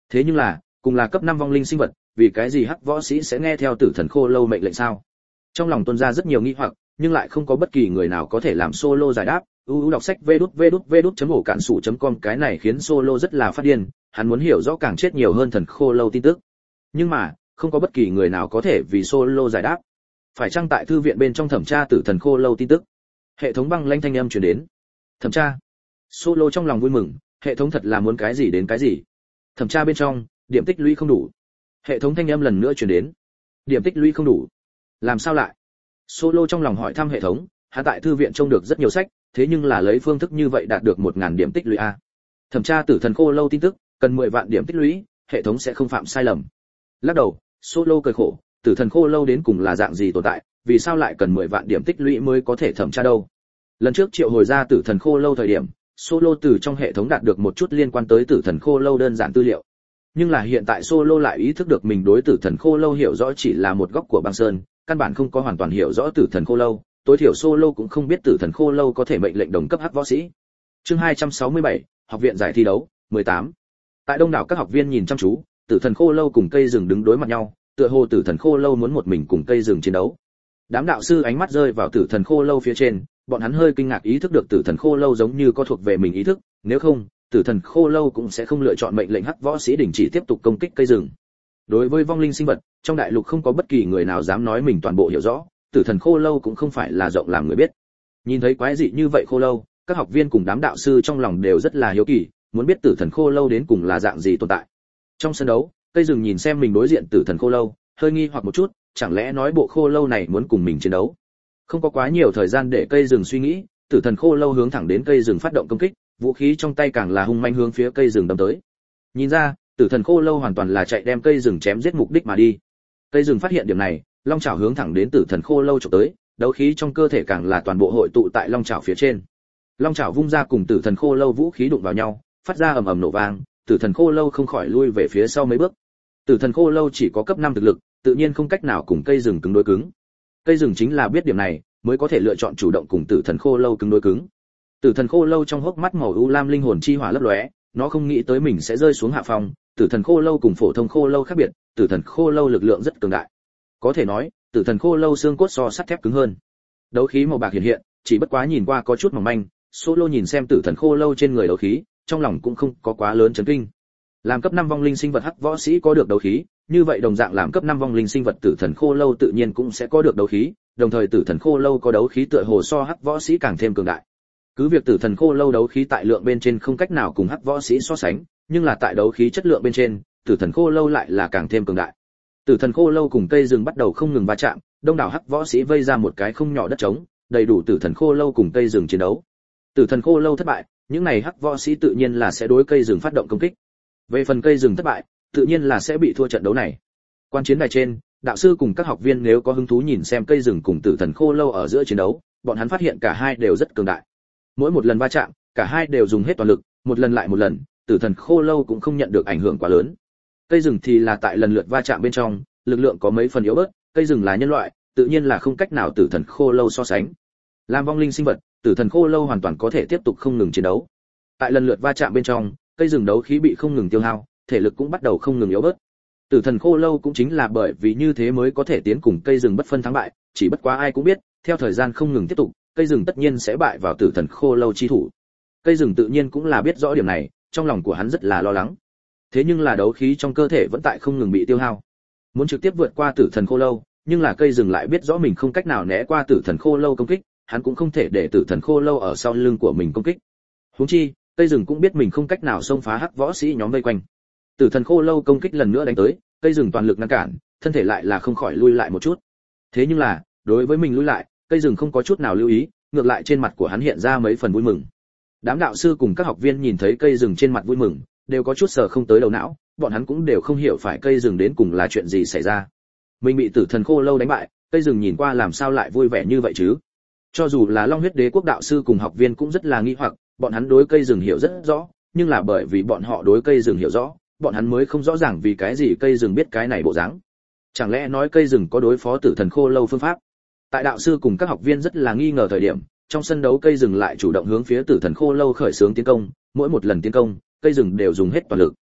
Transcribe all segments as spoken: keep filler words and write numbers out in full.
Thế nhưng là, cùng là cấp năm vong linh sinh vật, vì cái gì hắc võ sĩ sẽ nghe theo tử thần khô lâu mệnh lệnh sao? Trong lòng tuôn ra rất nhiều nghi hoặc, nhưng lại không có bất kỳ người nào có thể làm solo giải đáp. uu đọc sách vê đút vê đút vê đút chấm ổ cạn sủ chấm com cái này khiến solo rất là phát điên, hắn muốn hiểu rõ càng chết nhiều hơn thần khô lâu tin tức. Nhưng mà, không có bất kỳ người nào có thể vì solo giải đáp. Phải chăng tại thư viện bên trong thẩm tra tử thần khô lâu tin tức? Hệ thống băng lanh thanh âm truyền đến. Thẩm tra. Solo trong lòng vui mừng, hệ thống thật là muốn cái gì đến cái gì. Thẩm tra bên trong, điểm tích lũy không đủ. Hệ thống thanh âm lần nữa truyền đến. Điểm tích lũy không đủ. Làm sao lại? Solo trong lòng hỏi thăm hệ thống, hắn tại thư viện trông được rất nhiều sách, thế nhưng là lấy phương thức như vậy đạt được một nghìn điểm tích lũy a. Thẩm tra tử thần khô lâu tin tức, cần mười vạn điểm tích lũy, hệ thống sẽ không phạm sai lầm. Lắc đầu, Solo cười khổ, tử thần khô lâu đến cùng là dạng gì tồn tại, vì sao lại cần mười vạn điểm tích lũy mới có thể thẩm tra đâu? Lần trước triệu hồi ra tử thần khô lâu thời điểm, Solo từ trong hệ thống đạt được một chút liên quan tới tử thần khô lâu đơn giản tư liệu. Nhưng là hiện tại Solo lại ý thức được mình đối tử thần khô lâu hiểu rõ chỉ là một góc của băng sơn, căn bản không có hoàn toàn hiểu rõ tử thần khô lâu, tối thiểu Solo cũng không biết tử thần khô lâu có thể mệnh lệnh đồng cấp hắc võ sĩ. Chương hai trăm sáu mươi bảy, học viện giải thi đấu, mười tám. Tại đông đảo các học viên nhìn chăm chú, tử thần khô lâu cùng cây rừng đứng đối mặt nhau, tựa hồ tử thần khô lâu muốn một mình cùng cây rừng chiến đấu. Đám đạo sư ánh mắt rơi vào tử thần khô lâu phía trên, bọn hắn hơi kinh ngạc ý thức được tử thần khô lâu giống như có thuộc về mình ý thức, nếu không, tử thần khô lâu cũng sẽ không lựa chọn mệnh lệnh hắc võ sĩ đình chỉ tiếp tục công kích cây rừng. Đối với vong linh sinh vật, trong đại lục không có bất kỳ người nào dám nói mình toàn bộ hiểu rõ, tử thần khô lâu cũng không phải là rộng làm người biết. Nhìn thấy quái dị như vậy khô lâu, các học viên cùng đám đạo sư trong lòng đều rất là hiếu kỳ, muốn biết tử thần khô lâu đến cùng là dạng gì tồn tại. Trong sân đấu, cây rừng nhìn xem mình đối diện tử thần khô lâu, hơi nghi hoặc một chút, chẳng lẽ nói bộ khô lâu này muốn cùng mình chiến đấu? Không có quá nhiều thời gian để cây rừng suy nghĩ, tử thần khô lâu hướng thẳng đến cây rừng phát động công kích, vũ khí trong tay càng là hung manh hướng phía cây rừng đâm tới. Nhìn ra, tử thần khô lâu hoàn toàn là chạy đem cây rừng chém giết mục đích mà đi. Cây rừng phát hiện điểm này, long chảo hướng thẳng đến tử thần khô lâu chụp tới, đấu khí trong cơ thể càng là toàn bộ hội tụ tại long chảo phía trên. Long chảo vung ra cùng tử thần khô lâu vũ khí đụng vào nhau, phát ra ầm ầm nổ vang, tử thần khô lâu không khỏi lui về phía sau mấy bước. Tử thần khô lâu chỉ có cấp năm thực lực, tự nhiên không cách nào cùng cây rừng cứng đối cứng. Cây rừng chính là biết điểm này, mới có thể lựa chọn chủ động cùng tử thần khô lâu cứng đối cứng. Tử thần khô lâu trong hốc mắt màu u lam linh hồn chi hỏa lấp lóe, nó không nghĩ tới mình sẽ rơi xuống hạ phong. Tử thần khô lâu cùng phổ thông khô lâu khác biệt, tử thần khô lâu lực lượng rất cường đại. Có thể nói, tử thần khô lâu xương cốt so sắt thép cứng hơn. Đấu khí màu bạc hiện hiện, chỉ bất quá nhìn qua có chút mỏng manh, Solo nhìn xem tử thần khô lâu trên người đấu khí, trong lòng cũng không có quá lớn chấn kinh. Làm cấp năm vong linh sinh vật hắc võ sĩ có được đấu khí, như vậy đồng dạng làm cấp năm vong linh sinh vật tử thần khô lâu tự nhiên cũng sẽ có được đấu khí, đồng thời tử thần khô lâu có đấu khí tựa hồ so hắc võ sĩ càng thêm cường đại. Cứ việc tử thần khô lâu đấu khí tại lượng bên trên không cách nào cùng hắc võ sĩ so sánh, nhưng là tại đấu khí chất lượng bên trên, tử thần khô lâu lại là càng thêm cường đại. Tử thần khô lâu cùng cây rừng bắt đầu không ngừng va chạm, đông đảo hắc võ sĩ vây ra một cái không nhỏ đất trống, đầy đủ tử thần khô lâu cùng cây rừng chiến đấu. Tử thần khô lâu thất bại, những này hắc võ sĩ tự nhiên là sẽ đối cây rừng phát động công kích. Về phần cây rừng thất bại, tự nhiên là sẽ bị thua trận đấu này. Quan chiến đài trên, đạo sư cùng các học viên nếu có hứng thú nhìn xem cây rừng cùng tử thần khô lâu ở giữa chiến đấu, bọn hắn phát hiện cả hai đều rất cường đại. Mỗi một lần va chạm, cả hai đều dùng hết toàn lực, một lần lại một lần, tử thần khô lâu cũng không nhận được ảnh hưởng quá lớn. Cây rừng thì là tại lần lượt va chạm bên trong, lực lượng có mấy phần yếu bớt, cây rừng là nhân loại, tự nhiên là không cách nào tử thần khô lâu so sánh. Làm vong linh sinh vật, tử thần khô lâu hoàn toàn có thể tiếp tục không ngừng chiến đấu. Tại lần lượt va chạm bên trong, cây rừng đấu khí bị không ngừng tiêu hao, thể lực cũng bắt đầu không ngừng yếu bớt. Tử thần khô lâu cũng chính là bởi vì như thế mới có thể tiến cùng cây rừng bất phân thắng bại, chỉ bất quá ai cũng biết, theo thời gian không ngừng tiếp tục, cây rừng tất nhiên sẽ bại vào tử thần khô lâu chi thủ. Cây rừng tự nhiên cũng là biết rõ điểm này, trong lòng của hắn rất là lo lắng. Thế nhưng là đấu khí trong cơ thể vẫn tại không ngừng bị tiêu hao. Muốn trực tiếp vượt qua tử thần khô lâu, nhưng là cây rừng lại biết rõ mình không cách nào né qua tử thần khô lâu công kích, hắn cũng không thể để tử thần khô lâu ở sau lưng của mình công kích. Huống chi, cây rừng cũng biết mình không cách nào xông phá hắc võ sĩ nhóm vây quanh. Tử thần khô lâu công kích lần nữa đánh tới, cây rừng toàn lực ngăn cản, thân thể lại là không khỏi lui lại một chút. Thế nhưng là, đối với mình lui lại, cây rừng không có chút nào lưu ý, ngược lại trên mặt của hắn hiện ra mấy phần vui mừng. Đám đạo sư cùng các học viên nhìn thấy cây rừng trên mặt vui mừng, đều có chút sờ không tới đầu não, bọn hắn cũng đều không hiểu phải cây rừng đến cùng là chuyện gì xảy ra. Mình bị tử thần khô lâu đánh bại, cây rừng nhìn qua làm sao lại vui vẻ như vậy chứ? Cho dù là Long huyết đế quốc đạo sư cùng học viên cũng rất là nghi hoặc, bọn hắn đối cây rừng hiểu rất rõ, nhưng là bởi vì bọn họ đối cây rừng hiểu rõ, bọn hắn mới không rõ ràng vì cái gì cây rừng biết cái này bộ dáng. Chẳng lẽ nói cây rừng có đối phó tử thần khô lâu phương pháp? Tại đạo sư cùng các học viên rất là nghi ngờ thời điểm, trong sân đấu cây rừng lại chủ động hướng phía tử thần khô lâu khởi xướng tiến công, mỗi một lần tiến công, cây rừng đều dùng hết toàn lực.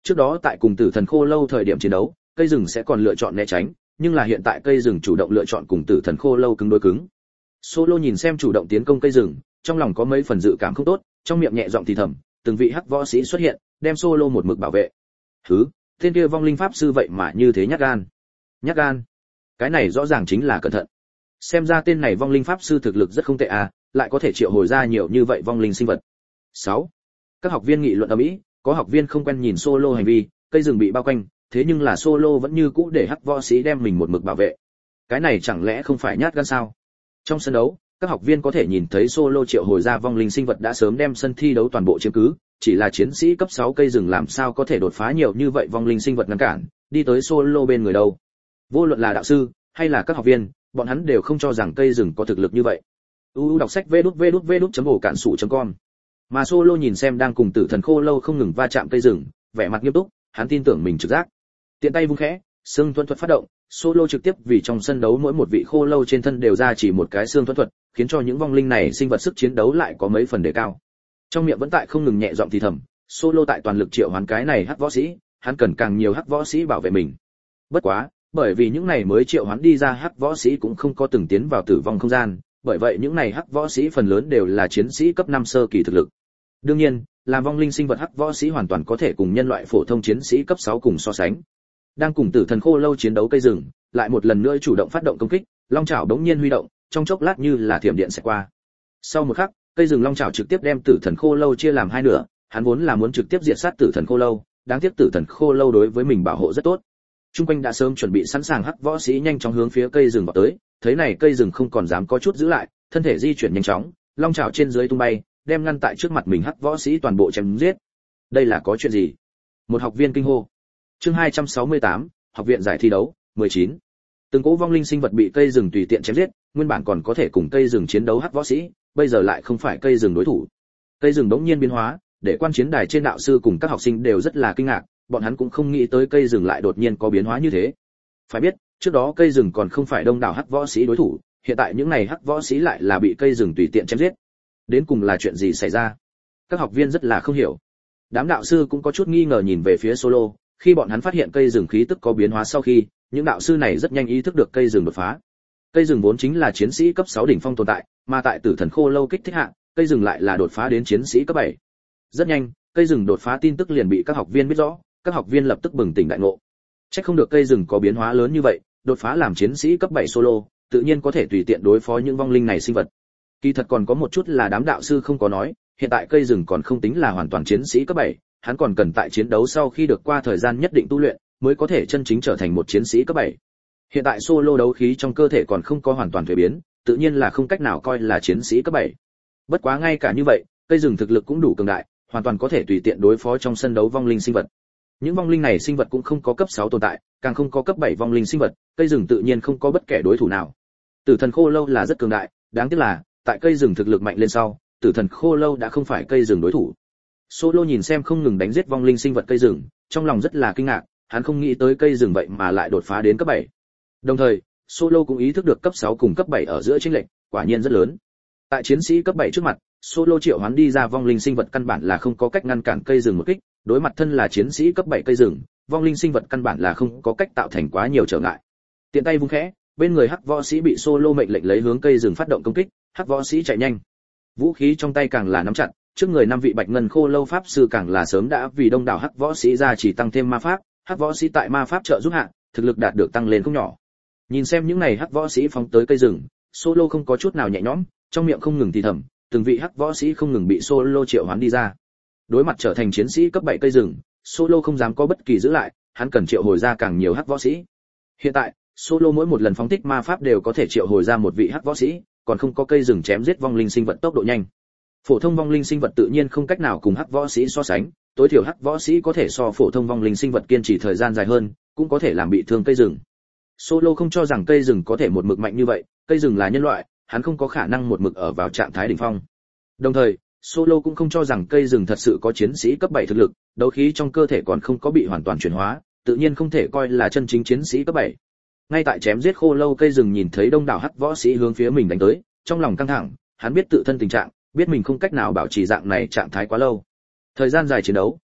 Trước đó tại cùng Tử Thần Khô Lâu thời điểm chiến đấu, cây rừng sẽ còn lựa chọn né tránh, nhưng là hiện tại cây rừng chủ động lựa chọn cùng Tử Thần Khô Lâu cứng đối cứng. Solo nhìn xem chủ động tiến công cây rừng, trong lòng có mấy phần dự cảm không tốt, trong miệng nhẹ giọng thì thầm, từng vị hắc võ sĩ xuất hiện, đem Solo một mực bảo vệ. Hứ, tên kia vong linh pháp sư vậy mà như thế nhát gan. Nhát gan? Cái này rõ ràng chính là cẩn thận. Xem ra tên này vong linh pháp sư thực lực rất không tệ à, lại có thể triệu hồi ra nhiều như vậy vong linh sinh vật. sáu. Các học viên nghị luận ầm ĩ, có học viên không quen nhìn Solo hành vi, cây rừng bị bao quanh, thế nhưng là Solo vẫn như cũ để hắc võ sĩ đem mình một mực bảo vệ. Cái này chẳng lẽ không phải nhát gan sao? Trong sân đấu, các học viên có thể nhìn thấy Solo triệu hồi ra vong linh sinh vật đã sớm đem sân thi đấu toàn bộ chiếm cứ, chỉ là chiến sĩ cấp sáu cây rừng làm sao có thể đột phá nhiều như vậy vong linh sinh vật ngăn cản, đi tới Solo bên người đâu. Vô luận là đạo sư hay là các học viên, bọn hắn đều không cho rằng cây rừng có thực lực như vậy. u u đọc sách vê đút vê đút vê đút chấm ổ cản sủ chấm com. Mà Solo nhìn xem đang cùng Tử Thần Khô Lâu không ngừng va chạm cây rừng, vẻ mặt nghiêm túc, hắn tin tưởng mình trực giác. Tiện tay vung khẽ, xương thuẫn thuật phát động, Solo trực tiếp vì trong sân đấu mỗi một vị khô lâu trên thân đều ra chỉ một cái xương thuẫn thuật, khiến cho những vong linh này sinh vật sức chiến đấu lại có mấy phần đề cao. Trong miệng vẫn tại không ngừng nhẹ giọng thì thầm, Solo tại toàn lực triệu hoán cái này hắc võ sĩ, hắn cần càng nhiều hắc võ sĩ bảo vệ mình. Bất quá, bởi vì những này mới triệu hoán đi ra hắc võ sĩ cũng không có từng tiến vào tử vong không gian, bởi vậy những này hắc võ sĩ phần lớn đều là chiến sĩ cấp năm sơ kỳ thực lực. Đương nhiên, làm vong linh sinh vật hắc võ sĩ hoàn toàn có thể cùng nhân loại phổ thông chiến sĩ cấp sáu cùng so sánh. Đang cùng Tử Thần Khô Lâu chiến đấu cây rừng, lại một lần nữa chủ động phát động công kích, long chảo đống nhiên huy động, trong chốc lát như là thiểm điện sẽ qua. Sau một khắc, cây rừng long chảo trực tiếp đem Tử Thần Khô Lâu chia làm hai nửa, hắn vốn là muốn trực tiếp diệt sát Tử Thần Khô Lâu, đáng tiếc Tử Thần Khô Lâu đối với mình bảo hộ rất tốt. Trung quanh đã sớm chuẩn bị sẵn sàng hắc võ sĩ nhanh chóng hướng phía cây rừng vào tới, thấy này cây rừng không còn dám có chút giữ lại, thân thể di chuyển nhanh chóng, long chảo trên dưới tung bay, đem ngăn tại trước mặt mình hắc võ sĩ toàn bộ chém giết. Đây là có chuyện gì? Một học viên kinh hô. Chương hai trăm sáu mươi tám, học viện giải thi đấu, mười chín. Từng cỗ vong linh sinh vật bị cây rừng tùy tiện chém giết, nguyên bản còn có thể cùng cây rừng chiến đấu hắc võ sĩ, bây giờ lại không phải cây rừng đối thủ. Cây rừng đống nhiên biến hóa, để quan chiến đài trên đạo sư cùng các học sinh đều rất là kinh ngạc, bọn hắn cũng không nghĩ tới cây rừng lại đột nhiên có biến hóa như thế. Phải biết, trước đó cây rừng còn không phải đông đảo hắc võ sĩ đối thủ, hiện tại những này hắc võ sĩ lại là bị cây rừng tùy tiện chém giết. Đến cùng là chuyện gì xảy ra? Các học viên rất là không hiểu. Đám đạo sư cũng có chút nghi ngờ nhìn về phía Solo, khi bọn hắn phát hiện cây rừng khí tức có biến hóa sau khi, những đạo sư này rất nhanh ý thức được cây rừng đột phá. Cây rừng vốn chính là chiến sĩ cấp sáu đỉnh phong tồn tại, mà tại Tử Thần Khô Lâu kích thích hạ, cây rừng lại là đột phá đến chiến sĩ cấp bảy. Rất nhanh, cây rừng đột phá tin tức liền bị các học viên biết rõ, các học viên lập tức bừng tỉnh đại ngộ. Chắc không được cây rừng có biến hóa lớn như vậy, đột phá làm chiến sĩ cấp bảy Solo, tự nhiên có thể tùy tiện đối phó những vong linh này sinh vật. Kỳ thật còn có một chút là đám đạo sư không có nói, hiện tại cây rừng còn không tính là hoàn toàn chiến sĩ cấp bảy, hắn còn cần tại chiến đấu sau khi được qua thời gian nhất định tu luyện, mới có thể chân chính trở thành một chiến sĩ cấp bảy. Hiện tại Solo đấu khí trong cơ thể còn không có hoàn toàn thuế biến, tự nhiên là không cách nào coi là chiến sĩ cấp bảy. Bất quá ngay cả như vậy, cây rừng thực lực cũng đủ cường đại, hoàn toàn có thể tùy tiện đối phó trong sân đấu vong linh sinh vật. Những vong linh này sinh vật cũng không có cấp sáu tồn tại, càng không có cấp bảy vong linh sinh vật, cây rừng tự nhiên không có bất kể đối thủ nào. Tử Thần Khô Lâu là rất cường đại, đáng tiếc là, tại cây rừng thực lực mạnh lên sau, Tử Thần Khô Lâu đã không phải cây rừng đối thủ. Solo nhìn xem không ngừng đánh giết vong linh sinh vật cây rừng, trong lòng rất là kinh ngạc, hắn không nghĩ tới cây rừng vậy mà lại đột phá đến cấp bảy. Đồng thời, Solo cũng ý thức được cấp sáu cùng cấp bảy ở giữa chênh lệch, quả nhiên rất lớn. Tại chiến sĩ cấp bảy trước mặt, Solo triệu hoán đi ra vong linh sinh vật căn bản là không có cách ngăn cản cây rừng một kích, đối mặt thân là chiến sĩ cấp bảy cây rừng, vong linh sinh vật căn bản là không có cách tạo thành quá nhiều trở ngại. Tiện tay vung khẽ, bên người hắc võ sĩ bị Solo mệnh lệnh lấy hướng cây rừng phát động công kích, hắc võ sĩ chạy nhanh. Vũ khí trong tay càng là nắm chặt, trước người năm vị bạch ngân khô lâu pháp sư càng là sớm đã vì đông đảo hắc võ sĩ ra chỉ tăng thêm ma pháp, hắc võ sĩ tại ma pháp trợ giúp hạ, thực lực đạt được tăng lên không nhỏ. Nhìn xem những này hắc võ sĩ phóng tới cây rừng, Solo không có chút nào nhẹ nhõm, trong miệng không ngừng thì thầm, từng vị hắc võ sĩ không ngừng bị Solo triệu hoán đi ra. Đối mặt trở thành chiến sĩ cấp bảy cây rừng, Solo không dám có bất kỳ giữ lại, hắn cần triệu hồi ra càng nhiều hắc võ sĩ. Hiện tại, Solo mỗi một lần phóng thích ma pháp đều có thể triệu hồi ra một vị hắc võ sĩ, còn không có cây rừng chém giết vong linh sinh vật tốc độ nhanh. Phổ thông vong linh sinh vật tự nhiên không cách nào cùng hắc võ sĩ so sánh, tối thiểu hắc võ sĩ có thể so phổ thông vong linh sinh vật kiên trì thời gian dài hơn, cũng có thể làm bị thương cây rừng. Solo không cho rằng cây rừng có thể một mực mạnh như vậy, cây rừng là nhân loại, hắn không có khả năng một mực ở vào trạng thái đỉnh phong. Đồng thời, Solo cũng không cho rằng cây rừng thật sự có chiến sĩ cấp bảy thực lực, đấu khí trong cơ thể còn không có bị hoàn toàn chuyển hóa, tự nhiên không thể coi là chân chính chiến sĩ cấp bảy. Ngay tại chém giết khô lâu cây rừng nhìn thấy đông đảo hắc võ sĩ hướng phía mình đánh tới, trong lòng căng thẳng, hắn biết tự thân tình trạng, biết mình không cách nào bảo trì dạng này trạng thái quá lâu. Thời gian dài chiến đấu,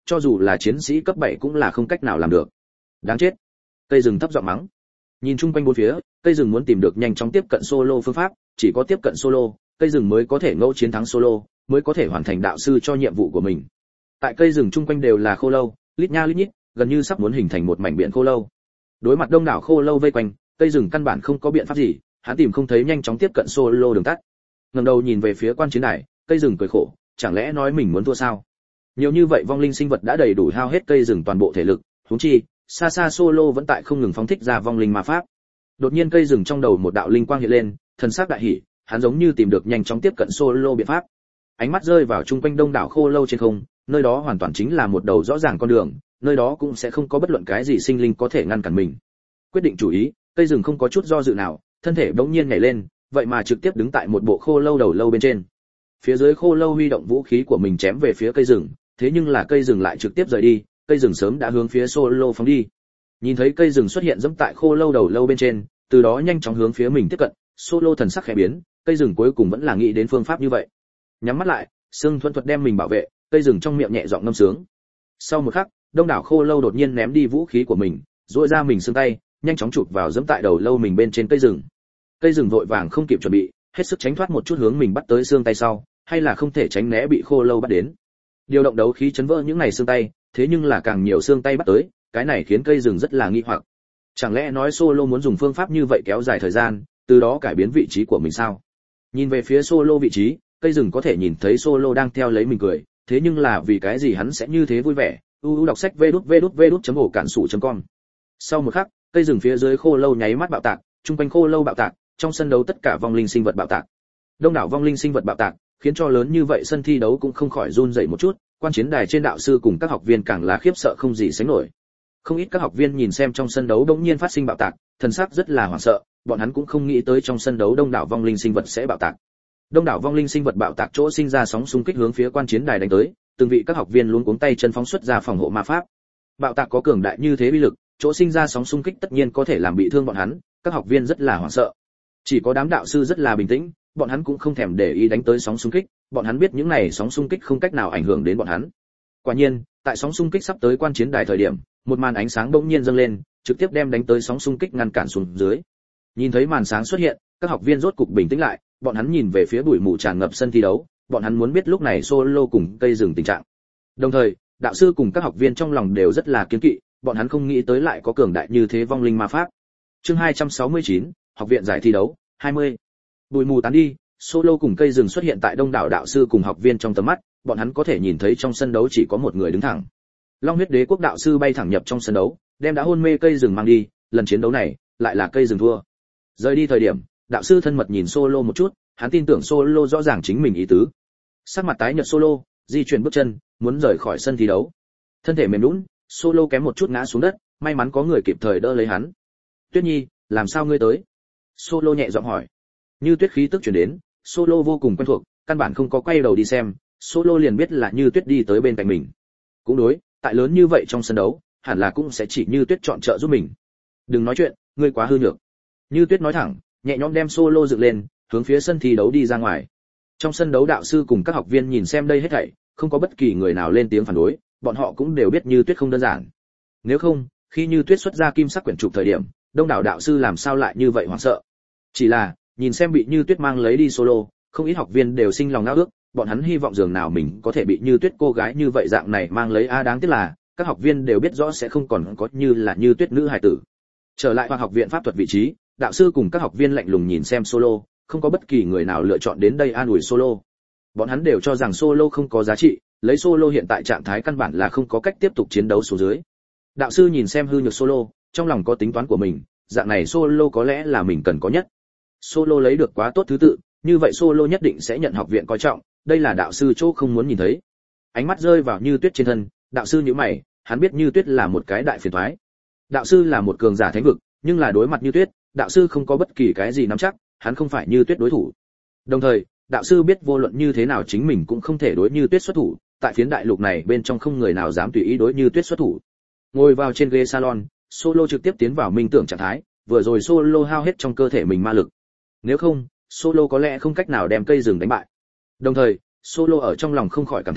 cho dù là chiến sĩ cấp bảy cũng là không cách nào làm được. Đáng chết. Cây rừng thấp giọng mắng. Nhìn chung quanh bốn phía, cây rừng muốn tìm được nhanh chóng tiếp cận solo phương pháp, chỉ có tiếp cận solo, cây rừng mới có thể ngẫu chiến thắng solo, mới có thể hoàn thành đạo sư cho nhiệm vụ của mình. Tại cây rừng chung quanh đều là khô lâu, lít nha lít nhít, gần như sắp muốn hình thành một mảnh biển khô lâu. Đối mặt đông đảo khô lâu vây quanh, cây rừng căn bản không có biện pháp gì, hắn tìm không thấy nhanh chóng tiếp cận solo đường tắt. Ngẩng đầu nhìn về phía quan chiến đài, cây rừng cười khổ, chẳng lẽ nói mình muốn thua sao? Nhiều như vậy vong linh sinh vật đã đầy đủ hao hết cây rừng toàn bộ thể lực, huống chi, xa xa solo vẫn tại không ngừng phóng thích ra vong linh ma pháp. Đột nhiên cây rừng trong đầu một đạo linh quang hiện lên, thần sắc đại hỉ, hắn giống như tìm được nhanh chóng tiếp cận solo biện pháp. Ánh mắt rơi vào chung quanh đông đảo khô lâu trên không, nơi đó hoàn toàn chính là một đầu rõ ràng con đường, nơi đó cũng sẽ không có bất luận cái gì sinh linh có thể ngăn cản mình. Quyết định chủ ý, cây rừng không có chút do dự nào, thân thể bỗng nhiên nhảy lên, vậy mà trực tiếp đứng tại một bộ khô lâu đầu lâu bên trên. Phía dưới khô lâu huy động vũ khí của mình chém về phía cây rừng, thế nhưng là cây rừng lại trực tiếp rời đi, cây rừng sớm đã hướng phía solo phóng đi. Nhìn thấy cây rừng xuất hiện dẫm tại khô lâu đầu lâu bên trên, từ đó nhanh chóng hướng phía mình tiếp cận, solo thần sắc khẽ biến, cây rừng cuối cùng vẫn là nghĩ đến phương pháp như vậy. Nhắm mắt lại, xương thuần thuật đem mình bảo vệ, cây rừng trong miệng nhẹ giọng ngâm sướng. Sau một khắc, đông đảo khô lâu đột nhiên ném đi vũ khí của mình, duỗi ra mình xương tay, nhanh chóng chụp vào dẫm tại đầu lâu mình bên trên cây rừng. Cây rừng vội vàng không kịp chuẩn bị, hết sức tránh thoát một chút hướng mình bắt tới xương tay sau, hay là không thể tránh né bị khô lâu bắt đến. Điều động đấu khí chấn vỡ những này xương tay, thế nhưng là càng nhiều xương tay bắt tới, cái này khiến cây rừng rất là nghi hoặc. Chẳng lẽ nói solo muốn dùng phương pháp như vậy kéo dài thời gian, từ đó cải biến vị trí của mình sao? Nhìn về phía solo vị trí, cây rừng có thể nhìn thấy solo đang theo lấy mình cười, thế nhưng là vì cái gì hắn sẽ như thế vui vẻ? u u đọc sách vê đút vê đút vê đút chấm ổ cản sủ chấm com. Sau một khắc, cây rừng phía dưới khô lâu nháy mắt bạo tạc, trung quanh khô lâu bạo tạc, trong sân đấu tất cả vong linh sinh vật bạo tạc. Đông đảo vong linh sinh vật bạo tạc, khiến cho lớn như vậy sân thi đấu cũng không khỏi run rẩy một chút, quan chiến đài trên đạo sư cùng các học viên càng là khiếp sợ không gì sánh nổi. Không ít các học viên nhìn xem trong sân đấu đống nhiên phát sinh bạo tạc, thần sắc rất là hoảng sợ, bọn hắn cũng không nghĩ tới trong sân đấu đông đảo vong linh sinh vật sẽ bạo tạc. Đông đảo vong linh sinh vật bạo tạc chỗ sinh ra sóng xung kích hướng phía quan chiến đài đánh tới, từng vị các học viên luống cuống tay chân phóng xuất ra phòng hộ ma pháp. Bạo tạc có cường đại như thế uy lực, chỗ sinh ra sóng xung kích tất nhiên có thể làm bị thương bọn hắn, các học viên rất là hoảng sợ. Chỉ có đám đạo sư rất là bình tĩnh, bọn hắn cũng không thèm để ý đánh tới sóng xung kích, bọn hắn biết những này sóng xung kích không cách nào ảnh hưởng đến bọn hắn. Quả nhiên, tại sóng xung kích sắp tới quan chiến đài thời điểm, một màn ánh sáng bỗng nhiên dâng lên, trực tiếp đem đánh tới sóng xung kích ngăn cản xuống dưới. Nhìn thấy màn sáng xuất hiện, các học viên rốt cục bình tĩnh lại, bọn hắn nhìn về phía bụi mù tràn ngập sân thi đấu, bọn hắn muốn biết lúc này solo cùng cây rừng tình trạng. Đồng thời, đạo sư cùng các học viên trong lòng đều rất là kiêng kỵ, bọn hắn không nghĩ tới lại có cường đại như thế vong linh ma pháp. Chương hai trăm sáu mươi chín, học viện giải thi đấu, hai mươi. Bụi mù tán đi, solo cùng cây rừng xuất hiện tại đông đảo đạo sư cùng học viên trong tầm mắt, bọn hắn có thể nhìn thấy trong sân đấu chỉ có một người đứng thẳng. Long huyết đế quốc đạo sư bay thẳng nhập trong sân đấu, đem đã hôn mê cây rừng mang đi, lần chiến đấu này lại là cây rừng thua. Rời đi thời điểm, đạo sư thân mật nhìn solo một chút, hắn tin tưởng solo rõ ràng chính mình ý tứ. Sắc mặt tái nhợt solo, di chuyển bước chân, muốn rời khỏi sân thi đấu. Thân thể mềm nhũn, solo kém một chút ngã xuống đất, may mắn có người kịp thời đỡ lấy hắn. Tuyết Nhi, làm sao ngươi tới? Solo nhẹ giọng hỏi. Như Tuyết khí tức truyền đến, solo vô cùng quen thuộc, căn bản không có quay đầu đi xem, solo liền biết là Như Tuyết đi tới bên cạnh mình. Cũng đối, tại lớn như vậy trong sân đấu, hẳn là cũng sẽ chỉ Như Tuyết chọn trợ giúp mình. Đừng nói chuyện, ngươi quá hư nhược. Như Tuyết nói thẳng, nhẹ nhõm đem solo dựng lên, hướng phía sân thi đấu đi ra ngoài. Trong sân đấu đạo sư cùng các học viên nhìn xem đây hết thảy, không có bất kỳ người nào lên tiếng phản đối, bọn họ cũng đều biết Như Tuyết không đơn giản. Nếu không, khi Như Tuyết xuất ra kim sắc quyển trục thời điểm, đông đảo đạo sư làm sao lại như vậy hoảng sợ. Chỉ là, nhìn xem bị Như Tuyết mang lấy đi solo, không ít học viên đều sinh lòng ao ước, bọn hắn hy vọng dường nào mình có thể bị Như Tuyết cô gái như vậy dạng này mang lấy a đáng tiếc là, các học viên đều biết rõ sẽ không còn có như là Như Tuyết nữ hài tử. Trở lại Hoa học viện pháp thuật vị trí, đạo sư cùng các học viên lạnh lùng nhìn xem solo, không có bất kỳ người nào lựa chọn đến đây an ủi solo. Bọn hắn đều cho rằng solo không có giá trị, lấy solo hiện tại trạng thái căn bản là không có cách tiếp tục chiến đấu xuống dưới. Đạo sư nhìn xem hư nhược solo, trong lòng có tính toán của mình, dạng này solo có lẽ là mình cần có nhất. Solo lấy được quá tốt thứ tự, như vậy solo nhất định sẽ nhận học viện coi trọng, đây là đạo sư chỗ không muốn nhìn thấy. Ánh mắt rơi vào Như Tuyết trên thân, đạo sư nhíu mày, hắn biết Như Tuyết là một cái đại phiền toái. Đạo sư là một cường giả thánh vực, nhưng là đối mặt Như Tuyết, đạo sư không có bất kỳ cái gì nắm chắc, hắn không phải Như Tuyết đối thủ. Đồng thời, đạo sư biết vô luận như thế nào chính mình cũng không thể đối Như Tuyết xuất thủ, tại phiến đại lục này bên trong không người nào dám tùy ý đối Như Tuyết xuất thủ. Ngồi vào trên ghế salon, solo trực tiếp tiến vào minh tưởng trạng thái, vừa rồi solo hao hết trong cơ thể mình ma lực. Nếu không, solo có lẽ không cách nào đem cây rừng đánh bại. Đồng thời, solo ở trong lòng không khỏi cảm thán,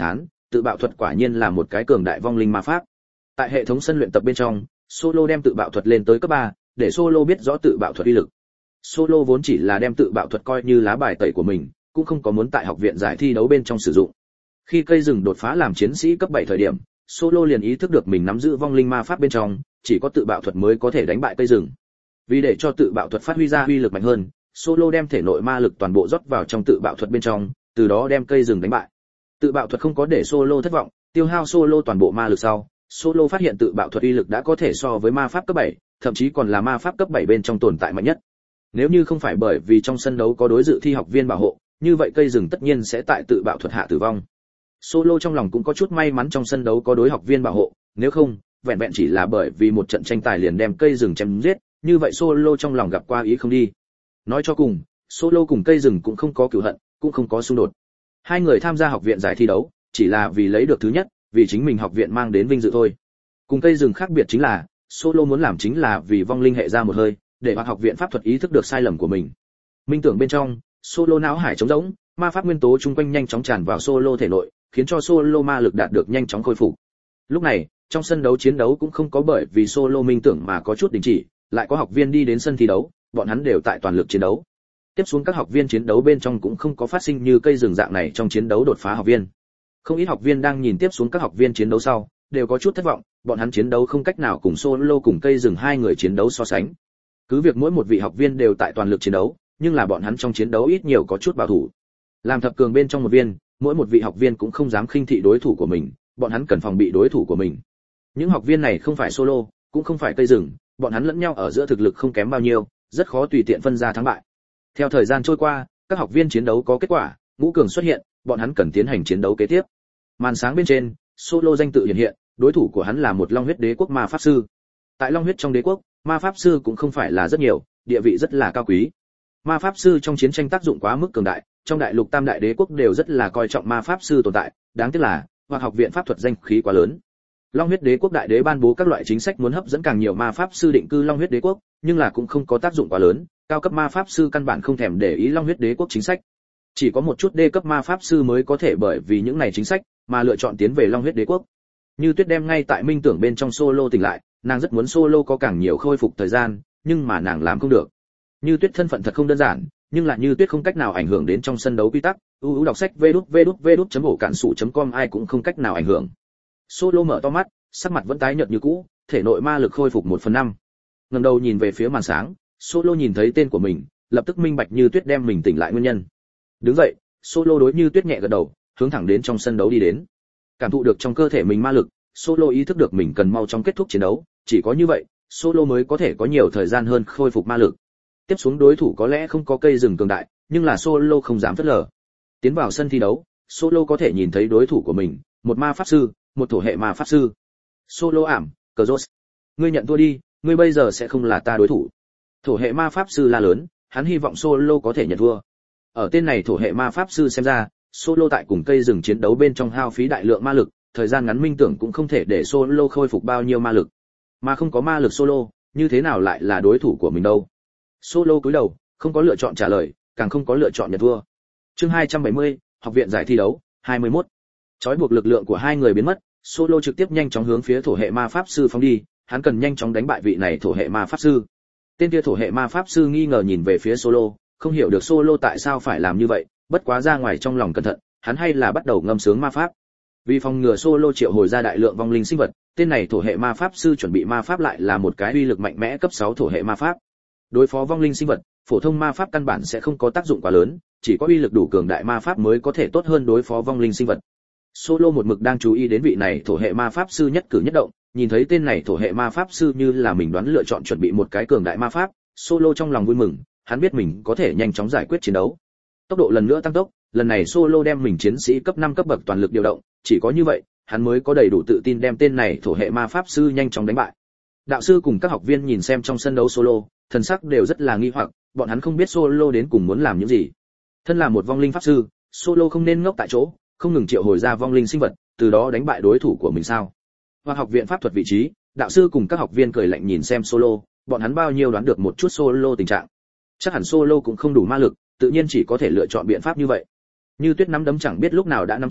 tự bạo thuật quả nhiên là một cái cường đại vong linh ma pháp. Tại hệ thống sân luyện tập bên trong, Solo đem tự bạo thuật lên tới cấp ba, để Solo biết rõ tự bạo thuật uy lực. Solo vốn chỉ là đem tự bạo thuật coi như lá bài tẩy của mình, cũng không có muốn tại học viện giải thi đấu bên trong sử dụng. Khi cây rừng đột phá làm chiến sĩ cấp bảy thời điểm, Solo liền ý thức được mình nắm giữ vong linh ma pháp bên trong, chỉ có tự bạo thuật mới có thể đánh bại cây rừng. Vì để cho tự bạo thuật phát huy ra uy lực mạnh hơn, Solo đem thể nội ma lực toàn bộ rót vào trong tự bạo thuật bên trong, từ đó đem cây rừng đánh bại. Tự bạo thuật không có để Solo thất vọng, tiêu hao Solo toàn bộ ma lực sau, Solo phát hiện tự bạo thuật uy lực đã có thể so với ma pháp cấp bảy, thậm chí còn là ma pháp cấp bảy bên trong tồn tại mạnh nhất. Nếu như không phải bởi vì trong sân đấu có đối dự thi học viên bảo hộ, như vậy cây rừng tất nhiên sẽ tại tự bạo thuật hạ tử vong. Solo trong lòng cũng có chút may mắn trong sân đấu có đối học viên bảo hộ, nếu không, vẹn vẹn chỉ là bởi vì một trận tranh tài liền đem cây rừng chém giết, như vậy Solo trong lòng gặp qua ý không đi. Nói cho cùng, Solo cùng cây rừng cũng không có cừu hận, cũng không có xung đột. Hai người tham gia học viện giải thi đấu, chỉ là vì lấy được thứ nhất, vì chính mình học viện mang đến vinh dự thôi. Cùng cây rừng khác biệt chính là, Solo muốn làm chính là vì vong linh hệ ra một hơi, để học viện pháp thuật ý thức được sai lầm của mình. Minh tưởng bên trong, Solo não hải trống rỗng, ma pháp nguyên tố chung quanh nhanh chóng tràn vào Solo thể nội, khiến cho Solo ma lực đạt được nhanh chóng khôi phục. Lúc này, trong sân đấu chiến đấu cũng không có bởi vì Solo minh tưởng mà có chút đình chỉ, lại có học viên đi đến sân thi đấu, bọn hắn đều tại toàn lực chiến đấu. Tiếp xuống các học viên chiến đấu bên trong cũng không có phát sinh như cây rừng dạng này trong chiến đấu đột phá học viên. Không ít học viên đang nhìn tiếp xuống các học viên chiến đấu sau, đều có chút thất vọng, bọn hắn chiến đấu không cách nào cùng Solo cùng cây rừng hai người chiến đấu so sánh. Cứ việc mỗi một vị học viên đều tại toàn lực chiến đấu, nhưng là bọn hắn trong chiến đấu ít nhiều có chút bảo thủ. Làm thập cường bên trong một viên, mỗi một vị học viên cũng không dám khinh thị đối thủ của mình, bọn hắn cần phòng bị đối thủ của mình. Những học viên này không phải Solo, cũng không phải cây rừng, bọn hắn lẫn nhau ở giữa thực lực không kém bao nhiêu, rất khó tùy tiện phân ra thắng bại. Theo thời gian trôi qua, các học viên chiến đấu có kết quả, ngũ cường xuất hiện, bọn hắn cần tiến hành chiến đấu kế tiếp. Màn sáng bên trên, Solo danh tự hiện hiện, đối thủ của hắn là một Long huyết đế quốc ma pháp sư. Tại Long huyết trong đế quốc, ma pháp sư cũng không phải là rất nhiều, địa vị rất là cao quý. Ma pháp sư trong chiến tranh tác dụng quá mức cường đại, trong đại lục tam đại đế quốc đều rất là coi trọng ma pháp sư tồn tại, đáng tiếc là, hoặc học viện pháp thuật danh khí quá lớn. Long huyết đế quốc đại đế ban bố các loại chính sách muốn hấp dẫn càng nhiều ma pháp sư định cư Long huyết đế quốc, nhưng là cũng không có tác dụng quá lớn, cao cấp ma pháp sư căn bản không thèm để ý Long huyết đế quốc chính sách. Chỉ có một chút đê cấp ma pháp sư mới có thể bởi vì những này chính sách mà lựa chọn tiến về Long huyết đế quốc. Như Tuyết đem ngay tại minh tưởng bên trong Solo tỉnh lại, nàng rất muốn Solo có càng nhiều khôi phục thời gian, nhưng mà nàng làm không được. Như Tuyết thân phận thật không đơn giản, nhưng là Như Tuyết không cách nào ảnh hưởng đến trong sân đấu quy tắc, uu đọc sách vđút vđút vđút chấm ổ cản sủ chấm com ai cũng không cách nào ảnh hưởng. Solo mở to mắt, sắc mặt vẫn tái nhợt như cũ, thể nội ma lực khôi phục một phần năm. Ngẩng đầu nhìn về phía màn sáng, Solo nhìn thấy tên của mình, lập tức minh bạch Như Tuyết đem mình tỉnh lại nguyên nhân. Đứng dậy, Solo đối Như Tuyết nhẹ gật đầu, hướng thẳng đến trong sân đấu đi đến. Cảm thụ được trong cơ thể mình ma lực, Solo ý thức được mình cần mau chóng kết thúc chiến đấu, chỉ có như vậy, Solo mới có thể có nhiều thời gian hơn khôi phục ma lực. Tiếp xuống đối thủ có lẽ không có cây rừng cường đại, nhưng là Solo không dám phớt lờ. Tiến vào sân thi đấu, Solo có thể nhìn thấy đối thủ của mình, một ma pháp sư, một thổ hệ ma pháp sư. Solo ảm, Cazos. Ngươi nhận thua đi, ngươi bây giờ sẽ không là ta đối thủ. Thổ hệ ma pháp sư la lớn, hắn hy vọng Solo có thể nhận thua. Ở tên này thổ hệ ma pháp sư xem ra, Solo tại cùng cây rừng chiến đấu bên trong hao phí đại lượng ma lực, thời gian ngắn minh tưởng cũng không thể để Solo khôi phục bao nhiêu ma lực. Mà không có ma lực Solo, như thế nào lại là đối thủ của mình đâu? Solo cúi đầu, không có lựa chọn trả lời, càng không có lựa chọn nhận thua. Chương hai trăm bảy mươi, học viện giải thi đấu, hai mươi mốt. Chói buộc lực lượng của hai người biến mất, Solo trực tiếp nhanh chóng hướng phía thổ hệ ma pháp sư phóng đi, hắn cần nhanh chóng đánh bại vị này thổ hệ ma pháp sư. Tên kia thổ hệ ma pháp sư nghi ngờ nhìn về phía Solo, không hiểu được Solo tại sao phải làm như vậy, bất quá ra ngoài trong lòng cẩn thận, hắn hay là bắt đầu ngâm sướng ma pháp. Vì phòng ngừa Solo triệu hồi ra đại lượng vong linh sinh vật, tên này thổ hệ ma pháp sư chuẩn bị ma pháp lại là một cái uy lực mạnh mẽ cấp sáu thổ hệ ma pháp. Đối phó vong linh sinh vật, phổ thông ma pháp căn bản sẽ không có tác dụng quá lớn, chỉ có uy lực đủ cường đại ma pháp mới có thể tốt hơn đối phó vong linh sinh vật. Solo một mực đang chú ý đến vị này thổ hệ ma pháp sư nhất cử nhất động, nhìn thấy tên này thổ hệ ma pháp sư như là mình đoán lựa chọn chuẩn bị một cái cường đại ma pháp, Solo trong lòng vui mừng, hắn biết mình có thể nhanh chóng giải quyết chiến đấu. Tốc độ lần nữa tăng tốc, lần này Solo đem mình chiến sĩ cấp năm cấp bậc toàn lực điều động, chỉ có như vậy, hắn mới có đầy đủ tự tin đem tên này thổ hệ ma pháp sư nhanh chóng đánh bại. Đạo sư cùng các học viên nhìn xem trong sân đấu Solo, thần sắc đều rất là nghi hoặc, bọn hắn không biết Solo đến cùng muốn làm những gì. Thân là một vong linh pháp sư, Solo không nên ngốc tại chỗ, không ngừng triệu hồi ra vong linh sinh vật, từ đó đánh bại đối thủ của mình sao? Hoặc học viện pháp thuật vị trí, đạo sư cùng các học viên cười lạnh nhìn xem Solo, bọn hắn bao nhiêu đoán được một chút Solo tình trạng. Chắc hẳn Solo cũng không đủ ma lực, tự nhiên chỉ có thể lựa chọn biện pháp như vậy. Như Tuyết nắm đấm chẳng biết lúc nào đã nắm chặt,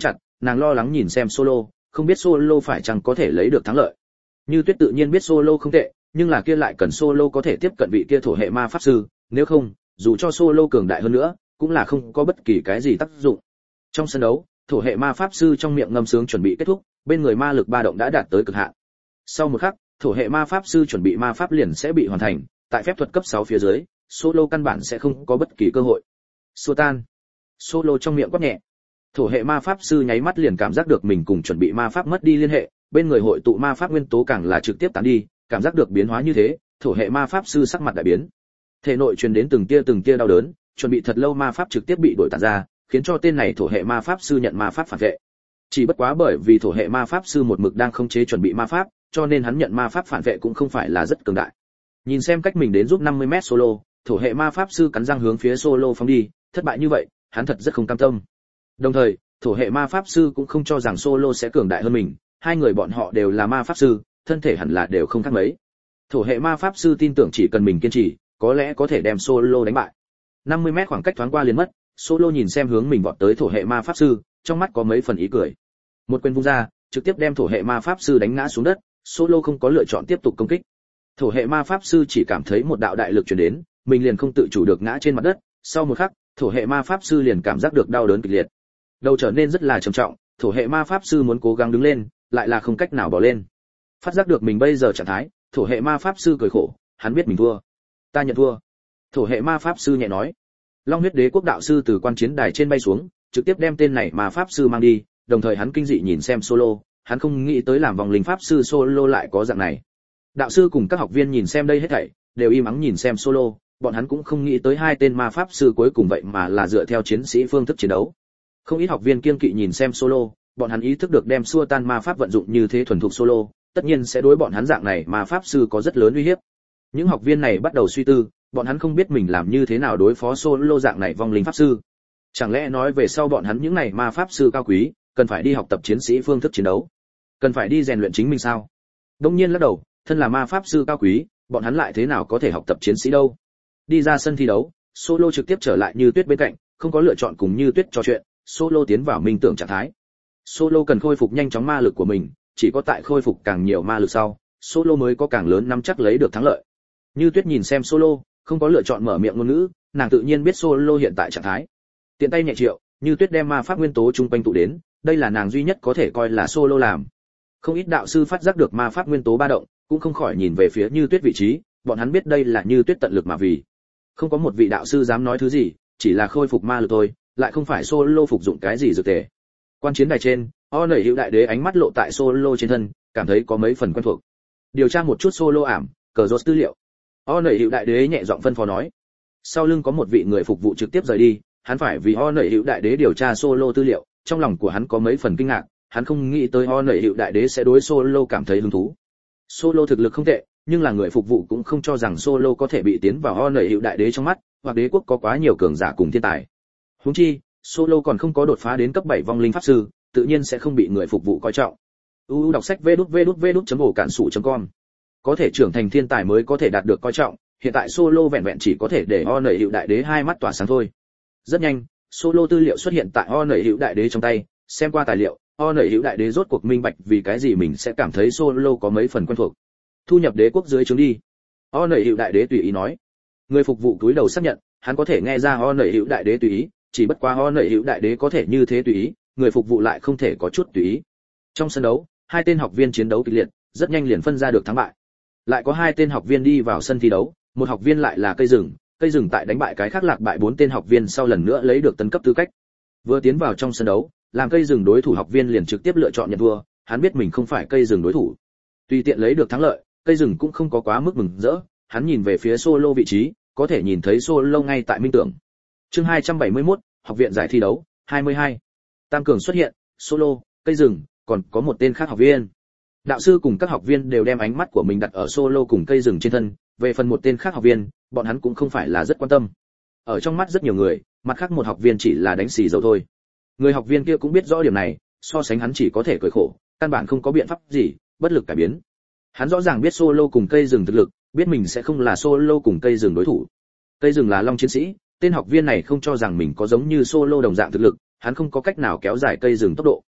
nàng lo lắng nhìn xem Solo, không biết Solo phải chăng có thể lấy được thắng lợi. Như Tuyết tự nhiên biết Solo không tệ, nhưng là kia lại cần Solo có thể tiếp cận vị kia thổ hệ ma pháp sư, nếu không, dù cho Solo cường đại hơn nữa, cũng là không có bất kỳ cái gì tác dụng. Trong sân đấu, thổ hệ ma pháp sư trong miệng ngâm sướng chuẩn bị kết thúc, bên người ma lực ba động đã đạt tới cực hạn. Sau một khắc, thổ hệ ma pháp sư chuẩn bị ma pháp liền sẽ bị hoàn thành, tại phép thuật cấp sáu phía dưới, Solo căn bản sẽ không có bất kỳ cơ hội. Xua tan. Solo trong miệng quát nhẹ. Thổ hệ ma pháp sư nháy mắt liền cảm giác được mình cùng chuẩn bị ma pháp mất đi liên hệ, bên người hội tụ ma pháp nguyên tố càng là trực tiếp tán đi, cảm giác được biến hóa như thế, thổ hệ ma pháp sư sắc mặt đại biến. Thể nội truyền đến từng tia từng tia đau đớn, chuẩn bị thật lâu ma pháp trực tiếp bị đổi tản ra, khiến cho tên này thổ hệ ma pháp sư nhận ma pháp phản vệ. Chỉ bất quá bởi vì thổ hệ ma pháp sư một mực đang khống chế chuẩn bị ma pháp, cho nên hắn nhận ma pháp phản vệ cũng không phải là rất cường đại. Nhìn xem cách mình đến giúp năm mươi mét Solo, thổ hệ ma pháp sư cắn răng hướng phía Solo phóng đi, thất bại như vậy, hắn thật rất không cam tâm. Đồng thời, thổ hệ ma pháp sư cũng không cho rằng Solo sẽ cường đại hơn mình, hai người bọn họ đều là ma pháp sư, thân thể hẳn là đều không khác mấy. Thổ hệ ma pháp sư tin tưởng chỉ cần mình kiên trì, có lẽ có thể đem Solo đánh bại. năm mươi mét khoảng cách thoáng qua liền mất, Solo nhìn xem hướng mình vọt tới thổ hệ ma pháp sư, trong mắt có mấy phần ý cười. Một quyền vung ra, trực tiếp đem thổ hệ ma pháp sư đánh ngã xuống đất, Solo không có lựa chọn tiếp tục công kích. Thổ hệ ma pháp sư chỉ cảm thấy một đạo đại lực truyền đến, mình liền không tự chủ được ngã trên mặt đất, sau một khắc, thổ hệ ma pháp sư liền cảm giác được đau đớn kịch liệt. Đầu trở nên rất là trầm trọng, thổ hệ ma pháp sư muốn cố gắng đứng lên, lại là không cách nào bỏ lên. Phát giác được mình bây giờ trạng thái, thổ hệ ma pháp sư cười khổ, hắn biết mình thua. Ta nhận thua. Thổ hệ ma pháp sư nhẹ nói. Long huyết đế quốc đạo sư từ quan chiến đài trên bay xuống, trực tiếp đem tên này ma pháp sư mang đi, đồng thời hắn kinh dị nhìn xem Solo, hắn không nghĩ tới làm vòng linh pháp sư Solo lại có dạng này. Đạo sư cùng các học viên nhìn xem đây hết thảy, đều im ắng nhìn xem Solo, bọn hắn cũng không nghĩ tới hai tên ma pháp sư cuối cùng vậy mà là dựa theo chiến sĩ phương thức chiến đấu. Không ít học viên kiên kỵ nhìn xem Solo, bọn hắn ý thức được đem xua tan ma pháp vận dụng như thế thuần thục Solo, tất nhiên sẽ đối bọn hắn dạng này ma pháp sư có rất lớn uy hiếp. Những học viên này bắt đầu suy tư, bọn hắn không biết mình làm như thế nào đối phó Solo dạng này vong linh pháp sư. Chẳng lẽ nói về sau bọn hắn những này ma pháp sư cao quý, cần phải đi học tập chiến sĩ phương thức chiến đấu, cần phải đi rèn luyện chính mình sao? Đông nhiên lắc đầu, thân là ma pháp sư cao quý, bọn hắn lại thế nào có thể học tập chiến sĩ đâu? Đi ra sân thi đấu, Solo trực tiếp trở lại Như Tuyết bên cạnh, không có lựa chọn cùng Như Tuyết trò chuyện, Solo tiến vào minh tưởng trạng thái. Solo cần khôi phục nhanh chóng ma lực của mình, chỉ có tại khôi phục càng nhiều ma lực sau, Solo mới có càng lớn nắm chắc lấy được thắng lợi. Như Tuyết nhìn xem Solo, không có lựa chọn mở miệng ngôn ngữ, nàng tự nhiên biết Solo hiện tại trạng thái. Tiện tay nhẹ triệu, Như Tuyết đem ma pháp nguyên tố chung quanh tụ đến, đây là nàng duy nhất có thể coi là Solo làm. Không ít đạo sư phát giác được ma pháp nguyên tố ba động, cũng không khỏi nhìn về phía Như Tuyết vị trí, bọn hắn biết đây là Như Tuyết tận lực mà vì. Không có một vị đạo sư dám nói thứ gì, chỉ là khôi phục ma lực thôi, lại không phải Solo phục dụng cái gì dược tề. Quan chiến đài trên, O nảy hữu đại đế ánh mắt lộ tại Solo trên thân, cảm thấy có mấy phần quen thuộc. Điều tra một chút Solo ảm, cờ rốt tư liệu. O nảy hữu đại đế nhẹ giọng phân phó nói. Sau lưng có một vị người phục vụ trực tiếp rời đi, hắn phải vì O nảy hữu đại đế điều tra Solo tư liệu, trong lòng của hắn có mấy phần kinh ngạc, hắn không nghĩ tới O nảy hữu đại đế sẽ đối Solo cảm thấy hứng thú. Solo thực lực không tệ, nhưng là người phục vụ cũng không cho rằng Solo có thể bị tiến vào O nảy hữu đại đế trong mắt, hoặc đế quốc có quá nhiều cường giả cùng thiên tài. Huống chi, Solo còn không có đột phá đến cấp bảy vong linh pháp sư, tự nhiên sẽ không bị người phục vụ coi trọng. u u đọc sách vê đút vê đút vê đút chấm ổ cản sủ chấm com. Có thể trưởng thành thiên tài mới có thể đạt được coi trọng, hiện tại Solo vẹn vẹn chỉ có thể để O nảy hữu đại đế hai mắt tỏa sáng thôi. Rất nhanh, Solo tư liệu xuất hiện tại O nảy hữu đại đế trong tay, xem qua tài liệu, O nảy hữu đại đế rốt cuộc minh bạch vì cái gì mình sẽ cảm thấy Solo có mấy phần quen thuộc. Thu nhập đế quốc dưới trướng đi. O nảy hữu đại đế tùy ý nói. Người phục vụ cúi đầu xác nhận, hắn có thể nghe ra O nảy hữu đại đế tùy ý, chỉ bất quá O nảy hữu đại đế có thể như thế tùy ý, người phục vụ lại không thể có chút tùy ý. Trong sân đấu, hai tên học viên chiến đấu kịch liệt, rất nhanh liền phân ra được thắng bại. Lại có hai tên học viên đi vào sân thi đấu, một học viên lại là cây rừng, cây rừng tại đánh bại cái khác lạc bại bốn tên học viên sau lần nữa lấy được tấn cấp tư cách. Vừa tiến vào trong sân đấu, làm cây rừng đối thủ học viên liền trực tiếp lựa chọn nhận thua, hắn biết mình không phải cây rừng đối thủ. Tùy tiện lấy được thắng lợi, cây rừng cũng không có quá mức mừng rỡ, hắn nhìn về phía Solo vị trí, có thể nhìn thấy Solo ngay tại minh tưởng. Chương hai trăm bảy mươi mốt, học viện giải thi đấu, hai mươi hai. Tam cường xuất hiện, Solo, cây rừng, còn có một tên khác học viên. Đạo sư cùng các học viên đều đem ánh mắt của mình đặt ở Solo cùng cây rừng trên thân, về phần một tên khác học viên, bọn hắn cũng không phải là rất quan tâm. Ở trong mắt rất nhiều người, mặt khác một học viên chỉ là đánh xì dầu thôi. Người học viên kia cũng biết rõ điểm này, so sánh hắn chỉ có thể cười khổ, căn bản không có biện pháp gì, bất lực cải biến. Hắn rõ ràng biết Solo cùng cây rừng thực lực, biết mình sẽ không là Solo cùng cây rừng đối thủ. Cây rừng là long chiến sĩ, tên học viên này không cho rằng mình có giống như Solo đồng dạng thực lực, hắn không có cách nào kéo dài cây rừng tốc độ.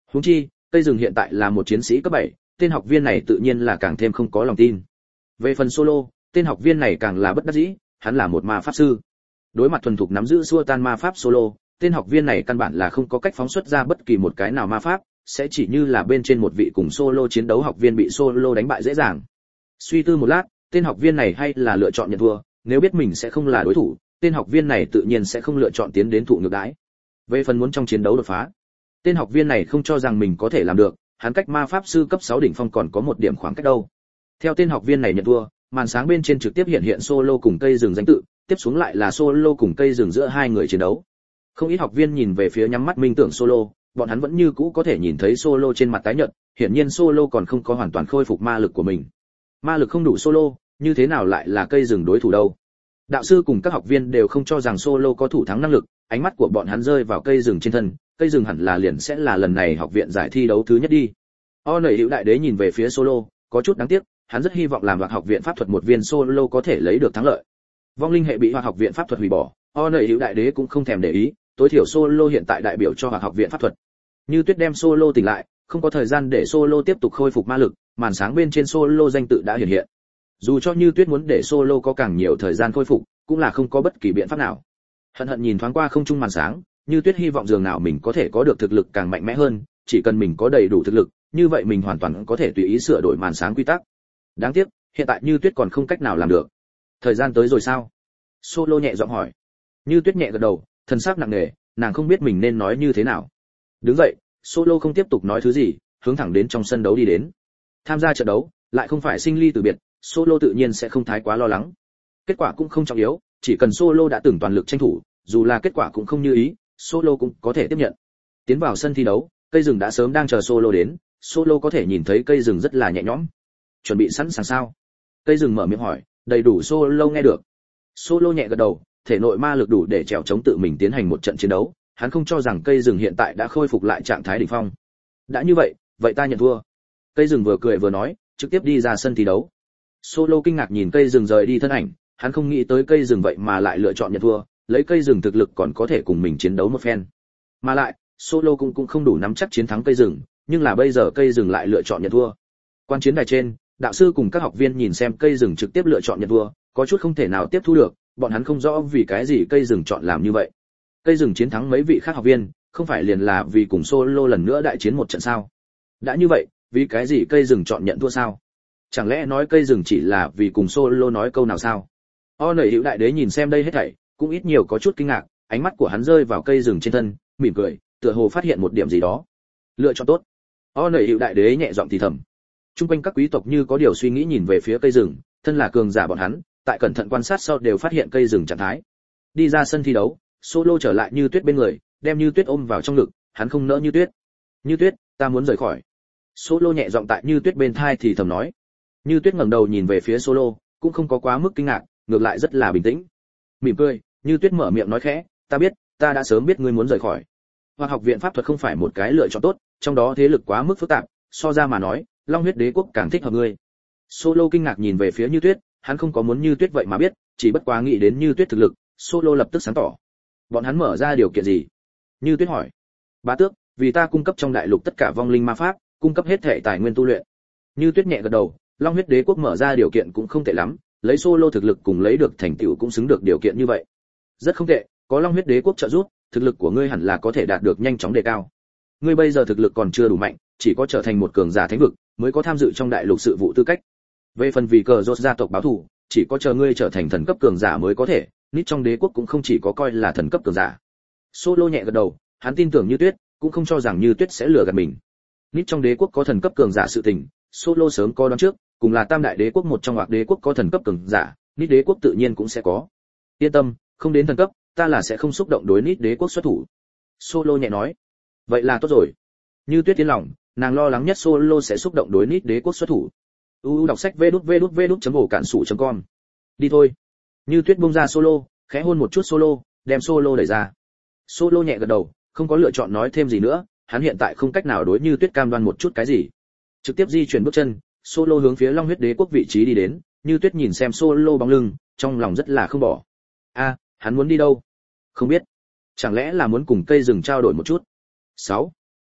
Huống chi, Cây Rừng hiện tại là một chiến sĩ cấp bảy, tên học viên này tự nhiên là càng thêm không có lòng tin. Về phần Solo, tên học viên này càng là bất đắc dĩ, hắn là một ma pháp sư. Đối mặt thuần thục nắm giữ xua tan ma pháp Solo, tên học viên này căn bản là không có cách phóng xuất ra bất kỳ một cái nào ma pháp, sẽ chỉ như là bên trên một vị cùng Solo chiến đấu học viên bị Solo đánh bại dễ dàng. Suy tư một lát, tên học viên này hay là lựa chọn nhận thua, nếu biết mình sẽ không là đối thủ, tên học viên này tự nhiên sẽ không lựa chọn tiến đến thụ ngược đãi. Về phần muốn trong chiến đấu đột phá, tên học viên này không cho rằng mình có thể làm được, hắn cách ma pháp sư cấp sáu đỉnh phong còn có một điểm khoảng cách đâu. Theo tên học viên này nhận thua, màn sáng bên trên trực tiếp hiện hiện Solo cùng Cây Rừng danh tự, tiếp xuống lại là Solo cùng Cây Rừng giữa hai người chiến đấu. Không ít học viên nhìn về phía nhắm mắt minh tưởng Solo, bọn hắn vẫn như cũ có thể nhìn thấy Solo trên mặt tái nhợt, hiển nhiên Solo còn không có hoàn toàn khôi phục ma lực của mình. Ma lực không đủ Solo, như thế nào lại là Cây Rừng đối thủ đâu? Đạo sư cùng các học viên đều không cho rằng Solo có thủ thắng năng lực, ánh mắt của bọn hắn rơi vào Cây Rừng trên thân, Cây Rừng hẳn là liền sẽ là lần này học viện giải thi đấu thứ nhất đi. O nảy hữu đại đế nhìn về phía Solo, có chút đáng tiếc, hắn rất hy vọng làm vào học viện pháp thuật một viên Solo có thể lấy được thắng lợi. Vong linh hệ bị hoặc học viện pháp thuật hủy bỏ, O nảy hữu đại đế cũng không thèm để ý, tối thiểu Solo hiện tại đại biểu cho hoặc học viện pháp thuật. Như Tuyết đem Solo tỉnh lại, không có thời gian để Solo tiếp tục khôi phục ma lực, màn sáng bên trên Solo danh tự đã hiện hiện. Dù cho Như Tuyết muốn để Solo có càng nhiều thời gian khôi phục, cũng là không có bất kỳ biện pháp nào. Hận hận nhìn thoáng qua không trung màn sáng, Như Tuyết hy vọng dường nào mình có thể có được thực lực càng mạnh mẽ hơn, chỉ cần mình có đầy đủ thực lực, như vậy mình hoàn toàn có thể tùy ý sửa đổi màn sáng quy tắc. Đáng tiếc, hiện tại Như Tuyết còn không cách nào làm được. Thời gian tới rồi sao? Solo nhẹ giọng hỏi. Như Tuyết nhẹ gật đầu, thần sắc nặng nề, nàng không biết mình nên nói như thế nào. Đứng dậy, Solo không tiếp tục nói thứ gì, hướng thẳng đến trong sân đấu đi đến. Tham gia trận đấu, lại không phải sinh ly tử biệt, Solo tự nhiên sẽ không thái quá lo lắng. Kết quả cũng không trọng yếu, chỉ cần Solo đã từng toàn lực tranh thủ, dù là kết quả cũng không như ý, Solo cũng có thể tiếp nhận. Tiến vào sân thi đấu, Cây Rừng đã sớm đang chờ Solo đến, Solo có thể nhìn thấy Cây Rừng rất là nhẹ nhõm. Chuẩn bị sẵn sàng sao? Cây Rừng mở miệng hỏi, đầy đủ Solo nghe được. Solo nhẹ gật đầu, thể nội ma lực đủ để trèo chống tự mình tiến hành một trận chiến đấu, hắn không cho rằng Cây Rừng hiện tại đã khôi phục lại trạng thái đỉnh phong. Đã như vậy, vậy ta nhận thua. Cây Rừng vừa cười vừa nói, trực tiếp đi ra sân thi đấu. Solo kinh ngạc nhìn Cây Rừng rời đi thân ảnh, hắn không nghĩ tới Cây Rừng vậy mà lại lựa chọn nhận thua, lấy Cây Rừng thực lực còn có thể cùng mình chiến đấu một phen. Mà lại, Solo cũng cũng không đủ nắm chắc chiến thắng Cây Rừng, nhưng là bây giờ Cây Rừng lại lựa chọn nhận thua. Quan chiến đài trên, đạo sư cùng các học viên nhìn xem Cây Rừng trực tiếp lựa chọn nhận thua, có chút không thể nào tiếp thu được, bọn hắn không rõ vì cái gì Cây Rừng chọn làm như vậy. Cây Rừng chiến thắng mấy vị khác học viên, không phải liền là vì cùng Solo lần nữa đại chiến một trận sao? Đã như vậy, vì cái gì Cây Rừng chọn nhận thua sao? Chẳng lẽ nói Cây Rừng chỉ là vì cùng Solo nói câu nào sao? O nảy hữu đại đế nhìn xem đây hết thảy, cũng ít nhiều có chút kinh ngạc, ánh mắt của hắn rơi vào Cây Rừng trên thân, mỉm cười, tựa hồ phát hiện một điểm gì đó. Lựa chọn tốt. O nảy hữu đại đế nhẹ giọng thì thầm. Trung quanh các quý tộc như có điều suy nghĩ nhìn về phía Cây Rừng, thân là cường giả bọn hắn, tại cẩn thận quan sát sau đều phát hiện Cây Rừng trạng thái. Đi ra sân thi đấu, Solo trở lại Như Tuyết bên người, đem Như Tuyết ôm vào trong ngực, hắn không nỡ Như Tuyết. Như Tuyết, ta muốn rời khỏi. Solo nhẹ giọng tại Như Tuyết bên thai thì thầm nói. Như Tuyết ngẩng đầu nhìn về phía Solo, cũng không có quá mức kinh ngạc, ngược lại rất là bình tĩnh. Mỉm cười, Như Tuyết mở miệng nói khẽ, ta biết, ta đã sớm biết ngươi muốn rời khỏi. Hoặc học viện pháp thuật không phải một cái lựa chọn tốt, trong đó thế lực quá mức phức tạp, so ra mà nói, Long huyết đế quốc càng thích hợp ngươi. Solo kinh ngạc nhìn về phía Như Tuyết, hắn không có muốn Như Tuyết vậy mà biết, chỉ bất quá nghĩ đến Như Tuyết thực lực, Solo lập tức sáng tỏ. Bọn hắn mở ra điều kiện gì? Như Tuyết hỏi. Bá tước, vì ta cung cấp trong đại lục tất cả vong linh ma pháp, cung cấp hết thể tài nguyên tu luyện. Như Tuyết nhẹ gật đầu, Long huyết đế quốc mở ra điều kiện cũng không tệ lắm, lấy Solo thực lực cùng lấy được thành tựu cũng xứng được điều kiện như vậy. Rất không tệ, có Long huyết đế quốc trợ giúp, thực lực của ngươi hẳn là có thể đạt được nhanh chóng đề cao. Ngươi bây giờ thực lực còn chưa đủ mạnh, chỉ có trở thành một cường giả thánh vực mới có tham dự trong đại lục sự vụ tư cách. Về phần vì cờ rốt gia tộc báo thù, chỉ có chờ ngươi trở thành thần cấp cường giả mới có thể, nít trong đế quốc cũng không chỉ có coi là thần cấp cường giả. Solo nhẹ gật đầu, hắn tin tưởng Như Tuyết, cũng không cho rằng Như Tuyết sẽ lừa gạt mình. Nít trong đế quốc có thần cấp cường giả sự tình, Solo sớm có đoán trước, cùng là tam đại đế quốc một trong hoặc đế quốc có thần cấp cường giả, nít đế quốc tự nhiên cũng sẽ có. Yên tâm, không đến thần cấp, ta là sẽ không xúc động đối nít đế quốc xuất thủ. Solo nhẹ nói. Vậy là tốt rồi. Như Tuyết tiến lòng, nàng lo lắng nhất Solo sẽ xúc động đối nít đế quốc xuất thủ. u u đọc sách vê đút vê đút vê đút chấm ổ cản sủ chấm com. Đi thôi. Như Tuyết buông ra Solo, khẽ hôn một chút Solo, đem Solo đẩy ra. Solo nhẹ gật đầu, không có lựa chọn nói thêm gì nữa, hắn hiện tại không cách nào đối Như Tuyết cam đoan một chút cái gì. Trực tiếp di chuyển bước chân, Solo hướng phía Long huyết đế quốc vị trí đi đến, Như Tuyết nhìn xem Solo bóng lưng, trong lòng rất là không bỏ. A, hắn muốn đi đâu? Không biết. Chẳng lẽ là muốn cùng Cây Rừng trao đổi một chút? sáu.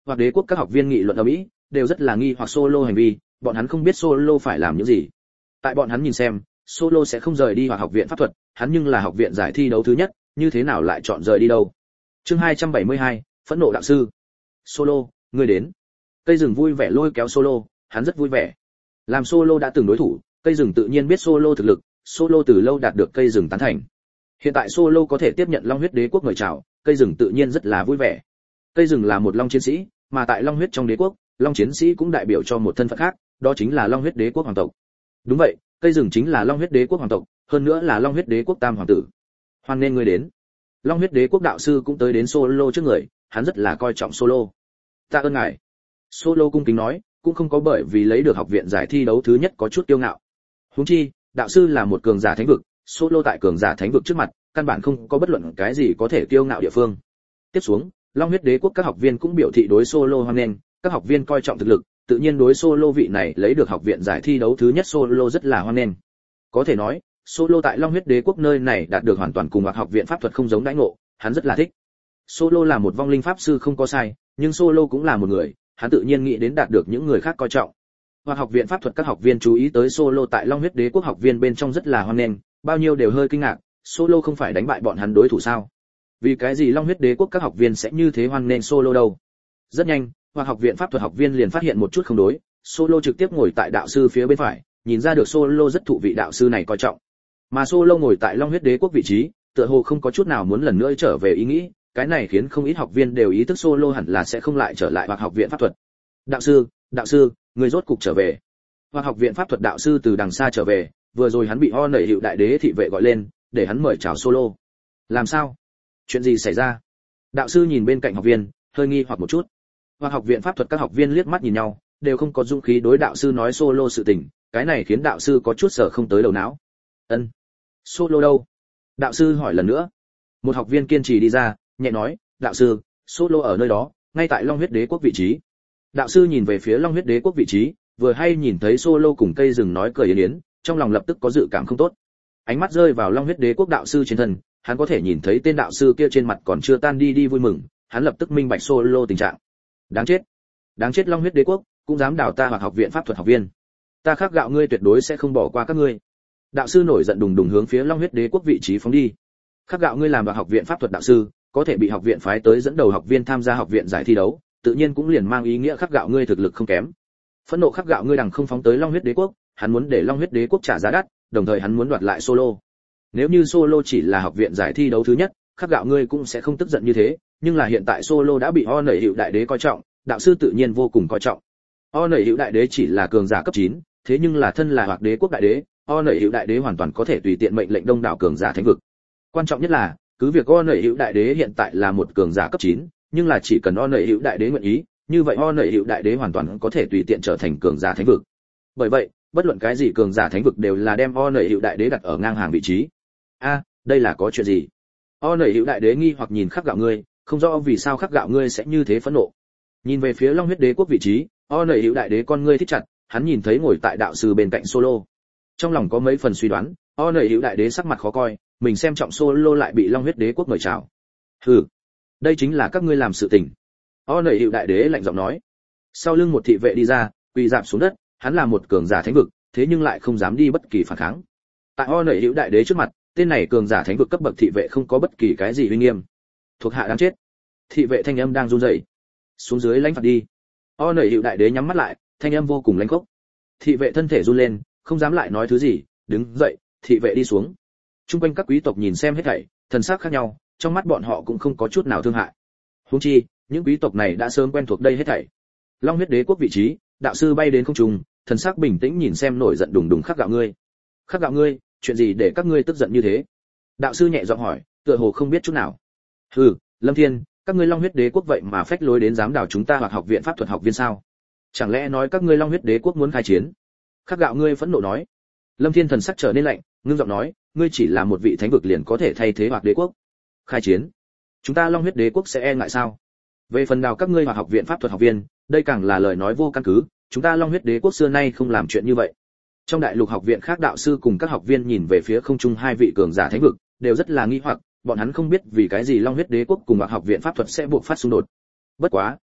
Hoặc đế quốc các học viên nghị luận ầm ĩ, đều rất là nghi hoặc Solo hành vi, bọn hắn không biết Solo phải làm những gì. Tại bọn hắn nhìn xem, Solo sẽ không rời đi hoặc học viện pháp thuật, hắn nhưng là học viện giải thi đấu thứ nhất, như thế nào lại chọn rời đi đâu. Chương hai trăm bảy mươi hai, phẫn nộ đạo sư. Solo, ngươi đến. Cây rừng vui vẻ lôi kéo Solo, hắn rất vui vẻ. Làm Solo đã từng đối thủ, cây rừng tự nhiên biết Solo thực lực, Solo từ lâu đạt được cây rừng tán thành. Hiện tại Solo có thể tiếp nhận Long huyết đế quốc mời chào, cây rừng tự nhiên rất là vui vẻ. Cây rừng là một long chiến sĩ, mà tại Long huyết trong đế quốc, long chiến sĩ cũng đại biểu cho một thân phận khác, đó chính là Long huyết đế quốc hoàng tộc. Đúng vậy, cây rừng chính là Long huyết đế quốc hoàng tộc, hơn nữa là Long huyết đế quốc tam hoàng tử. Hoan nên ngươi đến. Long huyết đế quốc đạo sư cũng tới đến Solo trước người, hắn rất là coi trọng Solo. Tạ ơn ngài. Solo cung kính nói, cũng không có bởi vì lấy được học viện giải thi đấu thứ nhất có chút kiêu ngạo. Huống chi, đạo sư là một cường giả thánh vực, Solo tại cường giả thánh vực trước mặt, căn bản không có bất luận cái gì có thể kiêu ngạo địa phương. Tiếp xuống, Long huyết đế quốc các học viên cũng biểu thị đối Solo hoan nghênh, các học viên coi trọng thực lực, tự nhiên đối Solo vị này lấy được học viện giải thi đấu thứ nhất Solo rất là hoan nghênh. Có thể nói, Solo tại Long huyết đế quốc nơi này đạt được hoàn toàn cùng hoặc học viện pháp thuật không giống đãi ngộ, hắn rất là thích. Solo là một vong linh pháp sư không có sai, nhưng Solo cũng là một người, hắn tự nhiên nghĩ đến đạt được những người khác coi trọng. Hoặc học viện pháp thuật các học viên chú ý tới Solo tại Long huyết đế quốc học viên bên trong rất là hoan nghênh, bao nhiêu đều hơi kinh ngạc, Solo không phải đánh bại bọn hắn đối thủ sao? Vì cái gì Long huyết đế quốc các học viên sẽ như thế hoan nghênh Solo đâu? Rất nhanh, hoặc học viện pháp thuật học viên liền phát hiện một chút không đối, Solo trực tiếp ngồi tại đạo sư phía bên phải, nhìn ra được Solo rất thụ vị đạo sư này coi trọng. Mà Solo ngồi tại Long huyết đế quốc vị trí, tựa hồ không có chút nào muốn lần nữa trở về ý nghĩ, cái này khiến không ít học viên đều ý thức Solo hẳn là sẽ không lại trở lại hoặc học viện pháp thuật. Đạo sư, đạo sư, người rốt cục trở về. Hoặc học viện pháp thuật đạo sư từ đằng xa trở về, vừa rồi hắn bị ho nảy hiệu đại đế thị vệ gọi lên, để hắn mời chào Solo. Làm sao? Chuyện gì xảy ra? Đạo sư nhìn bên cạnh học viên, hơi nghi hoặc một chút. Hoặc học viện pháp thuật các học viên liếc mắt nhìn nhau, đều không có dũng khí đối đạo sư nói Solo sự tình, cái này khiến đạo sư có chút sợ không tới đầu não. Ân, Solo đâu? Đạo sư hỏi lần nữa. Một học viên kiên trì đi ra, nhẹ nói, đạo sư, Solo ở nơi đó, ngay tại Long huyết đế quốc vị trí. Đạo sư nhìn về phía Long huyết đế quốc vị trí, vừa hay nhìn thấy Solo cùng cây rừng nói cười yến yến, trong lòng lập tức có dự cảm không tốt. Ánh mắt rơi vào Long huyết đế quốc đạo sư trên thân, hắn có thể nhìn thấy tên đạo sư kia trên mặt còn chưa tan đi đi vui mừng, hắn lập tức minh bạch Solo tình trạng. Đáng chết, đáng chết Long huyết đế quốc, cũng dám đào ta hoặc học viện pháp thuật học viên. Ta khắc gạo ngươi tuyệt đối sẽ không bỏ qua các ngươi. Đạo sư nổi giận đùng đùng hướng phía Long huyết đế quốc vị trí phóng đi. Khắc gạo ngươi làm vào học viện pháp thuật đạo sư, có thể bị học viện phái tới dẫn đầu học viên tham gia học viện giải thi đấu, tự nhiên cũng liền mang ý nghĩa khắc gạo ngươi thực lực không kém. Phẫn nộ khắc gạo ngươi đằng không phóng tới Long huyết đế quốc, hắn muốn để Long huyết đế quốc trả giá đắt, đồng thời hắn muốn đoạt lại Solo. Nếu như Solo chỉ là học viện giải thi đấu thứ nhất, khắc gạo ngươi cũng sẽ không tức giận như thế, nhưng là hiện tại Solo đã bị O nảy hiệu đại đế coi trọng, đạo sư tự nhiên vô cùng coi trọng. O nảy hiệu đại đế chỉ là cường giả cấp chín, thế nhưng là thân là hoặc đế quốc đại đế, O nảy hiệu đại đế hoàn toàn có thể tùy tiện mệnh lệnh đông đảo cường giả thánh vực. Quan trọng nhất là, cứ việc O nảy hiệu đại đế hiện tại là một cường giả cấp chín, nhưng là chỉ cần O nảy hiệu đại đế nguyện ý, như vậy O nảy hiệu đại đế hoàn toàn có thể tùy tiện trở thành cường giả thánh vực. Bởi vậy, bất luận cái gì cường giả thánh vực đều là đem O nảy hiệu đại đế đặt ở ngang hàng vị trí. A, đây là có chuyện gì? O nảy hiệu đại đế nghi hoặc nhìn khắc gạo ngươi, không rõ vì sao khắc gạo ngươi sẽ như thế phẫn nộ. Nhìn về phía Long huyết đế quốc vị trí, O nảy hiệu đại đế con ngươi thích chặt, hắn nhìn thấy ngồi tại đạo sư bên cạnh Solo. Trong lòng có mấy phần suy đoán, O nảy hiệu đại đế sắc mặt khó coi, mình xem trọng Solo lại bị Long huyết đế quốc mời chào. Hừ, đây chính là các ngươi làm sự tình. O nảy hiệu đại đế lạnh giọng nói. Sau lưng một thị vệ đi ra, quỳ rạp xuống đất, hắn là một cường giả thánh vực, thế nhưng lại không dám đi bất kỳ phản kháng. Tại O nảy hiệu đại đế trước mặt, tên này cường giả thánh vực cấp bậc thị vệ không có bất kỳ cái gì uy nghiêm. Thuộc hạ đáng chết. Thị vệ thanh âm đang run rẩy. Xuống dưới lãnh phạt đi. O nảy hiệu đại đế nhắm mắt lại, thanh âm vô cùng lãnh khốc. Thị vệ thân thể run lên, không dám lại nói thứ gì, đứng dậy, thị vệ đi xuống. Trung quanh các quý tộc nhìn xem hết thảy, thần sắc khác nhau, trong mắt bọn họ cũng không có chút nào thương hại. Huống chi, những quý tộc này đã sớm quen thuộc đây hết thảy. Long huyết đế quốc vị trí, đạo sư bay đến không trung, thần sắc bình tĩnh nhìn xem nổi giận đùng đùng khắc gạo ngươi. Khắc gạo ngươi, chuyện gì để các ngươi tức giận như thế? Đạo sư nhẹ giọng hỏi, tựa hồ không biết chút nào. Hừ, Lâm Thiên, các ngươi Long huyết đế quốc vậy mà phách lối đến dám đào chúng ta hoặc học viện pháp thuật học viên sao? Chẳng lẽ nói các ngươi Long huyết đế quốc muốn khai chiến? Khắc gạo ngươi phẫn nộ nói. Lâm Thiên thần sắc trở nên lạnh, ngưng giọng nói, ngươi chỉ là một vị thánh vực liền có thể thay thế hoặc đế quốc. Khai chiến? Chúng ta Long huyết đế quốc sẽ e ngại sao? Về phần đào các ngươi hoặc học viện pháp thuật học viên, đây càng là lời nói vô căn cứ, chúng ta Long huyết đế quốc xưa nay không làm chuyện như vậy. Trong đại lục học viện khác đạo sư cùng các học viên nhìn về phía không trung hai vị cường giả thánh vực, đều rất là nghi hoặc, bọn hắn không biết vì cái gì Long huyết đế quốc cùng hoặc học viện pháp thuật sẽ buộc phát xung đột. Bất quá,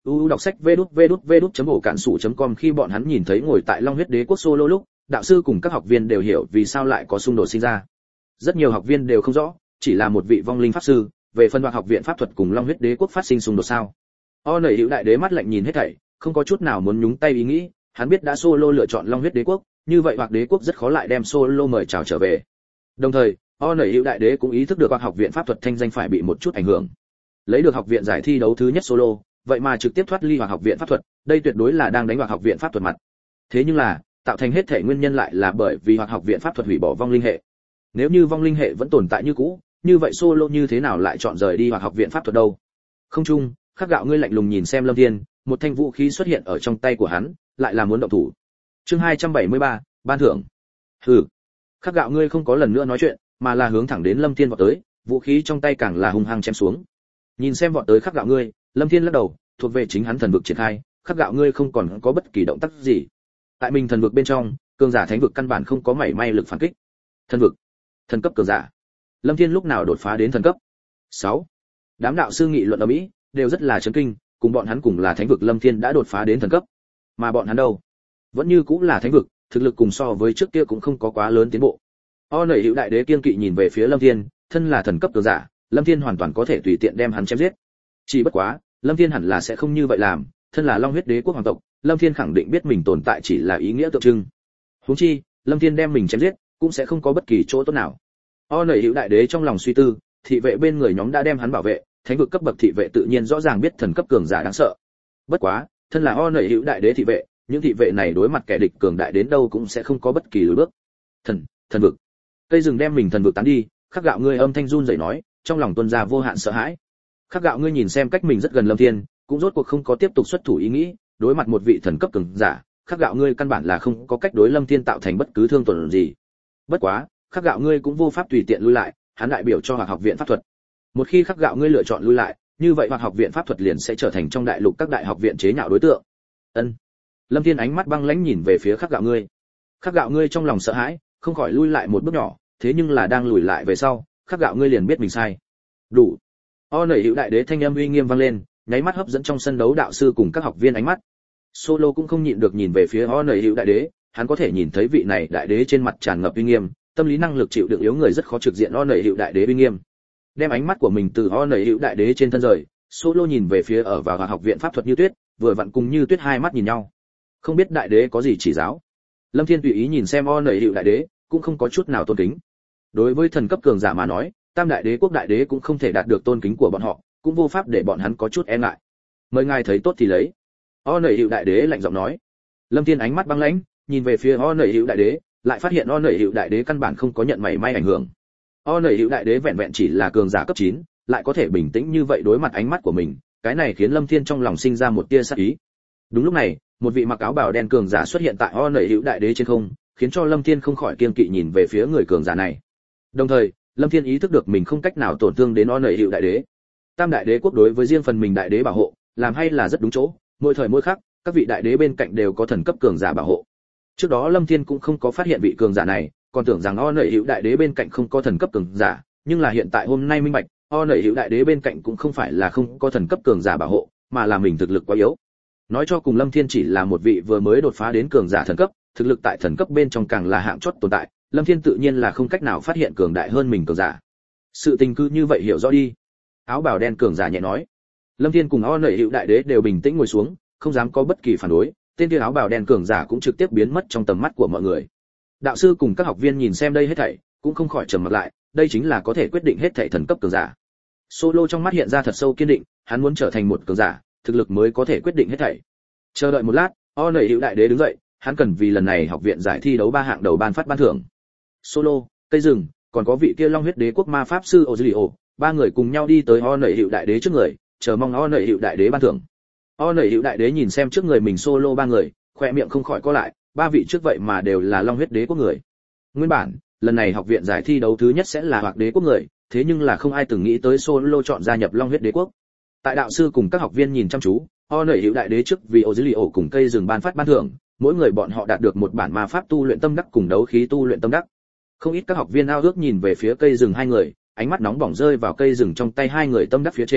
uu đọc sách vê đút vê đút vê đút chấm ổ cản sủ chấm com. Khi bọn hắn nhìn thấy ngồi tại Long huyết đế quốc solo lúc, đạo sư cùng các học viên đều hiểu vì sao lại có xung đột sinh ra. Rất nhiều học viên đều không rõ, chỉ là một vị vong linh pháp sư, về phân đoạn học viện pháp thuật cùng Long huyết đế quốc phát sinh xung đột sao? O nảy hữu đại đế mắt lạnh nhìn hết thảy, không có chút nào muốn nhúng tay ý nghĩ, hắn biết đã solo lựa chọn Long huyết đế quốc, như vậy hoặc đế quốc rất khó lại đem solo mời chào trở về. Đồng thời, O nảy hữu đại đế cũng ý thức được hoặc học viện pháp thuật thanh danh phải bị một chút ảnh hưởng. Lấy được học viện giải thi đấu thứ nhất solo, vậy mà trực tiếp thoát ly hoặc học viện pháp thuật, đây tuyệt đối là đang đánh hoặc học viện pháp thuật mặt. Thế nhưng là, tạo thành hết thể nguyên nhân lại là bởi vì hoặc học viện pháp thuật hủy bỏ vong linh hệ. Nếu như vong linh hệ vẫn tồn tại như cũ, như vậy solo như thế nào lại chọn rời đi hoặc học viện pháp thuật đâu? Không chung, Khắc Gạo ngươi lạnh lùng nhìn xem Lâm Thiên, một thanh vũ khí xuất hiện ở trong tay của hắn, lại là muốn động thủ. Chương hai trăm bảy mươi ba, ban thưởng. Hừ. Khắc Gạo ngươi không có lần nữa nói chuyện, mà là hướng thẳng đến Lâm Thiên vọt tới, vũ khí trong tay càng là hung hăng chém xuống. Nhìn xem vọt tới Khắc Gạo ngươi, Lâm Thiên lắc đầu, thuộc về chính hắn thần vực triển khai, Khắc Gạo ngươi không còn có bất kỳ động tác gì. Tại mình thần vực bên trong, cường giả thánh vực căn bản không có mảy may lực phản kích. Thần vực, thần cấp cường giả. Lâm Thiên lúc nào đột phá đến thần cấp? sáu. Đám đạo sư nghị luận ở Mỹ đều rất là chấn kinh, cùng bọn hắn cùng là thánh vực Lâm Thiên đã đột phá đến thần cấp. Mà bọn hắn đâu? Vẫn như cũng là thánh vực, thực lực cùng so với trước kia cũng không có quá lớn tiến bộ. O nảy hữu đại đế kiên kỵ nhìn về phía Lâm Thiên, thân là thần cấp cường giả, Lâm Thiên hoàn toàn có thể tùy tiện đem hắn chém giết. Chỉ bất quá, Lâm Thiên hẳn là sẽ không như vậy làm, thân là Long huyết đế quốc hoàng tộc, Lâm Thiên khẳng định biết mình tồn tại chỉ là ý nghĩa tượng trưng. Huống chi, Lâm Thiên đem mình chém giết, cũng sẽ không có bất kỳ chỗ tốt nào. O nảy hữu đại đế trong lòng suy tư, thị vệ bên người nhóm đã đem hắn bảo vệ, thánh vực cấp bậc thị vệ tự nhiên rõ ràng biết thần cấp cường giả đáng sợ. Bất quá, thân là O nảy hữu đại đế thị vệ, những thị vệ này đối mặt kẻ địch cường đại đến đâu cũng sẽ không có bất kỳ lùi bước. Thần, thần vực. Cây rừng đem mình thần vực tán đi, Khắc Gạo ngươi âm thanh run rẩy nói, trong lòng tuôn ra vô hạn sợ hãi. Khắc Gạo ngươi nhìn xem cách mình rất gần Lâm Thiên, cũng rốt cuộc không có tiếp tục xuất thủ ý nghĩ, đối mặt một vị thần cấp cường giả, Khắc Gạo ngươi căn bản là không có cách đối Lâm Thiên tạo thành bất cứ thương tổn gì. Bất quá, Khắc Gạo ngươi cũng vô pháp tùy tiện lui lại, hắn đại biểu cho Hoặc học viện pháp thuật. Một khi Khắc Gạo ngươi lựa chọn lui lại, như vậy Hoặc học viện pháp thuật liền sẽ trở thành trong đại lục các đại học viện chế nhạo đối tượng. Ân. Lâm Thiên ánh mắt băng lãnh nhìn về phía Khắc Gạo ngươi. Khắc Gạo ngươi trong lòng sợ hãi, không khỏi lui lại một bước nhỏ, thế nhưng là đang lùi lại về sau, Khắc Gạo ngươi liền biết mình sai. Đủ. O nảy hữu đại đế thanh âm uy nghiêm vang lên, nháy mắt hấp dẫn trong sân đấu đạo sư cùng các học viên ánh mắt. Solo cũng không nhịn được nhìn về phía O nảy hữu đại đế, hắn có thể nhìn thấy vị này đại đế trên mặt tràn ngập uy nghiêm, tâm lý năng lực chịu đựng yếu người rất khó trực diện O nảy hữu đại đế uy nghiêm. Đem ánh mắt của mình từ O nảy hữu đại đế trên thân rời, Solo nhìn về phía ở vào học viện pháp thuật Như Tuyết, vừa vặn cùng Như Tuyết hai mắt nhìn nhau. Không biết đại đế có gì chỉ giáo. Lâm Thiên tùy ý nhìn xem O nảy hữu đại đế, cũng không có chút nào tôn kính. Đối với thần cấp cường giả mà nói, tam đại đế quốc đại đế cũng không thể đạt được tôn kính của bọn họ, cũng vô pháp để bọn hắn có chút e ngại. Mời ngài thấy tốt thì lấy. O nảy hữu đại đế lạnh giọng nói. Lâm Thiên ánh mắt băng lãnh, nhìn về phía O nảy hữu đại đế, lại phát hiện O nảy hữu đại đế căn bản không có nhận mảy may ảnh hưởng. O nảy hữu đại đế vẹn vẹn chỉ là cường giả cấp chín, lại có thể bình tĩnh như vậy đối mặt ánh mắt của mình, cái này khiến Lâm Thiên trong lòng sinh ra một tia sát ý. Đúng lúc này, một vị mặc áo bào đen cường giả xuất hiện tại O nảy hữu đại đế trên không, khiến cho Lâm Thiên không khỏi kiêng kỵ nhìn về phía người cường giả này. Đồng thời, Lâm Thiên ý thức được mình không cách nào tổn thương đến O nảy hữu đại đế. Tam đại đế quốc đối với riêng phần mình đại đế bảo hộ, làm hay là rất đúng chỗ, mỗi thời mỗi khắc, các vị đại đế bên cạnh đều có thần cấp cường giả bảo hộ. Trước đó Lâm Thiên cũng không có phát hiện vị cường giả này, còn tưởng rằng O nảy hữu đại đế bên cạnh không có thần cấp cường giả, nhưng là hiện tại hôm nay minh bạch, O nảy hữu đại đế bên cạnh cũng không phải là không có thần cấp cường giả bảo hộ, mà là mình thực lực quá yếu. Nói cho cùng Lâm Thiên chỉ là một vị vừa mới đột phá đến cường giả thần cấp, thực lực tại thần cấp bên trong càng là hạng chót tồn tại, Lâm Thiên tự nhiên là không cách nào phát hiện cường đại hơn mình cường giả. Sự tình cứ như vậy hiểu rõ đi. Áo bào đen cường giả nhẹ nói. Lâm Thiên cùng O nảy hữu đại đế đều bình tĩnh ngồi xuống, không dám có bất kỳ phản đối, tên kia áo bào đen cường giả cũng trực tiếp biến mất trong tầm mắt của mọi người. Đạo sư cùng các học viên nhìn xem đây hết thảy, cũng không khỏi trầm mặt lại, đây chính là có thể quyết định hết thảy thần cấp cường giả. Solo trong mắt hiện ra thật sâu kiên định, hắn muốn trở thành một cường giả, thực lực mới có thể quyết định hết thảy. Chờ đợi một lát, O nảy hữu đại đế đứng dậy, hắn cần vì lần này học viện giải thi đấu ba hạng đầu ban phát ban thưởng. Solo, cây rừng, còn có vị kia Long huyết đế quốc ma pháp sư Ozilio, ba người cùng nhau đi tới O nảy hữu đại đế trước người, chờ mong O nảy hữu đại đế ban thưởng. O nảy hữu đại đế nhìn xem trước người mình Solo ba người, khoe miệng không khỏi co lại, ba vị trước vậy mà đều là Long huyết đế quốc người. Nguyên bản, lần này học viện giải thi đấu thứ nhất sẽ là Hoặc đế quốc người, thế nhưng là không ai từng nghĩ tới Solo chọn gia nhập Long huyết đế quốc. Tại đạo sư cùng các học viên nhìn chăm chú, O nảy hữu đại đế trước vì Ozilio cùng cây rừng ban phát ban thưởng, mỗi người bọn họ đạt được một bản ma pháp tu luyện tâm đắc cùng đấu khí tu luyện tâm đắc. Không ít các học viên ao ước nhìn về phía cây rừng hai người, ánh mắt nóng bỏng rơi vào cây rừng trong tay hai người tâm đắc phía trên,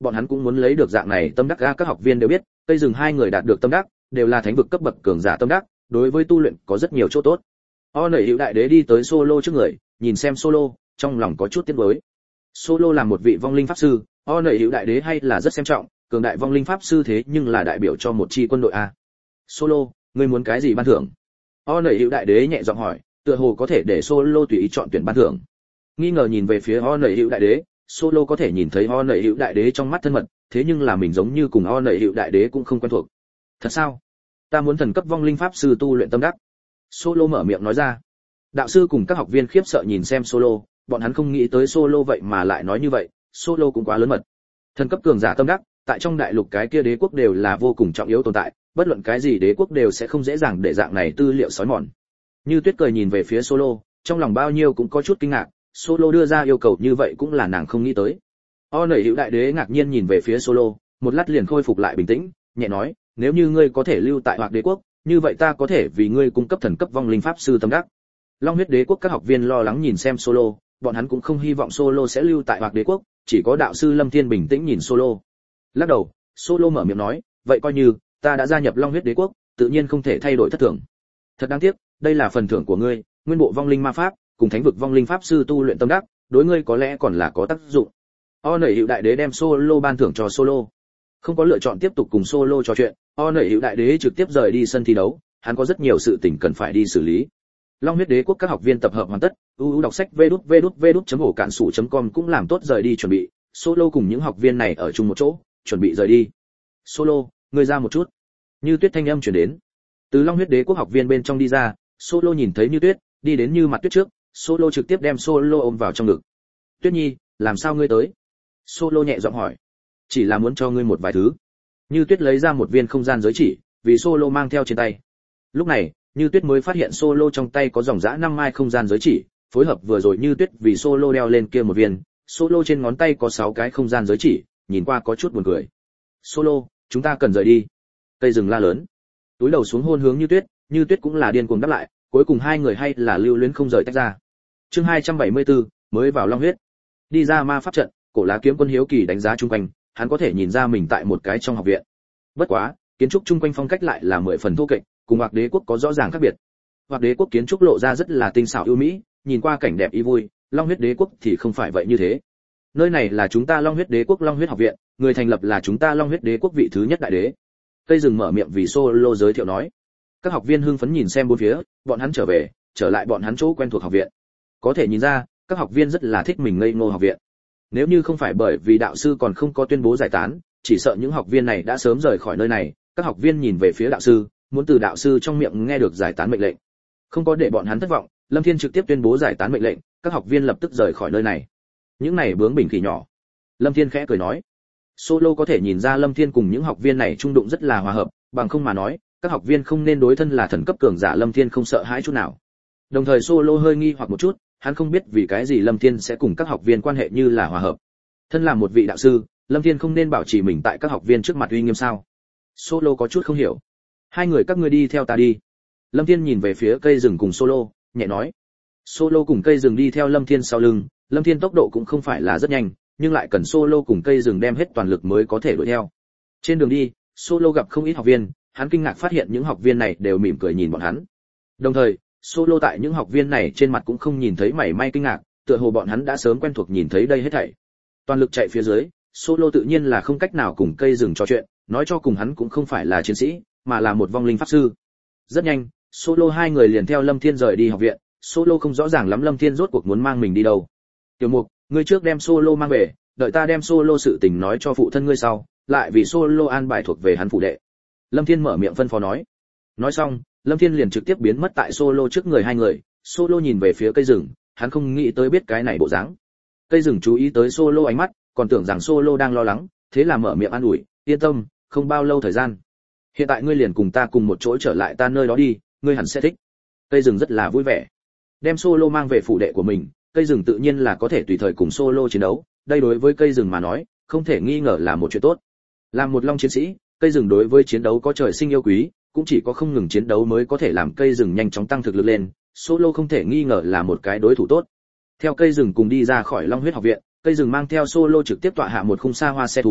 bọn hắn cũng muốn lấy được dạng này tâm đắc. Ga các học viên đều biết, cây rừng hai người đạt được tâm đắc, đều là thánh vực cấp bậc cường giả tâm đắc, đối với tu luyện có rất nhiều chỗ tốt. O nảy hữu đại đế đi tới Solo trước người, nhìn xem Solo, trong lòng có chút tiếc nuối. Solo là một vị vong linh pháp sư, O nảy hữu đại đế hay là rất xem trọng, cường đại vong linh pháp sư thế nhưng là đại biểu cho một chi quân đội a. Solo, ngươi muốn cái gì ban thưởng? O nảy hữu đại đế nhẹ giọng hỏi, tựa hồ có thể để Solo tùy ý chọn tuyển ban thưởng. Nghi ngờ nhìn về phía O nảy hữu đại đế, Solo có thể nhìn thấy O nảy hữu đại đế trong mắt thân mật, thế nhưng là mình giống như cùng O nảy hữu đại đế cũng không quen thuộc. Thật sao? Ta muốn thần cấp vong linh pháp sư tu luyện tâm đắc. Solo mở miệng nói ra. Đạo sư cùng các học viên khiếp sợ nhìn xem Solo, bọn hắn không nghĩ tới Solo vậy mà lại nói như vậy, Solo cũng quá lớn mật. Thần cấp cường giả tâm đắc, tại trong đại lục cái kia đế quốc đều là vô cùng trọng yếu tồn tại, bất luận cái gì đế quốc đều sẽ không dễ dàng để dạng này tư liệu xói mòn. Như Tuyết cười nhìn về phía Solo, trong lòng bao nhiêu cũng có chút kinh ngạc, Solo đưa ra yêu cầu như vậy cũng là nàng không nghĩ tới. O nảy hữu đại đế ngạc nhiên nhìn về phía Solo, một lát liền khôi phục lại bình tĩnh, nhẹ nói, nếu như ngươi có thể lưu tại Hoặc đế quốc, như vậy ta có thể vì ngươi cung cấp thần cấp vong linh pháp sư tâm đắc. Long huyết đế quốc các học viên lo lắng nhìn xem Solo, bọn hắn cũng không hy vọng Solo sẽ lưu tại Hoặc đế quốc, chỉ có đạo sư Lâm Thiên bình tĩnh nhìn Solo. Lắc đầu, Solo mở miệng nói, vậy coi như ta đã gia nhập Long huyết đế quốc, tự nhiên không thể thay đổi thất thường. Thật đáng tiếc, đây là phần thưởng của ngươi, nguyên bộ vong linh ma pháp, cùng thánh vực vong linh pháp sư tu luyện tâm đắc, đối ngươi có lẽ còn là có tác dụng. O nảy hữu đại đế đem Solo ban thưởng cho Solo. Không có lựa chọn tiếp tục cùng Solo trò chuyện, O nảy hữu đại đế trực tiếp rời đi sân thi đấu, hắn có rất nhiều sự tình cần phải đi xử lý. Long huyết đế quốc các học viên tập hợp hoàn tất, uu đọc sách vđút vđút vđút chấm ổ cản sủ chấm com cũng làm tốt rời đi chuẩn bị, Solo cùng những học viên này ở chung một chỗ, chuẩn bị rời đi. Solo, ngươi ra một chút. Như Tuyết thanh âm truyền đến. Từ Long huyết đế quốc học viên bên trong đi ra, Solo nhìn thấy Như Tuyết, đi đến Như Mặt Tuyết trước, Solo trực tiếp đem Solo ôm vào trong ngực. Tuyết Nhi, làm sao ngươi tới? Solo nhẹ giọng hỏi. Chỉ là muốn cho ngươi một vài thứ. Như Tuyết lấy ra một viên không gian giới chỉ, vì Solo mang theo trên tay. Lúc này, Như Tuyết mới phát hiện Solo trong tay có dòng dã năm mai không gian giới chỉ, phối hợp vừa rồi Như Tuyết vì Solo đeo lên kia một viên, Solo trên ngón tay có sáu cái không gian giới chỉ, nhìn qua có chút buồn cười. Solo, chúng ta cần rời đi. Cây rừng la lớn. Túi đầu xuống hôn hướng Như Tuyết, Như Tuyết cũng là điên cuồng đáp lại, cuối cùng hai người hay là lưu luyến không rời tách ra. Chương hai trăm bảy mươi tư, mới vào Long huyết. Đi ra ma pháp trận, Cổ Lá Kiếm Quân hiếu kỳ đánh giá chung quanh, hắn có thể nhìn ra mình tại một cái trong học viện. Bất quá, kiến trúc chung quanh phong cách lại là mười phần thô kệch, cùng Hoặc đế quốc có rõ ràng khác biệt. Hoặc đế quốc kiến trúc lộ ra rất là tinh xảo ưu mỹ, nhìn qua cảnh đẹp ý vui, Long huyết đế quốc thì không phải vậy như thế. Nơi này là chúng ta Long huyết đế quốc Long huyết học viện, người thành lập là chúng ta Long huyết đế quốc vị thứ nhất đại đế. Cây rừng mở miệng vì Solo giới thiệu nói. Các học viên hưng phấn nhìn xem bốn phía, bọn hắn trở về, trở lại bọn hắn chỗ quen thuộc học viện. Có thể nhìn ra, các học viên rất là thích mình ngây ngô học viện. Nếu như không phải bởi vì đạo sư còn không có tuyên bố giải tán, chỉ sợ những học viên này đã sớm rời khỏi nơi này. Các học viên nhìn về phía đạo sư, muốn từ đạo sư trong miệng nghe được giải tán mệnh lệnh. Không có để bọn hắn thất vọng, Lâm Thiên trực tiếp tuyên bố giải tán mệnh lệnh, các học viên lập tức rời khỏi nơi này. Những này bướng bỉnh khỉ nhỏ. Lâm Thiên khẽ cười nói. Solo có thể nhìn ra Lâm Thiên cùng những học viên này trung đụng rất là hòa hợp, bằng không mà nói, các học viên không nên đối thân là thần cấp cường giả Lâm Thiên không sợ hãi chút nào. Đồng thời Solo hơi nghi hoặc một chút, hắn không biết vì cái gì Lâm Thiên sẽ cùng các học viên quan hệ như là hòa hợp. Thân là một vị đạo sư, Lâm Thiên không nên bảo trì mình tại các học viên trước mặt uy nghiêm sao? Solo có chút không hiểu. Hai người các ngươi đi theo ta đi. Lâm Thiên nhìn về phía cây rừng cùng Solo, nhẹ nói. Solo cùng cây rừng đi theo Lâm Thiên sau lưng, Lâm Thiên tốc độ cũng không phải là rất nhanh, nhưng lại cần Solo cùng cây rừng đem hết toàn lực mới có thể đuổi theo. Trên đường đi, Solo gặp không ít học viên, hắn kinh ngạc phát hiện những học viên này đều mỉm cười nhìn bọn hắn. Đồng thời, Solo tại những học viên này trên mặt cũng không nhìn thấy mảy may kinh ngạc, tựa hồ bọn hắn đã sớm quen thuộc nhìn thấy đây hết thảy. Toàn lực chạy phía dưới, Solo tự nhiên là không cách nào cùng cây rừng trò chuyện, nói cho cùng hắn cũng không phải là chiến sĩ, mà là một vong linh pháp sư. Rất nhanh, Solo hai người liền theo Lâm Thiên rời đi học viện, Solo không rõ ràng lắm Lâm Thiên rốt cuộc muốn mang mình đi đâu. Tiểu Mục, ngươi trước đem Solo mang về, đợi ta đem Solo sự tình nói cho phụ thân ngươi sau, lại vì Solo an bài thuộc về hắn phụ đệ. Lâm Thiên mở miệng phân phó nói. Nói xong, Lâm Thiên liền trực tiếp biến mất tại Solo trước người hai người, Solo nhìn về phía cây rừng, hắn không nghĩ tới biết cái này bộ dáng. Cây rừng chú ý tới Solo ánh mắt, còn tưởng rằng Solo đang lo lắng, thế là mở miệng an ủi, yên tâm, không bao lâu thời gian. Hiện tại ngươi liền cùng ta cùng một chỗ trở lại ta nơi đó đi, ngươi hẳn sẽ thích. Cây rừng rất là vui vẻ. Đem Solo mang về phủ đệ của mình, cây rừng tự nhiên là có thể tùy thời cùng Solo chiến đấu, đây đối với cây rừng mà nói, không thể nghi ngờ là một chuyện tốt. Làm một long chiến sĩ, cây rừng đối với chiến đấu có trời sinh yêu quý, cũng chỉ có không ngừng chiến đấu mới có thể làm cây rừng nhanh chóng tăng thực lực lên, Solo không thể nghi ngờ là một cái đối thủ tốt. Theo cây rừng cùng đi ra khỏi Long huyết học viện, cây rừng mang theo Solo trực tiếp tọa hạ một khung xa hoa xe thú,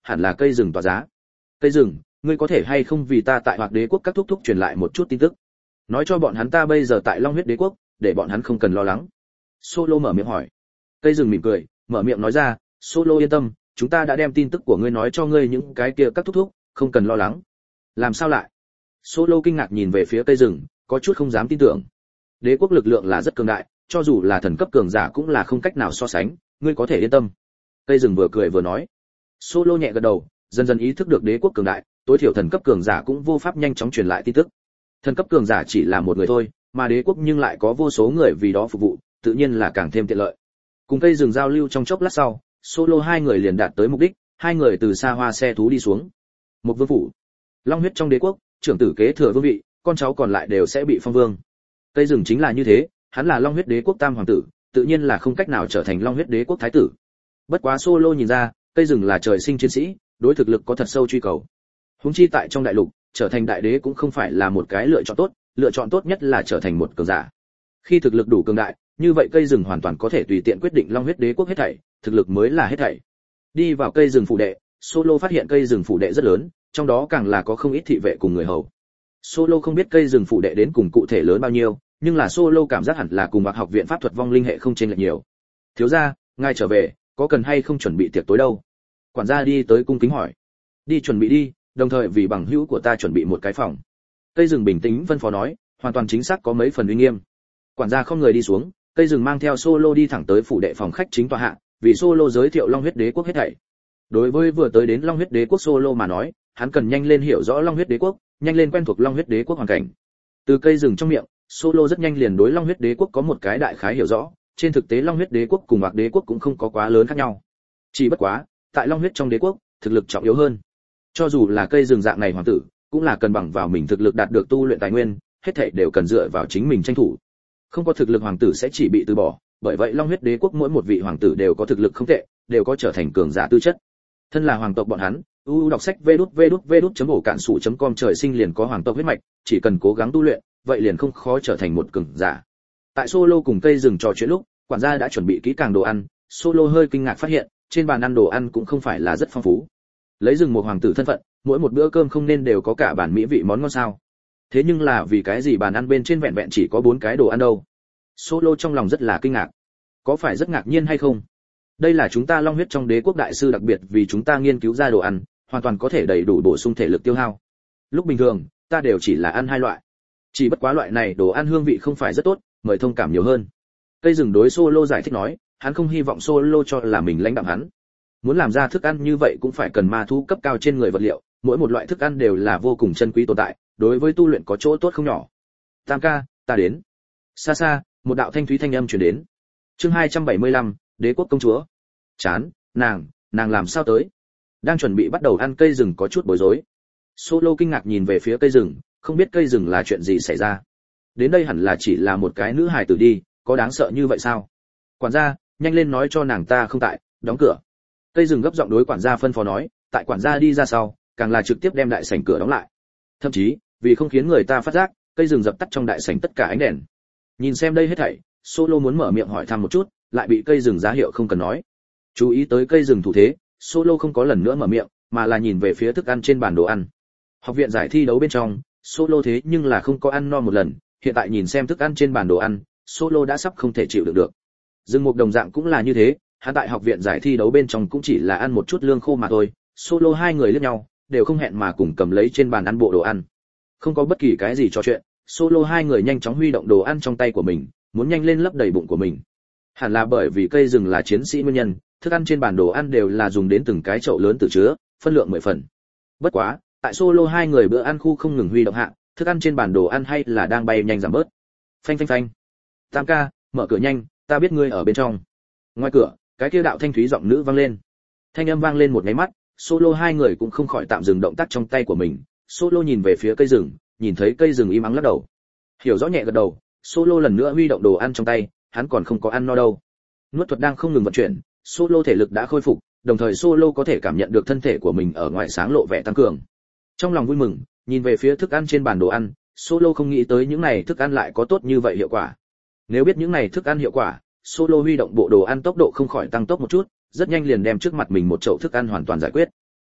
hẳn là cây rừng tỏa giá. Cây rừng, ngươi có thể hay không vì ta tại Hoặc Đế quốc các thúc thúc truyền lại một chút tin tức, nói cho bọn hắn ta bây giờ tại Long Huyết Đế quốc, để bọn hắn không cần lo lắng. Solo mở miệng hỏi. Cây rừng mỉm cười, mở miệng nói ra, Solo yên tâm, chúng ta đã đem tin tức của ngươi nói cho ngươi những cái kia các thúc thúc, không cần lo lắng. Làm sao lại? Solo kinh ngạc nhìn về phía cây rừng, có chút không dám tin tưởng. Đế quốc lực lượng là rất cường đại, cho dù là thần cấp cường giả cũng là không cách nào so sánh, ngươi có thể yên tâm. Cây rừng vừa cười vừa nói. Solo nhẹ gật đầu, dần dần ý thức được đế quốc cường đại, tối thiểu thần cấp cường giả cũng vô pháp nhanh chóng truyền lại tin tức. Thần cấp cường giả chỉ là một người thôi, mà đế quốc nhưng lại có vô số người vì đó phục vụ, tự nhiên là càng thêm tiện lợi. Cùng cây rừng giao lưu trong chốc lát sau, Solo hai người liền đạt tới mục đích, hai người từ xa hoa xe thú đi xuống. Một vương phủ, Long Huyết trong đế quốc, trưởng tử kế thừa vương vị, con cháu còn lại đều sẽ bị phong vương. Cây rừng chính là như thế, hắn là Long Huyết đế quốc tam hoàng tử, tự nhiên là không cách nào trở thành Long Huyết đế quốc thái tử. Bất quá Solo nhìn ra, cây rừng là trời sinh chiến sĩ, đối thực lực có thật sâu truy cầu. Huống chi tại trong đại lục, trở thành đại đế cũng không phải là một cái lựa chọn tốt, lựa chọn tốt nhất là trở thành một cường giả. Khi thực lực đủ cường đại, như vậy cây rừng hoàn toàn có thể tùy tiện quyết định Long Huyết đế quốc hết thảy, thực lực mới là hết thảy. Đi vào cây rừng phủ đệ, Solo phát hiện cây rừng phủ đệ rất lớn, trong đó càng là có không ít thị vệ cùng người hầu. Solo không biết cây rừng phủ đệ đến cùng cụ thể lớn bao nhiêu, nhưng là Solo cảm giác hẳn là cùng Bạc học viện pháp thuật vong linh hệ không chênh lệch nhiều. Thiếu gia, ngài trở về, có cần hay không chuẩn bị tiệc tối đâu? Quản gia đi tới cung kính hỏi. Đi chuẩn bị đi, đồng thời vì bằng hữu của ta chuẩn bị một cái phòng. Cây rừng bình tĩnh phân phó nói, hoàn toàn chính xác có mấy phần uy nghiêm. Quản gia không người đi xuống, cây rừng mang theo Solo đi thẳng tới phủ đệ phòng khách chính tòa hạ, vì Solo giới thiệu Long Huyết đế quốc hết thảy. Đối với vừa tới đến Long Huyết đế quốc Solo mà nói, hắn cần nhanh lên hiểu rõ Long Huyết đế quốc, nhanh lên quen thuộc Long Huyết đế quốc hoàn cảnh. Từ cây rừng trong miệng, Solo rất nhanh liền đối Long Huyết đế quốc có một cái đại khái hiểu rõ, trên thực tế Long Huyết đế quốc cùng Bạc đế quốc cũng không có quá lớn khác nhau. Chỉ bất quá, tại Long Huyết trong đế quốc, thực lực trọng yếu hơn. Cho dù là cây rừng dạng này hoàng tử, cũng là cần bằng vào mình thực lực đạt được tu luyện tài nguyên, hết thảy đều cần dựa vào chính mình tranh thủ. Không có thực lực hoàng tử sẽ chỉ bị từ bỏ, bởi vậy Long Huyết đế quốc mỗi một vị hoàng tử đều có thực lực không tệ, đều có trở thành cường giả tư chất. Thân là hoàng tộc bọn hắn, u u đọc sách vê đút vê đút vê đút chấm ổ cạn sủ chấm com trời sinh liền có hoàng tộc huyết mạch, chỉ cần cố gắng tu luyện, vậy liền không khó trở thành một cường giả. Tại Solo cùng cây rừng trò chuyện lúc, quản gia đã chuẩn bị kỹ càng đồ ăn, Solo hơi kinh ngạc phát hiện, trên bàn ăn đồ ăn cũng không phải là rất phong phú. Lấy rừng một hoàng tử thân phận, mỗi một bữa cơm không nên đều có cả bản mỹ vị món ngon sao? Thế nhưng là vì cái gì bàn ăn bên trên vẹn vẹn chỉ có bốn cái đồ ăn đâu? Solo trong lòng rất là kinh ngạc. Có phải rất ngạc nhiên hay không? Đây là chúng ta Long Huyết trong đế quốc đại sư đặc biệt vì chúng ta nghiên cứu ra đồ ăn, hoàn toàn có thể đầy đủ bổ sung thể lực tiêu hao. Lúc bình thường, ta đều chỉ là ăn hai loại. Chỉ bất quá loại này đồ ăn hương vị không phải rất tốt, mời thông cảm nhiều hơn. Cây rừng đối Solo giải thích nói, hắn không hy vọng Solo cho là mình lãnh đạm hắn. Muốn làm ra thức ăn như vậy cũng phải cần ma thú cấp cao trên người vật liệu, mỗi một loại thức ăn đều là vô cùng chân quý tồn tại, đối với tu luyện có chỗ tốt không nhỏ. Tam ca, ta đến. Xa xa, một đạo thanh thúy thanh âm truyền đến. Chương hai trăm bảy mươi lăm, Đế quốc công chúa. Chán, nàng, nàng làm sao tới? Đang chuẩn bị bắt đầu ăn, cây rừng có chút bối rối. Solo kinh ngạc nhìn về phía cây rừng, không biết cây rừng là chuyện gì xảy ra. Đến đây hẳn là chỉ là một cái nữ hài tử đi, có đáng sợ như vậy sao? Quản gia, nhanh lên nói cho nàng ta không tại, đóng cửa. Cây rừng gấp giọng đối quản gia phân phó nói, tại quản gia đi ra sau, càng là trực tiếp đem đại sảnh cửa đóng lại. Thậm chí, vì không khiến người ta phát giác, cây rừng dập tắt trong đại sảnh tất cả ánh đèn. Nhìn xem đây hết thảy, Solo muốn mở miệng hỏi thăm một chút, lại bị cây rừng ra hiệu không cần nói. Chú ý tới cây rừng thủ thế, Solo không có lần nữa mở miệng, mà là nhìn về phía thức ăn trên bàn đồ ăn. Học viện giải thi đấu bên trong, Solo thế nhưng là không có ăn no một lần, hiện tại nhìn xem thức ăn trên bàn đồ ăn, Solo đã sắp không thể chịu đựng được. Dương Mục đồng dạng cũng là như thế, hắn tại học viện giải thi đấu bên trong cũng chỉ là ăn một chút lương khô mà thôi. Solo hai người liếc nhau, đều không hẹn mà cùng cầm lấy trên bàn ăn bộ đồ ăn. Không có bất kỳ cái gì trò chuyện, Solo hai người nhanh chóng huy động đồ ăn trong tay của mình, muốn nhanh lên lấp đầy bụng của mình. Hẳn là bởi vì cây rừng là chiến sĩ nguyên nhân, thức ăn trên bàn đồ ăn đều là dùng đến từng cái chậu lớn tự chứa, phân lượng mười phần. Bất quá, tại Solo hai người bữa ăn khu không ngừng huy động hạ, thức ăn trên bàn đồ ăn hay là đang bay nhanh giảm bớt. Phanh phanh phanh. Tam ca, mở cửa nhanh, ta biết ngươi ở bên trong. Ngoài cửa, cái kia đạo thanh thúy giọng nữ vang lên. Thanh âm vang lên một cái mắt, Solo hai người cũng không khỏi tạm dừng động tác trong tay của mình. Solo nhìn về phía cây rừng, nhìn thấy cây rừng im ắng lắc đầu. Hiểu rõ nhẹ gật đầu, Solo lần nữa huy động đồ ăn trong tay, hắn còn không có ăn no đâu. Nuốt thuật đang không ngừng vận chuyển, Solo thể lực đã khôi phục, đồng thời Solo có thể cảm nhận được thân thể của mình ở ngoài sáng lộ vẻ tăng cường. Trong lòng vui mừng, nhìn về phía thức ăn trên bàn đồ ăn, Solo không nghĩ tới những này thức ăn lại có tốt như vậy hiệu quả. Nếu biết những này thức ăn hiệu quả, Solo huy động bộ đồ ăn tốc độ không khỏi tăng tốc một chút, rất nhanh liền đem trước mặt mình một chậu thức ăn hoàn toàn giải quyết.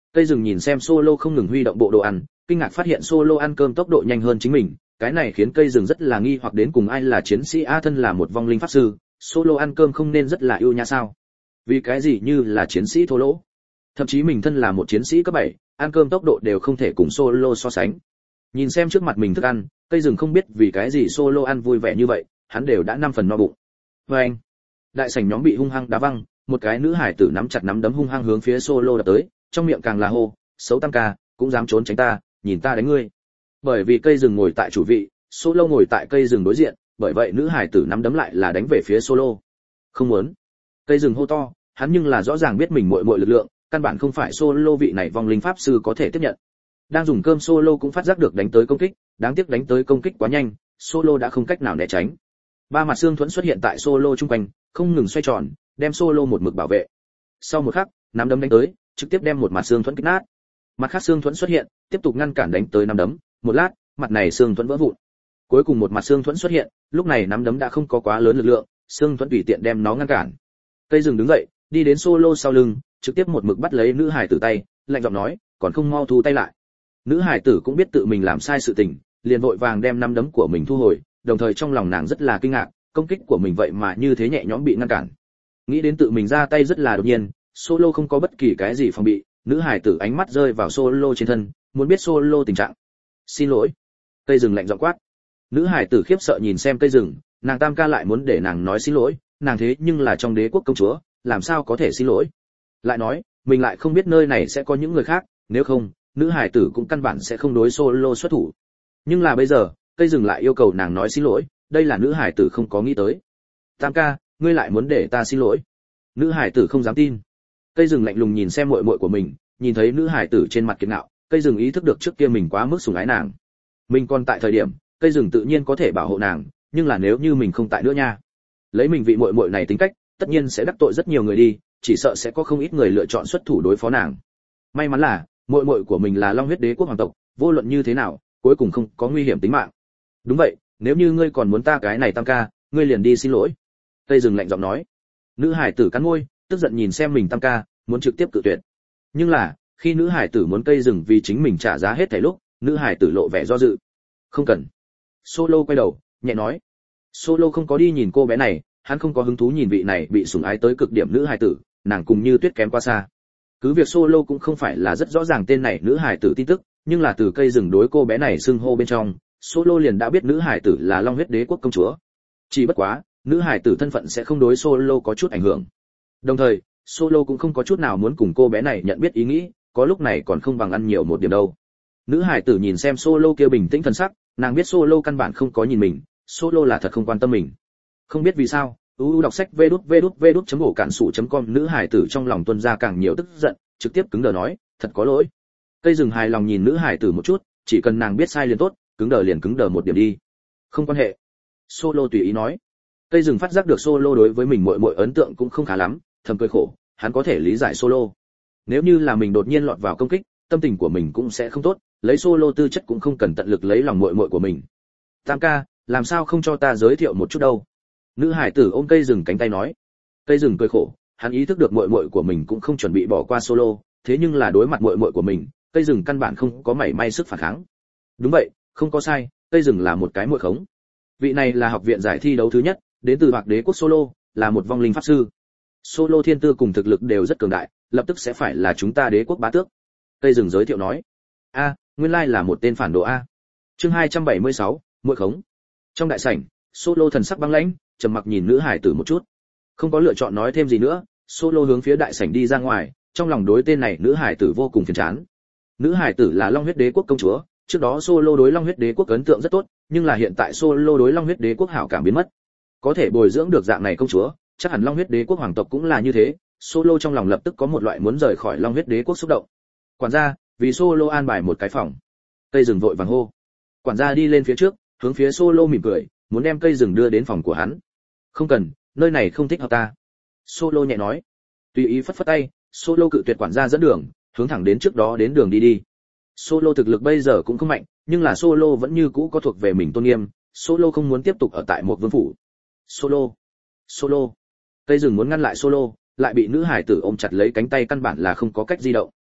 Cây rừng nhìn xem Solo không ngừng huy động bộ đồ ăn, kinh ngạc phát hiện Solo ăn cơm tốc độ nhanh hơn chính mình, cái này khiến cây rừng rất là nghi hoặc đến cùng ai là chiến sĩ a thân là một vong linh pháp sư, Solo ăn cơm không nên rất là ưu nhã sao? Vì cái gì như là chiến sĩ thô lỗ? Thậm chí mình thân là một chiến sĩ cấp bảy, ăn cơm tốc độ đều không thể cùng Solo so sánh. Nhìn xem trước mặt mình thức ăn, cây rừng không biết vì cái gì Solo ăn vui vẻ như vậy, hắn đều đã năm phần no bụng. Và anh, đại sảnh nhóm bị hung hăng đá văng, một cái nữ hải tử nắm chặt nắm đấm hung hăng hướng phía Solo đập tới, trong miệng càng là hô, xấu tam ca, cũng dám trốn tránh ta, nhìn ta đánh ngươi. Bởi vì cây rừng ngồi tại chủ vị, Solo ngồi tại cây rừng đối diện, bởi vậy nữ hải tử nắm đấm lại là đánh về phía Solo. Không muốn. Cây rừng hô to, hắn nhưng là rõ ràng biết mình muội muội lực lượng, căn bản không phải Solo vị này vong linh pháp sư có thể tiếp nhận. Đang dùng cơm Solo cũng phát giác được đánh tới công kích, đáng tiếc đánh tới công kích quá nhanh, Solo đã không cách nào né tránh. Ba mặt xương thuẫn xuất hiện tại Solo trung quanh, không ngừng xoay tròn, đem Solo một mực bảo vệ. Sau một khắc, nắm đấm đánh tới, trực tiếp đem một mặt xương thuẫn kích nát. Mặt khác xương thuẫn xuất hiện, tiếp tục ngăn cản đánh tới nắm đấm, một lát, mặt này xương thuẫn vỡ vụn. Cuối cùng một mặt xương thuẫn xuất hiện, lúc này nắm đấm đã không có quá lớn lực lượng, xương thuẫn tùy tiện đem nó ngăn cản. Cây rừng đứng dậy, đi đến Solo sau lưng, trực tiếp một mực bắt lấy nữ hải tử tay, lạnh giọng nói, còn không mau thu tay lại. Nữ hải tử cũng biết tự mình làm sai sự tình, liền vội vàng đem nắm đấm của mình thu hồi, đồng thời trong lòng nàng rất là kinh ngạc, công kích của mình vậy mà như thế nhẹ nhõm bị ngăn cản. Nghĩ đến tự mình ra tay rất là đột nhiên, Solo không có bất kỳ cái gì phòng bị, nữ hải tử ánh mắt rơi vào Solo trên thân, muốn biết Solo tình trạng. Xin lỗi. Cây rừng lạnh giọng quát. Nữ hải tử khiếp sợ nhìn xem cây rừng, nàng tam ca lại muốn để nàng nói xin lỗi, nàng thế nhưng là trong đế quốc công chúa, làm sao có thể xin lỗi? Lại nói, mình lại không biết nơi này sẽ có những người khác, nếu không, nữ hải tử cũng căn bản sẽ không đối Solo xuất thủ. Nhưng là bây giờ, cây rừng lại yêu cầu nàng nói xin lỗi, đây là nữ hải tử không có nghĩ tới. Tam ca, ngươi lại muốn để ta xin lỗi? Nữ hải tử không dám tin. Cây rừng lạnh lùng nhìn xem muội muội của mình, nhìn thấy nữ hải tử trên mặt kiệt ngạo, cây rừng ý thức được trước kia mình quá mức sủng ái nàng. Mình còn tại thời điểm, cây rừng tự nhiên có thể bảo hộ nàng, nhưng là nếu như mình không tại nữa nha, lấy mình vị muội muội này tính cách, tất nhiên sẽ đắc tội rất nhiều người đi, chỉ sợ sẽ có không ít người lựa chọn xuất thủ đối phó nàng. May mắn là, muội muội của mình là Long huyết đế quốc hoàng tộc, vô luận như thế nào, cuối cùng không có nguy hiểm tính mạng. Đúng vậy, nếu như ngươi còn muốn ta cái này tam ca, ngươi liền đi xin lỗi. Cây rừng lạnh giọng nói. Nữ hải tử cắn môi, tức giận nhìn xem mình tam ca, muốn trực tiếp cự tuyệt. Nhưng là, khi nữ hải tử muốn cây rừng vì chính mình trả giá hết thảy lúc, nữ hải tử lộ vẻ do dự. Không cần. Solo quay đầu, nhẹ nói. Solo không có đi nhìn cô bé này, hắn không có hứng thú nhìn vị này bị sủng ái tới cực điểm nữ hải tử, nàng cùng như tuyết kém quá xa. Cứ việc Solo cũng không phải là rất rõ ràng tên này nữ hải tử tin tức, nhưng là từ cây rừng đối cô bé này xưng hô bên trong, Solo liền đã biết nữ hải tử là Long huyết đế quốc công chúa. Chỉ bất quá, nữ hải tử thân phận sẽ không đối Solo có chút ảnh hưởng. Đồng thời, Solo cũng không có chút nào muốn cùng cô bé này nhận biết ý nghĩ, có lúc này còn không bằng ăn nhiều một điểm đâu. Nữ hải tử nhìn xem Solo kia bình tĩnh thần sắc, nàng biết Solo căn bản không có nhìn mình, Solo là thật không quan tâm mình. Không biết vì sao, uu đọc sách vê đút vê đút vê đút chấm ổ cản sủ chấm com nữ hải tử trong lòng tuôn ra càng nhiều tức giận, trực tiếp cứng đờ nói, thật có lỗi. Cây rừng hài lòng nhìn nữ hải tử một chút, chỉ cần nàng biết sai liền tốt, cứng đờ liền cứng đờ một điểm đi. Không quan hệ. Solo tùy ý nói. Cây rừng phát giác được Solo đối với mình muội muội ấn tượng cũng không khá lắm, thầm cười khổ, hắn có thể lý giải Solo. Nếu như là mình đột nhiên lọt vào công kích, tâm tình của mình cũng sẽ không tốt, lấy Solo tư chất cũng không cần tận lực lấy lòng muội muội của mình. Tam ca, làm sao không cho ta giới thiệu một chút đâu? Nữ hải tử ôm cây rừng cánh tay nói. Cây rừng cười khổ, hắn ý thức được muội muội của mình cũng không chuẩn bị bỏ qua Solo, thế nhưng là đối mặt muội muội của mình, cây rừng căn bản không có mảy may sức phản kháng. Đúng vậy, không có sai, cây rừng là một cái muội khống. Vị này là học viện giải thi đấu thứ nhất, đến từ Bạc Đế quốc Solo, là một vong linh pháp sư. Solo thiên tư cùng thực lực đều rất cường đại, lập tức sẽ phải là chúng ta đế quốc bá tước. Cây rừng giới thiệu nói. A, nguyên lai là một tên phản đồ a. Chương hai trăm bảy mươi sáu, muội khống. Trong đại sảnh, Solo thần sắc băng lãnh, trầm mặc nhìn nữ hải tử một chút. Không có lựa chọn nói thêm gì nữa, Solo hướng phía đại sảnh đi ra ngoài, trong lòng đối tên này nữ hải tử vô cùng phiền chán. Nữ hải tử là Long huyết đế quốc công chúa, trước đó Solo đối Long huyết đế quốc ấn tượng rất tốt, nhưng là hiện tại Solo đối Long huyết đế quốc hảo cảm biến mất. Có thể bồi dưỡng được dạng này công chúa, chắc hẳn Long huyết đế quốc hoàng tộc cũng là như thế, Solo trong lòng lập tức có một loại muốn rời khỏi Long huyết đế quốc xúc động. Quản gia, vì Solo an bài một cái phòng. Cây rừng vội vàng hô. Quản gia đi lên phía trước, hướng phía Solo mỉm cười, muốn đem cây rừng đưa đến phòng của hắn. Không cần, nơi này không thích hợp ta. Solo nhẹ nói. Tùy ý phất phất tay, Solo cự tuyệt quản gia dẫn đường, hướng thẳng đến trước đó đến đường đi đi. Solo thực lực bây giờ cũng không mạnh, nhưng là Solo vẫn như cũ có thuộc về mình tôn nghiêm, Solo không muốn tiếp tục ở tại một vương phủ. Solo, Solo. Cây rừng muốn ngăn lại Solo, lại bị nữ hải tử ôm chặt lấy cánh tay căn bản là không có cách di động.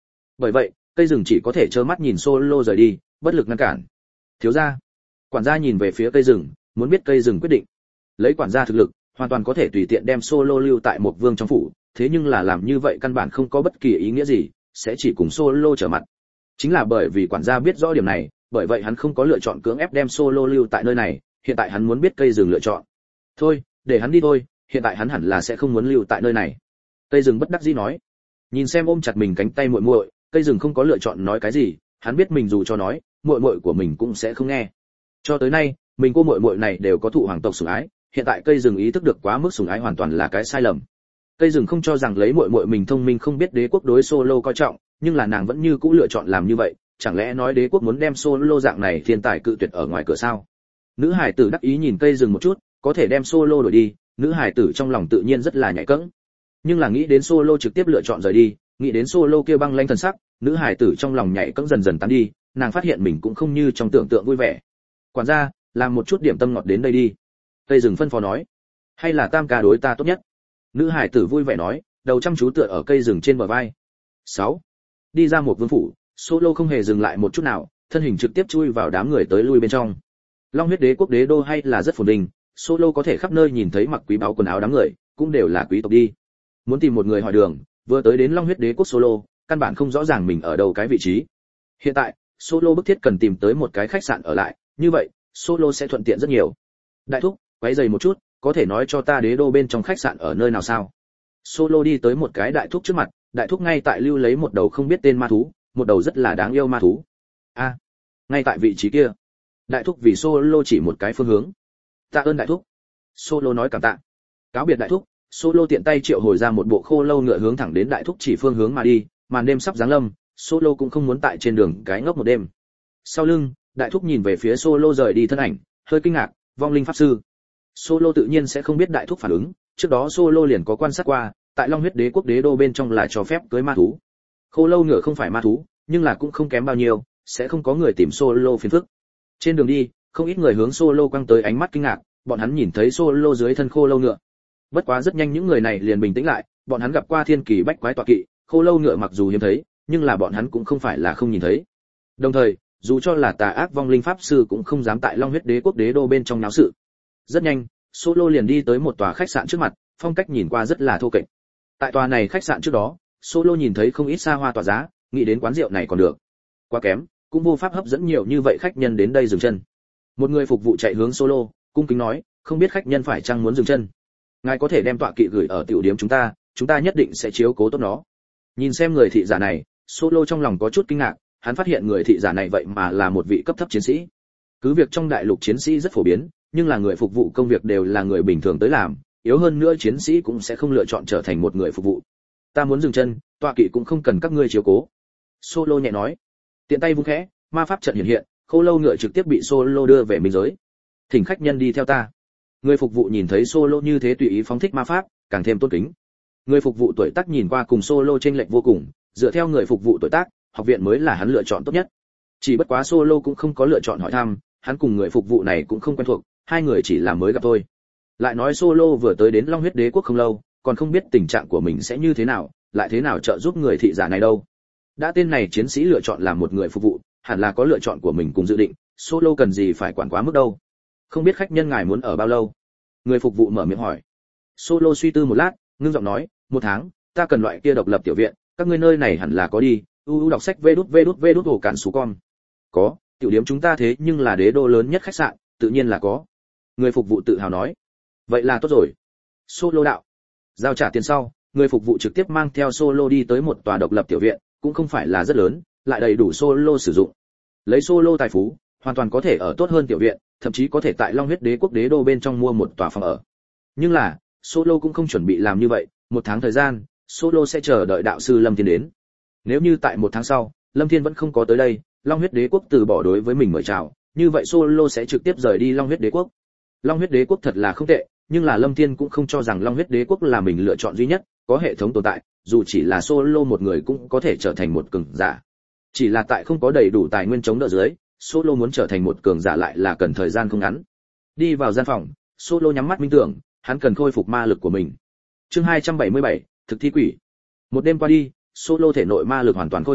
Bởi vậy, cây rừng chỉ có thể trơ mắt nhìn Solo rời đi, bất lực ngăn cản. Thiếu gia. Quản gia nhìn về phía cây rừng, muốn biết cây rừng quyết định. Lấy quản gia thực lực, hoàn toàn có thể tùy tiện đem Solo lưu tại một vương trong phủ, thế nhưng là làm như vậy căn bản không có bất kỳ ý nghĩa gì, sẽ chỉ cùng Solo trở mặt. Chính là bởi vì quản gia biết rõ điểm này, bởi vậy hắn không có lựa chọn cưỡng ép đem Solo lưu tại nơi này, hiện tại hắn muốn biết cây rừng lựa chọn. Thôi, để hắn đi thôi, hiện tại hắn hẳn là sẽ không muốn lưu tại nơi này. Cây rừng bất đắc dĩ nói. Nhìn xem ôm chặt mình cánh tay muội muội, cây rừng không có lựa chọn nói cái gì, hắn biết mình dù cho nói, muội muội của mình cũng sẽ không nghe. Cho tới nay, mình cô muội muội này đều có thụ hoàng tộc sủng ái, hiện tại cây rừng ý thức được quá mức sủng ái hoàn toàn là cái sai lầm. Cây rừng không cho rằng lấy muội muội mình thông minh không biết đế quốc đối Solo coi trọng, nhưng là nàng vẫn như cũ lựa chọn làm như vậy, chẳng lẽ nói đế quốc muốn đem Solo dạng này thiên tài cự tuyệt ở ngoài cửa sao? Nữ hải tử đắc ý nhìn cây rừng một chút, có thể đem Solo đổi đi, nữ hải tử trong lòng tự nhiên rất là nhạy cẫng. Nhưng là nghĩ đến Solo trực tiếp lựa chọn rời đi, nghĩ đến Solo kia băng lãnh thần sắc, nữ hải tử trong lòng nhạy cẫng dần dần tán đi, nàng phát hiện mình cũng không như trong tưởng tượng vui vẻ. Quản gia, làm một chút điểm tâm ngọt đến đây đi. Cây rừng phân phó nói. Hay là tam ca đối ta tốt nhất? Nữ hải tử vui vẻ nói, đầu chăm chú tựa ở cây rừng trên bờ vai. sáu. Đi ra một vương phủ, Solo không hề dừng lại một chút nào, thân hình trực tiếp chui vào đám người tới lui bên trong. Long huyết đế quốc đế đô hay là rất phồn vinh, Solo có thể khắp nơi nhìn thấy mặc quý báu quần áo đám người, cũng đều là quý tộc đi. Muốn tìm một người hỏi đường, vừa tới đến Long huyết đế quốc Solo, căn bản không rõ ràng mình ở đâu cái vị trí. Hiện tại, Solo bức thiết cần tìm tới một cái khách sạn ở lại, như vậy, Solo sẽ thuận tiện rất nhiều. Đại thúc, quấy giày một chút, có thể nói cho ta đế đô bên trong khách sạn ở nơi nào sao? Solo đi tới một cái đại thúc trước mặt, đại thúc ngay tại lưu lấy một đầu không biết tên ma thú, một đầu rất là đáng yêu ma thú. A, à, ngay tại vị trí kia. Đại thúc vì Solo chỉ một cái phương hướng. Tạ ơn đại thúc. Solo nói cảm tạ. Cáo biệt đại thúc, Solo tiện tay triệu hồi ra một bộ khô lâu ngựa hướng thẳng đến đại thúc chỉ phương hướng mà đi, màn đêm sắp giáng lâm, Solo cũng không muốn tại trên đường cái ngốc một đêm. Sau lưng, đại thúc nhìn về phía Solo rời đi thân ảnh, hơi kinh ngạc, vong linh pháp sư. Solo tự nhiên sẽ không biết đại thúc phản ứng, trước đó Solo liền có quan sát qua, tại Long huyết đế quốc đế đô bên trong là cho phép cưới ma thú. Khô lâu ngựa không phải ma thú, nhưng là cũng không kém bao nhiêu, sẽ không có người tìm Solo phiền phức. Trên đường đi, không ít người hướng Solo quăng tới ánh mắt kinh ngạc, bọn hắn nhìn thấy Solo dưới thân khô lâu ngựa. Bất quá rất nhanh những người này liền bình tĩnh lại, bọn hắn gặp qua thiên kỳ bách quái tọa kỵ, khô lâu ngựa mặc dù hiếm thấy, nhưng là bọn hắn cũng không phải là không nhìn thấy. Đồng thời, dù cho là tà ác vong linh pháp sư cũng không dám tại Long huyết đế quốc đế đô bên trong náo sự. Rất nhanh, Solo liền đi tới một tòa khách sạn trước mặt, phong cách nhìn qua rất là thô kệch. Tại tòa này khách sạn trước đó, Solo nhìn thấy không ít xa hoa tỏa giá, nghĩ đến quán rượu này còn được. Quá kém, cũng vô pháp hấp dẫn nhiều như vậy khách nhân đến đây dừng chân. Một người phục vụ chạy hướng Solo, cung kính nói, không biết khách nhân phải chăng muốn dừng chân. Ngài có thể đem tọa kỵ gửi ở tiểu điểm chúng ta, chúng ta nhất định sẽ chiếu cố tốt nó. Nhìn xem người thị giả này, Solo trong lòng có chút kinh ngạc, hắn phát hiện người thị giả này vậy mà là một vị cấp thấp chiến sĩ. Cứ việc trong đại lục chiến sĩ rất phổ biến, nhưng là người phục vụ công việc đều là người bình thường tới làm, yếu hơn nữa chiến sĩ cũng sẽ không lựa chọn trở thành một người phục vụ. Ta muốn dừng chân, tọa kỵ cũng không cần các ngươi chiếu cố. Solo nhẹ nói. Tiện tay vung khẽ, ma pháp trận hiện hiện, khô lâu ngựa trực tiếp bị Solo đưa về minh giới. Thỉnh khách nhân đi theo ta. Người phục vụ nhìn thấy Solo như thế tùy ý phóng thích ma pháp, càng thêm tôn kính. Người phục vụ tuổi tác nhìn qua cùng Solo chênh lệch vô cùng, dựa theo người phục vụ tuổi tác, học viện mới là hắn lựa chọn tốt nhất. Chỉ bất quá Solo cũng không có lựa chọn hỏi thăm, hắn cùng người phục vụ này cũng không quen thuộc, hai người chỉ là mới gặp thôi. Lại nói Solo vừa tới đến Long huyết đế quốc không lâu, còn không biết tình trạng của mình sẽ như thế nào, lại thế nào trợ giúp người thị giả này đâu. Đã tên này chiến sĩ lựa chọn làm một người phục vụ, hẳn là có lựa chọn của mình cùng dự định, Solo cần gì phải quản quá mức đâu. Không biết khách nhân ngài muốn ở bao lâu? Người phục vụ mở miệng hỏi. Solo suy tư một lát, ngưng giọng nói, một tháng, ta cần loại kia độc lập tiểu viện, các ngươi nơi này hẳn là có đi. U đọc sách vê đút vê đút vê đút hồ cản số con. Có, tiểu điểm chúng ta thế nhưng là đế đô lớn nhất khách sạn, tự nhiên là có. Người phục vụ tự hào nói. Vậy là tốt rồi. Solo đạo. Giao trả tiền sau, người phục vụ trực tiếp mang theo Solo đi tới một tòa độc lập tiểu viện, cũng không phải là rất lớn, lại đầy đủ Solo sử dụng. Lấy Solo tài phú, hoàn toàn có thể ở tốt hơn tiểu viện, thậm chí có thể tại Long huyết đế quốc đế đô bên trong mua một tòa phòng ở. Nhưng là, Solo cũng không chuẩn bị làm như vậy, một tháng thời gian, Solo sẽ chờ đợi đạo sư Lâm Thiên đến. Nếu như tại một tháng sau, Lâm Thiên vẫn không có tới đây, Long huyết đế quốc từ bỏ đối với mình mời chào, như vậy Solo sẽ trực tiếp rời đi Long huyết đế quốc. Long huyết đế quốc thật là không tệ, nhưng là Lâm Thiên cũng không cho rằng Long huyết đế quốc là mình lựa chọn duy nhất, có hệ thống tồn tại, dù chỉ là Solo một người cũng có thể trở thành một cường giả. Chỉ là tại không có đầy đủ tài nguyên chống đỡ dưới, Solo muốn trở thành một cường giả lại là cần thời gian không ngắn. Đi vào gian phòng, Solo nhắm mắt minh tưởng, hắn cần khôi phục ma lực của mình. Chương hai trăm bảy mươi bảy, thực thi quỷ. Một đêm qua đi, Solo thể nội ma lực hoàn toàn khôi phục,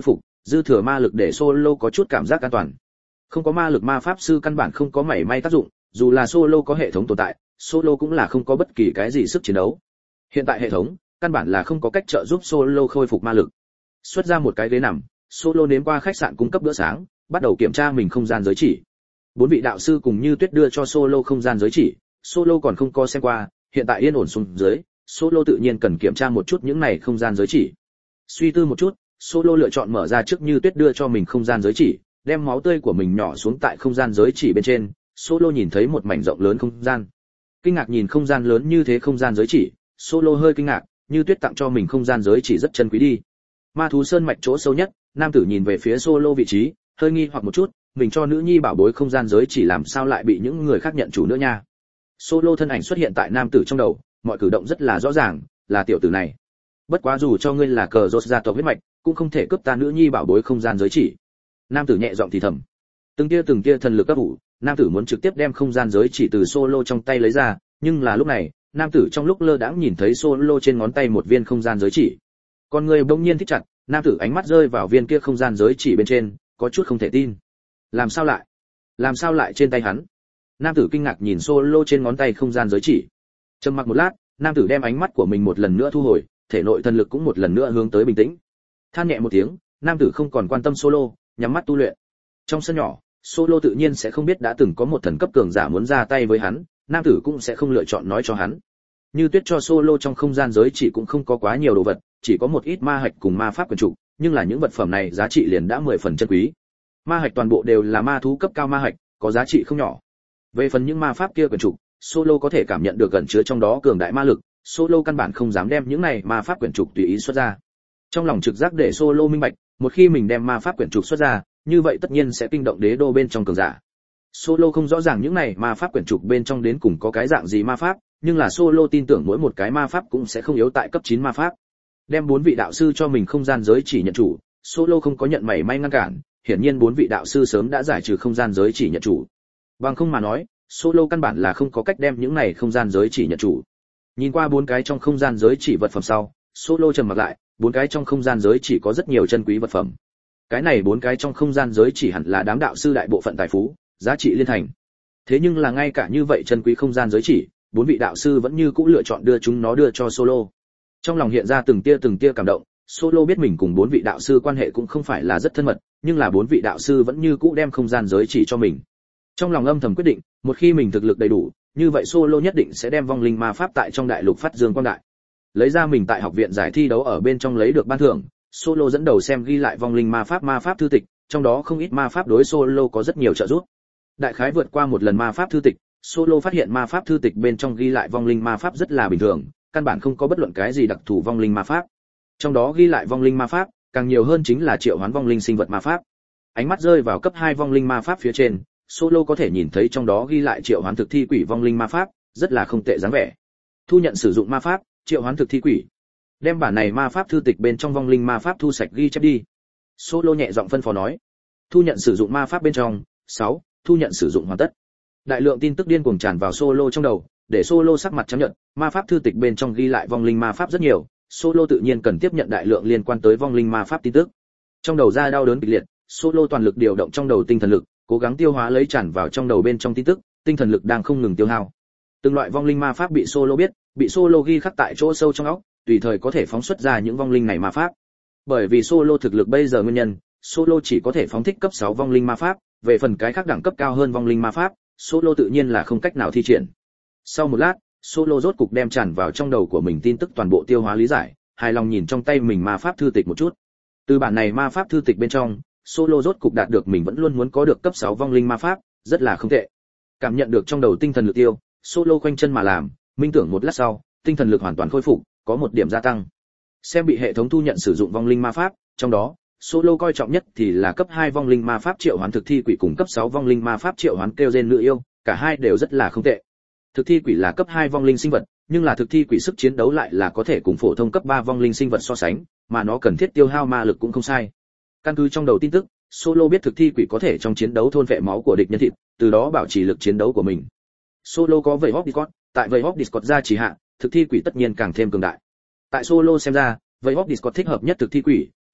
dư thừa ma lực để Solo có chút cảm giác an toàn. Không có ma lực ma pháp sư căn bản không có mảy may tác dụng, dù là Solo có hệ thống tồn tại, Solo cũng là không có bất kỳ cái gì sức chiến đấu. Hiện tại hệ thống, căn bản là không có cách trợ giúp Solo khôi phục ma lực. Xuất ra một cái ghế nằm, Solo nếm qua khách sạn cung cấp bữa sáng, bắt đầu kiểm tra mình không gian giới chỉ. Bốn vị đạo sư cùng Như Tuyết đưa cho Solo không gian giới chỉ, Solo còn không có xem qua, hiện tại yên ổn xuống dưới, Solo tự nhiên cần kiểm tra một chút những này không gian giới chỉ. Suy tư một chút, Solo lựa chọn mở ra trước Như Tuyết đưa cho mình không gian giới chỉ, đem máu tươi của mình nhỏ xuống tại không gian giới chỉ bên trên. Solo nhìn thấy một mảnh rộng lớn không gian. Kinh ngạc nhìn không gian lớn như thế không gian giới chỉ, Solo hơi kinh ngạc, Như Tuyết tặng cho mình không gian giới chỉ rất chân quý đi. Ma thú sơn mạch chỗ sâu nhất, nam tử nhìn về phía Solo vị trí, hơi nghi hoặc một chút, mình cho nữ nhi bảo bối không gian giới chỉ làm sao lại bị những người khác nhận chủ nữa nha. Solo thân ảnh xuất hiện tại nam tử trong đầu, mọi cử động rất là rõ ràng, là tiểu tử này. Bất quá dù cho ngươi là cờ rốt gia tộc huyết mạch, cũng không thể cướp ta nữ nhi bảo bối không gian giới chỉ. Nam tử nhẹ giọng thì thầm. Từng tia từng tia thần lực cấp ủ, nam tử muốn trực tiếp đem không gian giới chỉ từ Solo trong tay lấy ra, nhưng là lúc này, nam tử trong lúc lơ đãng nhìn thấy Solo trên ngón tay một viên không gian giới chỉ. Con người bỗng nhiên thích chặt, nam tử ánh mắt rơi vào viên kia không gian giới chỉ bên trên, có chút không thể tin. Làm sao lại? Làm sao lại trên tay hắn? Nam tử kinh ngạc nhìn Solo trên ngón tay không gian giới chỉ. Trầm mặc một lát, nam tử đem ánh mắt của mình một lần nữa thu hồi, thể nội thần lực cũng một lần nữa hướng tới bình tĩnh. Than nhẹ một tiếng, nam tử không còn quan tâm Solo, nhắm mắt tu luyện. Trong sân nhỏ, Solo tự nhiên sẽ không biết đã từng có một thần cấp cường giả muốn ra tay với hắn, nam tử cũng sẽ không lựa chọn nói cho hắn. Như Tuyết cho Solo trong không gian giới chỉ cũng không có quá nhiều đồ vật, chỉ có một ít ma hạch cùng ma pháp quyền trục, nhưng là những vật phẩm này giá trị liền đã mười phần chân quý. Ma hạch toàn bộ đều là ma thú cấp cao ma hạch, có giá trị không nhỏ. Về phần những ma pháp kia quyền trục, Solo có thể cảm nhận được gần chứa trong đó cường đại ma lực, Solo căn bản không dám đem những này ma pháp quyển trục tùy ý xuất ra. Trong lòng trực giác để Solo minh bạch, một khi mình đem ma pháp quyển trục xuất ra, như vậy tất nhiên sẽ kinh động đế đô bên trong cường giả. Solo không rõ ràng những này ma pháp quyển trục bên trong đến cùng có cái dạng gì ma pháp, nhưng là Solo tin tưởng mỗi một cái ma pháp cũng sẽ không yếu tại cấp chín ma pháp. Đem bốn vị đạo sư cho mình không gian giới chỉ nhận chủ, Solo không có nhận mảy may ngăn cản, hiển nhiên bốn vị đạo sư sớm đã giải trừ không gian giới chỉ nhận chủ. Bằng không mà nói, Solo căn bản là không có cách đem những này không gian giới chỉ nhận chủ. Nhìn qua bốn cái trong không gian giới chỉ vật phẩm sau, Solo trầm mặt lại, bốn cái trong không gian giới chỉ có rất nhiều chân quý vật phẩm. Cái này bốn cái trong không gian giới chỉ hẳn là đám đạo sư đại bộ phận tài phú, giá trị liên thành. Thế nhưng là ngay cả như vậy chân quý không gian giới chỉ, bốn vị đạo sư vẫn như cũ lựa chọn đưa chúng nó đưa cho Solo. Trong lòng hiện ra từng tia từng tia cảm động, Solo biết mình cùng bốn vị đạo sư quan hệ cũng không phải là rất thân mật, nhưng là bốn vị đạo sư vẫn như cũ đem không gian giới chỉ cho mình. Trong lòng âm thầm quyết định, một khi mình thực lực đầy đủ, như vậy Solo nhất định sẽ đem vong linh ma pháp tại trong đại lục phát dương quang đại. Lấy ra mình tại học viện giải thi đấu ở bên trong lấy được ban thưởng, Solo dẫn đầu xem ghi lại vong linh ma pháp ma pháp thư tịch, trong đó không ít ma pháp đối Solo có rất nhiều trợ giúp. Đại khái vượt qua một lần ma pháp thư tịch, Solo phát hiện ma pháp thư tịch bên trong ghi lại vong linh ma pháp rất là bình thường, căn bản không có bất luận cái gì đặc thù vong linh ma pháp. Trong đó ghi lại vong linh ma pháp, càng nhiều hơn chính là triệu hoán vong linh sinh vật ma pháp. Ánh mắt rơi vào cấp hai vong linh ma pháp phía trên, Solo có thể nhìn thấy trong đó ghi lại triệu hoán thực thi quỷ vong linh ma pháp, rất là không tệ dáng vẻ. Thu nhận sử dụng ma pháp, triệu hoán thực thi quỷ. Đem bản này ma pháp thư tịch bên trong vong linh ma pháp thu sạch ghi chép đi. Solo nhẹ giọng phân phó nói. Thu nhận sử dụng ma pháp bên trong, sáu, thu nhận sử dụng hoàn tất. Đại lượng tin tức điên cuồng tràn vào Solo trong đầu, để Solo sắc mặt chấp nhận, ma pháp thư tịch bên trong ghi lại vong linh ma pháp rất nhiều, Solo tự nhiên cần tiếp nhận đại lượng liên quan tới vong linh ma pháp tin tức. Trong đầu ra đau đớn kịch liệt, Solo toàn lực điều động trong đầu tinh thần lực, cố gắng tiêu hóa lấy tràn vào trong đầu bên trong tin tức, tinh thần lực đang không ngừng tiêu hao. Từng loại vong linh ma pháp bị Solo biết, bị Solo ghi khắc tại chỗ sâu trong óc, tùy thời có thể phóng xuất ra những vong linh này ma pháp. Bởi vì Solo thực lực bây giờ nguyên nhân, Solo chỉ có thể phóng thích cấp sáu vong linh ma pháp, về phần cái khác đẳng cấp cao hơn vong linh ma pháp, Solo tự nhiên là không cách nào thi triển. Sau một lát, Solo rốt cục đem tràn vào trong đầu của mình tin tức toàn bộ tiêu hóa lý giải, hài lòng nhìn trong tay mình ma pháp thư tịch một chút. Từ bản này ma pháp thư tịch bên trong, Solo rốt cục đạt được mình vẫn luôn muốn có được cấp sáu vong linh ma pháp, rất là không tệ. Cảm nhận được trong đầu tinh thần lực tiêu, Solo khoanh chân mà làm, minh tưởng một lát sau, tinh thần lực hoàn toàn khôi phục, có một điểm gia tăng. Xem bị hệ thống thu nhận sử dụng vong linh ma pháp, trong đó, Solo coi trọng nhất thì là cấp hai vong linh ma pháp triệu hoán thực thi quỷ cùng cấp sáu vong linh ma pháp triệu hoán kêu gen nữ yêu, cả hai đều rất là không tệ. Thực thi quỷ là cấp hai vong linh sinh vật, nhưng là thực thi quỷ sức chiến đấu lại là có thể cùng phổ thông cấp ba vong linh sinh vật so sánh, mà nó cần thiết tiêu hao ma lực cũng không sai. Căn cứ trong đầu tin tức, Solo biết thực thi quỷ có thể trong chiến đấu thôn vệ máu của địch nhân thịt, từ đó bảo trì lực chiến đấu của mình. Solo có vậy Hawk Discord, tại vậy Hawk Discord ra chỉ hạ, thực thi quỷ tất nhiên càng thêm cường đại. Tại Solo xem ra, vậy Hawk Discord thích hợp nhất thực thi quỷ,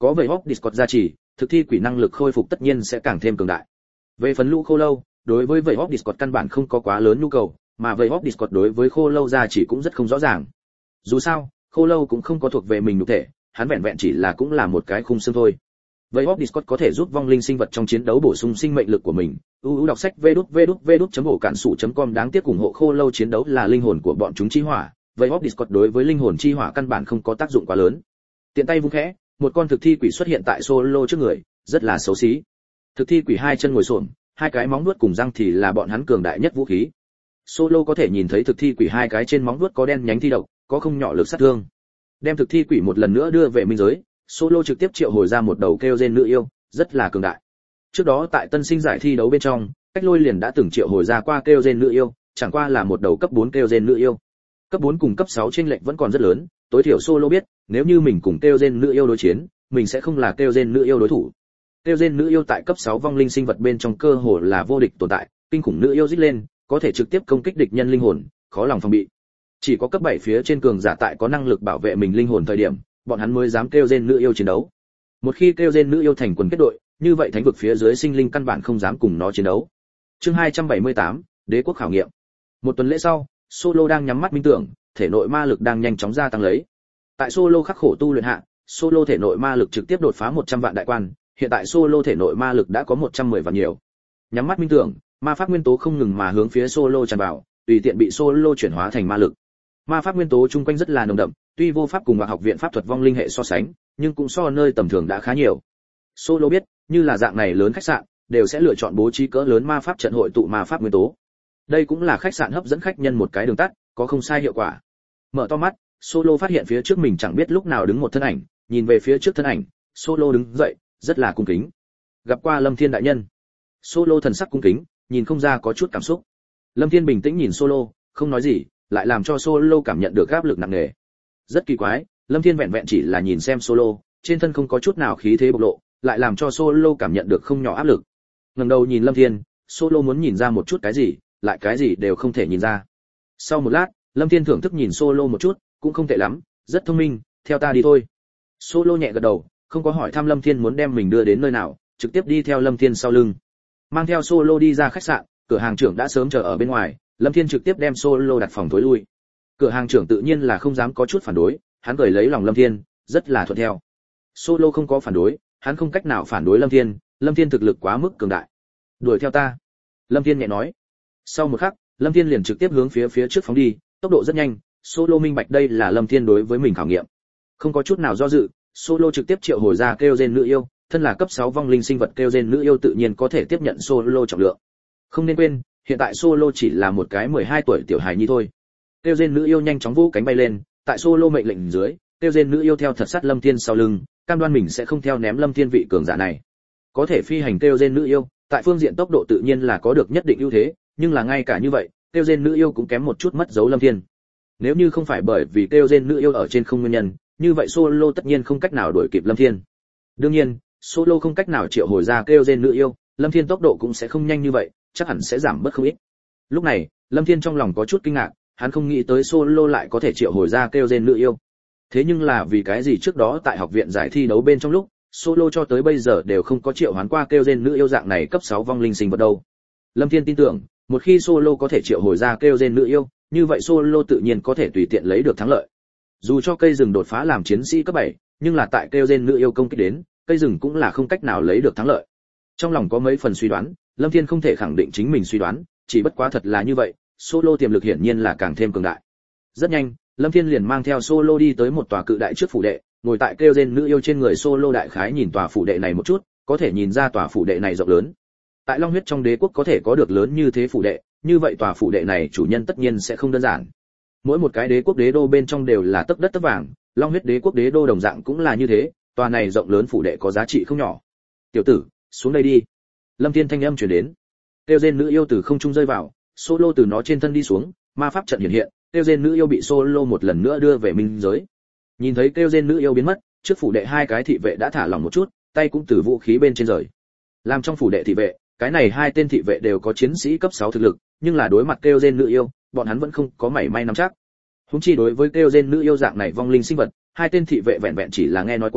có vậy hop Discord gia trì, thực thi quỷ năng lực khôi phục tất nhiên sẽ càng thêm cường đại. Về phần lũ khô lâu, đối với vậy hop Discord căn bản không có quá lớn nhu cầu, mà vậy hop Discord đối với khô lâu gia trì cũng rất không rõ ràng. Dù sao, khô lâu cũng không có thuộc về mình nhục thể, hắn vẹn vẹn chỉ là cũng là một cái khung xương thôi. Vậy Hop Discord có thể giúp vong linh sinh vật trong chiến đấu bổ sung sinh mệnh lực của mình. u u đọc sách vê đút vê đút vê đút chấm ổ cản sủ chấm com đáng tiếc ủng hộ khô lâu chiến đấu là linh hồn của bọn chúng chi hỏa. Vậy Hop Discord đối với linh hồn chi hỏa căn bản không có tác dụng quá lớn. Tiện tay vung khẽ, một con thực thi quỷ xuất hiện tại Solo trước người, rất là xấu xí. Thực thi quỷ hai chân ngồi xổm, hai cái móng vuốt cùng răng thì là bọn hắn cường đại nhất vũ khí. Solo có thể nhìn thấy thực thi quỷ hai cái trên móng vuốt có đen nhánh thi độc, có không nhỏ lực sát thương. Đem thực thi quỷ một lần nữa đưa về minh giới, Solo trực tiếp triệu hồi ra một đầu kêu gen nữ yêu, rất là cường đại. Trước đó tại tân sinh giải thi đấu bên trong, Cách Lôi liền đã từng triệu hồi ra qua kêu gen nữ yêu, chẳng qua là một đầu cấp bốn kêu gen nữ yêu. Cấp bốn cùng cấp sáu chênh lệch vẫn còn rất lớn, tối thiểu Solo biết, nếu như mình cùng kêu gen nữ yêu đối chiến, mình sẽ không là kêu gen nữ yêu đối thủ. Kêu gen nữ yêu tại cấp sáu vong linh sinh vật bên trong cơ hồ là vô địch tồn tại, kinh khủng nữ yêu rít lên, có thể trực tiếp công kích địch nhân linh hồn, khó lòng phòng bị. Chỉ có cấp bảy phía trên cường giả tại có năng lực bảo vệ mình linh hồn thời điểm, bọn hắn mới dám kêu gen nữ yêu chiến đấu. Một khi kêu gen nữ yêu thành quần kết đội, như vậy thánh vực phía dưới sinh linh căn bản không dám cùng nó chiến đấu. Chương hai trăm bảy mươi tám, Đế quốc khảo nghiệm. Một tuần lễ sau, Solo đang nhắm mắt minh tưởng, thể nội ma lực đang nhanh chóng gia tăng lấy. Tại Solo khắc khổ tu luyện hạ, Solo thể nội ma lực trực tiếp đột phá một trăm vạn đại quan, hiện tại Solo thể nội ma lực đã có một trăm mười vạn nhiều. Nhắm mắt minh tưởng, ma pháp nguyên tố không ngừng mà hướng phía Solo tràn vào, tùy tiện bị Solo chuyển hóa thành ma lực. Ma pháp nguyên tố chung quanh rất là nồng đậm, tuy vô pháp cùng vào học viện pháp thuật vong linh hệ so sánh, nhưng cũng so nơi tầm thường đã khá nhiều. Solo biết, như là dạng này lớn khách sạn, đều sẽ lựa chọn bố trí cỡ lớn ma pháp trận hội tụ ma pháp nguyên tố. Đây cũng là khách sạn hấp dẫn khách nhân một cái đường tắt, có không sai hiệu quả. Mở to mắt, Solo phát hiện phía trước mình chẳng biết lúc nào đứng một thân ảnh, nhìn về phía trước thân ảnh, Solo đứng dậy, rất là cung kính. Gặp qua Lâm Thiên đại nhân. Solo thần sắc cung kính, nhìn không ra có chút cảm xúc. Lâm Thiên bình tĩnh nhìn Solo, không nói gì, lại làm cho Solo cảm nhận được áp lực nặng nề. Rất kỳ quái, Lâm Thiên vẹn vẹn chỉ là nhìn xem Solo, trên thân không có chút nào khí thế bộc lộ, lại làm cho Solo cảm nhận được không nhỏ áp lực. Ngẩng đầu nhìn Lâm Thiên, Solo muốn nhìn ra một chút cái gì, lại cái gì đều không thể nhìn ra. Sau một lát, Lâm Thiên thưởng thức nhìn Solo một chút, cũng không tệ lắm, rất thông minh, theo ta đi thôi. Solo nhẹ gật đầu, không có hỏi thăm Lâm Thiên muốn đem mình đưa đến nơi nào, trực tiếp đi theo Lâm Thiên sau lưng. Mang theo Solo đi ra khách sạn, cửa hàng trưởng đã sớm chờ ở bên ngoài, Lâm Thiên trực tiếp đem Solo đặt phòng tối lui. Cửa hàng trưởng tự nhiên là không dám có chút phản đối, hắn cười lấy lòng Lâm Thiên, rất là thuận theo. Solo không có phản đối, hắn không cách nào phản đối Lâm Thiên, Lâm Thiên thực lực quá mức cường đại. Đuổi theo ta. Lâm Thiên nhẹ nói. Sau một khắc, Lâm Thiên liền trực tiếp hướng phía phía trước phóng đi, tốc độ rất nhanh, Solo minh bạch đây là Lâm Thiên đối với mình khảo nghiệm. Không có chút nào do dự, Solo trực tiếp triệu hồi ra kêu gen nữ yêu, thân là cấp sáu vong linh sinh vật kêu gen nữ yêu tự nhiên có thể tiếp nhận Solo trọng lượng. Không nên quên, hiện tại Solo chỉ là một cái mười hai tuổi tiểu hài nhi thôi. Kêu gen nữ yêu nhanh chóng vỗ cánh bay lên, tại Solo mệnh lệnh dưới, kêu gen nữ yêu theo thật sát Lâm Thiên sau lưng, cam đoan mình sẽ không theo ném Lâm Thiên vị cường giả này. Có thể phi hành kêu gen nữ yêu, tại phương diện tốc độ tự nhiên là có được nhất định ưu thế, nhưng là ngay cả như vậy, kêu gen nữ yêu cũng kém một chút mất dấu Lâm Thiên. Nếu như không phải bởi vì kêu gen nữ yêu ở trên không nguyên nhân, như vậy Solo tất nhiên không cách nào đuổi kịp Lâm Thiên. Đương nhiên, Solo không cách nào triệu hồi ra kêu gen nữ yêu, Lâm Thiên tốc độ cũng sẽ không nhanh như vậy, chắc hẳn sẽ giảm bớt không ít. Lúc này, Lâm Thiên trong lòng có chút kinh ngạc, hắn không nghĩ tới Solo lại có thể triệu hồi ra kêu gen nữ yêu. Thế nhưng là vì cái gì trước đó tại học viện giải thi đấu bên trong lúc, Solo cho tới bây giờ đều không có triệu hoán qua kêu gen nữ yêu dạng này cấp sáu vong linh sinh vật đâu. Lâm Thiên tin tưởng, một khi Solo có thể triệu hồi ra kêu gen nữ yêu, như vậy Solo tự nhiên có thể tùy tiện lấy được thắng lợi. Dù cho cây rừng đột phá làm chiến sĩ cấp bảy, nhưng là tại kêu gen nữ yêu công kích đến, cây rừng cũng là không cách nào lấy được thắng lợi. Trong lòng có mấy phần suy đoán, Lâm Thiên không thể khẳng định chính mình suy đoán, chỉ bất quá thật là như vậy, Solo tiềm lực hiển nhiên là càng thêm cường đại. Rất nhanh, Lâm Thiên liền mang theo Solo đi tới một tòa cự đại trước phủ đệ, ngồi tại kêu gen nữ yêu trên người Solo đại khái nhìn tòa phủ đệ này một chút, có thể nhìn ra tòa phủ đệ này rộng lớn. Tại Long huyết trong đế quốc có thể có được lớn như thế phủ đệ, như vậy tòa phủ đệ này chủ nhân tất nhiên sẽ không đơn giản. Mỗi một cái đế quốc đế đô bên trong đều là tấc đất tấc vàng, Long huyết đế quốc đế đô đồng dạng cũng là như thế, tòa này rộng lớn phủ đệ có giá trị không nhỏ. "Tiểu tử, xuống đây đi." Lâm Thiên thanh âm truyền đến. Kêu gen nữ yêu từ không trung rơi vào, Solo từ nó trên thân đi xuống, ma pháp trận hiện hiện, kêu gen nữ yêu bị Solo một lần nữa đưa về minh giới. Nhìn thấy kêu gen nữ yêu biến mất, trước phủ đệ hai cái thị vệ đã thả lỏng một chút, tay cũng từ vũ khí bên trên rời. Làm trong phủ đệ thị vệ, cái này hai tên thị vệ đều có chiến sĩ cấp sáu thực lực, nhưng là đối mặt kêu gen nữ yêu, bọn hắn vẫn không có mảy may nắm chắc. Huống chi đối với kêu gen nữ yêu dạng này vong linh sinh vật, hai tên thị vệ vẹn vẹn chỉ là nghe nói qua,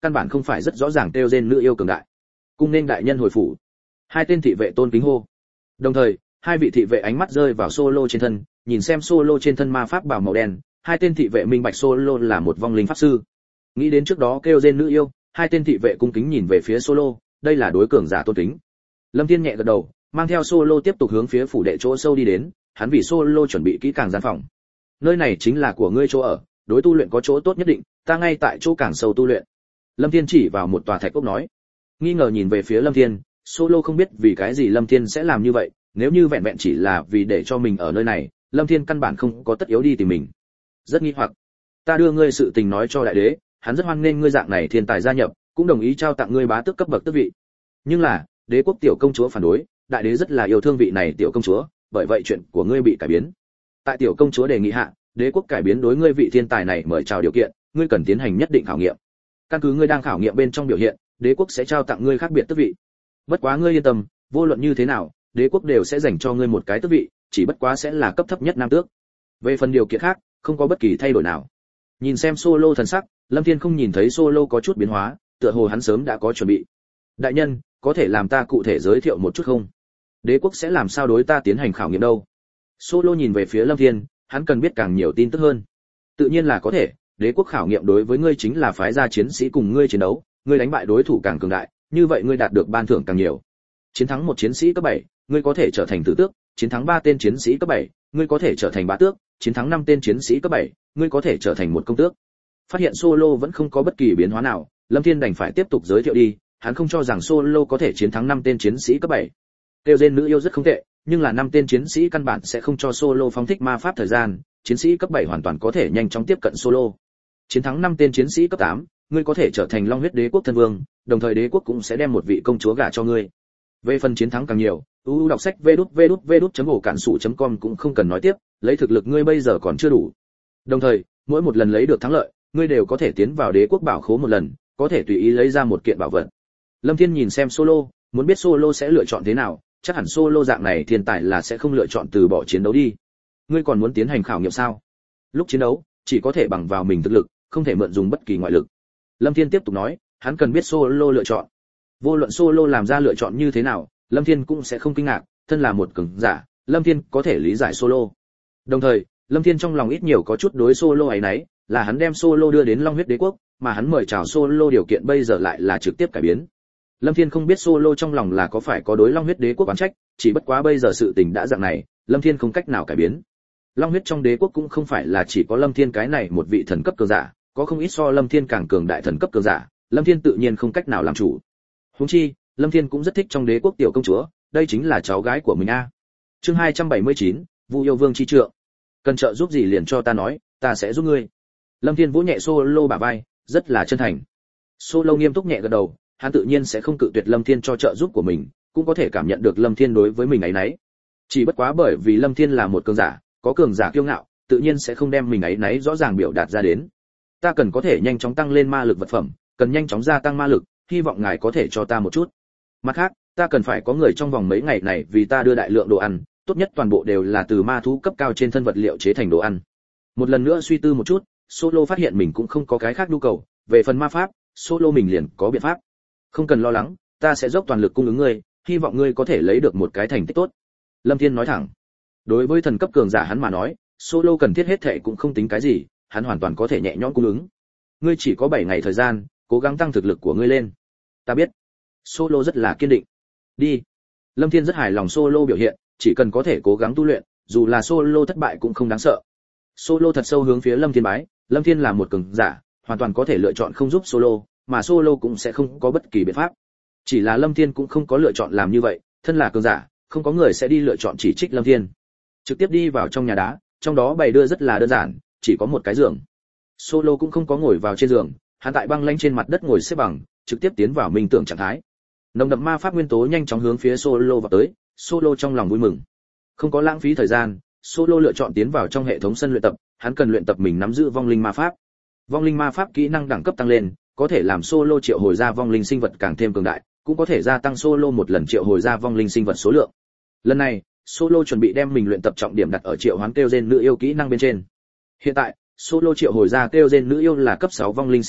căn bản không phải rất rõ ràng kêu gen nữ yêu cường đại. Cung nên đại nhân hồi phủ. Hai tên thị vệ tôn kính hô. Đồng thời, hai vị thị vệ ánh mắt rơi vào Solo trên thân, nhìn xem Solo trên thân ma pháp bào màu đen, hai tên thị vệ minh bạch Solo là một vong linh pháp sư. Nghĩ đến trước đó kêu gen nữ yêu, hai tên thị vệ cung kính nhìn về phía Solo, đây là đối cường giả tôn kính. Lâm Thiên nhẹ gật đầu, mang theo Solo tiếp tục hướng phía phủ đệ chỗ sâu đi đến, hắn vì Solo chuẩn bị kỹ càng gian phòng. Nơi này chính là của ngươi chỗ ở, đối tu luyện có chỗ tốt nhất định, ta ngay tại chỗ càng sâu tu luyện. Lâm Thiên chỉ vào một tòa thạch ốc nói. Nghi ngờ nhìn về phía Lâm Thiên, Solo không biết vì cái gì Lâm Thiên sẽ làm như vậy, nếu như vẹn vẹn chỉ là vì để cho mình ở nơi này, Lâm Thiên căn bản không có tất yếu đi tìm mình. Rất nghi hoặc. Ta đưa ngươi sự tình nói cho đại đế, hắn rất hoan nghênh ngươi dạng này thiên tài gia nhập, cũng đồng ý trao tặng ngươi bá tước cấp bậc tước vị. Nhưng là, đế quốc tiểu công chúa phản đối, đại đế rất là yêu thương vị này tiểu công chúa, bởi vậy chuyện của ngươi bị cải biến. Tại tiểu công chúa đề nghị hạ, đế quốc cải biến đối ngươi vị thiên tài này mời chào điều kiện, ngươi cần tiến hành nhất định khảo nghiệm. Căn cứ ngươi đang khảo nghiệm bên trong biểu hiện, đế quốc sẽ trao tặng ngươi khác biệt tước vị. Bất quá ngươi yên tâm, vô luận như thế nào, đế quốc đều sẽ dành cho ngươi một cái tước vị, chỉ bất quá sẽ là cấp thấp nhất nam tước. Về phần điều kiện khác, không có bất kỳ thay đổi nào. Nhìn xem Solo thần sắc, Lâm Thiên không nhìn thấy Solo có chút biến hóa, tựa hồ hắn sớm đã có chuẩn bị. Đại nhân, có thể làm ta cụ thể giới thiệu một chút không? Đế quốc sẽ làm sao đối ta tiến hành khảo nghiệm đâu? Solo nhìn về phía Lâm Thiên, hắn cần biết càng nhiều tin tức hơn. Tự nhiên là có thể, đế quốc khảo nghiệm đối với ngươi chính là phái ra chiến sĩ cùng ngươi chiến đấu, ngươi đánh bại đối thủ càng cường đại, như vậy ngươi đạt được ban thưởng càng nhiều. Chiến thắng một chiến sĩ cấp bảy, ngươi có thể trở thành tử tước, chiến thắng ba tên chiến sĩ cấp bảy, ngươi có thể trở thành bá tước, chiến thắng năm tên chiến sĩ cấp bảy, ngươi có thể trở thành một công tước. Phát hiện Solo vẫn không có bất kỳ biến hóa nào, Lâm Thiên đành phải tiếp tục giới thiệu đi, hắn không cho rằng Solo có thể chiến thắng năm tên chiến sĩ cấp bảy. Tiêu Gen nữ yêu rất không tệ, nhưng là năm tên chiến sĩ căn bản sẽ không cho Solo phóng thích ma pháp thời gian, chiến sĩ cấp bảy hoàn toàn có thể nhanh chóng tiếp cận Solo. Chiến thắng năm tên chiến sĩ cấp tám, ngươi có thể trở thành Long huyết đế quốc thân vương, đồng thời đế quốc cũng sẽ đem một vị công chúa gả cho ngươi. Về phần chiến thắng càng nhiều, u u đọc sách vê đút vê đút vê đút chấm ổ cản sủ chấm com cũng không cần nói tiếp, lấy thực lực ngươi bây giờ còn chưa đủ. Đồng thời, mỗi một lần lấy được thắng lợi, ngươi đều có thể tiến vào đế quốc bảo khố một lần, có thể tùy ý lấy ra một kiện bảo vật. Lâm Thiên nhìn xem Solo, muốn biết Solo sẽ lựa chọn thế nào, chắc hẳn Solo dạng này thiên tài là sẽ không lựa chọn từ bỏ chiến đấu đi. Ngươi còn muốn tiến hành khảo nghiệm sao? Lúc chiến đấu, chỉ có thể bằng vào mình thực lực, không thể mượn dùng bất kỳ ngoại lực. Lâm Thiên tiếp tục nói, hắn cần biết Solo lựa chọn. Vô luận Solo làm ra lựa chọn như thế nào, Lâm Thiên cũng sẽ không kinh ngạc, thân là một cường giả, Lâm Thiên có thể lý giải Solo. Đồng thời, Lâm Thiên trong lòng ít nhiều có chút đối Solo ấy nấy, là hắn đem Solo đưa đến Long huyết đế quốc, mà hắn mời chào Solo điều kiện bây giờ lại là trực tiếp cải biến. Lâm Thiên không biết Solo trong lòng là có phải có đối Long huyết đế quốc oán trách, chỉ bất quá bây giờ sự tình đã dạng này, Lâm Thiên không cách nào cải biến. Long huyết trong đế quốc cũng không phải là chỉ có Lâm Thiên cái này một vị thần cấp cường giả, có không ít so Lâm Thiên càng cường đại thần cấp cường giả, Lâm Thiên tự nhiên không cách nào làm chủ. Huống chi, Lâm Thiên cũng rất thích trong đế quốc tiểu công chúa, đây chính là cháu gái của mình a. Chương hai trăm bảy mươi chín, Vu yêu vương chi trượng. Cần trợ giúp gì liền cho ta nói, ta sẽ giúp ngươi. Lâm Thiên vỗ nhẹ Solo bả vai, rất là chân thành. Solo nghiêm túc nhẹ gật đầu, hắn tự nhiên sẽ không cự tuyệt Lâm Thiên cho trợ giúp của mình, cũng có thể cảm nhận được Lâm Thiên đối với mình ấy nấy. Chỉ bất quá bởi vì Lâm Thiên là một cường giả, có cường giả kiêu ngạo, tự nhiên sẽ không đem mình ấy nấy rõ ràng biểu đạt ra đến. Ta cần có thể nhanh chóng tăng lên ma lực vật phẩm, cần nhanh chóng gia tăng ma lực, hy vọng ngài có thể cho ta một chút. Mặt khác, ta cần phải có người trong vòng mấy ngày này vì ta đưa đại lượng đồ ăn, tốt nhất toàn bộ đều là từ ma thú cấp cao trên thân vật liệu chế thành đồ ăn. Một lần nữa suy tư một chút, Solo phát hiện mình cũng không có cái khác nhu cầu, về phần ma pháp, Solo mình liền có biện pháp. Không cần lo lắng, ta sẽ dốc toàn lực cung ứng ngươi, hy vọng ngươi có thể lấy được một cái thành tích tốt. Lâm Thiên nói thẳng. Đối với thần cấp cường giả hắn mà nói, Solo cần thiết hết thệ cũng không tính cái gì, hắn hoàn toàn có thể nhẹ nhõm cung ứng. Ngươi chỉ có bảy ngày thời gian, cố gắng tăng thực lực của ngươi lên. Ta biết. Solo rất là kiên định. Đi. Lâm Thiên rất hài lòng Solo biểu hiện, chỉ cần có thể cố gắng tu luyện, dù là Solo thất bại cũng không đáng sợ. Solo thật sâu hướng phía Lâm Thiên bái, Lâm Thiên là một cường giả, hoàn toàn có thể lựa chọn không giúp Solo, mà Solo cũng sẽ không có bất kỳ biện pháp. Chỉ là Lâm Thiên cũng không có lựa chọn làm như vậy, thân là cường giả, không có người sẽ đi lựa chọn chỉ trích Lâm Thiên. Trực tiếp đi vào trong nhà đá, trong đó bày đưa rất là đơn giản, chỉ có một cái giường. Solo cũng không có ngồi vào trên giường, hắn tại băng lanh trên mặt đất ngồi xếp bằng, trực tiếp tiến vào minh tưởng trạng thái. Nồng đậm ma pháp nguyên tố nhanh chóng hướng phía Solo vào tới, Solo trong lòng vui mừng. Không có lãng phí thời gian, Solo lựa chọn tiến vào trong hệ thống sân luyện tập, hắn cần luyện tập mình nắm giữ vong linh ma pháp. Vong linh ma pháp kỹ năng đẳng cấp tăng lên, có thể làm Solo triệu hồi ra vong linh sinh vật càng thêm cường đại, cũng có thể gia tăng Solo một lần triệu hồi ra vong linh sinh vật số lượng. Lần này, Solo chuẩn bị đem mình luyện tập trọng điểm đặt ở triệu hoán kêu gen nữ yêu kỹ năng bên trên. Hiện tại, Solo triệu hồi ra kêu gen nữ yêu là cấp sáu vong linh sinh vật,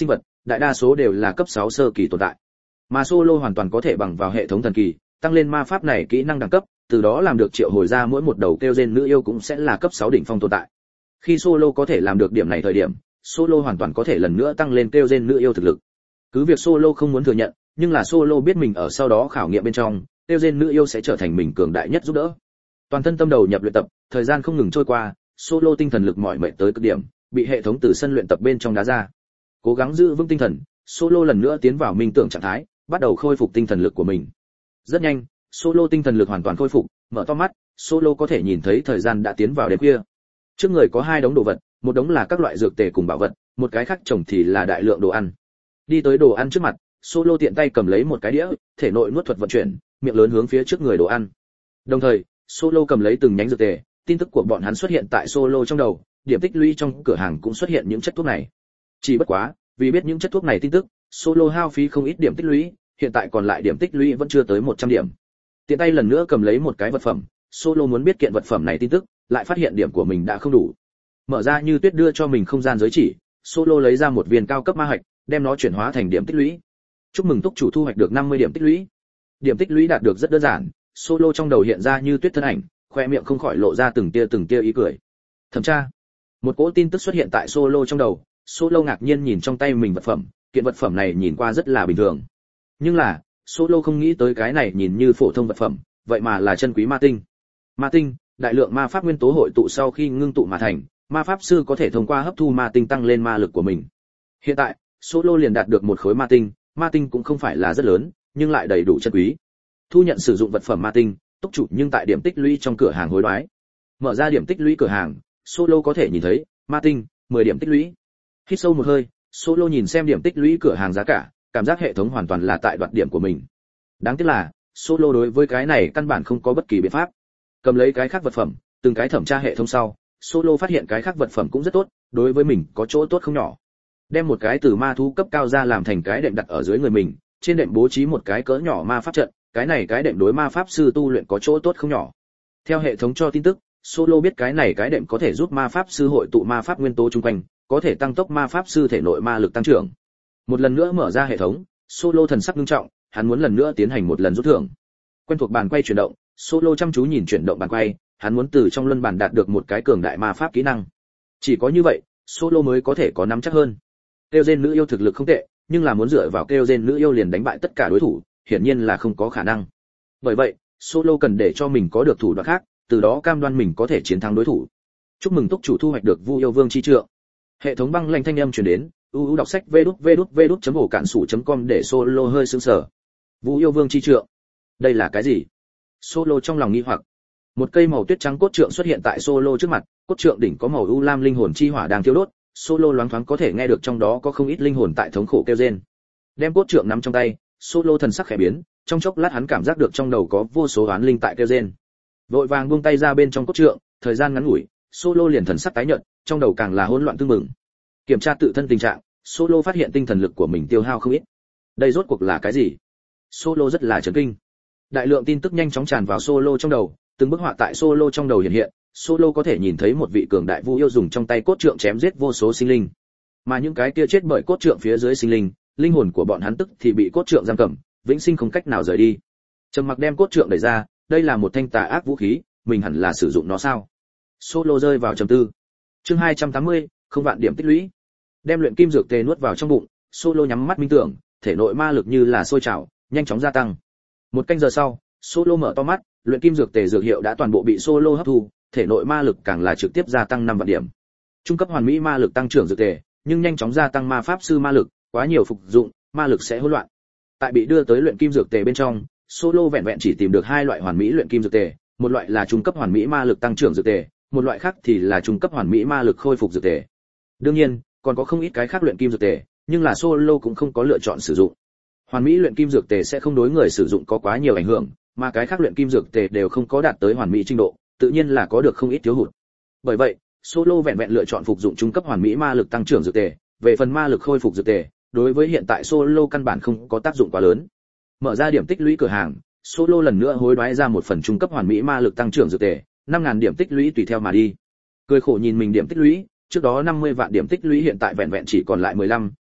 đại đa số đều là cấp sáu sơ kỳ tồn tại. Mà Solo hoàn toàn có thể bằng vào hệ thống thần kỳ, tăng lên ma pháp này kỹ năng đẳng cấp, từ đó làm được triệu hồi ra mỗi một đầu kêu gen nữ yêu cũng sẽ là cấp sáu đỉnh phong tồn tại. Khi Solo có thể làm được điểm này thời điểm, Solo hoàn toàn có thể lần nữa tăng lên kêu gen nữ yêu thực lực. Cứ việc Solo không muốn thừa nhận, nhưng là Solo biết mình ở sau đó khảo nghiệm bên trong, kêu gen nữ yêu sẽ trở thành mình cường đại nhất giúp đỡ. Toàn thân tâm đầu nhập luyện tập, thời gian không ngừng trôi qua, Solo tinh thần lực mỏi mệt tới cực điểm, bị hệ thống từ sân luyện tập bên trong đá ra. Cố gắng giữ vững tinh thần, Solo lần nữa tiến vào minh tưởng trạng thái, bắt đầu khôi phục tinh thần lực của mình. Rất nhanh, Solo tinh thần lực hoàn toàn khôi phục, mở to mắt, Solo có thể nhìn thấy thời gian đã tiến vào đêm khuya. Trước người có hai đống đồ vật, một đống là các loại dược tề cùng bảo vật, một cái khác trồng thì là đại lượng đồ ăn. Đi tới đồ ăn trước mặt, Solo tiện tay cầm lấy một cái đĩa, thể nội nuốt thuật vận chuyển, miệng lớn hướng phía trước người đồ ăn. Đồng thời, Solo cầm lấy từng nhánh dược tề, tin tức của bọn hắn xuất hiện tại Solo trong đầu, điểm tích lũy trong cửa hàng cũng xuất hiện những chất thuốc này. Chỉ bất quá, vì biết những chất thuốc này tin tức, Solo hao phí không ít điểm tích lũy, hiện tại còn lại điểm tích lũy vẫn chưa tới một trăm điểm. Tiện tay lần nữa cầm lấy một cái vật phẩm, Solo muốn biết kiện vật phẩm này tin tức, lại phát hiện điểm của mình đã không đủ. Mở ra Như Tuyết đưa cho mình không gian giới chỉ, Solo lấy ra một viên cao cấp ma hạch, đem nó chuyển hóa thành điểm tích lũy. Chúc mừng túc chủ thu hoạch được năm mươi điểm tích lũy. Điểm tích lũy đạt được rất đơn giản, Solo trong đầu hiện ra Như Tuyết thân ảnh, khoe miệng không khỏi lộ ra từng tia từng tia ý cười. Thẩm tra. Một cỗ tin tức xuất hiện tại Solo trong đầu, Solo ngạc nhiên nhìn trong tay mình vật phẩm, kiện vật phẩm này nhìn qua rất là bình thường. Nhưng là, Solo không nghĩ tới cái này nhìn như phổ thông vật phẩm, vậy mà là chân quý ma tinh. Ma tinh, đại lượng ma pháp nguyên tố hội tụ sau khi ngưng tụ mà thành, ma pháp sư có thể thông qua hấp thu ma tinh tăng lên ma lực của mình. Hiện tại, Solo liền đạt được một khối ma tinh, ma tinh cũng không phải là rất lớn, nhưng lại đầy đủ chân quý. Thu nhận sử dụng vật phẩm ma tinh, túc chủ nhưng tại điểm tích lũy trong cửa hàng hối đoái. Mở ra điểm tích lũy cửa hàng, Solo có thể nhìn thấy, ma tinh, mười điểm tích lũy. Hít sâu một hơi, Solo nhìn xem điểm tích lũy cửa hàng giá cả, cảm giác hệ thống hoàn toàn là tại đoạt điểm của mình. Đáng tiếc là, Solo đối với cái này căn bản không có bất kỳ biện pháp. Cầm lấy cái khác vật phẩm, từng cái thẩm tra hệ thống sau, Solo phát hiện cái khác vật phẩm cũng rất tốt, đối với mình có chỗ tốt không nhỏ. Đem một cái từ ma thú cấp cao ra làm thành cái đệm đặt ở dưới người mình, trên đệm bố trí một cái cỡ nhỏ ma pháp trận, cái này cái đệm đối ma pháp sư tu luyện có chỗ tốt không nhỏ. Theo hệ thống cho tin tức, Solo biết cái này cái đệm có thể giúp ma pháp sư hội tụ ma pháp nguyên tố chung quanh, có thể tăng tốc ma pháp sư thể nội ma lực tăng trưởng. Một lần nữa mở ra hệ thống, Solo thần sắc nghiêm trọng, hắn muốn lần nữa tiến hành một lần rút thưởng. Quen thuộc bàn quay chuyển động, Solo chăm chú nhìn chuyển động bàn quay, hắn muốn từ trong luân bàn đạt được một cái cường đại ma pháp kỹ năng. Chỉ có như vậy, Solo mới có thể có nắm chắc hơn. Kêu gen nữ yêu thực lực không tệ, nhưng là muốn dựa vào kêu gen nữ yêu liền đánh bại tất cả đối thủ, hiển nhiên là không có khả năng. Bởi vậy, Solo cần để cho mình có được thủ đoạn khác, từ đó cam đoan mình có thể chiến thắng đối thủ. Chúc mừng túc chủ thu hoạch được Vu yêu vương chi trượng. Hệ thống băng lanh thanh âm truyền đến, u u đọc sách vê đút vê đút vê đút chấm ổ cản sủ chấm com để Solo hơi sững sờ. Vu yêu vương chi trượng, đây là cái gì? Solo trong lòng nghi hoặc. Một cây màu tuyết trắng cốt trượng xuất hiện tại Solo trước mặt, cốt trượng đỉnh có màu u lam linh hồn chi hỏa đang thiêu đốt, Solo loáng thoáng có thể nghe được trong đó có không ít linh hồn tại thống khổ kêu rên. Đem cốt trượng nắm trong tay, Solo thần sắc khẽ biến, trong chốc lát hắn cảm giác được trong đầu có vô số oán linh tại kêu rên. Vội vàng buông tay ra bên trong cốt trượng, thời gian ngắn ngủi, Solo liền thần sắc tái nhợt, trong đầu càng là hỗn loạn tương mừng. Kiểm tra tự thân tình trạng, Solo phát hiện tinh thần lực của mình tiêu hao không ít. Đây rốt cuộc là cái gì? Solo rất là chấn kinh. Đại lượng tin tức nhanh chóng tràn vào Solo trong đầu, từng bức họa tại Solo trong đầu hiện hiện, Solo có thể nhìn thấy một vị cường đại vu yêu dùng trong tay cốt trượng chém giết vô số sinh linh. Mà những cái kia chết bởi cốt trượng phía dưới sinh linh, linh hồn của bọn hắn tức thì bị cốt trượng giam cầm, vĩnh sinh không cách nào rời đi. Trầm Mặc đem cốt trượng đẩy ra, đây là một thanh tà ác vũ khí, mình hẳn là sử dụng nó sao? Solo rơi vào trầm tư. Chương hai trăm tám mươi, không vạn điểm tích lũy. Đem luyện kim dược tề nuốt vào trong bụng, Solo nhắm mắt minh tưởng, thể nội ma lực như là sôi trào, nhanh chóng gia tăng. Một canh giờ sau, Solo mở to mắt, luyện kim dược tề dược hiệu đã toàn bộ bị Solo hấp thu, thể nội ma lực càng là trực tiếp gia tăng năm vạn điểm. Trung cấp hoàn mỹ ma lực tăng trưởng dược tề, nhưng nhanh chóng gia tăng ma pháp sư ma lực, quá nhiều phục dụng, ma lực sẽ hỗn loạn. Tại bị đưa tới luyện kim dược tề bên trong, Solo vẹn vẹn chỉ tìm được hai loại hoàn mỹ luyện kim dược tề, một loại là trung cấp hoàn mỹ ma lực tăng trưởng dược tề, một loại khác thì là trung cấp hoàn mỹ ma lực khôi phục dược tề. Đương nhiên, còn có không ít cái khác luyện kim dược tề, nhưng là Solo cũng không có lựa chọn sử dụng. Hoàn mỹ luyện kim dược tề sẽ không đối người sử dụng có quá nhiều ảnh hưởng, mà cái khác luyện kim dược tề đều không có đạt tới hoàn mỹ trình độ, tự nhiên là có được không ít thiếu hụt. Bởi vậy, Solo vẹn vẹn lựa chọn phục dụng trung cấp hoàn mỹ ma lực tăng trưởng dược tề, về phần ma lực khôi phục dược tề, đối với hiện tại Solo căn bản không có tác dụng quá lớn. Mở ra điểm tích lũy cửa hàng, Solo lần nữa hối đoái ra một phần trung cấp hoàn mỹ ma lực tăng trưởng dược tề, năm nghìn điểm tích lũy tùy theo mà đi. Cười khổ nhìn mình điểm tích lũy, trước đó năm mươi vạn điểm tích lũy hiện tại vẹn vẹn chỉ còn lại mười lăm,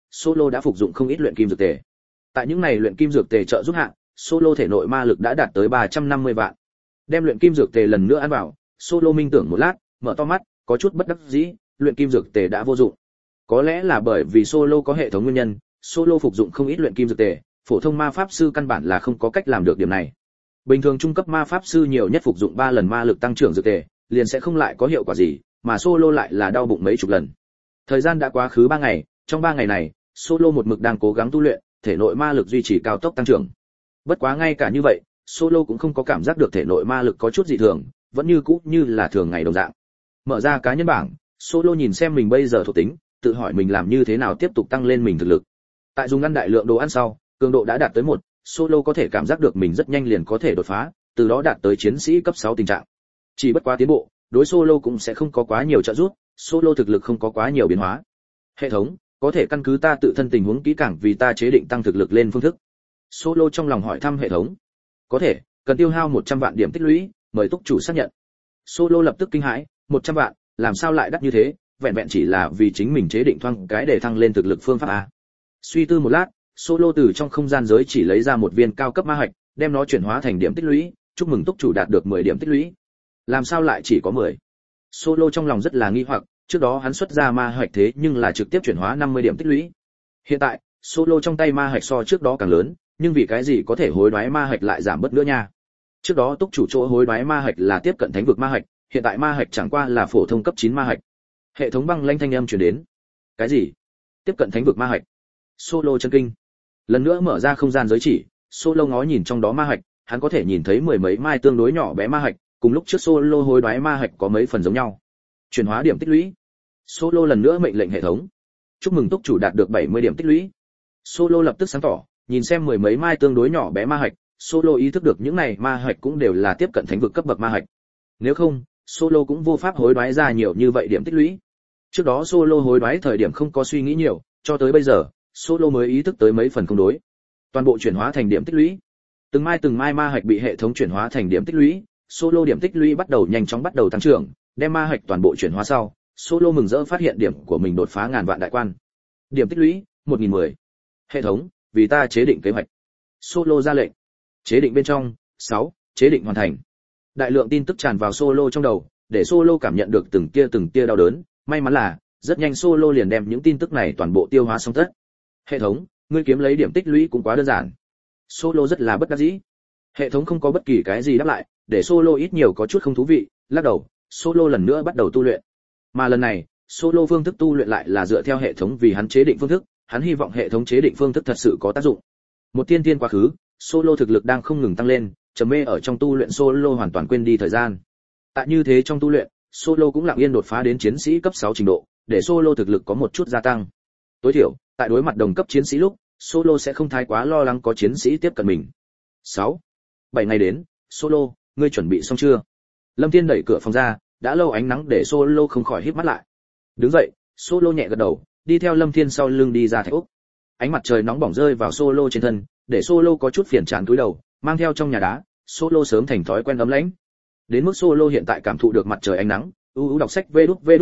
Solo đã phục dụng không ít luyện kim dược tề. Tại những này luyện kim dược tề trợ giúp hạ, Solo thể nội ma lực đã đạt tới ba trăm năm mươi vạn. Đem luyện kim dược tề lần nữa ăn vào, Solo minh tưởng một lát, mở to mắt, có chút bất đắc dĩ, luyện kim dược tề đã vô dụng. Có lẽ là bởi vì Solo có hệ thống nguyên nhân, Solo phục dụng không ít luyện kim dược tề, phổ thông ma pháp sư căn bản là không có cách làm được điểm này. Bình thường trung cấp ma pháp sư nhiều nhất phục dụng ba lần ma lực tăng trưởng dược tề, liền sẽ không lại có hiệu quả gì, mà Solo lại là đau bụng mấy chục lần. Thời gian đã quá khứ ba ngày, trong ba ngày này, Solo một mực đang cố gắng tu luyện, thể nội ma lực duy trì cao tốc tăng trưởng. Bất quá ngay cả như vậy, Solo cũng không có cảm giác được thể nội ma lực có chút dị thường, vẫn như cũ như là thường ngày đồng dạng. Mở ra cá nhân bảng, Solo nhìn xem mình bây giờ thuộc tính, tự hỏi mình làm như thế nào tiếp tục tăng lên mình thực lực. Tại dùng ăn đại lượng đồ ăn sau, cường độ đã đạt tới một, Solo có thể cảm giác được mình rất nhanh liền có thể đột phá, từ đó đạt tới chiến sĩ cấp sáu tình trạng. Chỉ bất quá tiến bộ, đối Solo cũng sẽ không có quá nhiều trợ giúp, Solo thực lực không có quá nhiều biến hóa. Hệ thống, có thể căn cứ ta tự thân tình huống kỹ càng vì ta chế định tăng thực lực lên phương thức. Solo trong lòng hỏi thăm hệ thống. Có thể, cần tiêu hao một trăm vạn điểm tích lũy, mời túc chủ xác nhận. Solo lập tức kinh hãi, một trăm vạn, làm sao lại đắt như thế, vẹn vẹn chỉ là vì chính mình chế định thoáng cái để thăng lên thực lực phương pháp a. Suy tư một lát, Solo từ trong không gian giới chỉ lấy ra một viên cao cấp ma hạch, đem nó chuyển hóa thành điểm tích lũy, chúc mừng túc chủ đạt được mười điểm tích lũy. Làm sao lại chỉ có mười? Solo trong lòng rất là nghi hoặc, trước đó hắn xuất ra ma hạch thế nhưng là trực tiếp chuyển hóa năm mươi điểm tích lũy. Hiện tại, Solo trong tay ma hạch so trước đó càng lớn, nhưng vì cái gì có thể hối đoái ma hạch lại giảm bớt nữa nha? Trước đó túc chủ chỗ hối đoái ma hạch là tiếp cận thánh vực ma hạch, hiện tại ma hạch chẳng qua là phổ thông cấp chín ma hạch. Hệ thống băng lanh thanh âm truyền đến. Cái gì? Tiếp cận thánh vực ma hạch? Solo chấn kinh. Lần nữa mở ra không gian giới chỉ, Solo ngó nhìn trong đó ma hạch, hắn có thể nhìn thấy mười mấy mai tương đối nhỏ bé ma hạch, cùng lúc trước Solo hối đoái ma hạch có mấy phần giống nhau. Chuyển hóa điểm tích lũy. Solo lần nữa mệnh lệnh hệ thống. Chúc mừng túc chủ đạt được bảy mươi điểm tích lũy. Solo lập tức sáng tỏ, nhìn xem mười mấy mai tương đối nhỏ bé ma hạch, Solo ý thức được những này ma hạch cũng đều là tiếp cận thánh vực cấp bậc ma hạch. Nếu không, Solo cũng vô pháp hối đoái ra nhiều như vậy điểm tích lũy. Trước đó Solo hối đoái thời điểm không có suy nghĩ nhiều, cho tới bây giờ, Solo mới ý thức tới mấy phần không đối. Toàn bộ chuyển hóa thành điểm tích lũy. Từng mai từng mai ma hạch bị hệ thống chuyển hóa thành điểm tích lũy, Solo điểm tích lũy bắt đầu nhanh chóng bắt đầu tăng trưởng, đem ma hạch toàn bộ chuyển hóa sau, Solo mừng rỡ phát hiện điểm của mình đột phá ngàn vạn đại quan. Điểm tích lũy, một nghìn mười. Hệ thống, vì ta chế định kế hoạch. Solo ra lệnh. Chế định bên trong, sáu, chế định hoàn thành. Đại lượng tin tức tràn vào Solo trong đầu, để Solo cảm nhận được từng tia từng tia đau đớn, may mắn là, rất nhanh Solo liền đem những tin tức này toàn bộ tiêu hóa xong tất. Hệ thống, ngươi kiếm lấy điểm tích lũy cũng quá đơn giản. Solo rất là bất đắc dĩ. Hệ thống không có bất kỳ cái gì đáp lại, để Solo ít nhiều có chút không thú vị, lắc đầu, Solo lần nữa bắt đầu tu luyện. Mà lần này, Solo phương thức tu luyện lại là dựa theo hệ thống vì hắn chế định phương thức, hắn hy vọng hệ thống chế định phương thức thật sự có tác dụng. Một tiên tiên quá khứ, Solo thực lực đang không ngừng tăng lên, trầm mê ở trong tu luyện Solo hoàn toàn quên đi thời gian. Tại như thế trong tu luyện, Solo cũng lặng yên đột phá đến chiến sĩ cấp sáu trình độ, để Solo thực lực có một chút gia tăng. Tối thiểu, tại đối mặt đồng cấp chiến sĩ lúc, Solo sẽ không thái quá lo lắng có chiến sĩ tiếp cận mình. sáu. bảy ngày đến, Solo, ngươi chuẩn bị xong chưa? Lâm Thiên đẩy cửa phòng ra, đã lâu ánh nắng để Solo không khỏi híp mắt lại. Đứng dậy, Solo nhẹ gật đầu, đi theo Lâm Thiên sau lưng đi ra thạch ốc. Ánh mặt trời nóng bỏng rơi vào Solo trên thân, để Solo có chút phiền chán cúi đầu, mang theo trong nhà đá, Solo sớm thành thói quen ấm lãnh. Đến mức Solo hiện tại cảm thụ được mặt trời ánh nắng, u u đọc sách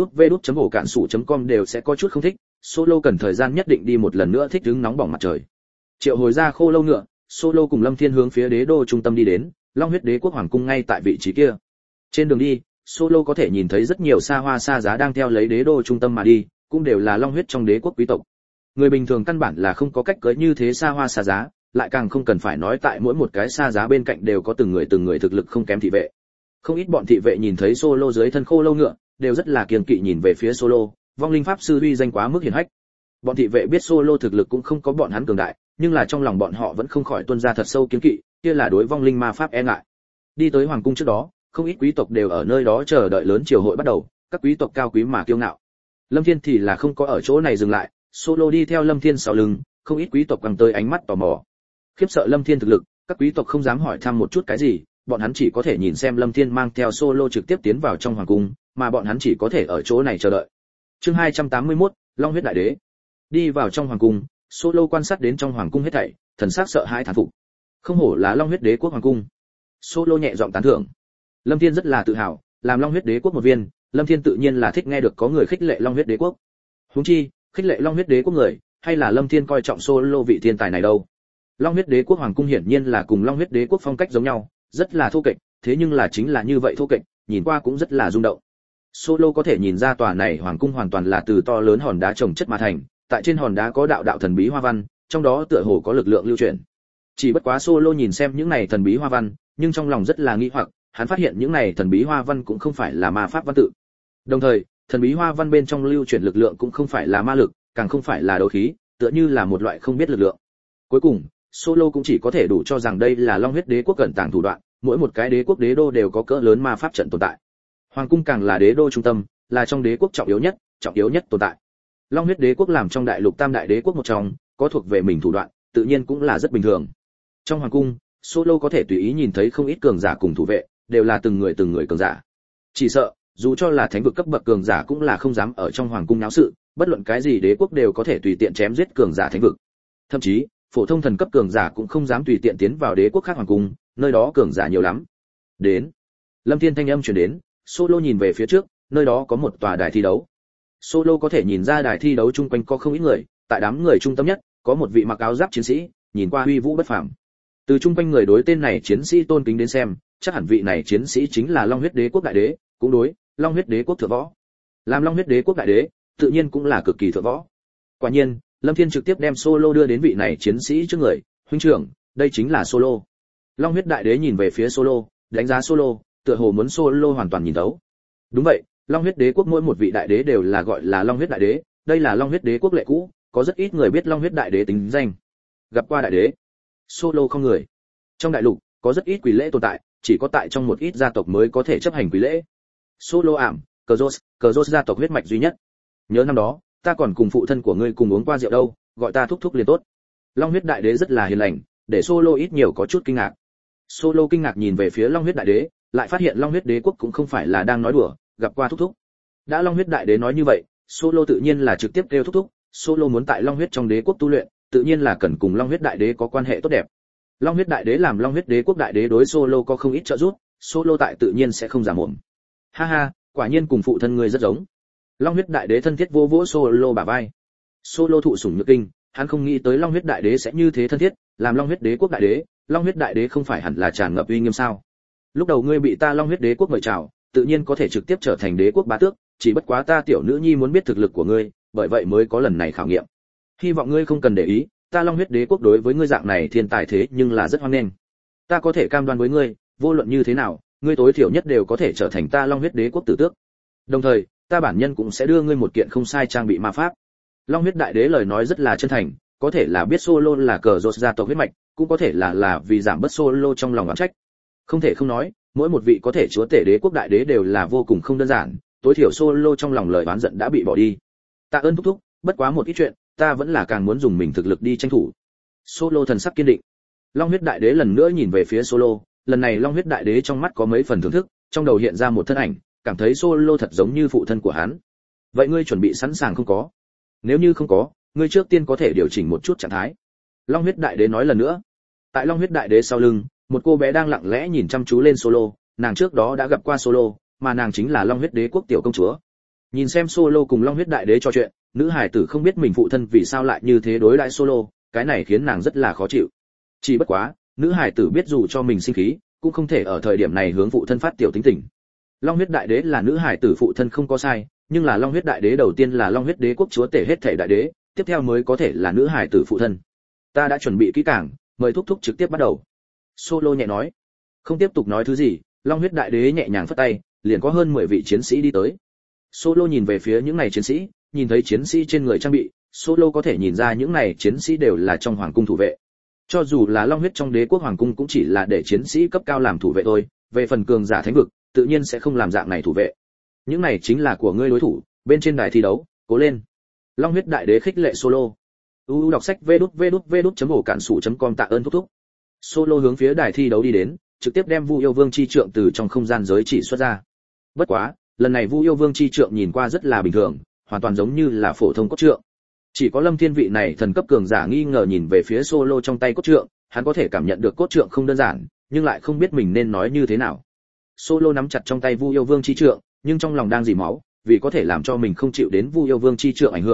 vđvđvđ.com đều sẽ có chút không thích, Solo cần thời gian nhất định đi một lần nữa thích ứng nóng bỏng mặt trời. Triệu hồi ra khô lâu ngựa, Solo cùng Lâm Thiên hướng phía đế đô trung tâm đi đến, Long huyết đế quốc hoàng cung ngay tại vị trí kia. Trên đường đi, Solo có thể nhìn thấy rất nhiều xa hoa xa giá đang theo lấy đế đô trung tâm mà đi, cũng đều là long huyết trong đế quốc quý tộc. Người bình thường căn bản là không có cách cưới như thế xa hoa xa giá, lại càng không cần phải nói tại mỗi một cái xa giá bên cạnh đều có từng người từng người thực lực không kém thị vệ. Không ít bọn thị vệ nhìn thấy Solo dưới thân khô lâu ngựa, đều rất là kiêng kỵ nhìn về phía Solo, vong linh pháp sư uy danh quá mức hiển hách. Bọn thị vệ biết Solo thực lực cũng không có bọn hắn cường đại, nhưng là trong lòng bọn họ vẫn không khỏi tuôn ra thật sâu kiêng kỵ, kia là đối vong linh ma pháp e ngại. Đi tới hoàng cung trước đó, không ít quý tộc đều ở nơi đó chờ đợi lớn triều hội bắt đầu, các quý tộc cao quý mà kiêu ngạo. Lâm Thiên thì là không có ở chỗ này dừng lại, Solo đi theo Lâm Thiên sau lưng, không ít quý tộc quăng tới ánh mắt tò mò. Khiếp sợ Lâm Thiên thực lực, các quý tộc không dám hỏi thăm một chút cái gì, bọn hắn chỉ có thể nhìn xem Lâm Thiên mang theo Solo trực tiếp tiến vào trong hoàng cung, mà bọn hắn chỉ có thể ở chỗ này chờ đợi. Chương hai trăm tám mươi mốt, Long huyết đại đế. Đi vào trong hoàng cung, Solo quan sát đến trong hoàng cung hết thảy, thần sắc sợ hãi thán phục. Không hổ là Long huyết đế quốc hoàng cung. Solo nhẹ giọng tán thưởng. Lâm Thiên rất là tự hào, làm Long huyết đế quốc một viên, Lâm Thiên tự nhiên là thích nghe được có người khích lệ Long huyết đế quốc. Huống chi, khích lệ Long huyết đế quốc người, hay là Lâm Thiên coi trọng Solo vị thiên tài này đâu. Long huyết đế quốc hoàng cung hiển nhiên là cùng Long huyết đế quốc phong cách giống nhau, rất là thô kệch, thế nhưng là chính là như vậy thô kệch, nhìn qua cũng rất là rung động. Solo có thể nhìn ra tòa này hoàng cung hoàn toàn là từ to lớn hòn đá trồng chất mà thành, tại trên hòn đá có đạo đạo thần bí hoa văn, trong đó tựa hồ có lực lượng lưu chuyển. Chỉ bất quá Solo nhìn xem những này thần bí hoa văn, nhưng trong lòng rất là nghi hoặc, hắn phát hiện những này thần bí hoa văn cũng không phải là ma pháp văn tự. Đồng thời, thần bí hoa văn bên trong lưu chuyển lực lượng cũng không phải là ma lực, càng không phải là đấu khí, tựa như là một loại không biết lực lượng. Cuối cùng, Solo cũng chỉ có thể đủ cho rằng đây là Long huyết đế quốc cẩn tàng thủ đoạn, mỗi một cái đế quốc đế đô đều có cỡ lớn ma pháp trận tồn tại. Hoàng cung càng là đế đô trung tâm, là trong đế quốc trọng yếu nhất, trọng yếu nhất tồn tại. Long huyết đế quốc làm trong đại lục tam đại đế quốc một trong, có thuộc về mình thủ đoạn, tự nhiên cũng là rất bình thường. Trong hoàng cung, Solo có thể tùy ý nhìn thấy không ít cường giả cùng thủ vệ, đều là từng người từng người cường giả. Chỉ sợ, dù cho là thánh vực cấp bậc cường giả cũng là không dám ở trong hoàng cung náo sự, bất luận cái gì đế quốc đều có thể tùy tiện chém giết cường giả thánh vực. Thậm chí, phổ thông thần cấp cường giả cũng không dám tùy tiện tiến vào đế quốc khác hoàng cung, nơi đó cường giả nhiều lắm. Đến. Lâm Thiên thanh âm truyền đến, Solo nhìn về phía trước, nơi đó có một tòa đài thi đấu. Solo có thể nhìn ra đài thi đấu chung quanh có không ít người, tại đám người trung tâm nhất, có một vị mặc áo giáp chiến sĩ, nhìn qua uy vũ bất phàm. Từ chung quanh người đối tên này chiến sĩ tôn kính đến xem, chắc hẳn vị này chiến sĩ chính là Long huyết đế quốc đại đế, cũng đối, Long huyết đế quốc thượng võ. Làm Long huyết đế quốc đại đế, tự nhiên cũng là cực kỳ thượng võ. Quả nhiên, Lâm Thiên trực tiếp đem Solo đưa đến vị này chiến sĩ trước người, huynh trưởng, đây chính là Solo. Long huyết đại đế nhìn về phía Solo, đánh giá Solo, tựa hồ muốn Solo hoàn toàn nhìn thấu. Đúng vậy, Long huyết đế quốc mỗi một vị đại đế đều là gọi là Long huyết đại đế, đây là Long huyết đế quốc lệ cũ, có rất ít người biết Long huyết đại đế tính danh. Gặp qua đại đế. Solo không người. Trong đại lục, có rất ít quỷ lễ tồn tại, chỉ có tại trong một ít gia tộc mới có thể chấp hành quỷ lễ. Solo ảm, Cazos, Cazos gia tộc huyết mạch duy nhất. Nhớ năm đó, ta còn cùng phụ thân của ngươi cùng uống qua rượu đâu, gọi ta thúc thúc liền tốt. Long huyết đại đế rất là hiền lành, để Solo ít nhiều có chút kinh ngạc. Solo kinh ngạc nhìn về phía Long huyết đại đế, lại phát hiện Long huyết đế quốc cũng không phải là đang nói đùa, gặp qua thúc thúc. Đã Long huyết đại đế nói như vậy, Solo tự nhiên là trực tiếp kêu thúc thúc, Solo muốn tại Long huyết trong đế quốc tu luyện, tự nhiên là cần cùng Long huyết đại đế có quan hệ tốt đẹp. Long huyết đại đế làm Long huyết đế quốc đại đế đối Solo có không ít trợ giúp, Solo tại tự nhiên sẽ không giả mồm. Ha ha, quả nhiên cùng phụ thân ngươi rất giống. Long huyết đại đế thân thiết vô vỗ Solo bả vai. Solo thụ sủng nhược kinh, hắn không nghĩ tới Long huyết đại đế sẽ như thế thân thiết, làm Long huyết đế quốc đại đế, Long huyết đại đế không phải hẳn là tràn ngập uy nghiêm sao? Lúc đầu ngươi bị ta Long huyết đế quốc mời chào, tự nhiên có thể trực tiếp trở thành đế quốc bá tước, chỉ bất quá ta tiểu nữ nhi muốn biết thực lực của ngươi, bởi vậy mới có lần này khảo nghiệm. Hy vọng ngươi không cần để ý, ta Long huyết đế quốc đối với ngươi dạng này thiên tài thế nhưng là rất hoan nghênh. Ta có thể cam đoan với ngươi, vô luận như thế nào, ngươi tối thiểu nhất đều có thể trở thành ta Long huyết đế quốc tử tước. Đồng thời, ta bản nhân cũng sẽ đưa ngươi một kiện không sai trang bị ma pháp. Long huyết đại đế lời nói rất là chân thành, có thể là biết Solo là cờ rốt gia tộc huyết mạch, cũng có thể là là vì giảm bớt Solo trong lòng oán trách. Không thể không nói, mỗi một vị có thể chúa tể đế quốc đại đế đều là vô cùng không đơn giản, tối thiểu Solo trong lòng lời oán giận đã bị bỏ đi. Tạ ơn thúc thúc, bất quá một ít chuyện, ta vẫn là càng muốn dùng mình thực lực đi tranh thủ. Solo thần sắc kiên định. Long huyết đại đế lần nữa nhìn về phía Solo, lần này Long huyết đại đế trong mắt có mấy phần thưởng thức, trong đầu hiện ra một thân ảnh, cảm thấy Solo thật giống như phụ thân của hắn. Vậy ngươi chuẩn bị sẵn sàng không có? Nếu như không có, ngươi trước tiên có thể điều chỉnh một chút trạng thái. Long huyết đại đế nói lần nữa. Tại Long huyết đại đế sau lưng, một cô bé đang lặng lẽ nhìn chăm chú lên Solo, nàng trước đó đã gặp qua Solo, mà nàng chính là Long huyết đế quốc tiểu công chúa. Nhìn xem Solo cùng Long huyết đại đế trò chuyện, nữ hải tử không biết mình phụ thân vì sao lại như thế đối đãi Solo, cái này khiến nàng rất là khó chịu. Chỉ bất quá, nữ hải tử biết dù cho mình sinh khí, cũng không thể ở thời điểm này hướng phụ thân phát tiểu tính tình. Long huyết đại đế là nữ hải tử phụ thân không có sai, nhưng là Long huyết đại đế đầu tiên là Long huyết đế quốc chúa tể hết thảy đại đế, tiếp theo mới có thể là nữ hải tử phụ thân. Ta đã chuẩn bị kỹ càng, mời thúc thúc trực tiếp bắt đầu. Solo nhẹ nói. Không tiếp tục nói thứ gì, Long huyết đại đế nhẹ nhàng phất tay, liền có hơn mười vị chiến sĩ đi tới. Solo nhìn về phía những này chiến sĩ, nhìn thấy chiến sĩ trên người trang bị, Solo có thể nhìn ra những này chiến sĩ đều là trong hoàng cung thủ vệ. Cho dù là Long huyết trong đế quốc hoàng cung cũng chỉ là để chiến sĩ cấp cao làm thủ vệ thôi, về phần cường giả thánh vực, tự nhiên sẽ không làm dạng này thủ vệ. Những này chính là của ngươi đối thủ, bên trên đài thi đấu, cố lên. Long huyết đại đế khích lệ Solo. u u đọc sách vê đút vê đút vê đút chấm ổ cản sủ chấm com tạ ơn thúc thúc. Solo hướng phía đài thi đấu đi đến, trực tiếp đem Vu Yêu Vương chi trượng từ trong không gian giới chỉ xuất ra. Bất quá, lần này Vu Yêu Vương chi trượng nhìn qua rất là bình thường, hoàn toàn giống như là phổ thông cốt trượng. Chỉ có Lâm Thiên vị này thần cấp cường giả nghi ngờ nhìn về phía Solo trong tay cốt trượng, hắn có thể cảm nhận được cốt trượng không đơn giản, nhưng lại không biết mình nên nói như thế nào. Solo nắm chặt trong tay Vu Yêu Vương chi trượng, nhưng trong lòng đang dỉ máu, vì có thể làm cho mình không chịu đến Vu Yêu Vương chi trượng ảnh hưởng,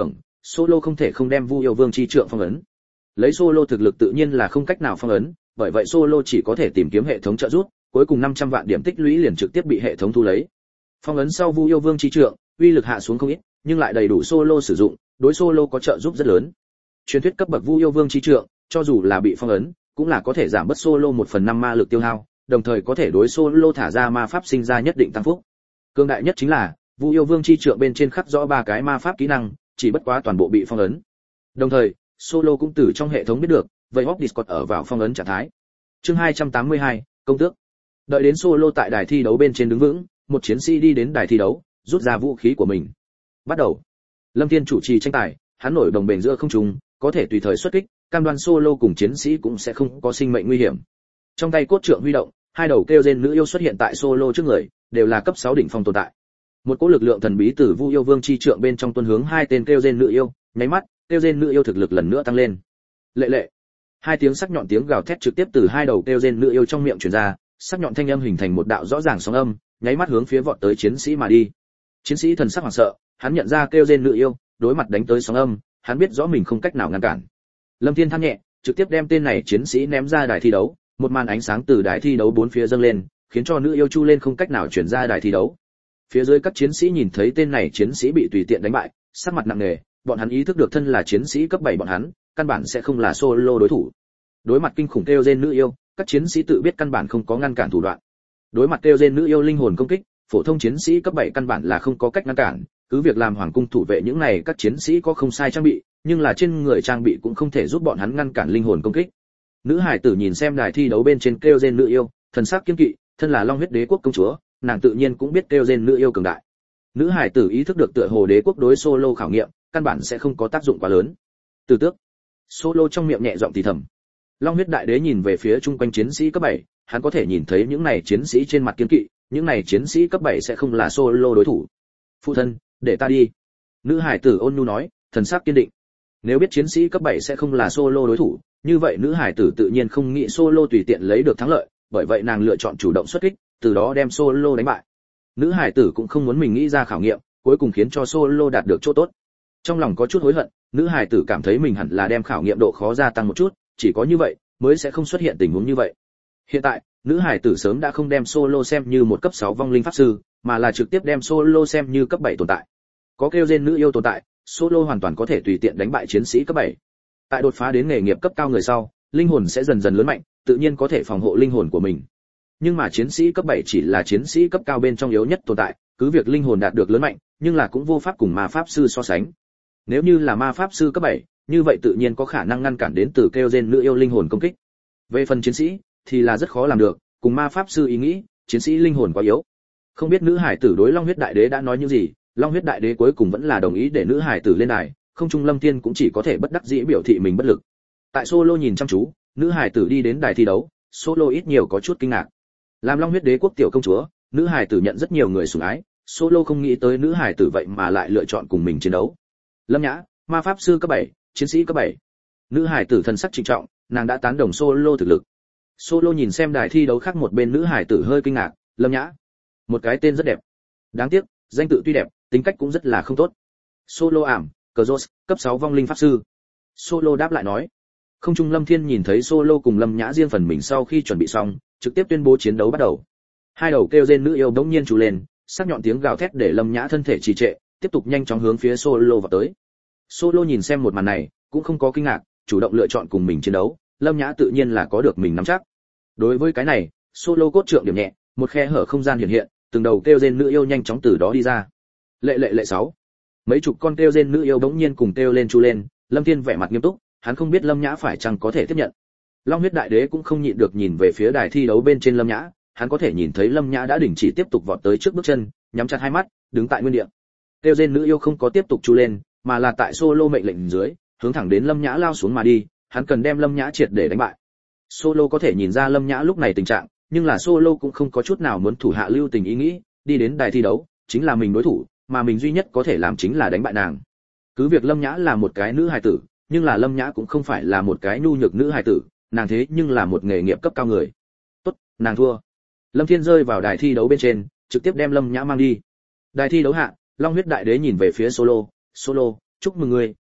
Solo không thể không đem Vu Yêu Vương chi trượng phong ấn. Lấy Solo thực lực tự nhiên là không cách nào phong ấn, bởi vậy Solo chỉ có thể tìm kiếm hệ thống trợ giúp, cuối cùng năm trăm vạn điểm tích lũy liền trực tiếp bị hệ thống thu lấy. Phong ấn sau Vu Yêu Vương chi trượng, uy lực hạ xuống không ít, nhưng lại đầy đủ Solo sử dụng, đối Solo có trợ giúp rất lớn. Truyền thuyết cấp bậc Vu Yêu Vương chi trượng, cho dù là bị phong ấn, cũng là có thể giảm bớt Solo một phần năm ma lực tiêu hao, đồng thời có thể đối Solo thả ra ma pháp sinh ra nhất định tăng phúc. Cường đại nhất chính là, Vu Yêu Vương chi trượng bên trên khắc rõ ba cái ma pháp kỹ năng, chỉ bất quá toàn bộ bị phong ấn. Đồng thời, Solo cũng từ trong hệ thống biết được, vậy Hawk Discord ở vào phong ấn trạng thái. Chương hai trăm tám mươi hai, công tước. Đợi đến Solo tại đài thi đấu bên trên đứng vững, một chiến sĩ đi đến đài thi đấu, rút ra vũ khí của mình. Bắt đầu. Lâm Thiên chủ trì tranh tài, hắn nổi đồng bền giữa không trung, có thể tùy thời xuất kích, cam đoan Solo cùng chiến sĩ cũng sẽ không có sinh mệnh nguy hiểm. Trong tay cốt trượng huy động, hai đầu kêu rên nữ yêu xuất hiện tại Solo trước người, đều là cấp sáu đỉnh phong tồn tại. Một cỗ lực lượng thần bí từ Vu Yêu Vương chi trượng bên trong tuôn hướng hai tên kêu rên nữ yêu, nháy mắt, kêu rên nữ yêu thực lực lần nữa tăng lên. Lệ lệ. Hai tiếng sắc nhọn tiếng gào thét trực tiếp từ hai đầu kêu rên nữ yêu trong miệng truyền ra, sắc nhọn thanh âm hình thành một đạo rõ ràng sóng âm, nháy mắt hướng phía vọt tới chiến sĩ mà đi. Chiến sĩ thần sắc hoảng sợ, hắn nhận ra kêu rên nữ yêu, đối mặt đánh tới sóng âm, hắn biết rõ mình không cách nào ngăn cản. Lâm Thiên than nhẹ, trực tiếp đem tên này chiến sĩ ném ra đài thi đấu, một màn ánh sáng từ đài thi đấu bốn phía dâng lên, khiến cho nữ yêu chu lên không cách nào chuyển ra đài thi đấu. Phía dưới các chiến sĩ nhìn thấy tên này chiến sĩ bị tùy tiện đánh bại, sắc mặt nặng nề, bọn hắn ý thức được thân là chiến sĩ cấp bảy bọn hắn, căn bản sẽ không là Solo đối thủ. Đối mặt kinh khủng kêu rên nữ yêu, các chiến sĩ tự biết căn bản không có ngăn cản thủ đoạn. Đối mặt kêu rên nữ yêu linh hồn công kích, phổ thông chiến sĩ cấp bảy căn bản là không có cách ngăn cản, cứ việc làm hoàng cung thủ vệ những này các chiến sĩ có không sai trang bị, nhưng là trên người trang bị cũng không thể giúp bọn hắn ngăn cản linh hồn công kích. Nữ hải tử nhìn xem đài thi đấu bên trên kêu rên nữ yêu, thần sắc kiên kỵ, thân là Long huyết đế quốc công chúa, nàng tự nhiên cũng biết kêu rên nữ yêu cường đại. Nữ hải tử ý thức được tựa hồ đế quốc đối Solo khảo nghiệm, căn bản sẽ không có tác dụng quá lớn. Từ tước. Solo trong miệng nhẹ giọng thì thầm. Long huyết đại đế nhìn về phía chung quanh chiến sĩ cấp bảy, hắn có thể nhìn thấy những này chiến sĩ trên mặt kiên kỵ, những này chiến sĩ cấp bảy sẽ không là Solo đối thủ. Phụ thân, để ta đi. Nữ hải tử ôn nhu nói, thần sắc kiên định. Nếu biết chiến sĩ cấp bảy sẽ không là Solo đối thủ, như vậy nữ hải tử tự nhiên không nghĩ Solo tùy tiện lấy được thắng lợi, bởi vậy nàng lựa chọn chủ động xuất kích, từ đó đem Solo đánh bại. Nữ hải tử cũng không muốn mình nghĩ ra khảo nghiệm, cuối cùng khiến cho Solo đạt được chỗ tốt. Trong lòng có chút hối hận, nữ hải tử cảm thấy mình hẳn là đem khảo nghiệm độ khó gia tăng một chút, chỉ có như vậy mới sẽ không xuất hiện tình huống như vậy. Hiện tại, nữ hải tử sớm đã không đem Solo xem như một cấp sáu vong linh pháp sư, mà là trực tiếp đem Solo xem như cấp bảy tồn tại. Có kêu rên nữ yêu tồn tại, Solo hoàn toàn có thể tùy tiện đánh bại chiến sĩ cấp bảy. Tại đột phá đến nghề nghiệp cấp cao người sau, linh hồn sẽ dần dần lớn mạnh, tự nhiên có thể phòng hộ linh hồn của mình. Nhưng mà chiến sĩ cấp bảy chỉ là chiến sĩ cấp cao bên trong yếu nhất tồn tại, cứ việc linh hồn đạt được lớn mạnh, nhưng là cũng vô pháp cùng ma pháp sư so sánh. Nếu như là ma pháp sư cấp bảy, như vậy tự nhiên có khả năng ngăn cản đến từ kêu rên nữ yêu linh hồn công kích. Về phần chiến sĩ thì là rất khó làm được, cùng ma pháp sư ý nghĩ, chiến sĩ linh hồn quá yếu. Không biết nữ hải tử đối Long huyết đại đế đã nói những gì, Long huyết đại đế cuối cùng vẫn là đồng ý để nữ hải tử lên đài, không trung Lâm Thiên cũng chỉ có thể bất đắc dĩ biểu thị mình bất lực. Tại Solo nhìn chăm chú, nữ hải tử đi đến đài thi đấu, Solo ít nhiều có chút kinh ngạc. Làm Long huyết đế quốc tiểu công chúa, nữ hải tử nhận rất nhiều người sủng ái, Solo không nghĩ tới nữ hải tử vậy mà lại lựa chọn cùng mình chiến đấu. Lâm Nhã, ma pháp sư cấp bảy, chiến sĩ cấp bảy. Nữ hải tử thần sắc trịnh trọng, nàng đã tán đồng Solo thực lực. Solo nhìn xem đài thi đấu khác một bên nữ hải tử hơi kinh ngạc, Lâm Nhã, một cái tên rất đẹp. Đáng tiếc, danh tự tuy đẹp, tính cách cũng rất là không tốt. Solo ảm, Cazos, cấp sáu vong linh pháp sư. Solo đáp lại nói. Không trung Lâm Thiên nhìn thấy Solo cùng Lâm Nhã riêng phần mình sau khi chuẩn bị xong, trực tiếp tuyên bố chiến đấu bắt đầu. Hai đầu kêu rên nữ yêu đống nhiên trù lên, sắc nhọn tiếng gào thét để Lâm Nhã thân thể trì trệ, tiếp tục nhanh chóng hướng phía Solo vào tới. Solo nhìn xem một màn này, cũng không có kinh ngạc, chủ động lựa chọn cùng mình chiến đấu, Lâm Nhã tự nhiên là có được mình nắm chắc. Đối với cái này, Solo cốt trượng điểm nhẹ, một khe hở không gian hiện hiện, từng đầu kêu rên nữ yêu nhanh chóng từ đó đi ra. Lệ lệ lệ sáu. Mấy chục con kêu rên nữ yêu đống nhiên cùng kêu lên chu lên, Lâm Thiên vẻ mặt nghiêm túc, hắn không biết Lâm Nhã phải chăng có thể tiếp nhận. Long huyết đại đế cũng không nhịn được nhìn về phía đài thi đấu bên trên Lâm Nhã, hắn có thể nhìn thấy Lâm Nhã đã đình chỉ tiếp tục vọt tới trước bước chân, nhắm chặt hai mắt, đứng tại nguyên địa. Kêu rên nữ yêu không có tiếp tục chu lên, mà là tại Solo mệnh lệnh dưới, hướng thẳng đến Lâm Nhã lao xuống mà đi, hắn cần đem Lâm Nhã triệt để đánh bại. Solo có thể nhìn ra Lâm Nhã lúc này tình trạng, nhưng là Solo cũng không có chút nào muốn thủ hạ lưu tình ý nghĩ, đi đến đài thi đấu, chính là mình đối thủ, mà mình duy nhất có thể làm chính là đánh bại nàng. Cứ việc Lâm Nhã là một cái nữ hài tử, nhưng là Lâm Nhã cũng không phải là một cái nhu nhược nữ hài tử, nàng thế nhưng là một nghề nghiệp cấp cao người. Tốt, nàng thua. Lâm Thiên rơi vào đài thi đấu bên trên, trực tiếp đem Lâm Nhã mang đi. Đài thi đấu hạ, Long huyết đại đế nhìn về phía Solo, Solo, chúc mừng ngươi,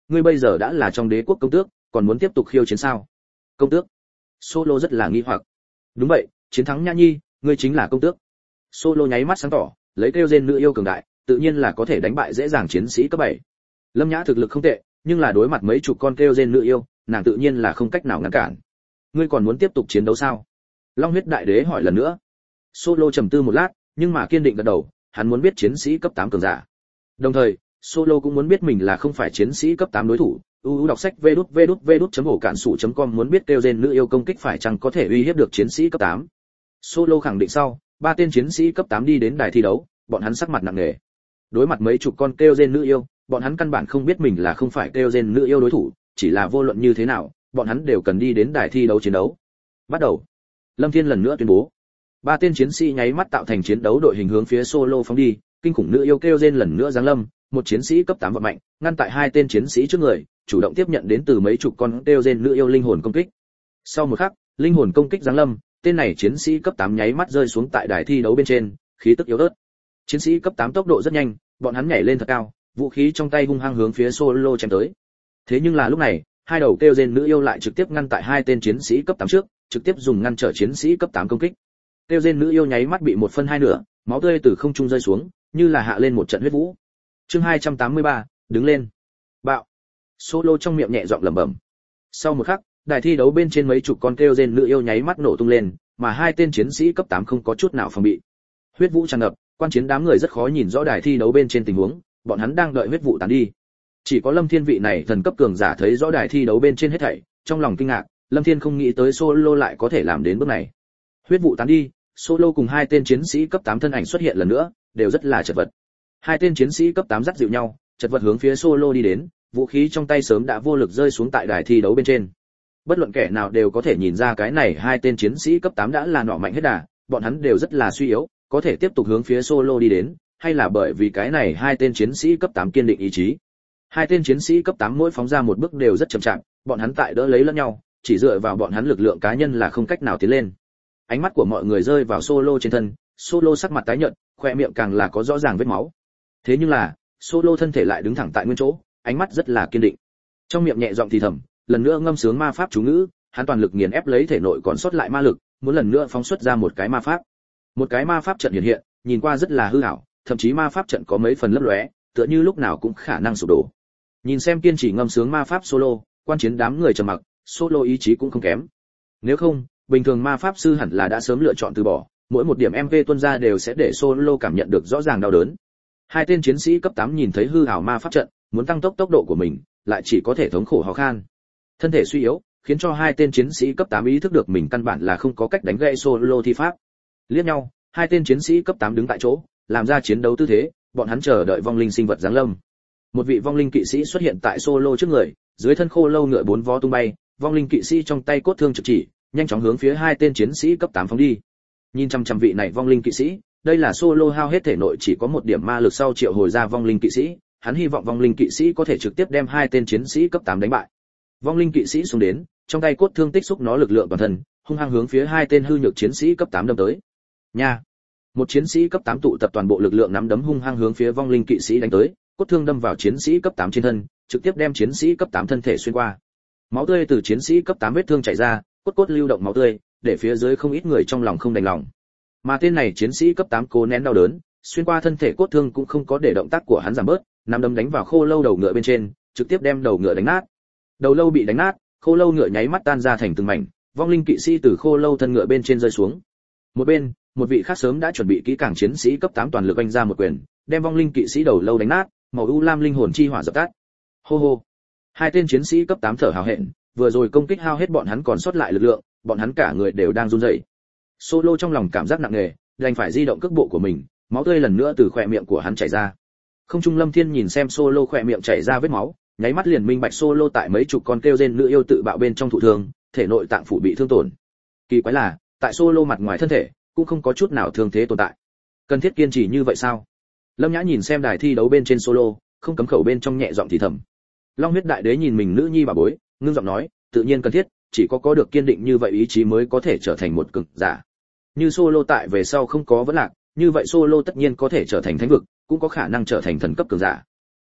ngươi bây giờ đã là trong đế quốc công tước, còn muốn tiếp tục khiêu chiến sao? Công tước? Solo rất là nghi hoặc. Đúng vậy, chiến thắng Nhã Nhi, ngươi chính là công tước. Solo nháy mắt sáng tỏ, lấy kêu gen nữ yêu cường đại, tự nhiên là có thể đánh bại dễ dàng chiến sĩ cấp bảy. Lâm Nhã thực lực không tệ, nhưng là đối mặt mấy chục con kêu gen nữ yêu, nàng tự nhiên là không cách nào ngăn cản. Ngươi còn muốn tiếp tục chiến đấu sao? Long huyết đại đế hỏi lần nữa. Solo trầm tư một lát, nhưng mà kiên định gật đầu, hắn muốn biết chiến sĩ cấp tám cường giả. Đồng thời, Solo cũng muốn biết mình là không phải chiến sĩ cấp tám đối thủ. u u đọc sách vê đút vê đút vê đút chấm ổ cản sủ chấm com muốn biết kêu gen nữ yêu công kích phải chăng có thể uy hiếp được chiến sĩ cấp tám. Solo khẳng định sau, ba tên chiến sĩ cấp tám đi đến đài thi đấu, bọn hắn sắc mặt nặng nề. Đối mặt mấy chục con kêu gen nữ yêu, bọn hắn căn bản không biết mình là không phải kêu gen nữ yêu đối thủ, chỉ là vô luận như thế nào, bọn hắn đều cần đi đến đài thi đấu chiến đấu. Bắt đầu. Lâm Thiên lần nữa tuyên bố. Ba tên chiến sĩ nháy mắt tạo thành chiến đấu đội hình hướng phía Solo phóng đi, kinh khủng nữ yêu kêu gen lần nữa giáng lâm, một chiến sĩ cấp tám vận mạnh, ngăn tại hai tên chiến sĩ trước người, chủ động tiếp nhận đến từ mấy chục con kêu gen nữ yêu linh hồn công kích. Sau một khắc, linh hồn công kích giáng lâm, tên này chiến sĩ cấp tám nháy mắt rơi xuống tại đài thi đấu bên trên, khí tức yếu ớt. Chiến sĩ cấp tám tốc độ rất nhanh, bọn hắn nhảy lên thật cao, vũ khí trong tay hung hăng hướng phía Solo chém tới. Thế nhưng là lúc này, hai đầu kêu gen nữ yêu lại trực tiếp ngăn tại hai tên chiến sĩ cấp tám trước, trực tiếp dùng ngăn trở chiến sĩ cấp tám công kích. Kêu gen nữ yêu nháy mắt bị một phân hai nửa, máu tươi từ không trung rơi xuống, như là hạ lên một trận huyết vũ. Chương hai trăm tám mươi ba, đứng lên. Bạo. Solo trong miệng nhẹ giọng lẩm bẩm. Sau một khắc, đài thi đấu bên trên mấy chục con kêu gen nữ yêu nháy mắt nổ tung lên, mà hai tên chiến sĩ cấp tám không có chút nào phòng bị. Huyết vũ tràn ngập, quan chiến đám người rất khó nhìn rõ đài thi đấu bên trên tình huống, bọn hắn đang đợi huyết vụ tán đi. Chỉ có Lâm Thiên vị này thần cấp cường giả thấy rõ đài thi đấu bên trên hết thảy, trong lòng kinh ngạc, Lâm Thiên không nghĩ tới Solo lại có thể làm đến bước này. Huyết vụ tán đi, Solo cùng hai tên chiến sĩ cấp tám thân ảnh xuất hiện lần nữa, đều rất là chật vật. Hai tên chiến sĩ cấp tám dắt dịu nhau, chật vật hướng phía Solo đi đến, vũ khí trong tay sớm đã vô lực rơi xuống tại đài thi đấu bên trên. Bất luận kẻ nào đều có thể nhìn ra cái này hai tên chiến sĩ cấp tám đã là nọ mạnh hết đà, bọn hắn đều rất là suy yếu, có thể tiếp tục hướng phía Solo đi đến, hay là bởi vì cái này hai tên chiến sĩ cấp tám kiên định ý chí. Hai tên chiến sĩ cấp tám mỗi phóng ra một bước đều rất chậm chạp, bọn hắn tại đỡ lấy lẫn nhau, chỉ dựa vào bọn hắn lực lượng cá nhân là không cách nào tiến lên. Ánh mắt của mọi người rơi vào Solo trên thân, Solo sắc mặt tái nhợt, khoe miệng càng là có rõ ràng vết máu. Thế nhưng là, Solo thân thể lại đứng thẳng tại nguyên chỗ, ánh mắt rất là kiên định. Trong miệng nhẹ giọng thì thầm, lần nữa ngâm sướng ma pháp chú ngữ, hắn toàn lực nghiền ép lấy thể nội còn sót lại ma lực, muốn lần nữa phóng xuất ra một cái ma pháp. Một cái ma pháp trận hiện hiện, nhìn qua rất là hư ảo, thậm chí ma pháp trận có mấy phần lấp lóe, tựa như lúc nào cũng khả năng sụp đổ. Nhìn xem kiên trì ngâm sướng ma pháp Solo, quan chiến đám người trầm mặc, Solo ý chí cũng không kém. Nếu không, bình thường ma pháp sư hẳn là đã sớm lựa chọn từ bỏ, mỗi một điểm em pê tuôn ra đều sẽ để Solo cảm nhận được rõ ràng đau đớn. Hai tên chiến sĩ cấp tám nhìn thấy hư ảo ma pháp trận, muốn tăng tốc tốc độ của mình, lại chỉ có thể thống khổ khó khăn. Thân thể suy yếu, khiến cho hai tên chiến sĩ cấp tám ý thức được mình căn bản là không có cách đánh gãy Solo thi pháp. Liếc nhau, hai tên chiến sĩ cấp tám đứng tại chỗ, làm ra chiến đấu tư thế, bọn hắn chờ đợi vong linh sinh vật giáng lâm. Một vị vong linh kỵ sĩ xuất hiện tại Solo trước người, dưới thân khô lâu ngựa bốn vó tung bay, vong linh kỵ sĩ trong tay cốt thương trực chỉ, nhanh chóng hướng phía hai tên chiến sĩ cấp tám phóng đi. Nhìn chăm chăm vị này vong linh kỵ sĩ, đây là Solo hao hết thể nội chỉ có một điểm ma lực sau triệu hồi ra vong linh kỵ sĩ, hắn hy vọng vong linh kỵ sĩ có thể trực tiếp đem hai tên chiến sĩ cấp tám đánh bại. Vong linh kỵ sĩ xuống đến, trong tay cốt thương tích xúc nó lực lượng toàn thân, hung hăng hướng phía hai tên hư nhược chiến sĩ cấp tám đâm tới. Nha! Một chiến sĩ cấp tám tụ tập toàn bộ lực lượng nắm đấm hung hăng hướng phía vong linh kỵ sĩ đánh tới, cốt thương đâm vào chiến sĩ cấp tám trên thân, trực tiếp đem chiến sĩ cấp tám thân thể xuyên qua. Máu tươi từ chiến sĩ cấp tám vết thương chảy ra, cốt cốt lưu động máu tươi, để phía dưới không ít người trong lòng không đành lòng. Mà tên này chiến sĩ cấp tám cố nén đau đớn, xuyên qua thân thể cốt thương cũng không có để động tác của hắn giảm bớt, nắm đấm đánh vào khô lâu đầu ngựa bên trên, trực tiếp đem đầu ngựa đánh nát. Đầu lâu bị đánh nát, khô lâu ngựa nháy mắt tan ra thành từng mảnh, vong linh kỵ sĩ từ khô lâu thân ngựa bên trên rơi xuống. Một bên, một vị khác sớm đã chuẩn bị kỹ càng chiến sĩ cấp tám toàn lực anh ra một quyền, đem vong linh kỵ sĩ đầu lâu đánh nát, màu u lam linh hồn chi hỏa dập tắt. Hô hô. Hai tên chiến sĩ cấp tám thở hào hẹn, vừa rồi công kích hao hết bọn hắn còn sót lại lực lượng, bọn hắn cả người đều đang run rẩy. Solo trong lòng cảm giác nặng nề, đành phải di động cước bộ của mình, máu tươi lần nữa từ khóe miệng của hắn chảy ra. Không trung Lâm Thiên nhìn xem Solo khóe miệng chảy ra vết máu, nháy mắt liền minh bạch Solo tại mấy chục con kêu gen nữ yêu tự bạo bên trong thụ thương, thể nội tạng phủ bị thương tổn. Kỳ quái là, tại Solo mặt ngoài thân thể cũng không có chút nào thương thế tồn tại. Cần thiết kiên trì như vậy sao? Lâm Nhã nhìn xem đài thi đấu bên trên Solo, không cấm khẩu bên trong nhẹ giọng thì thầm. Long huyết đại đế nhìn mình nữ nhi bà bối, ngưng giọng nói, tự nhiên cần thiết, chỉ có có được kiên định như vậy ý chí mới có thể trở thành một cường giả. Như Solo tại về sau không có vấn lạc, như vậy Solo tất nhiên có thể trở thành thánh vực, cũng có khả năng trở thành thần cấp cường giả.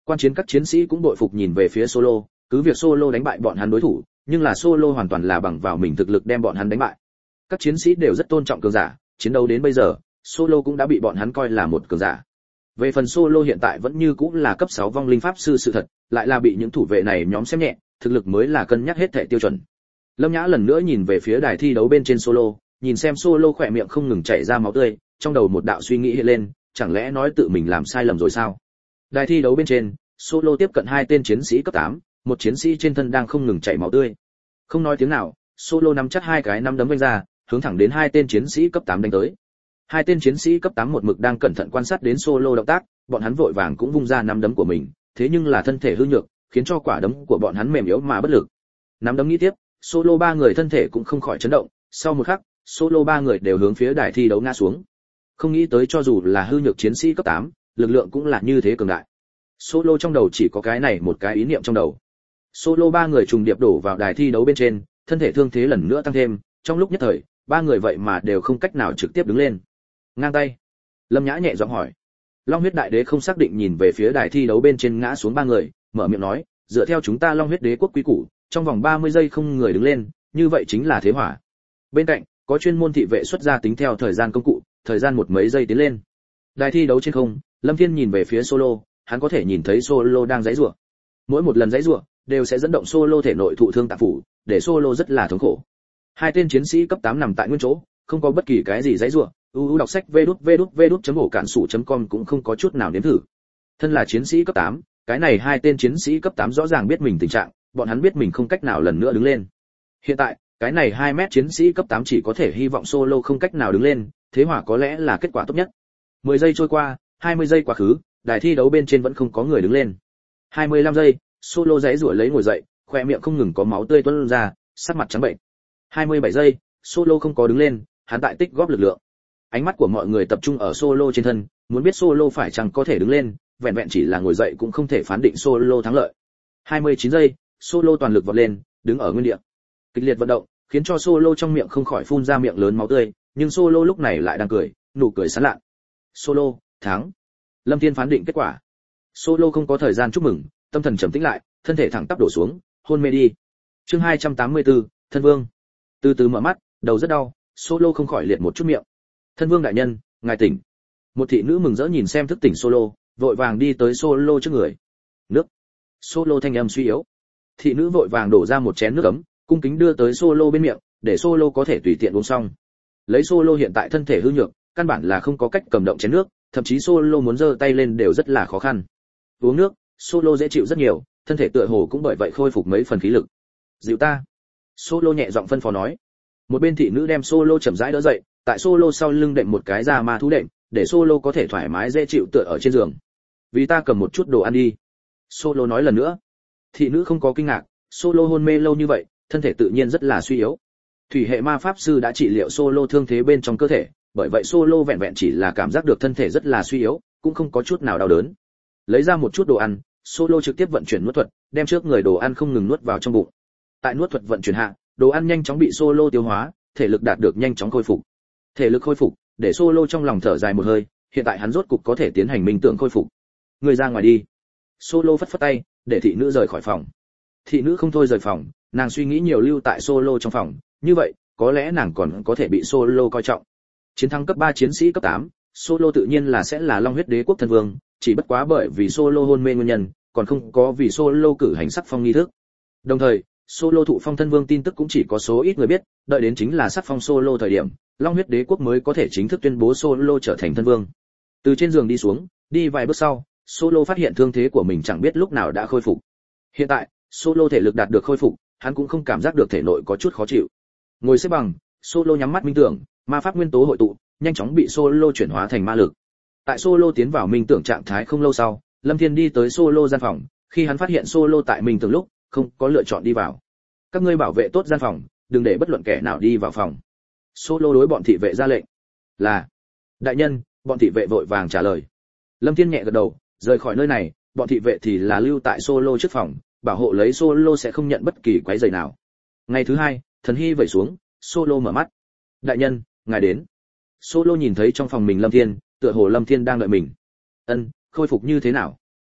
Quan chiến các chiến sĩ cũng bội phục nhìn về phía Solo, cứ việc Solo đánh bại bọn hắn đối thủ, nhưng là Solo hoàn toàn là bằng vào mình thực lực đem bọn hắn đánh bại. Các chiến sĩ đều rất tôn trọng cường giả, chiến đấu đến bây giờ, Solo cũng đã bị bọn hắn coi là một cường giả. Về phần Solo hiện tại vẫn như cũng là cấp sáu vong linh pháp sư sự thật, lại là bị những thủ vệ này nhóm xem nhẹ, thực lực mới là cân nhắc hết thảy tiêu chuẩn. Lâm Nhã lần nữa nhìn về phía đài thi đấu bên trên Solo, nhìn xem Solo khỏe miệng không ngừng chảy ra máu tươi, trong đầu một đạo suy nghĩ hiện lên, chẳng lẽ nói tự mình làm sai lầm rồi sao? Đài thi đấu bên trên, Solo tiếp cận hai tên chiến sĩ cấp tám, một chiến sĩ trên thân đang không ngừng chảy máu tươi. Không nói tiếng nào, Solo nắm chắc hai cái nắm đấm vung ra, hướng thẳng đến hai tên chiến sĩ cấp tám đánh tới. Hai tên chiến sĩ cấp tám một mực đang cẩn thận quan sát đến Solo động tác, bọn hắn vội vàng cũng vung ra nắm đấm của mình, thế nhưng là thân thể hư nhược, khiến cho quả đấm của bọn hắn mềm yếu mà bất lực. Nắm đấm nghĩ tiếp, Solo ba người thân thể cũng không khỏi chấn động, sau một khắc, Solo ba người đều hướng phía đài thi đấu ngã xuống. Không nghĩ tới cho dù là hư nhược chiến sĩ cấp tám, lực lượng cũng là như thế cường đại. Solo trong đầu chỉ có cái này một cái ý niệm trong đầu. Solo ba người trùng điệp đổ vào đài thi đấu bên trên, thân thể thương thế lần nữa tăng thêm, trong lúc nhất thời, ba người vậy mà đều không cách nào trực tiếp đứng lên. Ngang tay. Lâm Nhã nhẹ giọng hỏi. Long huyết đại đế không xác định nhìn về phía đài thi đấu bên trên ngã xuống ba người, mở miệng nói, dựa theo chúng ta Long huyết đế quốc quý củ, trong vòng ba mươi giây không người đứng lên, như vậy chính là thế hỏa. Bên cạnh, có chuyên môn thị vệ xuất ra tính theo thời gian công cụ, thời gian một mấy giây tiến lên. Đài thi đấu trên không, Lâm Thiên nhìn về phía Solo, hắn có thể nhìn thấy Solo đang giãy giụa. Mỗi một lần giãy giụa đều sẽ dẫn động Solo thể nội thụ thương tạng phủ, để Solo rất là thống khổ. Hai tên chiến sĩ cấp tám nằm tại nguyên chỗ, không có bất kỳ cái gì giãy giụa, u u đọc sách vê đút vê đút vê đút chấm ổ cản sủ chấm com cũng không có chút nào nếm thử. Thân là chiến sĩ cấp tám, cái này hai tên chiến sĩ cấp tám rõ ràng biết mình tình trạng, bọn hắn biết mình không cách nào lần nữa đứng lên. Hiện tại, cái này hai mét chiến sĩ cấp tám chỉ có thể hy vọng Solo không cách nào đứng lên, thế hỏa có lẽ là kết quả tốt nhất. mười giây trôi qua, hai mươi giây quá khứ, đài thi đấu bên trên vẫn không có người đứng lên. hai mươi lăm giây, Solo giãy giụa lấy ngồi dậy, khóe miệng không ngừng có máu tươi tuôn ra, sắc mặt trắng bệnh. hai mươi bảy giây, Solo không có đứng lên, hắn tại tích góp lực lượng. Ánh mắt của mọi người tập trung ở Solo trên thân, muốn biết Solo phải chăng có thể đứng lên, vẹn vẹn chỉ là ngồi dậy cũng không thể phán định Solo thắng lợi. hai mươi chín giây, Solo toàn lực vọt lên, đứng ở nguyên địa. Kịch liệt vận động, khiến cho Solo trong miệng không khỏi phun ra miệng lớn máu tươi, nhưng Solo lúc này lại đang cười, nụ cười sán lạn. Solo, thắng. Lâm Thiên phán định kết quả. Solo không có thời gian chúc mừng, tâm thần trầm tĩnh lại, thân thể thẳng tắp đổ xuống, hôn mê đi. Chương hai trăm tám mươi tư, Thân Vương. Từ từ mở mắt, đầu rất đau, Solo không khỏi liệt một chút miệng. Thân Vương đại nhân, ngài tỉnh. Một thị nữ mừng rỡ nhìn xem thức tỉnh Solo, vội vàng đi tới Solo trước người. Nước. Solo thanh âm suy yếu. Thị nữ vội vàng đổ ra một chén nước ấm, cung kính đưa tới Solo bên miệng, để Solo có thể tùy tiện uống xong. Lấy Solo hiện tại thân thể hư nhược, căn bản là không có cách cầm động chén nước, thậm chí Solo muốn giơ tay lên đều rất là khó khăn. Uống nước, Solo dễ chịu rất nhiều, thân thể tựa hồ cũng bởi vậy khôi phục mấy phần khí lực. "Dịu ta." Solo nhẹ giọng phân phó nói. Một bên thị nữ đem Solo chậm rãi đỡ dậy, tại Solo sau lưng đệm một cái da ma thú đệm, để Solo có thể thoải mái dễ chịu tựa ở trên giường. "Vì ta cầm một chút đồ ăn đi." Solo nói lần nữa. Thị nữ không có kinh ngạc, Solo hôn mê lâu như vậy, thân thể tự nhiên rất là suy yếu. Thủy hệ ma pháp sư đã trị liệu Solo thương thế bên trong cơ thể, bởi vậy Solo vẹn vẹn chỉ là cảm giác được thân thể rất là suy yếu, cũng không có chút nào đau đớn. Lấy ra một chút đồ ăn, Solo trực tiếp vận chuyển nuốt thuật, đem trước người đồ ăn không ngừng nuốt vào trong bụng. Tại nuốt thuật vận chuyển hạ, đồ ăn nhanh chóng bị Solo tiêu hóa, thể lực đạt được nhanh chóng khôi phục. Thể lực khôi phục, để Solo trong lòng thở dài một hơi, hiện tại hắn rốt cục có thể tiến hành minh tưởng khôi phục. Người ra ngoài đi. Solo phất phất tay, để thị nữ rời khỏi phòng. Thị nữ không thôi rời phòng, nàng suy nghĩ nhiều lưu tại Solo trong phòng, như vậy, có lẽ nàng còn có thể bị Solo coi trọng. Chiến thắng cấp ba chiến sĩ cấp tám, Solo tự nhiên là sẽ là Long huyết đế quốc thân vương, chỉ bất quá bởi vì Solo hôn mê nguyên nhân, còn không có vì Solo cử hành sắc phong nghi thức. Đồng thời, Solo thụ phong thân vương tin tức cũng chỉ có số ít người biết, đợi đến chính là sắc phong Solo thời điểm, Long huyết đế quốc mới có thể chính thức tuyên bố Solo trở thành thân vương. Từ trên giường đi xuống, đi vài bước sau, Solo phát hiện thương thế của mình chẳng biết lúc nào đã khôi phục. Hiện tại, Solo thể lực đạt được khôi phục, hắn cũng không cảm giác được thể nội có chút khó chịu. Ngồi xếp bằng, Solo nhắm mắt minh tưởng, ma pháp nguyên tố hội tụ, nhanh chóng bị Solo chuyển hóa thành ma lực. Tại Solo tiến vào minh tưởng trạng thái không lâu sau, Lâm Thiên đi tới Solo gian phòng, khi hắn phát hiện Solo tại minh tưởng lúc, không có lựa chọn đi vào. Các ngươi bảo vệ tốt gian phòng, đừng để bất luận kẻ nào đi vào phòng. Solo đối bọn thị vệ ra lệnh. Là. Đại nhân, bọn thị vệ vội vàng trả lời. Lâm Thiên nhẹ gật đầu, rời khỏi nơi này, bọn thị vệ thì là lưu tại Solo trước phòng, bảo hộ lấy Solo sẽ không nhận bất kỳ quấy rầy nào. Ngày thứ hai, thần hy vẩy xuống, Solo mở mắt. Đại nhân, ngài đến. Solo nhìn thấy trong phòng mình Lâm Thiên, tựa hồ Lâm Thiên đang đợi mình. Ân, khôi phục như thế nào?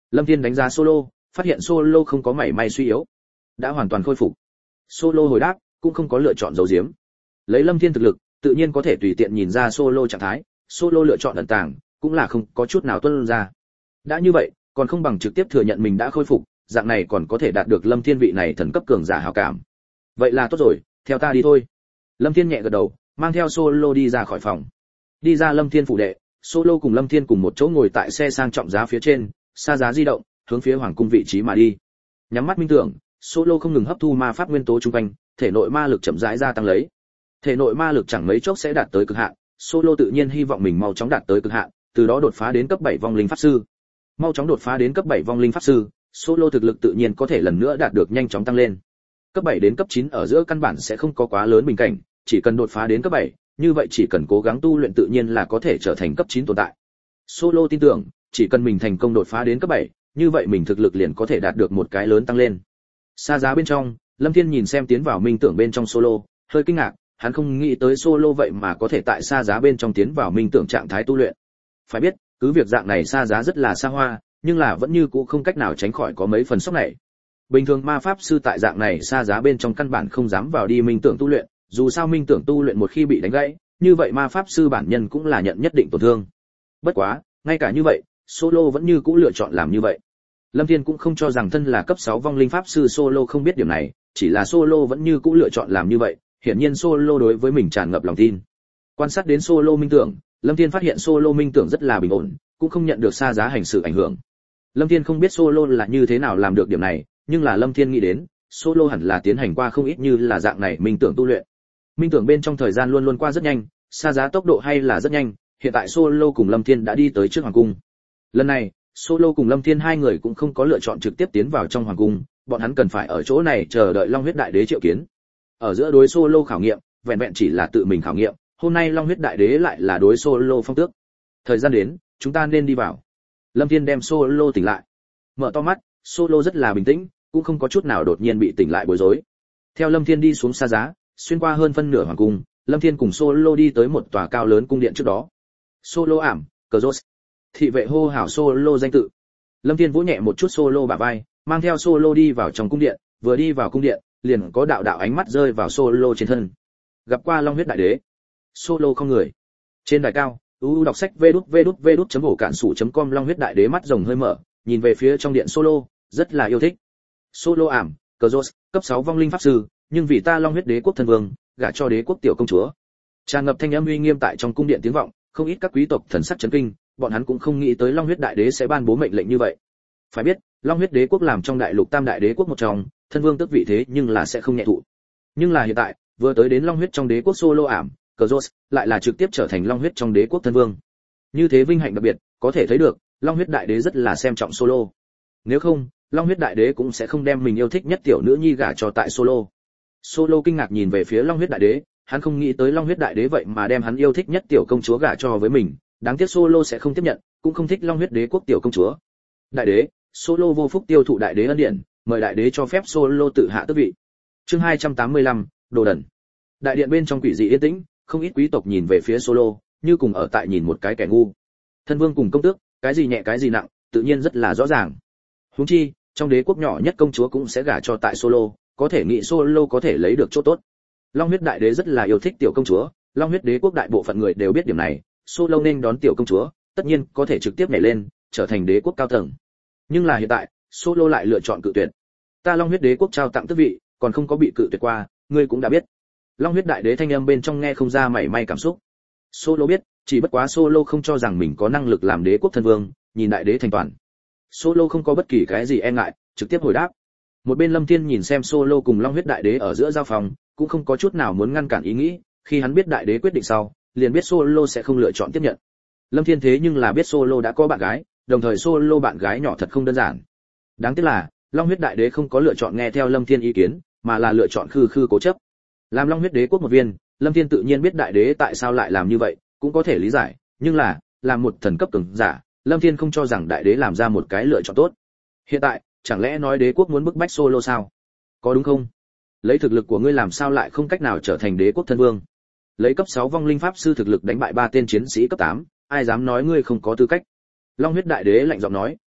Lâm Thiên đánh giá Solo, phát hiện Solo không có mảy may suy yếu, đã hoàn toàn khôi phục. Solo hồi đáp, cũng không có lựa chọn giấu giếm. Lấy Lâm Thiên thực lực, tự nhiên có thể tùy tiện nhìn ra Solo trạng thái, Solo lựa chọn ẩn tàng, cũng là không có chút nào tuân ra. Đã như vậy, còn không bằng trực tiếp thừa nhận mình đã khôi phục, dạng này còn có thể đạt được Lâm Thiên vị này thần cấp cường giả hảo cảm. Vậy là tốt rồi, theo ta đi thôi. Lâm Thiên nhẹ gật đầu, mang theo Solo đi ra khỏi phòng. Đi ra Lâm Thiên phủ đệ, Solo cùng Lâm Thiên cùng một chỗ ngồi tại xe sang trọng giá phía trên, xa giá di động, hướng phía hoàng cung vị trí mà đi. Nhắm mắt minh tưởng, Solo không ngừng hấp thu ma pháp nguyên tố xung quanh, thể nội ma lực chậm rãi gia tăng lấy. Thể nội ma lực chẳng mấy chốc sẽ đạt tới cực hạn, Solo tự nhiên hy vọng mình mau chóng đạt tới cực hạn, từ đó đột phá đến cấp bảy vong linh pháp sư. Mau chóng đột phá đến cấp bảy vong linh pháp sư, Solo thực lực tự nhiên có thể lần nữa đạt được nhanh chóng tăng lên. Cấp bảy đến cấp chín ở giữa căn bản sẽ không có quá lớn bình cảnh, chỉ cần đột phá đến cấp bảy, như vậy chỉ cần cố gắng tu luyện tự nhiên là có thể trở thành cấp chín tồn tại. Solo tin tưởng, chỉ cần mình thành công đột phá đến cấp bảy, như vậy mình thực lực liền có thể đạt được một cái lớn tăng lên. Xa giá bên trong, Lâm Thiên nhìn xem tiến vào minh tưởng bên trong Solo, hơi kinh ngạc, hắn không nghĩ tới Solo vậy mà có thể tại xa giá bên trong tiến vào minh tưởng trạng thái tu luyện. Phải biết, cứ việc dạng này xa giá rất là xa hoa, nhưng là vẫn như cũ không cách nào tránh khỏi có mấy phần sốc này. Bình thường ma pháp sư tại dạng này xa giá bên trong căn bản không dám vào đi minh tưởng tu luyện, dù sao minh tưởng tu luyện một khi bị đánh gãy, như vậy ma pháp sư bản nhân cũng là nhận nhất định tổn thương. Bất quá, ngay cả như vậy, Solo vẫn như cũ lựa chọn làm như vậy. Lâm Thiên cũng không cho rằng thân là cấp sáu vong linh pháp sư Solo không biết điểm này, chỉ là Solo vẫn như cũ lựa chọn làm như vậy, hiển nhiên Solo đối với mình tràn ngập lòng tin. Quan sát đến Solo minh tưởng, Lâm Thiên phát hiện Solo minh tưởng rất là bình ổn, cũng không nhận được xa giá hành sự ảnh hưởng. Lâm Thiên không biết Solo là như thế nào làm được điểm này, nhưng là Lâm Thiên nghĩ đến, Solo hẳn là tiến hành qua không ít như là dạng này minh tưởng tu luyện. Minh tưởng bên trong thời gian luôn luôn qua rất nhanh, xa giá tốc độ hay là rất nhanh, hiện tại Solo cùng Lâm Thiên đã đi tới trước hoàng cung. Lần này, Solo cùng Lâm Thiên hai người cũng không có lựa chọn trực tiếp tiến vào trong hoàng cung, bọn hắn cần phải ở chỗ này chờ đợi Long huyết đại đế triệu kiến. Ở giữa đối Solo khảo nghiệm, vẹn vẹn chỉ là tự mình khảo nghiệm, hôm nay Long huyết đại đế lại là đối Solo phong tước. Thời gian đến, chúng ta nên đi vào. Lâm Thiên đem Solo tỉnh lại. Mở to mắt, Solo rất là bình tĩnh, cũng không có chút nào đột nhiên bị tỉnh lại bối rối. Theo Lâm Thiên đi xuống xa giá, xuyên qua hơn phân nửa hoàng cung, Lâm Thiên cùng Solo đi tới một tòa cao lớn cung điện trước đó. Solo ảm, Cros. Thị vệ hô hào Solo danh tự. Lâm Thiên vỗ nhẹ một chút Solo bả vai, mang theo Solo đi vào trong cung điện, vừa đi vào cung điện, liền có đạo đạo ánh mắt rơi vào Solo trên thân. Gặp qua Long huyết đại đế. Solo không người. Trên đài cao, u đọc sách vê đút vê đút vê đút chấm hổ cản sủ chấm com Long huyết đại đế mắt rồng hơi mở, nhìn về phía trong điện Solo, rất là yêu thích. Solo ảm, Cros, cấp sáu vong linh pháp sư, nhưng vì ta Long huyết đế quốc thân vương, gả cho đế quốc tiểu công chúa. Tràn ngập thanh âm uy nghiêm tại trong cung điện tiếng vọng, không ít các quý tộc thần sắc chấn kinh, bọn hắn cũng không nghĩ tới Long huyết đại đế sẽ ban bố mệnh lệnh như vậy. Phải biết, Long huyết đế quốc làm trong đại lục tam đại đế quốc một trong, thân vương tước vị thế nhưng là sẽ không nhẹ thụ. Nhưng là hiện tại, vừa tới đến Long huyết trong đế quốc Solo ảm, Cros, lại là trực tiếp trở thành Long huyết trong đế quốc thân vương. Như thế vinh hạnh đặc biệt, có thể thấy được, Long huyết đại đế rất là xem trọng Solo. Nếu không, Long huyết đại đế cũng sẽ không đem mình yêu thích nhất tiểu nữ nhi gả cho tại Solo. Solo kinh ngạc nhìn về phía Long huyết đại đế, hắn không nghĩ tới Long huyết đại đế vậy mà đem hắn yêu thích nhất tiểu công chúa gả cho với mình, đáng tiếc Solo sẽ không tiếp nhận, cũng không thích Long huyết đế quốc tiểu công chúa. Đại đế, Solo vô phúc tiêu thụ đại đế ân điển, mời đại đế cho phép Solo tự hạ tước vị. Chương hai trăm tám mươi lăm, đồ đần. Đại điện bên trong quỷ dị yên tĩnh, không ít quý tộc nhìn về phía Solo, như cùng ở tại nhìn một cái kẻ ngu. Thân vương cùng công tước, cái gì nhẹ cái gì nặng, tự nhiên rất là rõ ràng. Huống chi, trong đế quốc nhỏ nhất công chúa cũng sẽ gả cho tại Solo, có thể nghĩ Solo có thể lấy được chỗ tốt. Long huyết đại đế rất là yêu thích tiểu công chúa, Long huyết đế quốc đại bộ phận người đều biết điểm này, Solo nên đón tiểu công chúa, tất nhiên có thể trực tiếp nhảy lên, trở thành đế quốc cao tầng. Nhưng là hiện tại, Solo lại lựa chọn cự tuyệt. Ta Long huyết đế quốc trao tặng tước vị, còn không có bị cự tuyệt qua, ngươi cũng đã biết. Long huyết đại đế thanh âm bên trong nghe không ra mảy may cảm xúc. Solo biết, chỉ bất quá Solo không cho rằng mình có năng lực làm đế quốc thân vương, nhìn đại đế thành toàn. Solo không có bất kỳ cái gì e ngại, trực tiếp hồi đáp. Một bên Lâm Thiên nhìn xem Solo cùng Long huyết đại đế ở giữa giao phòng, cũng không có chút nào muốn ngăn cản ý nghĩ, khi hắn biết đại đế quyết định sau, liền biết Solo sẽ không lựa chọn tiếp nhận. Lâm Thiên thế nhưng là biết Solo đã có bạn gái, đồng thời Solo bạn gái nhỏ thật không đơn giản. Đáng tiếc là, Long huyết đại đế không có lựa chọn nghe theo Lâm Thiên ý kiến, mà là lựa chọn khư khư cố chấp. Làm Long huyết đế quốc một viên, Lâm Thiên tự nhiên biết đại đế tại sao lại làm như vậy, cũng có thể lý giải, nhưng là, làm một thần cấp cường giả, Lâm Thiên không cho rằng đại đế làm ra một cái lựa chọn tốt. Hiện tại, chẳng lẽ nói đế quốc muốn bức bách Solo sao? Có đúng không? Lấy thực lực của ngươi làm sao lại không cách nào trở thành đế quốc thân vương? Lấy cấp sáu vong linh pháp sư thực lực đánh bại ba tên chiến sĩ cấp tám, ai dám nói ngươi không có tư cách? Long huyết đại đế lạnh giọng nói,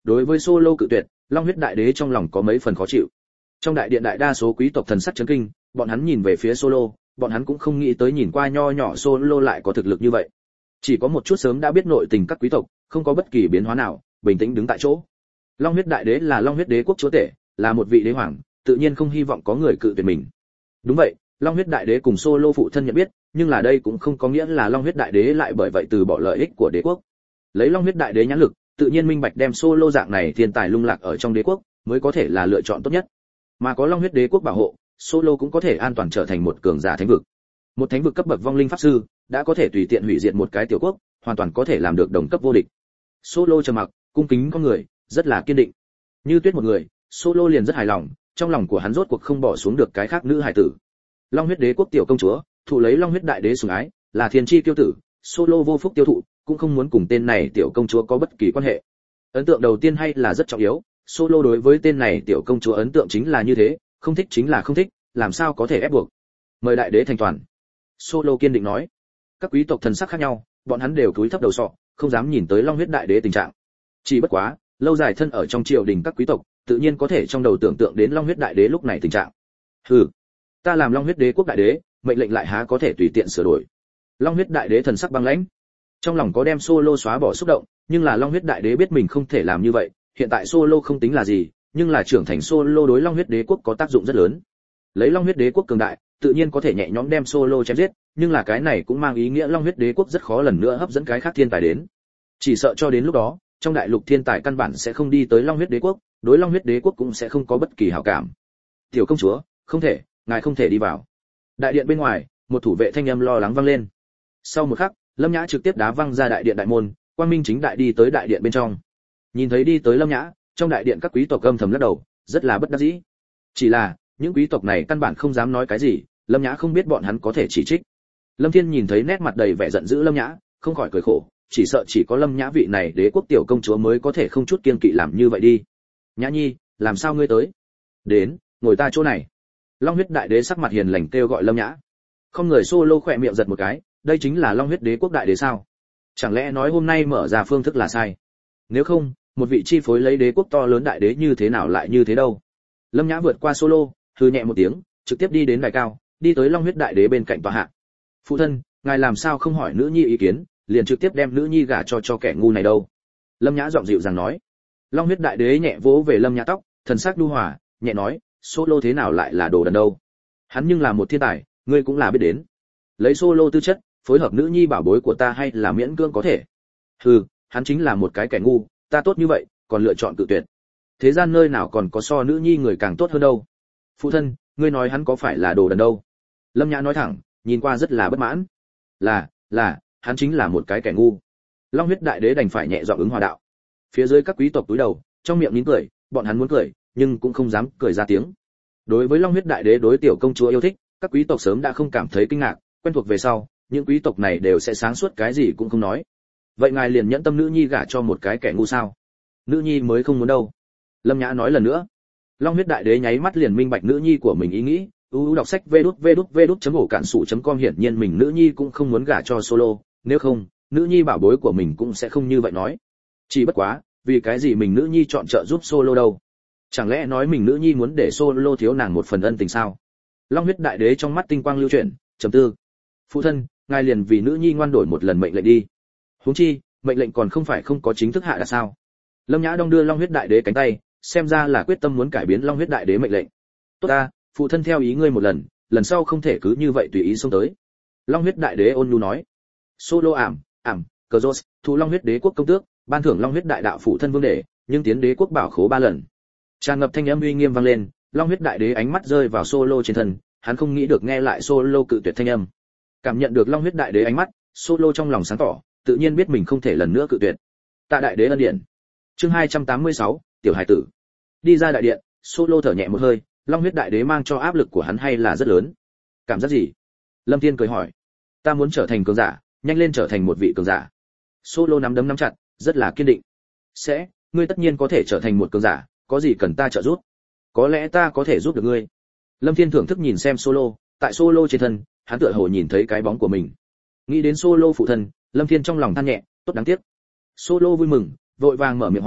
đối với Solo cự tuyệt, Long huyết đại đế trong lòng có mấy phần khó chịu. Trong đại điện đại đa số quý tộc thần sắc chấn kinh, bọn hắn nhìn về phía Solo, bọn hắn cũng không nghĩ tới nhìn qua nho nhỏ Solo lại có thực lực như vậy. Chỉ có một chút sớm đã biết nội tình các quý tộc, không có bất kỳ biến hóa nào, bình tĩnh đứng tại chỗ. Long huyết đại đế là Long huyết đế quốc chúa tể, là một vị đế hoàng, tự nhiên không hy vọng có người cự tuyệt mình. Đúng vậy, Long huyết đại đế cùng Solo phụ thân nhận biết, nhưng là đây cũng không có nghĩa là Long huyết đại đế lại bởi vậy từ bỏ lợi ích của đế quốc. Lấy Long huyết đại đế nhãn lực, tự nhiên minh bạch đem Solo dạng này thiên tài lung lạc ở trong đế quốc, mới có thể là lựa chọn tốt nhất. Mà có Long huyết đế quốc bảo hộ, Solo cũng có thể an toàn trở thành một cường giả thánh vực. Một thánh vực cấp bậc vong linh pháp sư, đã có thể tùy tiện hủy diệt một cái tiểu quốc, hoàn toàn có thể làm được đồng cấp vô địch. Solo trầm mặc, cung kính con người, rất là kiên định. Như tuyết một người, Solo liền rất hài lòng, trong lòng của hắn rốt cuộc không bỏ xuống được cái khác nữ hài tử. Long huyết đế quốc tiểu công chúa, thụ lấy Long huyết đại đế sủng ái, là thiên chi tiêu tử, Solo vô phúc tiêu thụ, cũng không muốn cùng tên này tiểu công chúa có bất kỳ quan hệ. Ấn tượng đầu tiên hay là rất trọng yếu, Solo đối với tên này tiểu công chúa ấn tượng chính là như thế, không thích chính là không thích, làm sao có thể ép buộc. Mời đại đế thành toàn. Solo kiên định nói. Các quý tộc thần sắc khác nhau, bọn hắn đều cúi thấp đầu sọ, không dám nhìn tới Long huyết đại đế tình trạng. Chỉ bất quá, lâu dài thân ở trong triều đình các quý tộc, tự nhiên có thể trong đầu tưởng tượng đến Long huyết đại đế lúc này tình trạng. Hừ, ta làm Long huyết đế quốc đại đế, mệnh lệnh lại há có thể tùy tiện sửa đổi. Long huyết đại đế thần sắc băng lãnh, trong lòng có đem Solo xóa bỏ xúc động, nhưng là Long huyết đại đế biết mình không thể làm như vậy, hiện tại Solo không tính là gì, nhưng là trưởng thành Solo đối Long huyết đế quốc có tác dụng rất lớn. Lấy Long huyết đế quốc cường đại, tự nhiên có thể nhẹ nhõm đem Solo chém giết, nhưng là cái này cũng mang ý nghĩa Long huyết đế quốc rất khó lần nữa hấp dẫn cái khác thiên tài đến. Chỉ sợ cho đến lúc đó, trong đại lục thiên tài căn bản sẽ không đi tới Long huyết đế quốc, đối Long huyết đế quốc cũng sẽ không có bất kỳ hảo cảm. Tiểu công chúa, không thể, ngài không thể đi vào. Đại điện bên ngoài, một thủ vệ thanh âm lo lắng vang lên. Sau một khắc, Lâm Nhã trực tiếp đá văng ra đại điện đại môn, quang minh chính đại đi tới đại điện bên trong. Nhìn thấy đi tới Lâm Nhã, trong đại điện các quý tộc âm thầm lắc đầu, rất là bất đắc dĩ. Chỉ là, những quý tộc này căn bản không dám nói cái gì, Lâm Nhã không biết bọn hắn có thể chỉ trích. Lâm Thiên nhìn thấy nét mặt đầy vẻ giận dữ Lâm Nhã, không khỏi cười khổ, chỉ sợ chỉ có Lâm Nhã vị này đế quốc tiểu công chúa mới có thể không chút kiêng kỵ làm như vậy đi. Nhã Nhi, làm sao ngươi tới? Đến, ngồi ta chỗ này. Long huyết đại đế sắc mặt hiền lành kêu gọi Lâm Nhã. Không người Solo khỏe miệng giật một cái, đây chính là Long huyết đế quốc đại đế sao? Chẳng lẽ nói hôm nay mở ra phương thức là sai? Nếu không, một vị chi phối lấy đế quốc to lớn đại đế như thế nào lại như thế đâu? Lâm Nhã vượt qua Solo, hừ nhẹ một tiếng, trực tiếp đi đến đài cao, đi tới Long huyết đại đế bên cạnh tòa hạ. Phụ thân, ngài làm sao không hỏi nữ nhi ý kiến, liền trực tiếp đem nữ nhi gả cho cho kẻ ngu này đâu? Lâm Nhã giọng dịu dàng nói. Long huyết đại đế nhẹ vỗ về Lâm Nhã tóc, thần sắc nhu hòa, nhẹ nói, Solo thế nào lại là đồ đần đâu? Hắn nhưng là một thiên tài, ngươi cũng là biết đến. Lấy Solo tư chất, phối hợp nữ nhi bảo bối của ta hay là miễn cưỡng có thể. Hừ, hắn chính là một cái kẻ ngu, ta tốt như vậy, còn lựa chọn cự tuyệt. Thế gian nơi nào còn có so nữ nhi người càng tốt hơn đâu? Phụ thân, ngươi nói hắn có phải là đồ đần đâu? Lâm Nhã nói thẳng, nhìn qua rất là bất mãn. Là, là, hắn chính là một cái kẻ ngu. Long huyết đại đế đành phải nhẹ giọng ứng hòa đạo. Phía dưới các quý tộc túi đầu, trong miệng nín cười, bọn hắn muốn cười, nhưng cũng không dám cười ra tiếng. Đối với Long huyết đại đế đối tiểu công chúa yêu thích, các quý tộc sớm đã không cảm thấy kinh ngạc, quen thuộc về sau, những quý tộc này đều sẽ sáng suốt cái gì cũng không nói. Vậy ngài liền nhẫn tâm nữ nhi gả cho một cái kẻ ngu sao? Nữ nhi mới không muốn đâu. Lâm Nhã nói lần nữa. Long huyết đại đế nháy mắt liền minh bạch nữ nhi của mình ý nghĩ, u đọc sách vê đút vê đút vê đút chấm ổ cản sủ chấm com hiển nhiên mình nữ nhi cũng không muốn gả cho Solo, nếu không, nữ nhi bảo bối của mình cũng sẽ không như vậy nói. Chỉ bất quá, vì cái gì mình nữ nhi chọn trợ giúp Solo đâu? Chẳng lẽ nói mình nữ nhi muốn để Solo thiếu nàng một phần ân tình sao? Long huyết đại đế trong mắt tinh quang lưu chuyển, trầm tư. Phụ thân, ngài liền vì nữ nhi ngoan đổi một lần mệnh lệnh đi. Huống chi, mệnh lệnh còn không phải không có chính thức hạ là sao? Lâm Nhã đong đưa Long huyết đại đế cánh tay, xem ra là quyết tâm muốn cải biến Long huyết đại đế mệnh lệnh. Tốt ta, phụ thân theo ý ngươi một lần, lần sau không thể cứ như vậy tùy ý xông tới. Long huyết đại đế ôn nhu nói. Solo ảm, ảm, Cazos, thu Long huyết đế quốc công tước, ban thưởng Long huyết đại đạo phụ thân vương đệ, nhưng tiến đế quốc bảo khố ba lần. Tràn ngập thanh âm uy nghiêm vang lên, Long huyết đại đế ánh mắt rơi vào Solo trên thân, hắn không nghĩ được nghe lại Solo cự tuyệt thanh âm. Cảm nhận được Long huyết đại đế ánh mắt, Solo trong lòng sáng tỏ, tự nhiên biết mình không thể lần nữa cự tuyệt. Tạ đại đế ân điển. Chương hai trăm tám mươi sáu, tiểu hải tử. Đi ra đại điện, Solo thở nhẹ một hơi, Long huyết đại đế mang cho áp lực của hắn hay là rất lớn. Cảm giác gì? Lâm Thiên cười hỏi. Ta muốn trở thành cường giả, nhanh lên trở thành một vị cường giả. Solo nắm đấm nắm chặt, rất là kiên định. Sẽ, ngươi tất nhiên có thể trở thành một cường giả, có gì cần ta trợ giúp? Có lẽ ta có thể giúp được ngươi. Lâm Thiên thưởng thức nhìn xem Solo, tại Solo trên thân, hắn tựa hồ nhìn thấy cái bóng của mình. Nghĩ đến Solo phụ thân, Lâm Thiên trong lòng than nhẹ, tốt đáng tiếc. Solo vui mừng, vội vàng mở miệng hỏi,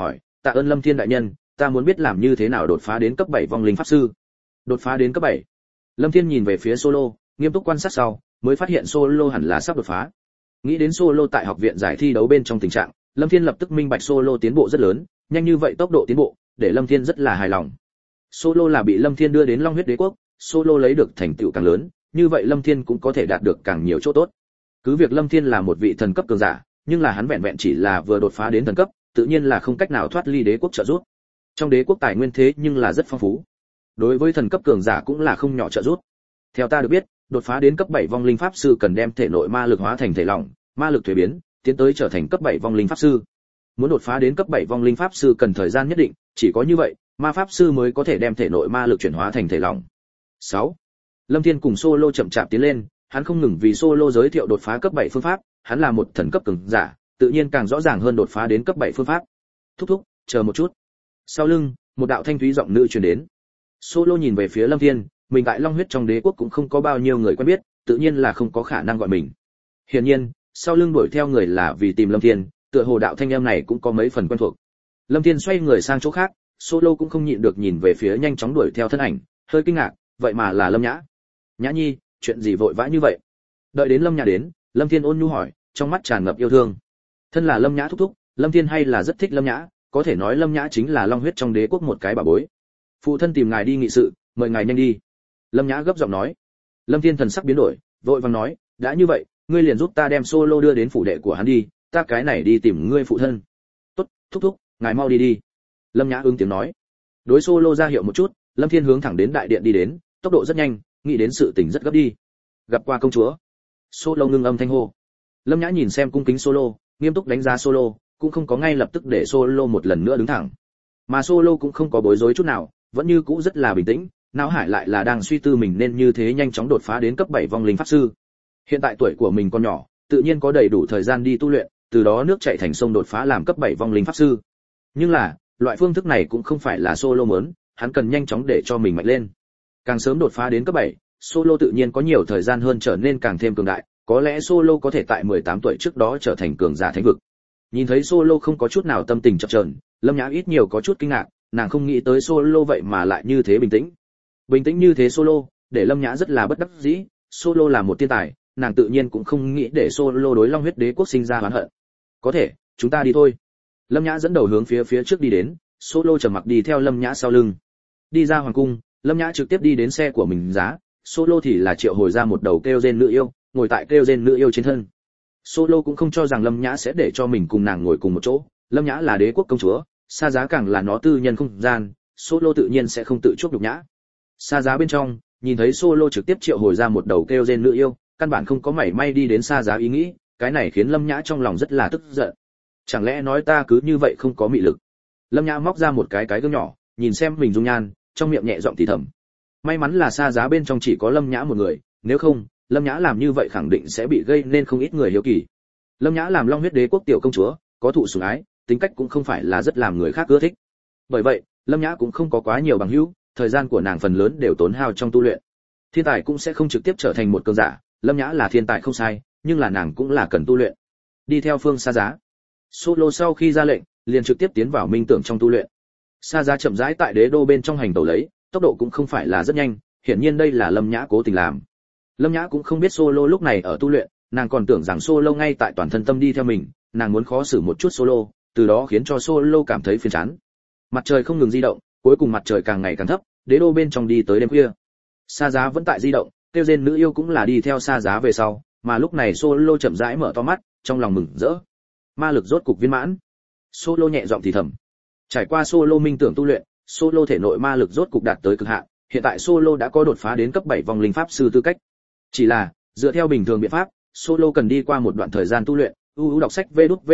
Tạ ơn Lâm Thiên đại nhân, ta muốn biết làm như thế nào đột phá đến cấp bảy vong linh pháp sư. Đột phá đến cấp bảy. Lâm Thiên nhìn về phía Solo, nghiêm túc quan sát sau, mới phát hiện Solo hẳn là sắp đột phá. Nghĩ đến Solo tại học viện giải thi đấu bên trong tình trạng, Lâm Thiên lập tức minh bạch Solo tiến bộ rất lớn, nhanh như vậy tốc độ tiến bộ, để Lâm Thiên rất là hài lòng. Solo là bị Lâm Thiên đưa đến Long huyết đế quốc, Solo lấy được thành tựu càng lớn, như vậy Lâm Thiên cũng có thể đạt được càng nhiều chỗ tốt. Cứ việc Lâm Thiên là một vị thần cấp cường giả, nhưng là hắn vẹn vẹn chỉ là vừa đột phá đến thần cấp, tự nhiên là không cách nào thoát ly đế quốc trợ giúp. Trong đế quốc tài nguyên thế nhưng là rất phong phú. Đối với thần cấp cường giả cũng là không nhỏ trợ giúp. Theo ta được biết, đột phá đến cấp bảy vong linh pháp sư cần đem thể nội ma lực hóa thành thể lỏng, ma lực thuế biến, tiến tới trở thành cấp bảy vong linh pháp sư. Muốn đột phá đến cấp bảy vong linh pháp sư cần thời gian nhất định, chỉ có như vậy, ma pháp sư mới có thể đem thể nội ma lực chuyển hóa thành thể lỏng. sáu. Lâm Thiên cùng Solo chậm chạp tiến lên, hắn không ngừng vì Solo giới thiệu đột phá cấp bảy phương pháp, hắn là một thần cấp cường giả, tự nhiên càng rõ ràng hơn đột phá đến cấp bảy phương pháp. Thúc thúc, chờ một chút. Sau lưng, một đạo thanh thúy giọng nữ truyền đến. Solo nhìn về phía Lâm Thiên, mình tại Long huyết trong đế quốc cũng không có bao nhiêu người quen biết, tự nhiên là không có khả năng gọi mình. Hiển nhiên, sau lưng đuổi theo người là vì tìm Lâm Thiên, tựa hồ đạo thanh âm này cũng có mấy phần quen thuộc. Lâm Thiên xoay người sang chỗ khác, Solo cũng không nhịn được nhìn về phía nhanh chóng đuổi theo thân ảnh, hơi kinh ngạc, vậy mà là Lâm Nhã. Nhã Nhi, chuyện gì vội vã như vậy? Đợi đến Lâm Nhã đến, Lâm Thiên ôn nhu hỏi, trong mắt tràn ngập yêu thương. Thân là Lâm Nhã thúc thúc, Lâm Thiên hay là rất thích Lâm Nhã, có thể nói Lâm Nhã chính là Long huyết trong đế quốc một cái bảo bối. Phụ thân tìm ngài đi nghị sự, mời ngài nhanh đi. Lâm Nhã gấp giọng nói. Lâm Thiên thần sắc biến đổi, vội vàng nói, đã như vậy, ngươi liền giúp ta đem Solo đưa đến phủ đệ của hắn đi, ta cái này đi tìm ngươi phụ thân. Tốt, thúc thúc, ngài mau đi đi. Lâm Nhã ứng tiếng nói. Đối Solo ra hiệu một chút, Lâm Thiên hướng thẳng đến đại điện đi đến, tốc độ rất nhanh, nghĩ đến sự tình rất gấp đi. Gặp qua công chúa. Solo ngưng âm thanh hô. Lâm Nhã nhìn xem cung kính Solo, nghiêm túc đánh giá Solo, cũng không có ngay lập tức để Solo một lần nữa đứng thẳng. Mà Solo cũng không có bối rối chút nào, vẫn như cũ rất là bình tĩnh, não hải lại là đang suy tư mình nên như thế nhanh chóng đột phá đến cấp bảy vong linh pháp sư. Hiện tại tuổi của mình còn nhỏ, tự nhiên có đầy đủ thời gian đi tu luyện, từ đó nước chảy thành sông đột phá làm cấp bảy vong linh pháp sư. Nhưng là, loại phương thức này cũng không phải là Solo muốn, hắn cần nhanh chóng để cho mình mạnh lên. Càng sớm đột phá đến cấp bảy, Solo tự nhiên có nhiều thời gian hơn trở nên càng thêm cường đại, có lẽ Solo có thể tại mười tám tuổi trước đó trở thành cường giả thánh vực. Nhìn thấy Solo không có chút nào tâm tình chập chờn, Lâm Nhã ít nhiều có chút kinh ngạc, nàng không nghĩ tới Solo vậy mà lại như thế bình tĩnh. Bình tĩnh như thế Solo, để Lâm Nhã rất là bất đắc dĩ, Solo là một thiên tài, nàng tự nhiên cũng không nghĩ để Solo đối Long huyết đế quốc sinh ra oán hận. Có thể, chúng ta đi thôi. Lâm Nhã dẫn đầu hướng phía phía trước đi đến, Solo trầm mặc đi theo Lâm Nhã sau lưng. Đi ra hoàng cung, Lâm Nhã trực tiếp đi đến xe của mình giá, Solo thì là triệu hồi ra một đầu kêu gen nữ yêu, ngồi tại kêu gen nữ yêu trên thân. Solo cũng không cho rằng Lâm Nhã sẽ để cho mình cùng nàng ngồi cùng một chỗ, Lâm Nhã là đế quốc công chúa, xa giá càng là nó tư nhân không gian, Solo tự nhiên sẽ không tự chuốc nhục nhã. Xa giá bên trong, nhìn thấy Solo trực tiếp triệu hồi ra một đầu kêu gen nữ yêu, căn bản không có mảy may đi đến xa giá ý nghĩ, cái này khiến Lâm Nhã trong lòng rất là tức giận. Chẳng lẽ nói ta cứ như vậy không có mị lực? Lâm Nhã móc ra một cái cái gương nhỏ, nhìn xem mình dung nhan, trong miệng nhẹ giọng thì thầm. May mắn là xa giá bên trong chỉ có Lâm Nhã một người, nếu không, Lâm Nhã làm như vậy khẳng định sẽ bị gây nên không ít người hiếu kỳ. Lâm Nhã làm Long huyết đế quốc tiểu công chúa, có thụ sủng ái, tính cách cũng không phải là rất làm người khác ưa thích. Bởi vậy, Lâm Nhã cũng không có quá nhiều bằng hữu, thời gian của nàng phần lớn đều tốn hao trong tu luyện. Thiên tài cũng sẽ không trực tiếp trở thành một cường giả, Lâm Nhã là thiên tài không sai, nhưng là nàng cũng là cần tu luyện. Đi theo phương xa giá. Solo sau khi ra lệnh, liền trực tiếp tiến vào minh tưởng trong tu luyện. Xa giá chậm rãi tại đế đô bên trong hành tẩu lấy, tốc độ cũng không phải là rất nhanh, hiển nhiên đây là Lâm Nhã cố tình làm. Lâm Nhã cũng không biết Solo lúc này ở tu luyện, nàng còn tưởng rằng Solo ngay tại toàn thân tâm đi theo mình, nàng muốn khó xử một chút Solo, từ đó khiến cho Solo cảm thấy phiền chán. Mặt trời không ngừng di động, cuối cùng mặt trời càng ngày càng thấp, đế đô bên trong đi tới đêm khuya. Sa Giá vẫn tại di động, tiêu diên nữ yêu cũng là đi theo Sa Giá về sau, mà lúc này Solo chậm rãi mở to mắt, trong lòng mừng rỡ. Ma lực rốt cục viên mãn. Solo nhẹ giọng thì thầm. Trải qua Solo minh tưởng tu luyện, Solo thể nội ma lực rốt cục đạt tới cực hạn, hiện tại Solo đã có đột phá đến cấp bảy vong linh pháp sư tư cách. Chỉ là, dựa theo bình thường biện pháp, Solo cần đi qua một đoạn thời gian tu luyện, u u đọc sách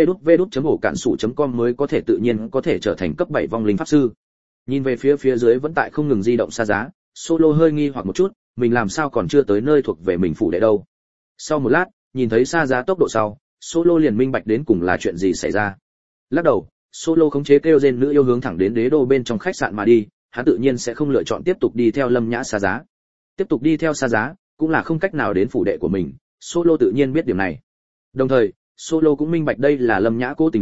vđvđvđ.com mới có thể tự nhiên có thể trở thành cấp bảy vong linh pháp sư. Nhìn về phía phía dưới vẫn tại không ngừng di động Sa Giá, Solo hơi nghi hoặc một chút, mình làm sao còn chưa tới nơi thuộc về mình phủ đệ đâu. Sau một lát, nhìn thấy Sa Giá tốc độ sau, Solo liền minh bạch đến cùng là chuyện gì xảy ra. Lắc đầu, Solo khống chế kêu gen nữ yêu hướng thẳng đến đế đô bên trong khách sạn mà đi, hắn tự nhiên sẽ không lựa chọn tiếp tục đi theo Lâm Nhã Sa Giá. Tiếp tục đi theo Sa Giá, cũng là không cách nào đến phủ đệ của mình, Solo tự nhiên biết điểm này. Đồng thời, Solo cũng minh bạch đây là Lâm Nhã cố tình làm,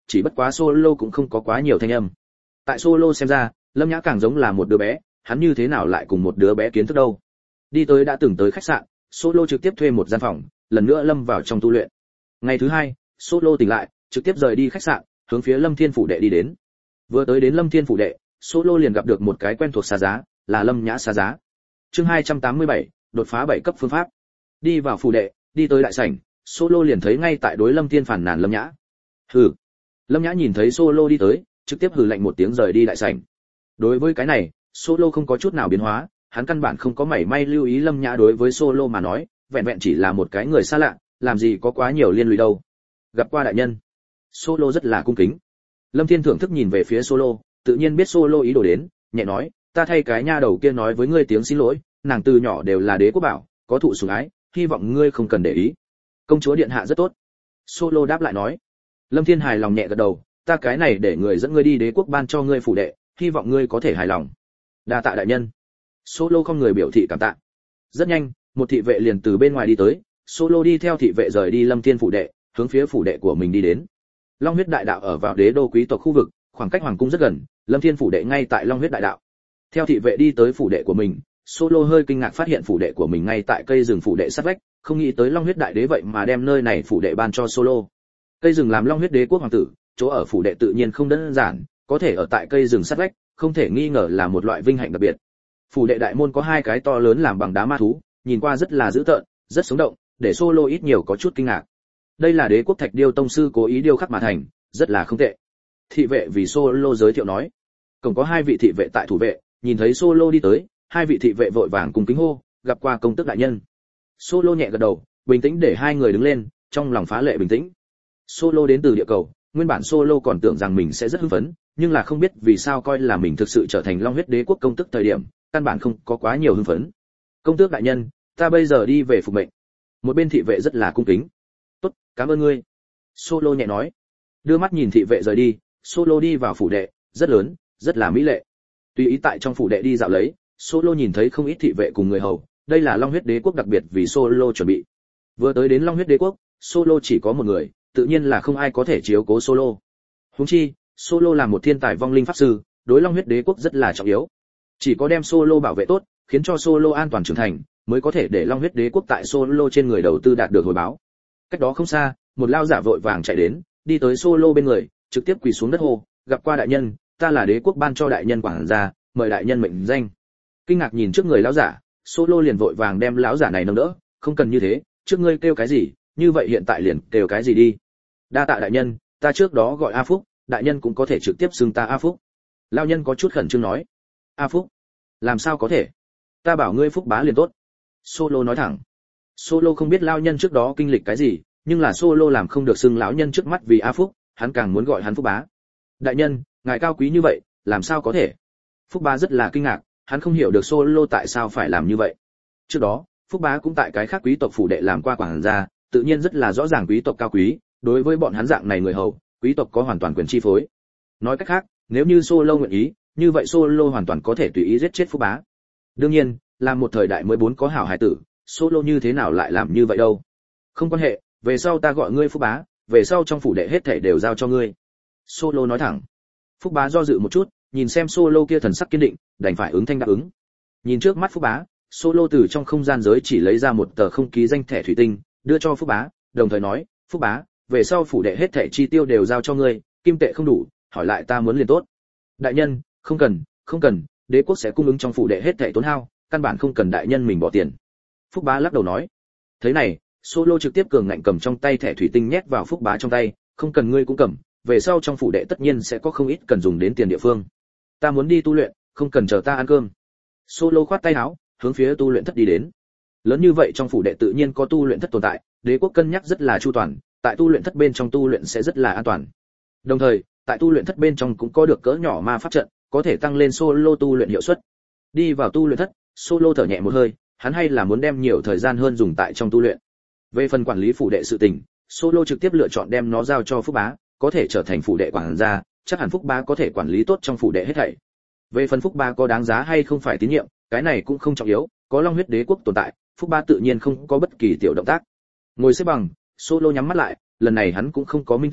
chỉ bất quá Solo cũng không có quá nhiều thanh âm. Tại Solo xem ra, Lâm Nhã càng giống là một đứa bé, hắn như thế nào lại cùng một đứa bé kiến thức đâu. Đi tới đã từng tới khách sạn, Solo trực tiếp thuê một gian phòng, lần nữa lâm vào trong tu luyện. Ngày thứ hai, Solo tỉnh lại, trực tiếp rời đi khách sạn, hướng phía Lâm Thiên phủ đệ đi đến. Vừa tới đến Lâm Thiên phủ đệ, Solo liền gặp được một cái quen thuộc xa giá, là Lâm Nhã xa giá. Chương hai trăm tám mươi bảy, đột phá bảy cấp phương pháp. Đi vào phủ đệ, đi tới đại sảnh, Solo liền thấy ngay tại đối Lâm Thiên phản nàn Lâm Nhã. Hừ. Lâm Nhã nhìn thấy Solo đi tới, trực tiếp hừ lạnh một tiếng rời đi đại sảnh. Đối với cái này, Solo không có chút nào biến hóa, hắn căn bản không có mảy may lưu ý Lâm Nhã đối với Solo mà nói, vẹn vẹn chỉ là một cái người xa lạ, làm gì có quá nhiều liên lụy đâu. Gặp qua đại nhân. Solo rất là cung kính. Lâm Thiên thưởng thức nhìn về phía Solo, tự nhiên biết Solo ý đồ đến, nhẹ nói, ta thay cái nha đầu kia nói với ngươi tiếng xin lỗi, nàng từ nhỏ đều là đế quốc bảo, có thụ sủng ái, hy vọng ngươi không cần để ý. Công chúa điện hạ rất tốt. Solo đáp lại nói. Lâm Thiên hài lòng nhẹ gật đầu, ta cái này để người dẫn ngươi đi đế quốc ban cho ngươi phủ đệ, hy vọng ngươi có thể hài lòng. Đa tạ đại nhân. Solo không người biểu thị cảm tạ. Rất nhanh, một thị vệ liền từ bên ngoài đi tới, Solo đi theo thị vệ rời đi Lâm Thiên phủ đệ, hướng phía phủ đệ của mình đi đến. Long huyết đại đạo ở vào đế đô quý tộc khu vực, khoảng cách hoàng cung rất gần, Lâm Thiên phủ đệ ngay tại Long huyết đại đạo. Theo thị vệ đi tới phủ đệ của mình, Solo hơi kinh ngạc phát hiện phủ đệ của mình ngay tại cây rừng phủ đệ sát vách, không nghĩ tới Long huyết đại đế vậy mà đem nơi này phủ đệ ban cho Solo. Cây rừng làm Long huyết đế quốc hoàng tử, chỗ ở phủ đệ tự nhiên không đơn giản, có thể ở tại cây rừng sát vách, không thể nghi ngờ là một loại vinh hạnh đặc biệt. Phủ đệ đại môn có hai cái to lớn làm bằng đá ma thú, nhìn qua rất là dữ tợn, rất sống động, để Solo ít nhiều có chút kinh ngạc. Đây là đế quốc thạch điêu tông sư cố ý điêu khắc mà thành, rất là không tệ. Thị vệ vì Solo giới thiệu nói. Cổng có hai vị thị vệ tại thủ vệ, nhìn thấy Solo đi tới, hai vị thị vệ vội vàng cùng kính hô, gặp qua công tước đại nhân. Solo nhẹ gật đầu, bình tĩnh để hai người đứng lên, trong lòng phá lệ bình tĩnh. Solo đến từ địa cầu, nguyên bản Solo còn tưởng rằng mình sẽ rất hưng phấn, nhưng là không biết vì sao coi là mình thực sự trở thành Long huyết đế quốc công tước thời điểm, căn bản không có quá nhiều hưng phấn. Công tước đại nhân, ta bây giờ đi về phục mệnh. Một bên thị vệ rất là cung kính. Tốt, cảm ơn ngươi. Solo nhẹ nói. Đưa mắt nhìn thị vệ rời đi, Solo đi vào phủ đệ, rất lớn, rất là mỹ lệ. Tùy ý tại trong phủ đệ đi dạo lấy, Solo nhìn thấy không ít thị vệ cùng người hầu, đây là Long huyết đế quốc đặc biệt vì Solo chuẩn bị. Vừa tới đến Long huyết đế quốc, Solo chỉ có một người, tự nhiên là không ai có thể chiếu cố Solo. Huống chi, Solo là một thiên tài vong linh pháp sư, đối Long huyết đế quốc rất là trọng yếu. Chỉ có đem Solo bảo vệ tốt, khiến cho Solo an toàn trưởng thành, mới có thể để Long huyết đế quốc tại Solo trên người đầu tư đạt được hồi báo. Cách đó không xa, một lao giả vội vàng chạy đến, đi tới Solo bên người, trực tiếp quỳ xuống đất hô, gặp qua đại nhân, ta là đế quốc ban cho đại nhân quản gia, mời đại nhân mệnh danh. Kinh ngạc nhìn trước người lão giả, Solo liền vội vàng đem lão giả này nâng đỡ, không cần như thế, trước ngươi kêu cái gì, như vậy hiện tại liền kêu cái gì đi. Đa tạ đại nhân, ta trước đó gọi A Phúc, đại nhân cũng có thể trực tiếp xưng ta A Phúc. Lão nhân có chút khẩn trương nói. A Phúc? Làm sao có thể? Ta bảo ngươi Phúc bá liền tốt. Solo nói thẳng. Solo không biết lão nhân trước đó kinh lịch cái gì, nhưng là Solo làm không được xưng lão nhân trước mắt vì A Phúc, hắn càng muốn gọi hắn Phúc bá. Đại nhân, ngài cao quý như vậy, làm sao có thể? Phúc bá rất là kinh ngạc, hắn không hiểu được Solo tại sao phải làm như vậy. Trước đó, Phúc bá cũng tại cái khác quý tộc phủ đệ làm qua quản gia, tự nhiên rất là rõ ràng quý tộc cao quý, đối với bọn hắn dạng này người hầu, quý tộc có hoàn toàn quyền chi phối. Nói cách khác, nếu như Solo nguyện ý, như vậy Solo hoàn toàn có thể tùy ý giết chết Phúc bá. Đương nhiên, là một thời đại mới bốn có hảo hài tử, Solo như thế nào lại làm như vậy đâu? Không quan hệ, về sau ta gọi ngươi Phúc bá, về sau trong phủ đệ hết thảy đều giao cho ngươi. Solo nói thẳng. Phúc bá do dự một chút, nhìn xem Solo kia thần sắc kiên định, đành phải ứng thanh đáp ứng. Nhìn trước mắt Phúc bá, Solo từ trong không gian giới chỉ lấy ra một tờ không ký danh thẻ thủy tinh, đưa cho Phúc bá, đồng thời nói, Phúc bá, về sau phủ đệ hết thẻ chi tiêu đều giao cho ngươi, kim tệ không đủ, hỏi lại ta muốn liền tốt. Đại nhân, không cần, không cần, đế quốc sẽ cung ứng trong phủ đệ hết thẻ tốn hao, căn bản không cần đại nhân mình bỏ tiền. Phúc bá lắc đầu nói. Thế này, Solo trực tiếp cường ngạnh cầm trong tay thẻ thủy tinh nhét vào Phúc bá trong tay, không cần ngươi cũng cầm, về sau trong phủ đệ tất nhiên sẽ có không ít cần dùng đến tiền địa phương. Ta muốn đi tu luyện, không cần chờ ta ăn cơm. Solo khoát tay áo, hướng phía tu luyện thất đi đến. Lớn như vậy trong phủ đệ tự nhiên có tu luyện thất tồn tại, đế quốc cân nhắc rất là chu toàn, tại tu luyện thất bên trong tu luyện sẽ rất là an toàn. Đồng thời, tại tu luyện thất bên trong cũng có được cỡ nhỏ ma pháp trận, có thể tăng lên Solo tu luyện hiệu suất. Đi vào tu luyện thất, Solo thở nhẹ một hơi, hắn hay là muốn đem nhiều thời gian hơn dùng tại trong tu luyện. Về phần quản lý phủ đệ sự tình, Solo trực tiếp lựa chọn đem nó giao cho Phúc bá, có thể trở thành phủ đệ quản gia, chắc hẳn Phúc bá có thể quản lý tốt trong phủ đệ hết thảy. Về phần Phúc bá có đáng giá hay không phải tín nhiệm, cái này cũng không trọng yếu, có Long huyết đế quốc tồn tại, Phúc bá tự nhiên không có bất kỳ tiểu động tác. Ngồi xếp bằng, Solo nhắm mắt lại, lần này hắn cũng không có minh tưởng,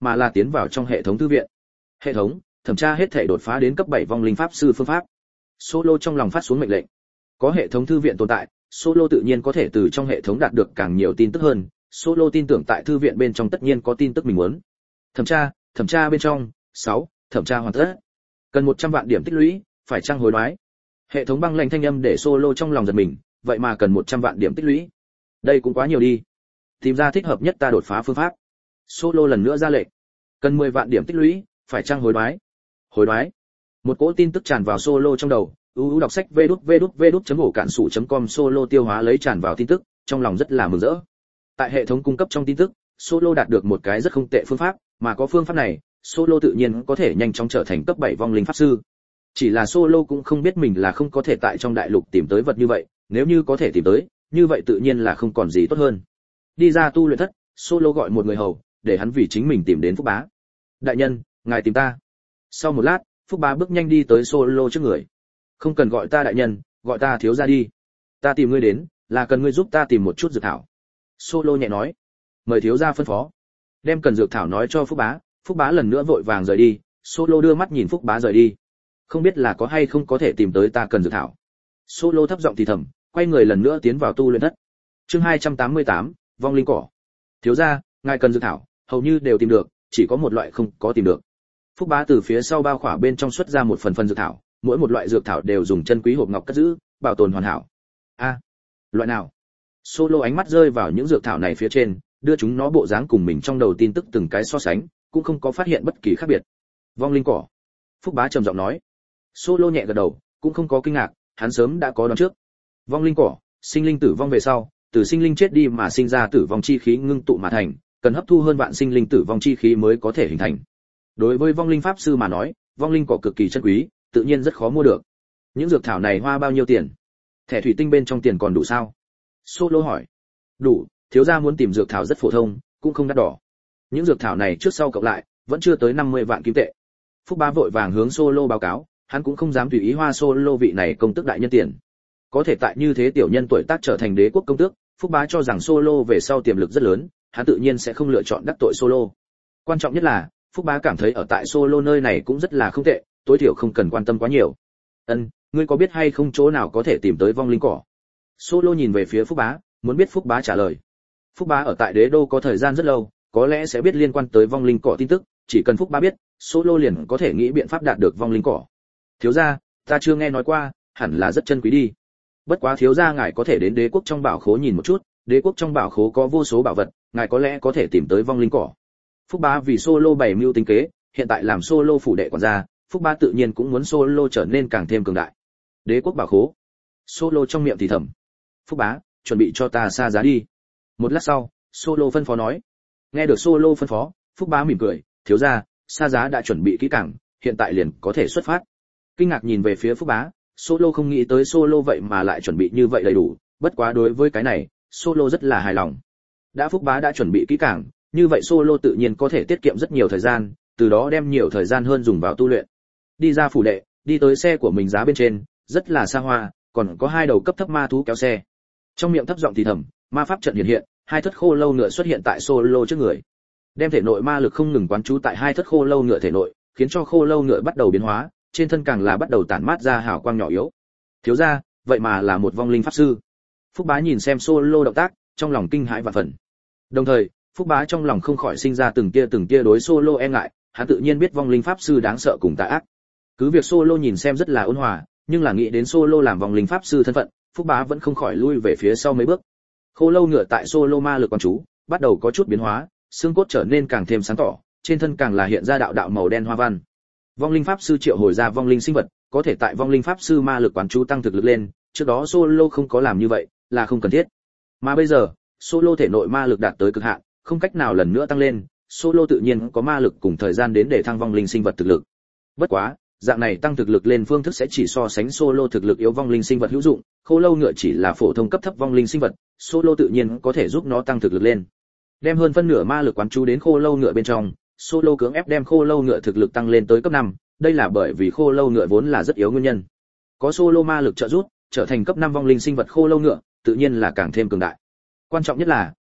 mà là tiến vào trong hệ thống thư viện. Hệ thống thẩm tra hết thể đột phá đến cấp bảy vong linh pháp sư phương pháp. Solo trong lòng phát xuống mệnh lệnh. Có hệ thống thư viện tồn tại, Solo tự nhiên có thể từ trong hệ thống đạt được càng nhiều tin tức hơn. Solo tin tưởng tại thư viện bên trong tất nhiên có tin tức mình muốn. Thẩm tra, thẩm tra bên trong, sáu, thẩm tra hoàn tất. Cần một trăm vạn điểm tích lũy, phải chăng hối đoái? Hệ thống băng lạnh thanh âm để Solo trong lòng giật mình, vậy mà cần một trăm vạn điểm tích lũy. Đây cũng quá nhiều đi. Tìm ra thích hợp nhất ta đột phá phương pháp. Solo lần nữa ra lệnh. Cần mười vạn điểm tích lũy, phải chăng hối đoái? Hối đoái. Một cỗ tin tức tràn vào Solo trong đầu, uu đọc sách vê đút vê đút vê đút chấm ổ cản sủ chấm com. Solo tiêu hóa lấy tràn vào tin tức, trong lòng rất là mừng rỡ. Tại hệ thống cung cấp trong tin tức, Solo đạt được một cái rất không tệ phương pháp, mà có phương pháp này, Solo tự nhiên có thể nhanh chóng trở thành cấp bảy vong linh pháp sư. Chỉ là Solo cũng không biết mình là không có thể tại trong đại lục tìm tới vật như vậy, nếu như có thể tìm tới, như vậy tự nhiên là không còn gì tốt hơn. Đi ra tu luyện thất, Solo gọi một người hầu, để hắn vì chính mình tìm đến Phúc Bá. Đại nhân, ngài tìm ta. Sau một lát, Phúc Bá bước nhanh đi tới Solo trước người. Không cần gọi ta đại nhân, gọi ta thiếu gia đi. Ta tìm ngươi đến, là cần ngươi giúp ta tìm một chút dược thảo. Solo nhẹ nói. Mời thiếu gia phân phó. Đem cần dược thảo nói cho Phúc Bá. Phúc Bá lần nữa vội vàng rời đi. Solo đưa mắt nhìn Phúc Bá rời đi. Không biết là có hay không có thể tìm tới ta cần dược thảo. Solo thấp giọng thì thầm, quay người lần nữa tiến vào tu luyện thất. Chương hai trăm tám mươi tám, vong linh cỏ. Thiếu gia, ngài cần dược thảo, hầu như đều tìm được, chỉ có một loại không có tìm được. Phúc Bá từ phía sau bao khỏa bên trong xuất ra một phần phần dược thảo, mỗi một loại dược thảo đều dùng chân quý hộp ngọc cất giữ, bảo tồn hoàn hảo. A, loại nào? Solo ánh mắt rơi vào những dược thảo này phía trên, đưa chúng nó bộ dáng cùng mình trong đầu tin tức từng cái so sánh, cũng không có phát hiện bất kỳ khác biệt. Vong linh cỏ. Phúc Bá trầm giọng nói. Solo nhẹ gật đầu, cũng không có kinh ngạc, hắn sớm đã có đoán trước. Vong linh cỏ, sinh linh tử vong về sau, từ sinh linh chết đi mà sinh ra tử vong chi khí ngưng tụ mà thành, cần hấp thu hơn vạn sinh linh tử vong chi khí mới có thể hình thành. Đối với vong linh pháp sư mà nói, vong linh cỏ cực kỳ chân quý, tự nhiên rất khó mua được. Những dược thảo này hoa bao nhiêu tiền? Thẻ thủy tinh bên trong tiền còn đủ sao? Solo hỏi. Đủ, thiếu gia muốn tìm dược thảo rất phổ thông, cũng không đắt đỏ. Những dược thảo này trước sau cộng lại, vẫn chưa tới năm mươi vạn kim tệ. Phúc Bá vội vàng hướng Solo báo cáo, hắn cũng không dám tùy ý hoa Solo vị này công tước đại nhân tiền. Có thể tại như thế tiểu nhân tuổi tác trở thành đế quốc công tước, Phúc Bá cho rằng Solo về sau tiềm lực rất lớn, hắn tự nhiên sẽ không lựa chọn đắc tội Solo. Quan trọng nhất là, Phúc Bá cảm thấy ở tại Solo nơi này cũng rất là không tệ, tối thiểu không cần quan tâm quá nhiều. Ân, ngươi có biết hay không chỗ nào có thể tìm tới vong linh cỏ? Solo nhìn về phía Phúc Bá, muốn biết Phúc Bá trả lời. Phúc Bá ở tại đế đô có thời gian rất lâu, có lẽ sẽ biết liên quan tới vong linh cỏ tin tức, chỉ cần Phúc Bá biết, Solo liền có thể nghĩ biện pháp đạt được vong linh cỏ. Thiếu gia, ta chưa nghe nói qua, hẳn là rất chân quý đi. Bất quá thiếu gia ngài có thể đến đế quốc trong bảo khố nhìn một chút, đế quốc trong bảo khố có vô số bảo vật, ngài có lẽ có thể tìm tới vong linh cỏ. Phúc Bá vì Solo bày mưu tính kế, hiện tại làm Solo phủ đệ quản gia, Phúc Bá tự nhiên cũng muốn Solo trở nên càng thêm cường đại. Đế quốc bảo khố. Solo trong miệng thì thầm. Phúc Bá, chuẩn bị cho ta xa giá đi. Một lát sau, Solo phân phó nói. Nghe được Solo phân phó, Phúc Bá mỉm cười, thiếu gia, xa giá đã chuẩn bị kỹ càng, hiện tại liền có thể xuất phát. Kinh ngạc nhìn về phía Phúc Bá, Solo không nghĩ tới Solo vậy mà lại chuẩn bị như vậy đầy đủ, bất quá đối với cái này, Solo rất là hài lòng. Đã Phúc Bá đã chuẩn bị kỹ càng, như vậy Solo tự nhiên có thể tiết kiệm rất nhiều thời gian, từ đó đem nhiều thời gian hơn dùng vào tu luyện. Đi ra phủ đệ, đi tới xe của mình giá bên trên, rất là xa hoa, còn có hai đầu cấp thấp ma thú kéo xe. Trong miệng thấp giọng thì thầm, ma pháp trận hiện hiện, hai thất khô lâu ngựa xuất hiện tại Solo trước người. Đem thể nội ma lực không ngừng quán trú tại hai thất khô lâu ngựa thể nội, khiến cho khô lâu ngựa bắt đầu biến hóa, trên thân càng là bắt đầu tản mát ra hào quang nhỏ yếu. Thiếu gia, vậy mà là một vong linh pháp sư. Phúc Bá nhìn xem Solo động tác, trong lòng kinh hãi vạn phần. Đồng thời, Phúc Bá trong lòng không khỏi sinh ra từng tia từng tia đối Solo e ngại, hắn tự nhiên biết vong linh pháp sư đáng sợ cùng tà ác. Cứ việc Solo nhìn xem rất là ôn hòa, nhưng là nghĩ đến Solo làm vong linh pháp sư thân phận, Phúc Bá vẫn không khỏi lui về phía sau mấy bước. Khô lâu ngựa tại Solo ma lực quán chú, bắt đầu có chút biến hóa, xương cốt trở nên càng thêm sáng tỏ, trên thân càng là hiện ra đạo đạo màu đen hoa văn. Vong linh pháp sư triệu hồi ra vong linh sinh vật, có thể tại vong linh pháp sư ma lực quán chú tăng thực lực lên, trước đó Solo không có làm như vậy, là không cần thiết. Mà bây giờ, Solo thể nội ma lực đạt tới cực hạn, không cách nào lần nữa tăng lên, Solo tự nhiên có ma lực cùng thời gian đến để thăng vong linh sinh vật thực lực. Bất quá, dạng này tăng thực lực lên phương thức sẽ chỉ so sánh Solo thực lực yếu vong linh sinh vật hữu dụng, khô lâu ngựa chỉ là phổ thông cấp thấp vong linh sinh vật, Solo tự nhiên có thể giúp nó tăng thực lực lên. Đem hơn phân nửa ma lực quán chú đến khô lâu ngựa bên trong, Solo cưỡng ép đem khô lâu ngựa thực lực tăng lên tới cấp năm, đây là bởi vì khô lâu ngựa vốn là rất yếu nguyên nhân. Có Solo ma lực trợ giúp, trở thành cấp năm vong linh sinh vật khô lâu ngựa, tự nhiên là càng thêm cường đại. Quan trọng nhất là,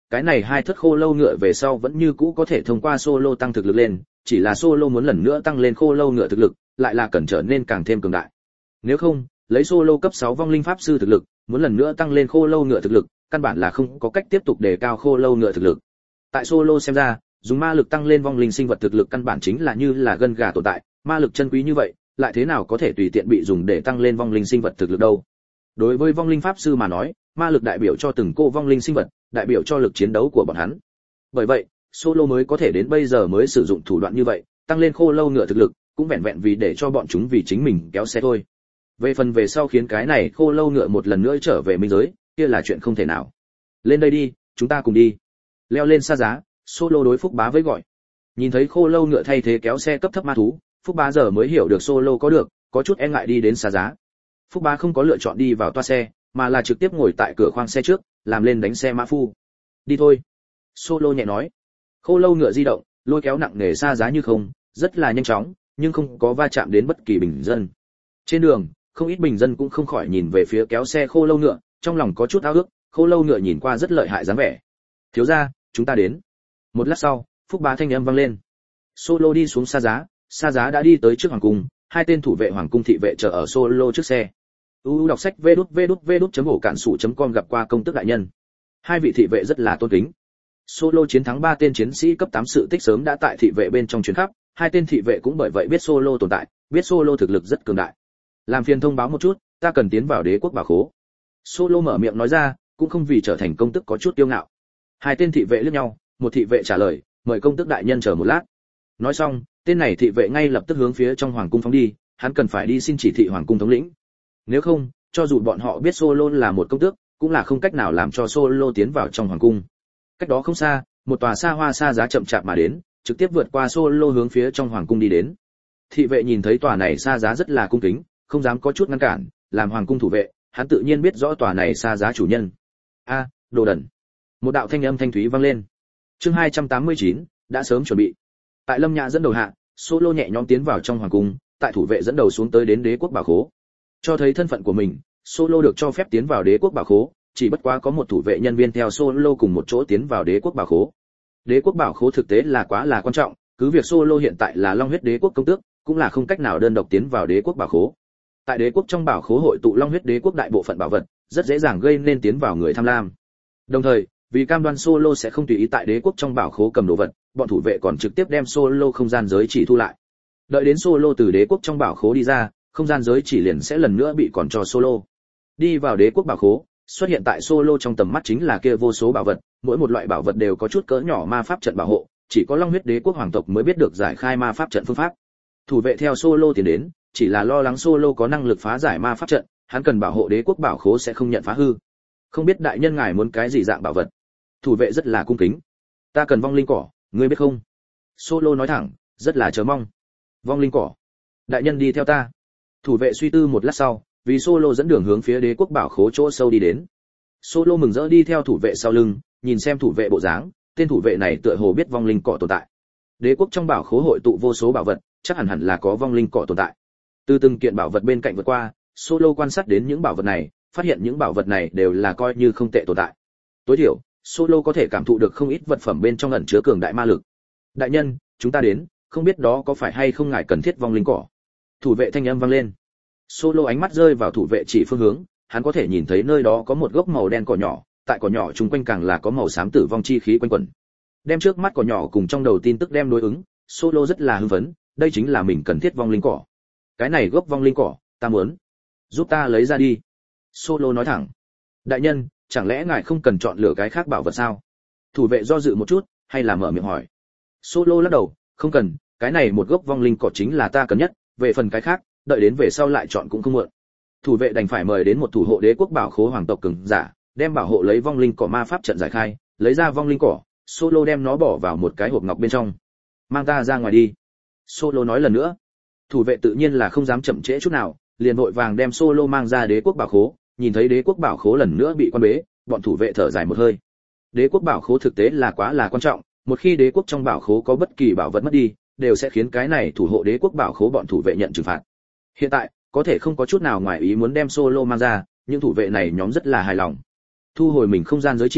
cái này hai thất khô lâu ngựa về sau vẫn như cũ có thể thông qua solo tăng thực lực lên, chỉ là solo muốn lần nữa tăng lên khô lâu ngựa thực lực, lại là cần trở nên càng thêm cường đại. Nếu không, lấy solo cấp sáu vong linh pháp sư thực lực, muốn lần nữa tăng lên khô lâu ngựa thực lực, căn bản là không có cách tiếp tục đề cao khô lâu ngựa thực lực. Tại solo xem ra, dùng ma lực tăng lên vong linh sinh vật thực lực căn bản chính là như là gân gà tồn tại, ma lực chân quý như vậy, lại thế nào có thể tùy tiện bị dùng để tăng lên vong linh sinh vật thực lực đâu. Đối với vong linh pháp sư mà nói, ma lực đại biểu cho từng cô vong linh sinh vật, đại biểu cho lực chiến đấu của bọn hắn. Bởi vậy, solo mới có thể đến bây giờ mới sử dụng thủ đoạn như vậy, tăng lên khô lâu ngựa thực lực, cũng vẹn vẹn vì để cho bọn chúng vì chính mình kéo xe thôi. Về phần về sau khiến cái này khô lâu ngựa một lần nữa trở về minh giới, kia là chuyện không thể nào. Lên đây đi, chúng ta cùng đi. Leo lên xa giá, solo đối Phúc Bá với gọi. Nhìn thấy khô lâu ngựa thay thế kéo xe cấp thấp ma thú, Phúc Bá giờ mới hiểu được solo có được, có chút e ngại đi đến xa giá. Phúc Bá không có lựa chọn đi vào toa xe, mà là trực tiếp ngồi tại cửa khoang xe trước, làm lên đánh xe mã phu. Đi thôi. Solo nhẹ nói. Khô lâu ngựa di động, lôi kéo nặng nề xa giá như không, rất là nhanh chóng, nhưng không có va chạm đến bất kỳ bình dân. Trên đường, không ít bình dân cũng không khỏi nhìn về phía kéo xe khô lâu ngựa, trong lòng có chút ao ước, khô lâu ngựa nhìn qua rất lợi hại dáng vẻ. Thiếu gia, chúng ta đến. Một lát sau, Phúc Bá thanh âm vang lên. Solo đi xuống xa giá, xa giá đã đi tới trước hoàng cung, hai tên thủ vệ hoàng cung thị vệ chờ ở Solo trước xe. u u đọc sách vê đút vê đút vê đút chấm hổ cản sủ chấm com gặp qua công tước đại nhân. Hai vị thị vệ rất là tôn kính. Solo chiến thắng ba tên chiến sĩ cấp tám sự tích sớm đã tại thị vệ bên trong chuyến khắp, hai tên thị vệ cũng bởi vậy biết Solo tồn tại, biết Solo thực lực rất cường đại. Làm phiền thông báo một chút, ta cần tiến vào đế quốc bảo khố. Solo mở miệng nói ra, cũng không vì trở thành công tước có chút kiêu ngạo. Hai tên thị vệ liếc nhau, một thị vệ trả lời, mời công tước đại nhân chờ một lát. Nói xong, tên này thị vệ ngay lập tức hướng phía trong hoàng cung phóng đi, hắn cần phải đi xin chỉ thị hoàng cung thống lĩnh. Nếu không, cho dù bọn họ biết Solo là một công tước, cũng là không cách nào làm cho Solo tiến vào trong hoàng cung. Cách đó không xa, một tòa xa hoa xa giá chậm chạp mà đến, trực tiếp vượt qua Solo hướng phía trong hoàng cung đi đến. Thị vệ nhìn thấy tòa này xa giá rất là cung kính, không dám có chút ngăn cản, làm hoàng cung thủ vệ, hắn tự nhiên biết rõ tòa này xa giá chủ nhân. A, đồ đần. Một đạo thanh âm thanh thúy vang lên. Chương hai trăm tám mươi chín, đã sớm chuẩn bị. Tại Lâm Nhã dẫn đầu hạ, Solo nhẹ nhõm tiến vào trong hoàng cung, tại thủ vệ dẫn đầu xuống tới đến đế quốc bảo khố. Cho thấy thân phận của mình, Solo được cho phép tiến vào đế quốc bảo khố, chỉ bất quá có một thủ vệ nhân viên theo Solo cùng một chỗ tiến vào đế quốc bảo khố. Đế quốc bảo khố thực tế là quá là quan trọng, cứ việc Solo hiện tại là Long huyết đế quốc công tước, cũng là không cách nào đơn độc tiến vào đế quốc bảo khố. Tại đế quốc trong bảo khố hội tụ Long huyết đế quốc đại bộ phận bảo vật, rất dễ dàng gây nên tiến vào người tham lam. Đồng thời, vì cam đoan Solo sẽ không tùy ý tại đế quốc trong bảo khố cầm đồ vật, bọn thủ vệ còn trực tiếp đem Solo không gian giới chỉ thu lại. Đợi đến Solo từ đế quốc trong bảo khố đi ra, không gian giới chỉ liền sẽ lần nữa bị còn cho Solo. Đi vào đế quốc bảo khố, xuất hiện tại Solo trong tầm mắt chính là kia vô số bảo vật, mỗi một loại bảo vật đều có chút cỡ nhỏ ma pháp trận bảo hộ, chỉ có Long huyết đế quốc hoàng tộc mới biết được giải khai ma pháp trận phương pháp. Thủ vệ theo Solo tiến đến, chỉ là lo lắng Solo có năng lực phá giải ma pháp trận, hắn cần bảo hộ đế quốc bảo khố sẽ không nhận phá hư. Không biết đại nhân ngài muốn cái gì dạng bảo vật? Thủ vệ rất là cung kính. Ta cần vong linh cỏ, ngươi biết không? Solo nói thẳng, rất là chờ mong. Vong linh cỏ. Đại nhân đi theo ta. Thủ vệ suy tư một lát sau, vì Solo dẫn đường hướng phía đế quốc bảo khố chỗ sâu đi đến. Solo mừng rỡ đi theo thủ vệ sau lưng, nhìn xem thủ vệ bộ dáng, tên thủ vệ này tựa hồ biết vong linh cỏ tồn tại. Đế quốc trong bảo khố hội tụ vô số bảo vật, chắc hẳn hẳn là có vong linh cỏ tồn tại. Từ từng kiện bảo vật bên cạnh vượt qua, Solo quan sát đến những bảo vật này, phát hiện những bảo vật này đều là coi như không tệ tồn tại. Tối thiểu, Solo có thể cảm thụ được không ít vật phẩm bên trong ẩn chứa cường đại ma lực. Đại nhân, chúng ta đến, không biết đó có phải hay không ngài cần thiết vong linh cỏ? Thủ vệ thanh âm vang lên. Solo ánh mắt rơi vào thủ vệ chỉ phương hướng, hắn có thể nhìn thấy nơi đó có một gốc màu đen cỏ nhỏ, tại cỏ nhỏ chung quanh càng là có màu xám tử vong chi khí quanh quẩn. Đem trước mắt cỏ nhỏ cùng trong đầu tin tức đem đối ứng, Solo rất là hưng phấn, đây chính là mình cần thiết vong linh cỏ. Cái này gốc vong linh cỏ, ta muốn. Giúp ta lấy ra đi. Solo nói thẳng. Đại nhân, chẳng lẽ ngài không cần chọn lựa cái khác bảo vật sao? Thủ vệ do dự một chút, hay là mở miệng hỏi. Solo lắc đầu, không cần, cái này một gốc vong linh cỏ chính là ta cần nhất, về phần cái khác, đợi đến về sau lại chọn cũng không muộn. Thủ vệ đành phải mời đến một thủ hộ đế quốc bảo khố hoàng tộc cường giả, đem bảo hộ lấy vong linh cỏ ma pháp trận giải khai, lấy ra vong linh cỏ, Solo đem nó bỏ vào một cái hộp ngọc bên trong. Mang ta ra ngoài đi. Solo nói lần nữa. Thủ vệ tự nhiên là không dám chậm trễ chút nào, liền vội vàng đem Solo mang ra đế quốc bảo khố, nhìn thấy đế quốc bảo khố lần nữa bị quan bế, bọn thủ vệ thở dài một hơi. Đế quốc bảo khố thực tế là quá là quan trọng, một khi đế quốc trong bảo khố có bất kỳ bảo vật mất đi, đều sẽ khiến cái này thủ hộ đế quốc bảo khố bọn thủ vệ nhận trừng phạt. Hiện tại, có thể không có chút nào ngoài ý muốn đem Solo mang ra, những thủ vệ này nhóm rất là hài lòng. Thu hồi mình không gian giới chỉ,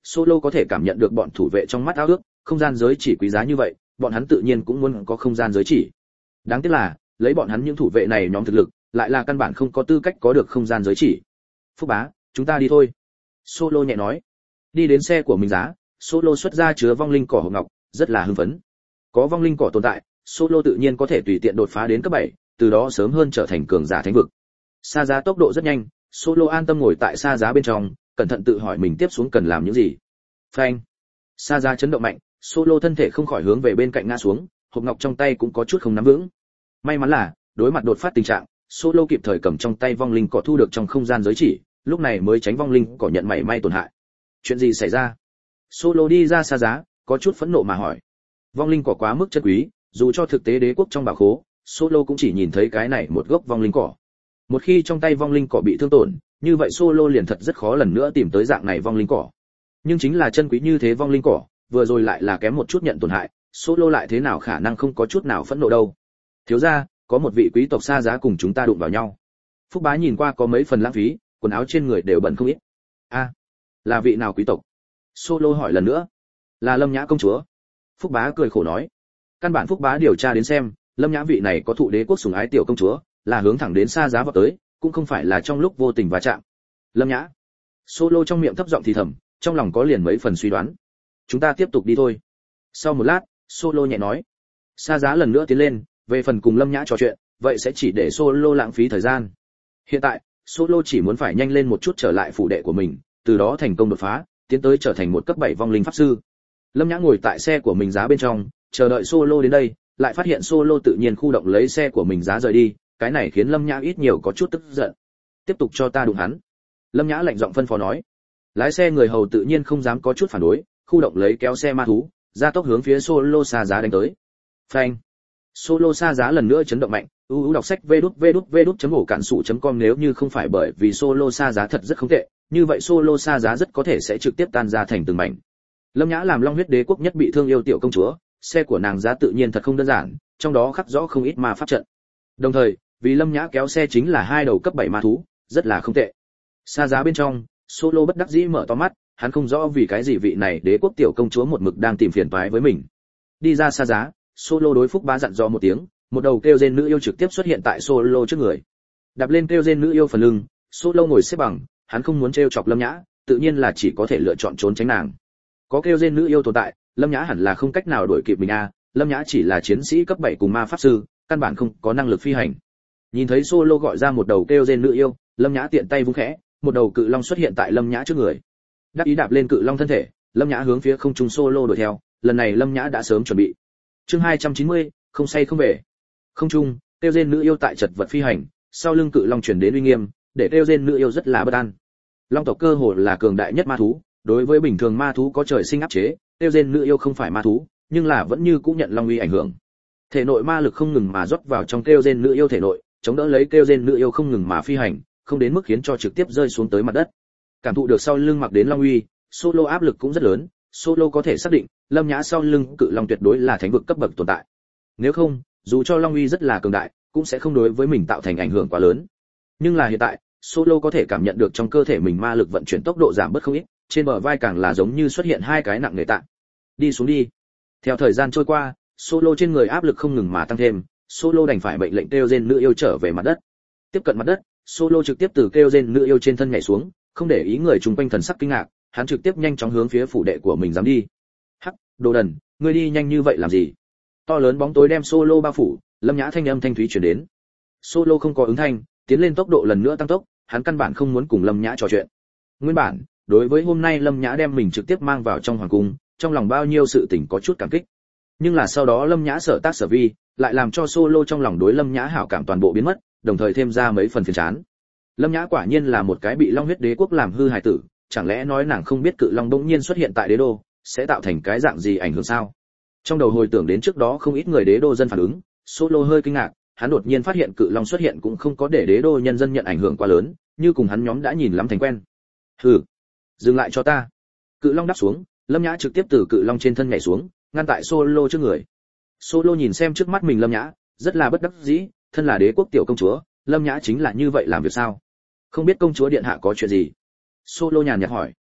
Solo có thể cảm nhận được bọn thủ vệ trong mắt ao ước, không gian giới chỉ quý giá như vậy, bọn hắn tự nhiên cũng muốn có không gian giới chỉ. Đáng tiếc là, lấy bọn hắn những thủ vệ này nhóm thực lực, lại là căn bản không có tư cách có được không gian giới chỉ. Phúc bá, chúng ta đi thôi. Solo nhẹ nói. Đi đến xe của mình giá, Solo xuất ra chứa vong linh cỏ hộp ngọc, rất là hưng phấn. Có vong linh cỏ tồn tại, Solo tự nhiên có thể tùy tiện đột phá đến cấp bảy, từ đó sớm hơn trở thành cường giả thánh vực. Xa giá tốc độ rất nhanh, Solo an tâm ngồi tại xa giá bên trong, cẩn thận tự hỏi mình tiếp xuống cần làm những gì. Phanh. Xa giá chấn động mạnh, Solo thân thể không khỏi hướng về bên cạnh ngã xuống, hộp ngọc trong tay cũng có chút không nắm vững. May mắn là, đối mặt đột phát tình trạng, Solo kịp thời cầm trong tay vong linh cỏ thu được trong không gian giới chỉ, lúc này mới tránh vong linh cỏ nhận mảy may tổn hại. Chuyện gì xảy ra? Solo đi ra xa giá, có chút phẫn nộ mà hỏi. Vong linh cỏ quá mức chân quý, dù cho thực tế đế quốc trong bảo khố, Solo cũng chỉ nhìn thấy cái này một gốc vong linh cỏ. Một khi trong tay vong linh cỏ bị thương tổn, như vậy Solo liền thật rất khó lần nữa tìm tới dạng này vong linh cỏ. Nhưng chính là chân quý như thế vong linh cỏ, vừa rồi lại là kém một chút nhận tổn hại, Solo lại thế nào khả năng không có chút nào phẫn nộ đâu. Thiếu gia, có một vị quý tộc xa giá cùng chúng ta đụng vào nhau. Phúc bá nhìn qua có mấy phần lãng phí, quần áo trên người đều bẩn không ít. A, là vị nào quý tộc? Solo hỏi lần nữa. Là Lâm Nhã công chúa. Phúc bá cười khổ nói. Căn bản Phúc bá điều tra đến xem, Lâm Nhã vị này có thụ đế quốc sủng ái tiểu công chúa, là hướng thẳng đến xa giá vào tới, cũng không phải là trong lúc vô tình va chạm. Lâm Nhã. Solo trong miệng thấp giọng thì thầm, trong lòng có liền mấy phần suy đoán. Chúng ta tiếp tục đi thôi. Sau một lát, Solo nhẹ nói. Xa giá lần nữa tiến lên, về phần cùng Lâm Nhã trò chuyện, vậy sẽ chỉ để Solo lãng phí thời gian. Hiện tại, Solo chỉ muốn phải nhanh lên một chút trở lại phủ đệ của mình, từ đó thành công đột phá, tiến tới trở thành một cấp bảy vong linh pháp sư. Lâm Nhã ngồi tại xe của mình giá bên trong, chờ đợi Solo đến đây, lại phát hiện Solo tự nhiên khu động lấy xe của mình giá rời đi, cái này khiến Lâm Nhã ít nhiều có chút tức giận. Tiếp tục cho ta đụng hắn. Lâm Nhã lạnh giọng phân phó nói. Lái xe người hầu tự nhiên không dám có chút phản đối, khu động lấy kéo xe ma thú, ra tốc hướng phía Solo xa giá đánh tới. Phanh. Solo xa giá lần nữa chấn động mạnh, u u đọc sách vê đút vê đút vê đút chấm ổ cản sủ chấm com nếu như không phải bởi vì Solo xa giá thật rất không tệ, như vậy Solo xa giá rất có thể sẽ trực tiếp tan ra thành từng mảnh. Lâm Nhã làm Long huyết đế quốc nhất bị thương yêu tiểu công chúa, xe của nàng giá tự nhiên thật không đơn giản, trong đó khắc rõ không ít ma pháp trận. Đồng thời, vì Lâm Nhã kéo xe chính là hai đầu cấp bảy ma thú, rất là không tệ. Xa giá bên trong, Solo bất đắc dĩ mở to mắt, hắn không rõ vì cái gì vị này đế quốc tiểu công chúa một mực đang tìm phiền toái với mình. Đi ra xa giá, Solo đối Phúc bá dặn dò một tiếng, một đầu kêu rên nữ yêu trực tiếp xuất hiện tại Solo trước người. Đạp lên kêu rên nữ yêu phần lưng, Solo ngồi xếp bằng, hắn không muốn trêu chọc Lâm Nhã, tự nhiên là chỉ có thể lựa chọn trốn tránh nàng. Có kêu rên nữ yêu tồn tại, Lâm Nhã hẳn là không cách nào đuổi kịp mình a, Lâm Nhã chỉ là chiến sĩ cấp bảy cùng ma pháp sư, căn bản không có năng lực phi hành. Nhìn thấy Solo gọi ra một đầu kêu rên nữ yêu, Lâm Nhã tiện tay vung khẽ, một đầu cự long xuất hiện tại Lâm Nhã trước người. Đáp ý đạp lên cự long thân thể, Lâm Nhã hướng phía không trung Solo đuổi theo, lần này Lâm Nhã đã sớm chuẩn bị. Chương hai trăm chín mươi, không say không về. Không trung, kêu rên nữ yêu tại chật vật phi hành, sau lưng cự long truyền đến uy nghiêm, để kêu rên nữ yêu rất là bất an. Long tộc cơ hồ là cường đại nhất ma thú, đối với bình thường ma thú có trời sinh áp chế, kêu rên nữ yêu không phải ma thú, nhưng là vẫn như cũng nhận long uy ảnh hưởng. Thể nội ma lực không ngừng mà rót vào trong kêu rên nữ yêu thể nội, chống đỡ lấy kêu rên nữ yêu không ngừng mà phi hành, không đến mức khiến cho trực tiếp rơi xuống tới mặt đất. Cảm thụ được sau lưng mặc đến long uy, Solo áp lực cũng rất lớn, Solo có thể xác định, Lâm Nhã sau lưng cự long tuyệt đối là thánh vực cấp bậc tồn tại. Nếu không, dù cho long uy rất là cường đại, cũng sẽ không đối với mình tạo thành ảnh hưởng quá lớn. Nhưng là hiện tại, Solo có thể cảm nhận được trong cơ thể mình ma lực vận chuyển tốc độ giảm bớt không ít, trên bờ vai càng là giống như xuất hiện hai cái nặng nề tạng. Đi xuống đi. Theo thời gian trôi qua, Solo trên người áp lực không ngừng mà tăng thêm, Solo đành phải mệnh lệnh kêu rên nữ yêu trở về mặt đất. Tiếp cận mặt đất, Solo trực tiếp từ kêu rên nữ yêu trên thân nhảy xuống, không để ý người chung quanh thần sắc kinh ngạc, hắn trực tiếp nhanh chóng hướng phía phủ đệ của mình dám đi. Hắc, đồ đần, ngươi đi nhanh như vậy làm gì? To lớn bóng tối đem Solo bao phủ, Lâm Nhã thanh âm thanh thúy truyền đến. Solo không có ứng thanh, tiến lên tốc độ lần nữa tăng tốc, hắn căn bản không muốn cùng Lâm Nhã trò chuyện. Nguyên bản, đối với hôm nay Lâm Nhã đem mình trực tiếp mang vào trong hoàng cung, trong lòng bao nhiêu sự tình có chút cảm kích. Nhưng là sau đó Lâm Nhã sở tác sở vi, lại làm cho Solo trong lòng đối Lâm Nhã hảo cảm toàn bộ biến mất, đồng thời thêm ra mấy phần phiền chán. Lâm Nhã quả nhiên là một cái bị Long huyết đế quốc làm hư hài tử, chẳng lẽ nói nàng không biết cự long bỗng nhiên xuất hiện tại đế đô, sẽ tạo thành cái dạng gì ảnh hưởng sao? Trong đầu hồi tưởng đến trước đó không ít người đế đô dân phản ứng, Solo hơi kinh ngạc, hắn đột nhiên phát hiện cự long xuất hiện cũng không có để đế đô nhân dân nhận ảnh hưởng quá lớn, như cùng hắn nhóm đã nhìn lắm thành quen. Hừ, dừng lại cho ta. Cự long đáp xuống, Lâm Nhã trực tiếp từ cự long trên thân nhảy xuống, ngăn tại Solo trước người. Solo nhìn xem trước mắt mình Lâm Nhã, rất là bất đắc dĩ, thân là đế quốc tiểu công chúa, Lâm Nhã chính là như vậy làm việc sao? Không biết công chúa điện hạ có chuyện gì? Solo nhàn nhạt hỏi.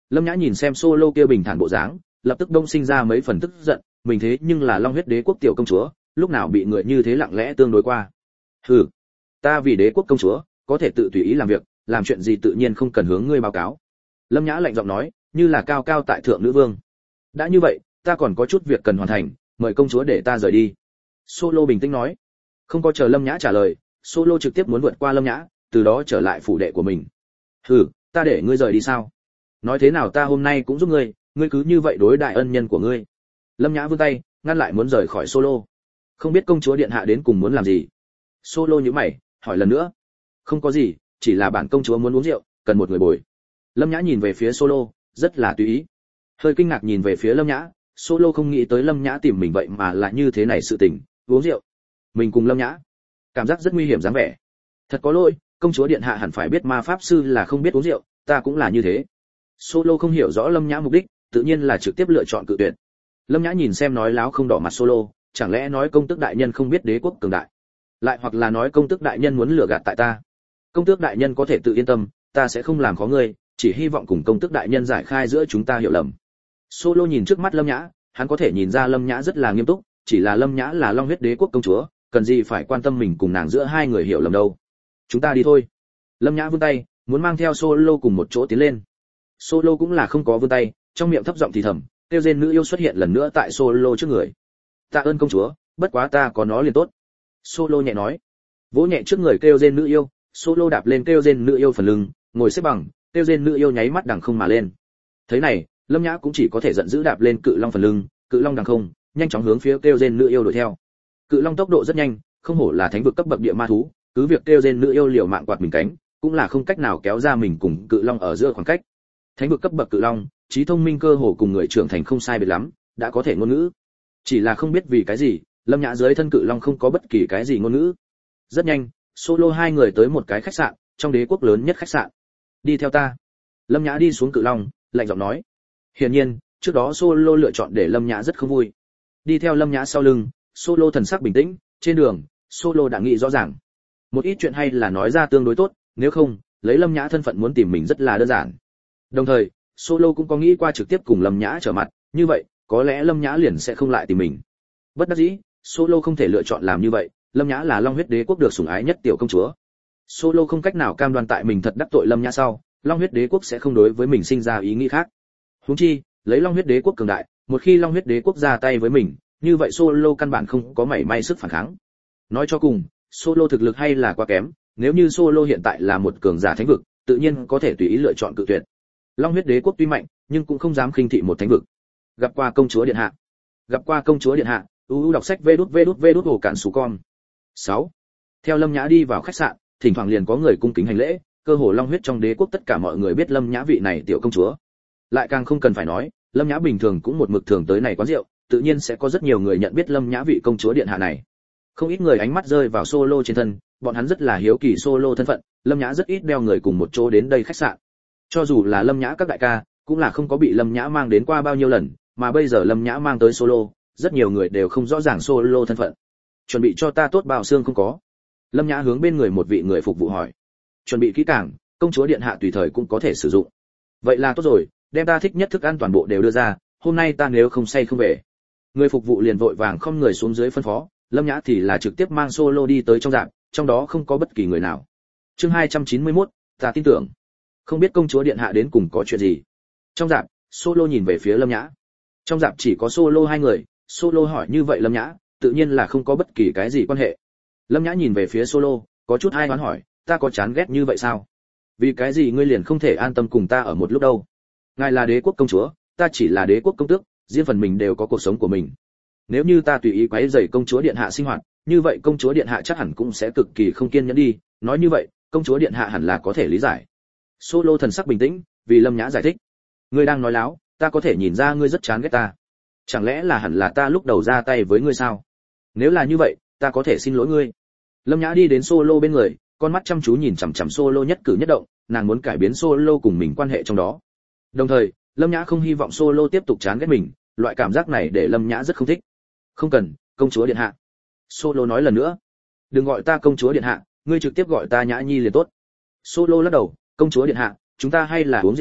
Lâm Nhã nhìn xem Solo kia bình thản bộ dáng, lập tức đông sinh ra mấy phần tức giận, mình thế nhưng là Long huyết đế quốc tiểu công chúa, lúc nào bị người như thế lặng lẽ tương đối qua. Hừ, ta vì đế quốc công chúa, có thể tự tùy ý làm việc, làm chuyện gì tự nhiên không cần hướng ngươi báo cáo. Lâm Nhã lạnh giọng nói, như là cao cao tại thượng nữ vương. Đã như vậy, ta còn có chút việc cần hoàn thành, mời công chúa để ta rời đi. Solo bình tĩnh nói. Không có chờ Lâm Nhã trả lời, Solo trực tiếp muốn vượt qua Lâm Nhã, từ đó trở lại phủ đệ của mình. Hừ, ta để ngươi rời đi sao? Nói thế nào ta hôm nay cũng giúp ngươi, ngươi cứ như vậy đối đại ân nhân của ngươi. Lâm Nhã vươn tay, ngăn lại muốn rời khỏi Solo. Không biết công chúa điện hạ đến cùng muốn làm gì? Solo nhíu mày, hỏi lần nữa. Không có gì, chỉ là bản công chúa muốn uống rượu, cần một người bồi. Lâm Nhã nhìn về phía Solo, rất là tùy ý. Hơi kinh ngạc nhìn về phía Lâm Nhã, Solo không nghĩ tới Lâm Nhã tìm mình vậy mà lại như thế này sự tình, uống rượu. Mình cùng Lâm Nhã, cảm giác rất nguy hiểm dáng vẻ. Thật có lỗi, công chúa điện hạ hẳn phải biết ma pháp sư là không biết uống rượu, ta cũng là như thế. Solo không hiểu rõ Lâm Nhã mục đích, tự nhiên là trực tiếp lựa chọn cự tuyệt. Lâm Nhã nhìn xem nói láo không đỏ mặt Solo, chẳng lẽ nói công tước đại nhân không biết đế quốc cường đại, lại hoặc là nói công tước đại nhân muốn lừa gạt tại ta. Công tước đại nhân có thể tự yên tâm, ta sẽ không làm khó ngươi, chỉ hy vọng cùng công tước đại nhân giải khai giữa chúng ta hiểu lầm. Solo nhìn trước mắt Lâm Nhã, hắn có thể nhìn ra Lâm Nhã rất là nghiêm túc, chỉ là Lâm Nhã là Long huyết đế quốc công chúa, cần gì phải quan tâm mình cùng nàng giữa hai người hiểu lầm đâu. Chúng ta đi thôi. Lâm Nhã vươn tay, muốn mang theo Solo cùng một chỗ tiến lên. Solo cũng là không có vươn tay, trong miệng thấp giọng thì thầm, kêu rên nữ yêu xuất hiện lần nữa tại Solo trước người. Tạ ơn công chúa, bất quá ta có nó liền tốt. Solo nhẹ nói. Vỗ nhẹ trước người kêu rên nữ yêu, Solo đạp lên kêu rên nữ yêu phần lưng, ngồi xếp bằng, kêu rên nữ yêu nháy mắt đằng không mà lên. Thế này, Lâm Nhã cũng chỉ có thể giận dữ đạp lên cự long phần lưng, cự long đằng không, nhanh chóng hướng phía kêu rên nữ yêu đuổi theo. Cự long tốc độ rất nhanh, không hổ là thánh vực cấp bậc địa ma thú, cứ việc kêu rên nữ yêu liều mạng quạt mình cánh, cũng là không cách nào kéo ra mình cùng cự long ở giữa khoảng cách. Thánh vực cấp bậc cự long, trí thông minh cơ hồ cùng người trưởng thành không sai biệt lắm, đã có thể ngôn ngữ. Chỉ là không biết vì cái gì, Lâm Nhã dưới thân cự long không có bất kỳ cái gì ngôn ngữ. Rất nhanh, Solo hai người tới một cái khách sạn, trong đế quốc lớn nhất khách sạn. Đi theo ta. Lâm Nhã đi xuống cự long, lạnh giọng nói. Hiển nhiên, trước đó Solo lựa chọn để Lâm Nhã rất không vui. Đi theo Lâm Nhã sau lưng, Solo thần sắc bình tĩnh, trên đường, Solo đã nghĩ rõ ràng. Một ít chuyện hay là nói ra tương đối tốt, nếu không, lấy Lâm Nhã thân phận muốn tìm mình rất là đơn giản. Đồng thời, Solo cũng có nghĩ qua trực tiếp cùng Lâm Nhã trở mặt, như vậy, có lẽ Lâm Nhã liền sẽ không lại tìm mình. Bất đắc dĩ, Solo không thể lựa chọn làm như vậy, Lâm Nhã là Long huyết đế quốc được sủng ái nhất tiểu công chúa. Solo không cách nào cam đoan tại mình thật đắc tội Lâm Nhã sau, Long huyết đế quốc sẽ không đối với mình sinh ra ý nghĩ khác. Huống chi, lấy Long huyết đế quốc cường đại, một khi Long huyết đế quốc ra tay với mình, như vậy Solo căn bản không có mảy may sức phản kháng. Nói cho cùng, Solo thực lực hay là quá kém, nếu như Solo hiện tại là một cường giả thánh vực, tự nhiên có thể tùy ý lựa chọn cự tuyệt. Long huyết đế quốc tuy mạnh, nhưng cũng không dám khinh thị một thánh vực. Gặp qua công chúa điện hạ. Gặp qua công chúa điện hạ. u u đọc sách vê đút vê đút vê đút ổ cản sủ con. sáu. Theo Lâm Nhã đi vào khách sạn, thỉnh thoảng liền có người cung kính hành lễ, cơ hồ Long huyết trong đế quốc tất cả mọi người biết Lâm Nhã vị này tiểu công chúa. Lại càng không cần phải nói, Lâm Nhã bình thường cũng một mực thường tới này quán rượu, tự nhiên sẽ có rất nhiều người nhận biết Lâm Nhã vị công chúa điện hạ này. Không ít người ánh mắt rơi vào Solo trên thân, bọn hắn rất là hiếu kỳ Solo thân phận, Lâm Nhã rất ít đeo người cùng một chỗ đến đây khách sạn. Cho dù là Lâm Nhã các đại ca, cũng là không có bị Lâm Nhã mang đến qua bao nhiêu lần, mà bây giờ Lâm Nhã mang tới Solo, rất nhiều người đều không rõ ràng Solo thân phận. Chuẩn bị cho ta tốt bao xương không có? Lâm Nhã hướng bên người một vị người phục vụ hỏi. Chuẩn bị kỹ càng, công chúa điện hạ tùy thời cũng có thể sử dụng. Vậy là tốt rồi, đem ta thích nhất thức ăn toàn bộ đều đưa ra, hôm nay ta nếu không say không về. Người phục vụ liền vội vàng không người xuống dưới phân phó, Lâm Nhã thì là trực tiếp mang Solo đi tới trong rạp, trong đó không có bất kỳ người nào. Chương hai trăm chín mươi mốt, ta tin tưởng. Không biết công chúa điện hạ đến cùng có chuyện gì. Trong rạp, Solo nhìn về phía Lâm Nhã. Trong rạp chỉ có Solo hai người, Solo hỏi như vậy Lâm Nhã, tự nhiên là không có bất kỳ cái gì quan hệ. Lâm Nhã nhìn về phía Solo, có chút ai đoán hỏi, ta có chán ghét như vậy sao? Vì cái gì ngươi liền không thể an tâm cùng ta ở một lúc đâu? Ngài là đế quốc công chúa, ta chỉ là đế quốc công tước, riêng phần mình đều có cuộc sống của mình. Nếu như ta tùy ý quấy rầy công chúa điện hạ sinh hoạt, như vậy công chúa điện hạ chắc hẳn cũng sẽ cực kỳ không kiên nhẫn đi, nói như vậy, công chúa điện hạ hẳn là có thể lý giải. Solo thần sắc bình tĩnh, vì Lâm Nhã giải thích. Ngươi đang nói láo, ta có thể nhìn ra ngươi rất chán ghét ta. Chẳng lẽ là hẳn là ta lúc đầu ra tay với ngươi sao? Nếu là như vậy, ta có thể xin lỗi ngươi. Lâm Nhã đi đến Solo bên người, con mắt chăm chú nhìn chằm chằm Solo nhất cử nhất động, nàng muốn cải biến Solo cùng mình quan hệ trong đó. Đồng thời, Lâm Nhã không hy vọng Solo tiếp tục chán ghét mình, loại cảm giác này để Lâm Nhã rất không thích. Không cần, công chúa điện hạ. Solo nói lần nữa. Đừng gọi ta công chúa điện hạ, ngươi trực tiếp gọi ta Nhã Nhi liền tốt. Solo lắc đầu, công chúa điện hạ, chúng ta hay là uống rượu đi,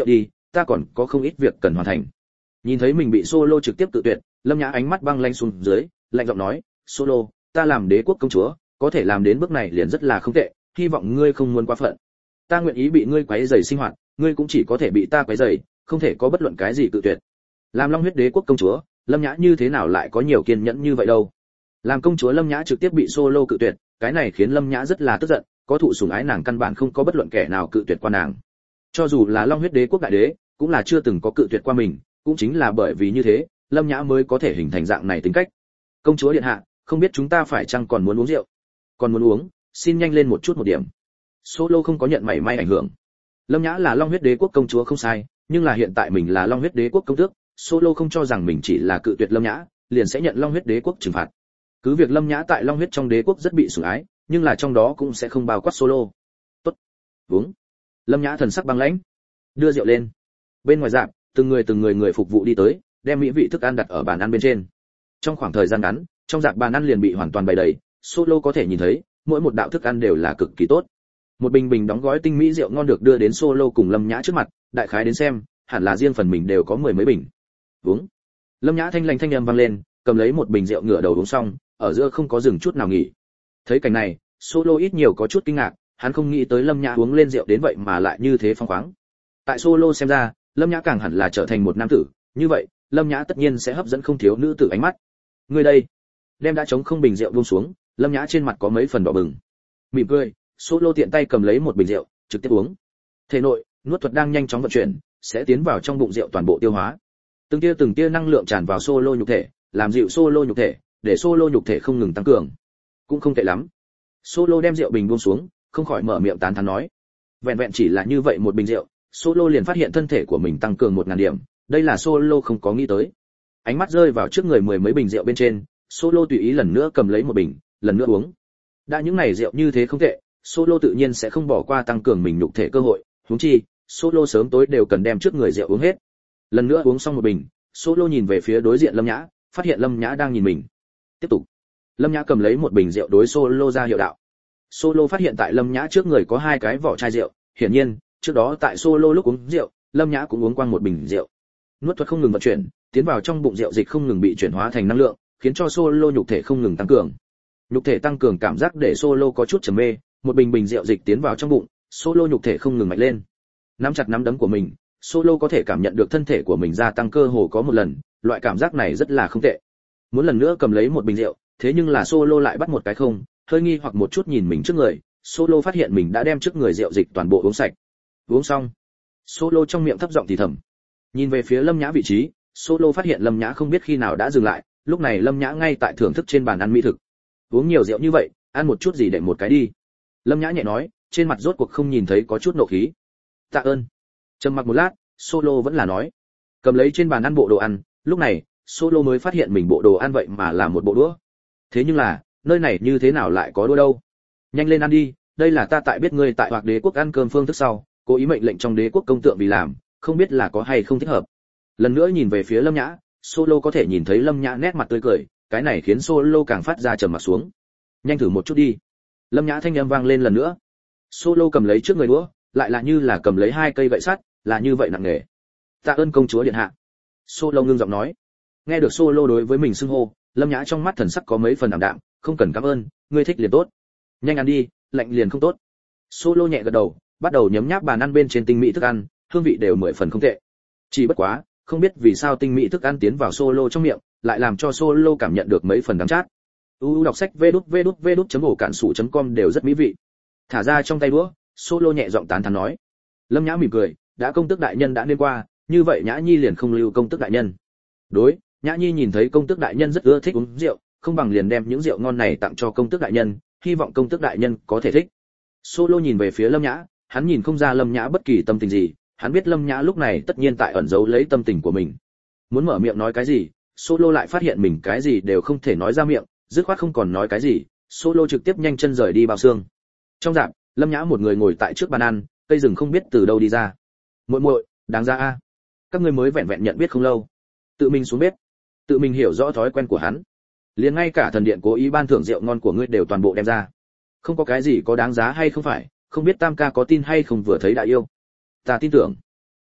ta còn có không ít việc cần hoàn thành. Nhìn thấy mình bị Solo trực tiếp tự tuyệt, Lâm Nhã ánh mắt băng lãnh xuống dưới, lạnh giọng nói, Solo, ta làm đế quốc công chúa, có thể làm đến bước này liền rất là không tệ, hy vọng ngươi không muốn quá phận. Ta nguyện ý bị ngươi quấy rầy sinh hoạt, ngươi cũng chỉ có thể bị ta quấy rầy, không thể có bất luận cái gì tự tuyệt. Làm Long huyết đế quốc công chúa, Lâm Nhã như thế nào lại có nhiều kiên nhẫn như vậy đâu? Làm công chúa Lâm Nhã trực tiếp bị Solo cự tuyệt, cái này khiến Lâm Nhã rất là tức giận, có thụ sủng ái nàng căn bản không có bất luận kẻ nào cự tuyệt qua nàng. Cho dù là Long huyết đế quốc đại đế, cũng là chưa từng có cự tuyệt qua mình, cũng chính là bởi vì như thế, Lâm Nhã mới có thể hình thành dạng này tính cách. Công chúa điện hạ, không biết chúng ta phải chăng còn muốn uống rượu? Còn muốn uống, xin nhanh lên một chút một điểm. Solo không có nhận mảy may ảnh hưởng. Lâm Nhã là Long huyết đế quốc công chúa không sai, nhưng là hiện tại mình là Long huyết đế quốc công tước, Solo không cho rằng mình chỉ là cự tuyệt Lâm Nhã, liền sẽ nhận Long huyết đế quốc trừng phạt. Cứ việc Lâm Nhã tại Long huyết trong đế quốc rất bị sủng ái, nhưng là trong đó cũng sẽ không bao quát Solo. Tốt, uống. Lâm Nhã thần sắc băng lãnh, đưa rượu lên. Bên ngoài rạp, từng người từng người người phục vụ đi tới, đem mỹ vị thức ăn đặt ở bàn ăn bên trên. Trong khoảng thời gian ngắn, trong rạp bàn ăn liền bị hoàn toàn bày đầy, Solo có thể nhìn thấy, mỗi một đạo thức ăn đều là cực kỳ tốt. Một bình bình đóng gói tinh mỹ rượu ngon được đưa đến Solo cùng Lâm Nhã trước mặt, đại khái đến xem, hẳn là riêng phần mình đều có mười mấy bình. Uống. Lâm Nhã thanh lành thanh âm vang lên, cầm lấy một bình rượu ngửa đầu uống xong, ở giữa không có dừng chút nào nghỉ. Thấy cảnh này, Solo ít nhiều có chút kinh ngạc, hắn không nghĩ tới Lâm Nhã uống lên rượu đến vậy mà lại như thế phong khoáng. Tại Solo xem ra, Lâm Nhã càng hẳn là trở thành một nam tử, như vậy, Lâm Nhã tất nhiên sẽ hấp dẫn không thiếu nữ tử ánh mắt. Người đây, đem đã trống không bình rượu buông xuống, Lâm Nhã trên mặt có mấy phần đỏ bừng. Mỉm cười, Solo tiện tay cầm lấy một bình rượu, trực tiếp uống. Thể nội, nuốt thuật đang nhanh chóng vận chuyển, sẽ tiến vào trong bụng rượu toàn bộ tiêu hóa. Từng tia từng tia năng lượng tràn vào Solo nhục thể, làm dịu Solo nhục thể, để Solo nhục thể không ngừng tăng cường. Cũng không tệ lắm. Solo đem rượu bình buông xuống, không khỏi mở miệng tán thán nói. Vẹn vẹn chỉ là như vậy một bình rượu, Solo liền phát hiện thân thể của mình tăng cường một ngàn điểm, đây là Solo không có nghĩ tới. Ánh mắt rơi vào trước người mười mấy bình rượu bên trên, Solo tùy ý lần nữa cầm lấy một bình, lần nữa uống. Đã những này rượu như thế không tệ, Solo tự nhiên sẽ không bỏ qua tăng cường mình nhục thể cơ hội, huống chi, Solo sớm tối đều cần đem trước người rượu uống hết. Lần nữa uống xong một bình, Solo nhìn về phía đối diện Lâm Nhã, phát hiện Lâm Nhã đang nhìn mình. Tiếp tục. Lâm Nhã cầm lấy một bình rượu đối Solo ra hiệu đạo. Solo phát hiện tại Lâm Nhã trước người có hai cái vỏ chai rượu, hiển nhiên, trước đó tại Solo lúc uống rượu, Lâm Nhã cũng uống quang một bình rượu. Nuốt thuật không ngừng vận chuyển, tiến vào trong bụng rượu dịch không ngừng bị chuyển hóa thành năng lượng, khiến cho Solo nhục thể không ngừng tăng cường. Nhục thể tăng cường cảm giác để Solo có chút trầm mê, một bình bình rượu dịch tiến vào trong bụng, Solo nhục thể không ngừng mạnh lên. Nắm chặt nắm đấm của mình, Solo có thể cảm nhận được thân thể của mình gia tăng cơ hồ có một lần, loại cảm giác này rất là không tệ. Muốn lần nữa cầm lấy một bình rượu, thế nhưng là Solo lại bắt một cái không, hơi nghi hoặc một chút nhìn mình trước người, Solo phát hiện mình đã đem trước người rượu dịch toàn bộ uống sạch. Uống xong, Solo trong miệng thấp giọng thì thầm. Nhìn về phía Lâm Nhã vị trí, Solo phát hiện Lâm Nhã không biết khi nào đã dừng lại, lúc này Lâm Nhã ngay tại thưởng thức trên bàn ăn mỹ thực. Uống nhiều rượu như vậy, ăn một chút gì để một cái đi. Lâm Nhã nhẹ nói, trên mặt rốt cuộc không nhìn thấy có chút nộ khí. Tạ ơn. Trầm mặc một lát, Solo vẫn là nói. Cầm lấy trên bàn ăn bộ đồ ăn, lúc này, Solo mới phát hiện mình bộ đồ ăn vậy mà là một bộ đũa. Thế nhưng là, nơi này như thế nào lại có đũa đâu? Nhanh lên ăn đi, đây là ta tại biết ngươi tại Hoặc Đế quốc ăn cơm phương thức sau, cố ý mệnh lệnh trong đế quốc công tượng vì làm, không biết là có hay không thích hợp. Lần nữa nhìn về phía Lâm Nhã, Solo có thể nhìn thấy Lâm Nhã nét mặt tươi cười, cái này khiến Solo càng phát ra trầm mặt xuống. Nhanh thử một chút đi. Lâm Nhã thanh âm vang lên lần nữa. Solo cầm lấy trước người đũa, lại là như là cầm lấy hai cây gậy sắt, là như vậy nặng nề. Tạ ơn công chúa điện hạ. Solo ngưng giọng nói. Nghe được Solo đối với mình xưng hô, Lâm Nhã trong mắt thần sắc có mấy phần ảm đạm, không cần cảm ơn, ngươi thích liền tốt. Nhanh ăn đi, lạnh liền không tốt. Solo nhẹ gật đầu, bắt đầu nhấm nháp bàn ăn bên trên tinh mỹ thức ăn, hương vị đều mười phần không tệ. Chỉ bất quá, không biết vì sao tinh mỹ thức ăn tiến vào Solo trong miệng, lại làm cho Solo cảm nhận được mấy phần đắng chát. u u đọc sách vê đút vê đút vê đút chấm ổ cản sủ chấm com đều rất mỹ vị. Thả ra trong tay đũa, Solo nhẹ giọng tán thán nói. Lâm Nhã mỉm cười, đã công tước đại nhân đã nên qua, như vậy Nhã Nhi liền không lưu công tước đại nhân. Đối, Nhã Nhi nhìn thấy công tước đại nhân rất ưa thích uống rượu, không bằng liền đem những rượu ngon này tặng cho công tước đại nhân, hy vọng công tước đại nhân có thể thích. Solo nhìn về phía Lâm Nhã, hắn nhìn không ra Lâm Nhã bất kỳ tâm tình gì, hắn biết Lâm Nhã lúc này tất nhiên tại ẩn giấu lấy tâm tình của mình. Muốn mở miệng nói cái gì, Solo lại phát hiện mình cái gì đều không thể nói ra miệng, dứt khoát không còn nói cái gì, Solo trực tiếp nhanh chân rời đi bao xương. Trong rạp, Lâm Nhã một người ngồi tại trước bàn ăn, cây rừng không biết từ đâu đi ra. Muội muội, đáng ra a. Các ngươi mới vẹn vẹn nhận biết không lâu, tự mình xuống bếp, tự mình hiểu rõ thói quen của hắn, liền ngay cả thần điện cố ý ban thưởng rượu ngon của ngươi đều toàn bộ đem ra. Không có cái gì có đáng giá hay không phải, không biết Tam ca có tin hay không vừa thấy đại yêu. Ta tin tưởng.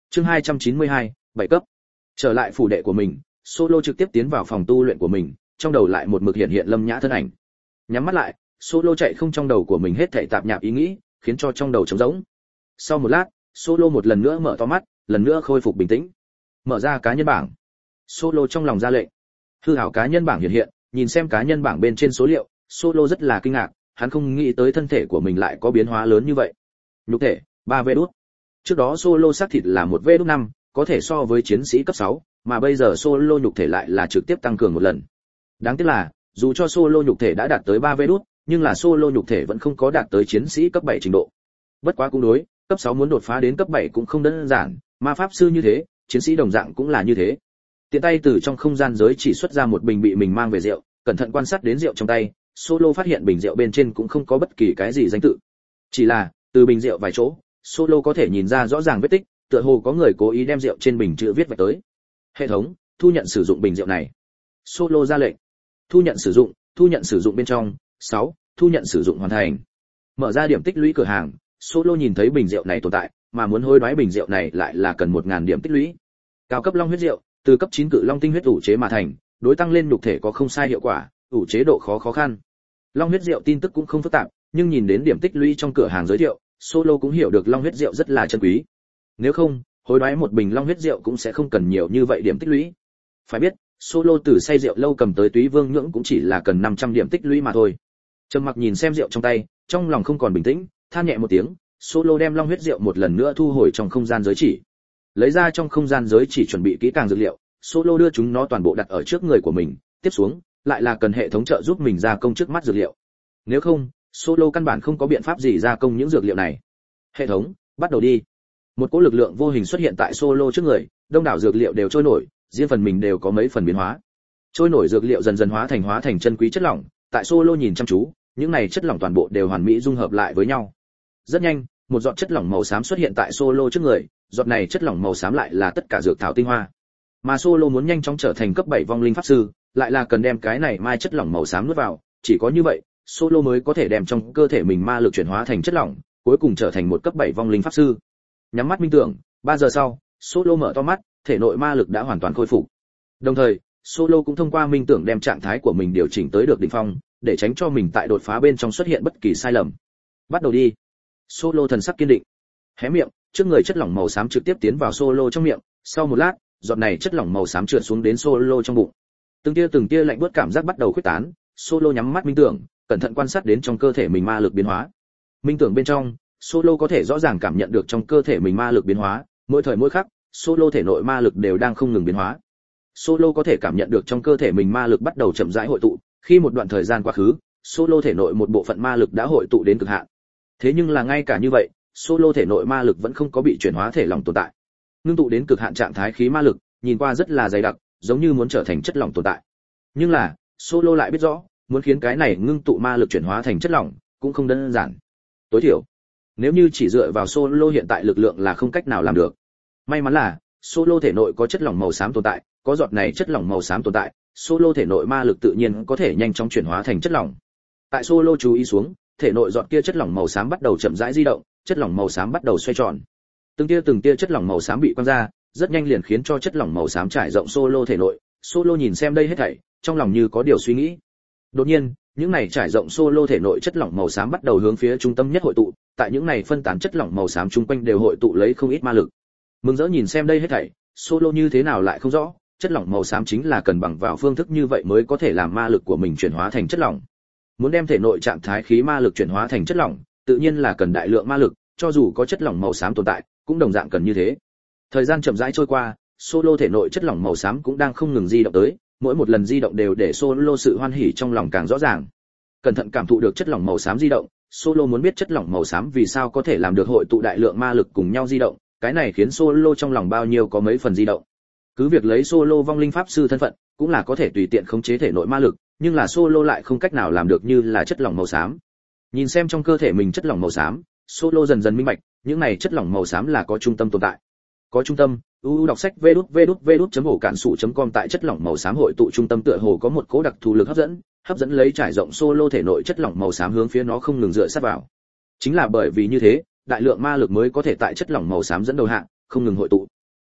Chương hai trăm chín mươi hai, bảy cấp. Trở lại phủ đệ của mình, Solo trực tiếp tiến vào phòng tu luyện của mình, trong đầu lại một mực hiện hiện Lâm Nhã thân ảnh. Nhắm mắt lại, Solo chạy không trong đầu của mình hết thảy tạp nhạp ý nghĩ, khiến cho trong đầu trống rỗng. Sau một lát, Solo một lần nữa mở to mắt, lần nữa khôi phục bình tĩnh. Mở ra cá nhân bảng. Solo trong lòng ra lệnh. Hư ảo cá nhân bảng hiện hiện, nhìn xem cá nhân bảng bên trên số liệu, Solo rất là kinh ngạc, hắn không nghĩ tới thân thể của mình lại có biến hóa lớn như vậy. Nhục thể, ba vê đút. Trước đó Solo xác thịt là một vê đút năm, có thể so với chiến sĩ cấp sáu, mà bây giờ Solo nhục thể lại là trực tiếp tăng cường một lần. Đáng tiếc là, dù cho Solo nhục thể đã đạt tới ba vê đút, nhưng là Solo nhục thể vẫn không có đạt tới chiến sĩ cấp bảy trình độ. Bất quá cũng đối, cấp sáu muốn đột phá đến cấp bảy cũng không đơn giản, ma pháp sư như thế, chiến sĩ đồng dạng cũng là như thế. Tiện tay từ trong không gian giới chỉ xuất ra một bình bị mình mang về rượu, cẩn thận quan sát đến rượu trong tay, Solo phát hiện bình rượu bên trên cũng không có bất kỳ cái gì danh tự. Chỉ là, từ bình rượu vài chỗ, Solo có thể nhìn ra rõ ràng vết tích, tựa hồ có người cố ý đem rượu trên bình chữ viết vạch tới. Hệ thống, thu nhận sử dụng bình rượu này. Solo ra lệnh. Thu nhận sử dụng, thu nhận sử dụng bên trong, sáu, thu nhận sử dụng hoàn thành. Mở ra điểm tích lũy cửa hàng, Solo nhìn thấy bình rượu này tồn tại, mà muốn hối đoái bình rượu này lại là cần một nghìn điểm tích lũy. Cao cấp long huyết rượu, từ cấp chín cự long tinh huyết ủ chế mà thành, đối tăng lên nhục thể có không sai hiệu quả, ủ chế độ khó khó khăn. Long huyết rượu tin tức cũng không phức tạp, nhưng nhìn đến điểm tích lũy trong cửa hàng giới thiệu, Solo cũng hiểu được long huyết rượu rất là chân quý. Nếu không, hối đoái một bình long huyết rượu cũng sẽ không cần nhiều như vậy điểm tích lũy. Phải biết, Solo từ say rượu lâu cầm tới Túy Vương nhưỡng cũng chỉ là cần năm trăm điểm tích lũy mà thôi. Trầm mặc nhìn xem rượu trong tay, trong lòng không còn bình tĩnh, than nhẹ một tiếng, Solo đem long huyết rượu một lần nữa thu hồi trong không gian giới chỉ. Lấy ra trong không gian giới chỉ chuẩn bị kỹ càng dược liệu, Solo đưa chúng nó toàn bộ đặt ở trước người của mình, tiếp xuống, lại là cần hệ thống trợ giúp mình gia công trước mắt dược liệu. Nếu không, Solo căn bản không có biện pháp gì gia công những dược liệu này. Hệ thống, bắt đầu đi. Một cỗ lực lượng vô hình xuất hiện tại Solo trước người, đông đảo dược liệu đều trôi nổi, riêng phần mình đều có mấy phần biến hóa. Trôi nổi dược liệu dần dần hóa thành hóa thành chân quý chất lỏng, tại Solo nhìn chăm chú, những này chất lỏng toàn bộ đều hoàn mỹ dung hợp lại với nhau. Rất nhanh, một giọt chất lỏng màu xám xuất hiện tại Solo trước người, giọt này chất lỏng màu xám lại là tất cả dược thảo tinh hoa. Mà Solo muốn nhanh chóng trở thành cấp bảy vong linh pháp sư, lại là cần đem cái này mai chất lỏng màu xám nuốt vào, chỉ có như vậy, Solo mới có thể đem trong cơ thể mình ma lực chuyển hóa thành chất lỏng, cuối cùng trở thành một cấp bảy vong linh pháp sư. Nhắm mắt minh tưởng, ba giờ sau, Solo mở to mắt, thể nội ma lực đã hoàn toàn khôi phục. Đồng thời, Solo cũng thông qua minh tưởng đem trạng thái của mình điều chỉnh tới được đỉnh phong, để tránh cho mình tại đột phá bên trong xuất hiện bất kỳ sai lầm. Bắt đầu đi. Solo thần sắc kiên định. Hé miệng, trước người chất lỏng màu xám trực tiếp tiến vào Solo trong miệng, sau một lát, giọt này chất lỏng màu xám trượt xuống đến Solo trong bụng. Từng tia từng tia lạnh buốt cảm giác bắt đầu khuếch tán, Solo nhắm mắt minh tưởng, cẩn thận quan sát đến trong cơ thể mình ma lực biến hóa. Minh tưởng bên trong, Solo có thể rõ ràng cảm nhận được trong cơ thể mình ma lực biến hóa, mỗi thời mỗi khắc, Solo thể nội ma lực đều đang không ngừng biến hóa. Solo có thể cảm nhận được trong cơ thể mình ma lực bắt đầu chậm rãi hội tụ, khi một đoạn thời gian quá khứ, Solo thể nội một bộ phận ma lực đã hội tụ đến cực hạn. Thế nhưng là ngay cả như vậy, Solo thể nội ma lực vẫn không có bị chuyển hóa thể lỏng tồn tại. Ngưng tụ đến cực hạn trạng thái khí ma lực, nhìn qua rất là dày đặc, giống như muốn trở thành chất lỏng tồn tại. Nhưng là, Solo lại biết rõ, muốn khiến cái này ngưng tụ ma lực chuyển hóa thành chất lỏng, cũng không đơn giản. Tối thiểu, nếu như chỉ dựa vào Solo hiện tại lực lượng là không cách nào làm được. May mắn là, Solo thể nội có chất lỏng màu xám tồn tại, có giọt này chất lỏng màu xám tồn tại, Solo thể nội ma lực tự nhiên có thể nhanh chóng chuyển hóa thành chất lỏng. Tại Solo chú ý xuống, thể nội giọt kia chất lỏng màu xám bắt đầu chậm rãi di động, chất lỏng màu xám bắt đầu xoay tròn. Từng tia từng tia chất lỏng màu xám bị quăng ra, rất nhanh liền khiến cho chất lỏng màu xám trải rộng Solo thể nội. Solo nhìn xem đây hết thảy, trong lòng như có điều suy nghĩ. Đột nhiên, những này trải rộng Solo thể nội chất lỏng màu xám bắt đầu hướng phía trung tâm nhất hội tụ, tại những này phân tán chất lỏng màu xám chung quanh đều hội tụ lấy không ít ma lực. Mừng rỡ nhìn xem đây hết thảy, Solo như thế nào lại không rõ, chất lỏng màu xám chính là cần bằng vào phương thức như vậy mới có thể làm ma lực của mình chuyển hóa thành chất lỏng. Muốn đem thể nội trạng thái khí ma lực chuyển hóa thành chất lỏng, tự nhiên là cần đại lượng ma lực, cho dù có chất lỏng màu xám tồn tại, cũng đồng dạng cần như thế. Thời gian chậm rãi trôi qua, Solo thể nội chất lỏng màu xám cũng đang không ngừng di động tới, mỗi một lần di động đều để Solo sự hoan hỉ trong lòng càng rõ ràng. Cẩn thận cảm thụ được chất lỏng màu xám di động, Solo muốn biết chất lỏng màu xám vì sao có thể làm được hội tụ đại lượng ma lực cùng nhau di động, cái này khiến Solo trong lòng bao nhiêu có mấy phần di động. Cứ việc lấy Solo vong linh pháp sư thân phận, cũng là có thể tùy tiện khống chế thể nội ma lực, nhưng là Solo lại không cách nào làm được như là chất lỏng màu xám. Nhìn xem trong cơ thể mình chất lỏng màu xám, Solo dần dần minh bạch, những này chất lỏng màu xám là có trung tâm tồn tại. Có trung tâm, u đọc sách vê đút vê đút vê đút chấm ổ cản sủ chấm com tại chất lỏng màu xám hội tụ trung tâm tựa hồ có một cố đặc thù lực hấp dẫn, hấp dẫn lấy trải rộng Solo thể nội chất lỏng màu xám hướng phía nó không ngừng dựa sát vào. Chính là bởi vì như thế, đại lượng ma lực mới có thể tại chất lỏng màu xám dẫn đầu hạ, không ngừng hội tụ.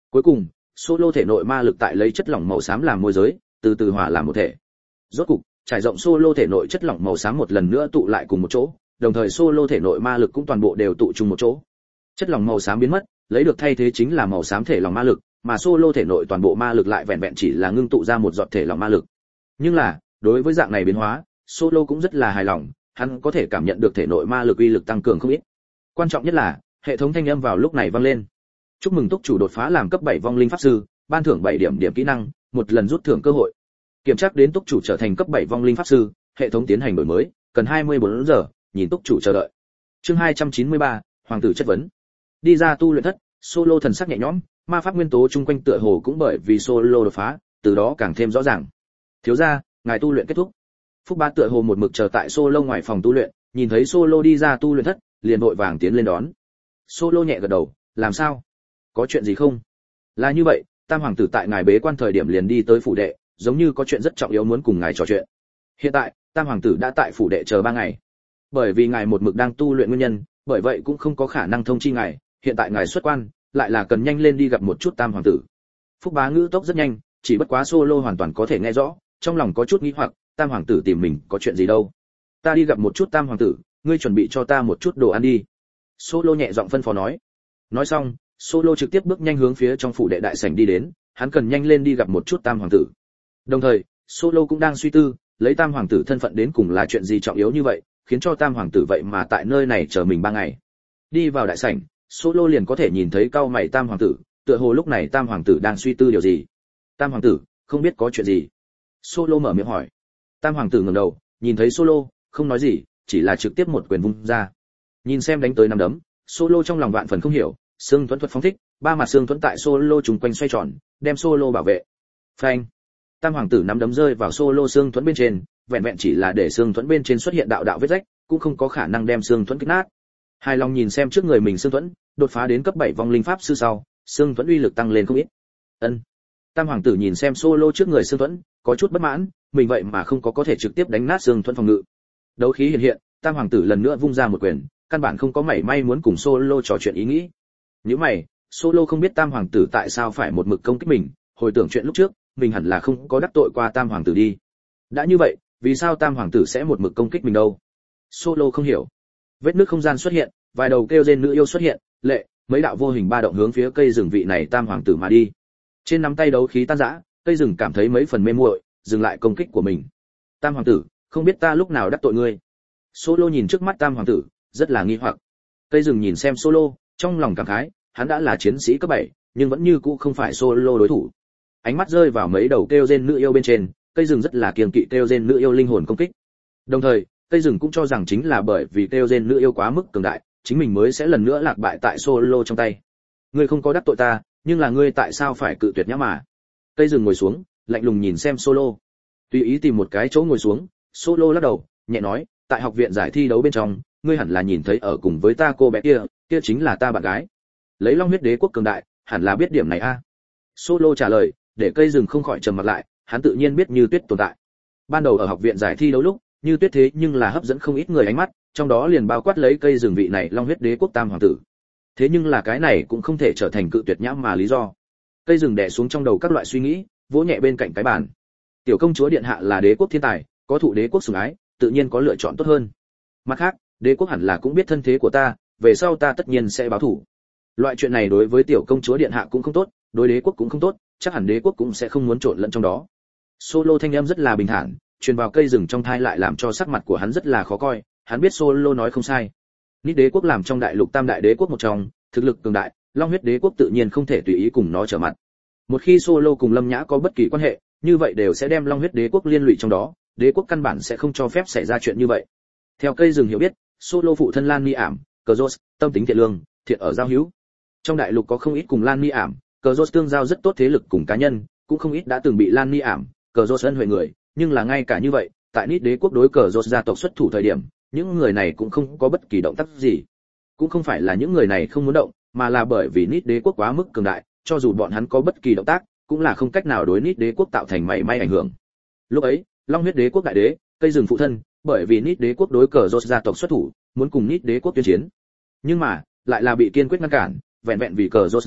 Cuối cùng, Solo thể nội ma lực tại lấy chất lỏng màu xám làm môi giới, từ từ hòa làm một thể. Rốt cục, trải rộng Solo thể nội chất lỏng màu xám một lần nữa tụ lại cùng một chỗ, đồng thời Solo thể nội ma lực cũng toàn bộ đều tụ chung một chỗ. Chất lỏng màu xám biến mất, lấy được thay thế chính là màu xám thể lỏng ma lực, mà Solo thể nội toàn bộ ma lực lại vẹn vẹn chỉ là ngưng tụ ra một giọt thể lỏng ma lực. Nhưng là, đối với dạng này biến hóa, Solo cũng rất là hài lòng, hắn có thể cảm nhận được thể nội ma lực uy lực tăng cường không ít. Quan trọng nhất là, hệ thống thanh âm vào lúc này vang lên. Chúc mừng túc chủ đột phá làm cấp bảy vong linh pháp sư, ban thưởng bảy điểm điểm kỹ năng, một lần rút thưởng cơ hội. Kiểm tra đến túc chủ trở thành cấp bảy vong linh pháp sư, hệ thống tiến hành đổi mới, cần hai mươi bốn giờ, nhìn túc chủ chờ đợi. Chương hai trăm chín mươi ba, hoàng tử chất vấn. Đi ra tu luyện thất, Solo thần sắc nhẹ nhõm, ma pháp nguyên tố chung quanh tựa hồ cũng bởi vì Solo đột phá, từ đó càng thêm rõ ràng. Thiếu gia, ngài tu luyện kết thúc. Phúc Bá tựa hồ một mực chờ tại Solo ngoài phòng tu luyện, nhìn thấy Solo đi ra tu luyện thất, liền vội vàng tiến lên đón. Solo nhẹ gật đầu, làm sao? Có chuyện gì không? Là như vậy, Tam hoàng tử tại ngài bế quan thời điểm liền đi tới phủ đệ, giống như có chuyện rất trọng yếu muốn cùng ngài trò chuyện. Hiện tại, Tam hoàng tử đã tại phủ đệ chờ ba ngày. Bởi vì ngài một mực đang tu luyện nguyên nhân, bởi vậy cũng không có khả năng thông chi ngài, hiện tại ngài xuất quan, lại là cần nhanh lên đi gặp một chút Tam hoàng tử. Phúc Bá ngữ tốc rất nhanh, chỉ bất quá Solo hoàn toàn có thể nghe rõ, trong lòng có chút nghi hoặc, Tam hoàng tử tìm mình có chuyện gì đâu? Ta đi gặp một chút Tam hoàng tử, ngươi chuẩn bị cho ta một chút đồ ăn đi. Solo nhẹ giọng phân phó nói. Nói xong, Solo trực tiếp bước nhanh hướng phía trong phủ đệ đại sảnh đi đến, hắn cần nhanh lên đi gặp một chút Tam hoàng tử. Đồng thời, Solo cũng đang suy tư, lấy Tam hoàng tử thân phận đến cùng là chuyện gì trọng yếu như vậy, khiến cho Tam hoàng tử vậy mà tại nơi này chờ mình ba ngày. Đi vào đại sảnh, Solo liền có thể nhìn thấy cau mày Tam hoàng tử, tựa hồ lúc này Tam hoàng tử đang suy tư điều gì. Tam hoàng tử, không biết có chuyện gì? Solo mở miệng hỏi. Tam hoàng tử ngẩng đầu, nhìn thấy Solo, không nói gì, chỉ là trực tiếp một quyền vung ra. Nhìn xem đánh tới năm đấm, Solo trong lòng vạn phần không hiểu, xương thuẫn thuật phóng thích, ba mặt xương thuẫn tại Solo trùng quanh xoay tròn, đem Solo bảo vệ. Phanh! Tam hoàng tử nắm đấm rơi vào Solo xương thuẫn bên trên, vẹn vẹn chỉ là để xương thuẫn bên trên xuất hiện đạo đạo vết rách, cũng không có khả năng đem xương thuẫn kích nát. Hài lòng nhìn xem trước người mình xương thuẫn, đột phá đến cấp bảy vong linh pháp sư sau, xương thuẫn uy lực tăng lên không ít. Ân. Tam hoàng tử nhìn xem Solo trước người xương thuẫn, có chút bất mãn, mình vậy mà không có có thể trực tiếp đánh nát xương thuẫn phòng ngự. Đấu khí hiện hiện, Tam hoàng tử lần nữa vung ra một quyền, căn bản không có mảy may muốn cùng Solo trò chuyện ý nghĩ. Nếu mày, Solo không biết Tam hoàng tử tại sao phải một mực công kích mình, hồi tưởng chuyện lúc trước, mình hẳn là không có đắc tội qua Tam hoàng tử đi. Đã như vậy, vì sao Tam hoàng tử sẽ một mực công kích mình đâu? Solo không hiểu. Vết nứt không gian xuất hiện, vài đầu kêu rên nữ yêu xuất hiện, lệ, mấy đạo vô hình ba động hướng phía cây rừng vị này Tam hoàng tử mà đi. Trên nắm tay đấu khí tan rã, cây rừng cảm thấy mấy phần mê muội, dừng lại công kích của mình. Tam hoàng tử, không biết ta lúc nào đắc tội ngươi? Solo nhìn trước mắt Tam hoàng tử, rất là nghi hoặc. Cây rừng nhìn xem Solo, trong lòng cảm khái, hắn đã là chiến sĩ cấp bảy, nhưng vẫn như cũ không phải Solo đối thủ. Ánh mắt rơi vào mấy đầu kêu rên nữ yêu bên trên, cây rừng rất là kiêng kỵ kêu rên nữ yêu linh hồn công kích. Đồng thời, cây rừng cũng cho rằng chính là bởi vì kêu rên nữ yêu quá mức cường đại, chính mình mới sẽ lần nữa lạc bại tại Solo trong tay. Ngươi không có đắc tội ta, nhưng là ngươi tại sao phải cự tuyệt nhã mà? Cây rừng ngồi xuống, lạnh lùng nhìn xem Solo. Tùy ý tìm một cái chỗ ngồi xuống, Solo lắc đầu, nhẹ nói, tại học viện giải thi đấu bên trong, ngươi hẳn là nhìn thấy ở cùng với ta cô bé kia, kia chính là ta bạn gái. Lấy Long huyết đế quốc cường đại, hẳn là biết điểm này a. À? Solo trả lời, để cây rừng không khỏi trầm mặt lại, hắn tự nhiên biết Như Tuyết tồn tại. Ban đầu ở học viện giải thi đấu lúc, Như Tuyết thế nhưng là hấp dẫn không ít người ánh mắt, trong đó liền bao quát lấy cây rừng vị này Long huyết đế quốc tam hoàng tử. Thế nhưng là cái này cũng không thể trở thành cự tuyệt nhã mà lý do. Cây rừng đè xuống trong đầu các loại suy nghĩ, vỗ nhẹ bên cạnh cái bàn. Tiểu công chúa điện hạ là đế quốc thiên tài, có thụ đế quốc sủng ái, tự nhiên có lựa chọn tốt hơn. Mặt khác, đế quốc hẳn là cũng biết thân thế của ta, về sau ta tất nhiên sẽ báo thù. Loại chuyện này đối với tiểu công chúa điện hạ cũng không tốt, đối đế quốc cũng không tốt, chắc hẳn đế quốc cũng sẽ không muốn trộn lẫn trong đó. Solo thanh âm rất là bình thản, truyền vào cây rừng trong thai lại làm cho sắc mặt của hắn rất là khó coi, hắn biết Solo nói không sai. Nít đế quốc làm trong đại lục tam đại đế quốc một trong, thực lực cường đại, Long huyết đế quốc tự nhiên không thể tùy ý cùng nó trở mặt. Một khi Solo cùng Lâm Nhã có bất kỳ quan hệ, như vậy đều sẽ đem Long huyết đế quốc liên lụy trong đó, đế quốc căn bản sẽ không cho phép xảy ra chuyện như vậy. Theo cây rừng hiểu biết, Solo phụ thân Lan Ni Ảm, Cazos, tâm tính thiện lương, thiện ở giao hữu. Trong đại lục có không ít cùng Lan Ni Ảm, Cazos tương giao rất tốt thế lực cùng cá nhân, cũng không ít đã từng bị Lan Ni Ảm, Cazos ân huệ người, nhưng là ngay cả như vậy, tại Nít đế quốc đối Cazos gia tộc xuất thủ thời điểm, những người này cũng không có bất kỳ động tác gì. Cũng không phải là những người này không muốn động, mà là bởi vì Nít đế quốc quá mức cường đại, cho dù bọn hắn có bất kỳ động tác, cũng là không cách nào đối Nít đế quốc tạo thành mảy may ảnh hưởng. Lúc ấy, Long huyết đế quốc đại đế, cây rừng phụ thân, bởi vì Nít đế quốc đối Cazos gia tộc xuất thủ, muốn cùng Nít đế quốc tuyên chiến. Nhưng mà, lại là bị kiên quyết ngăn cản, vẹn vẹn vì Cazos gia tộc,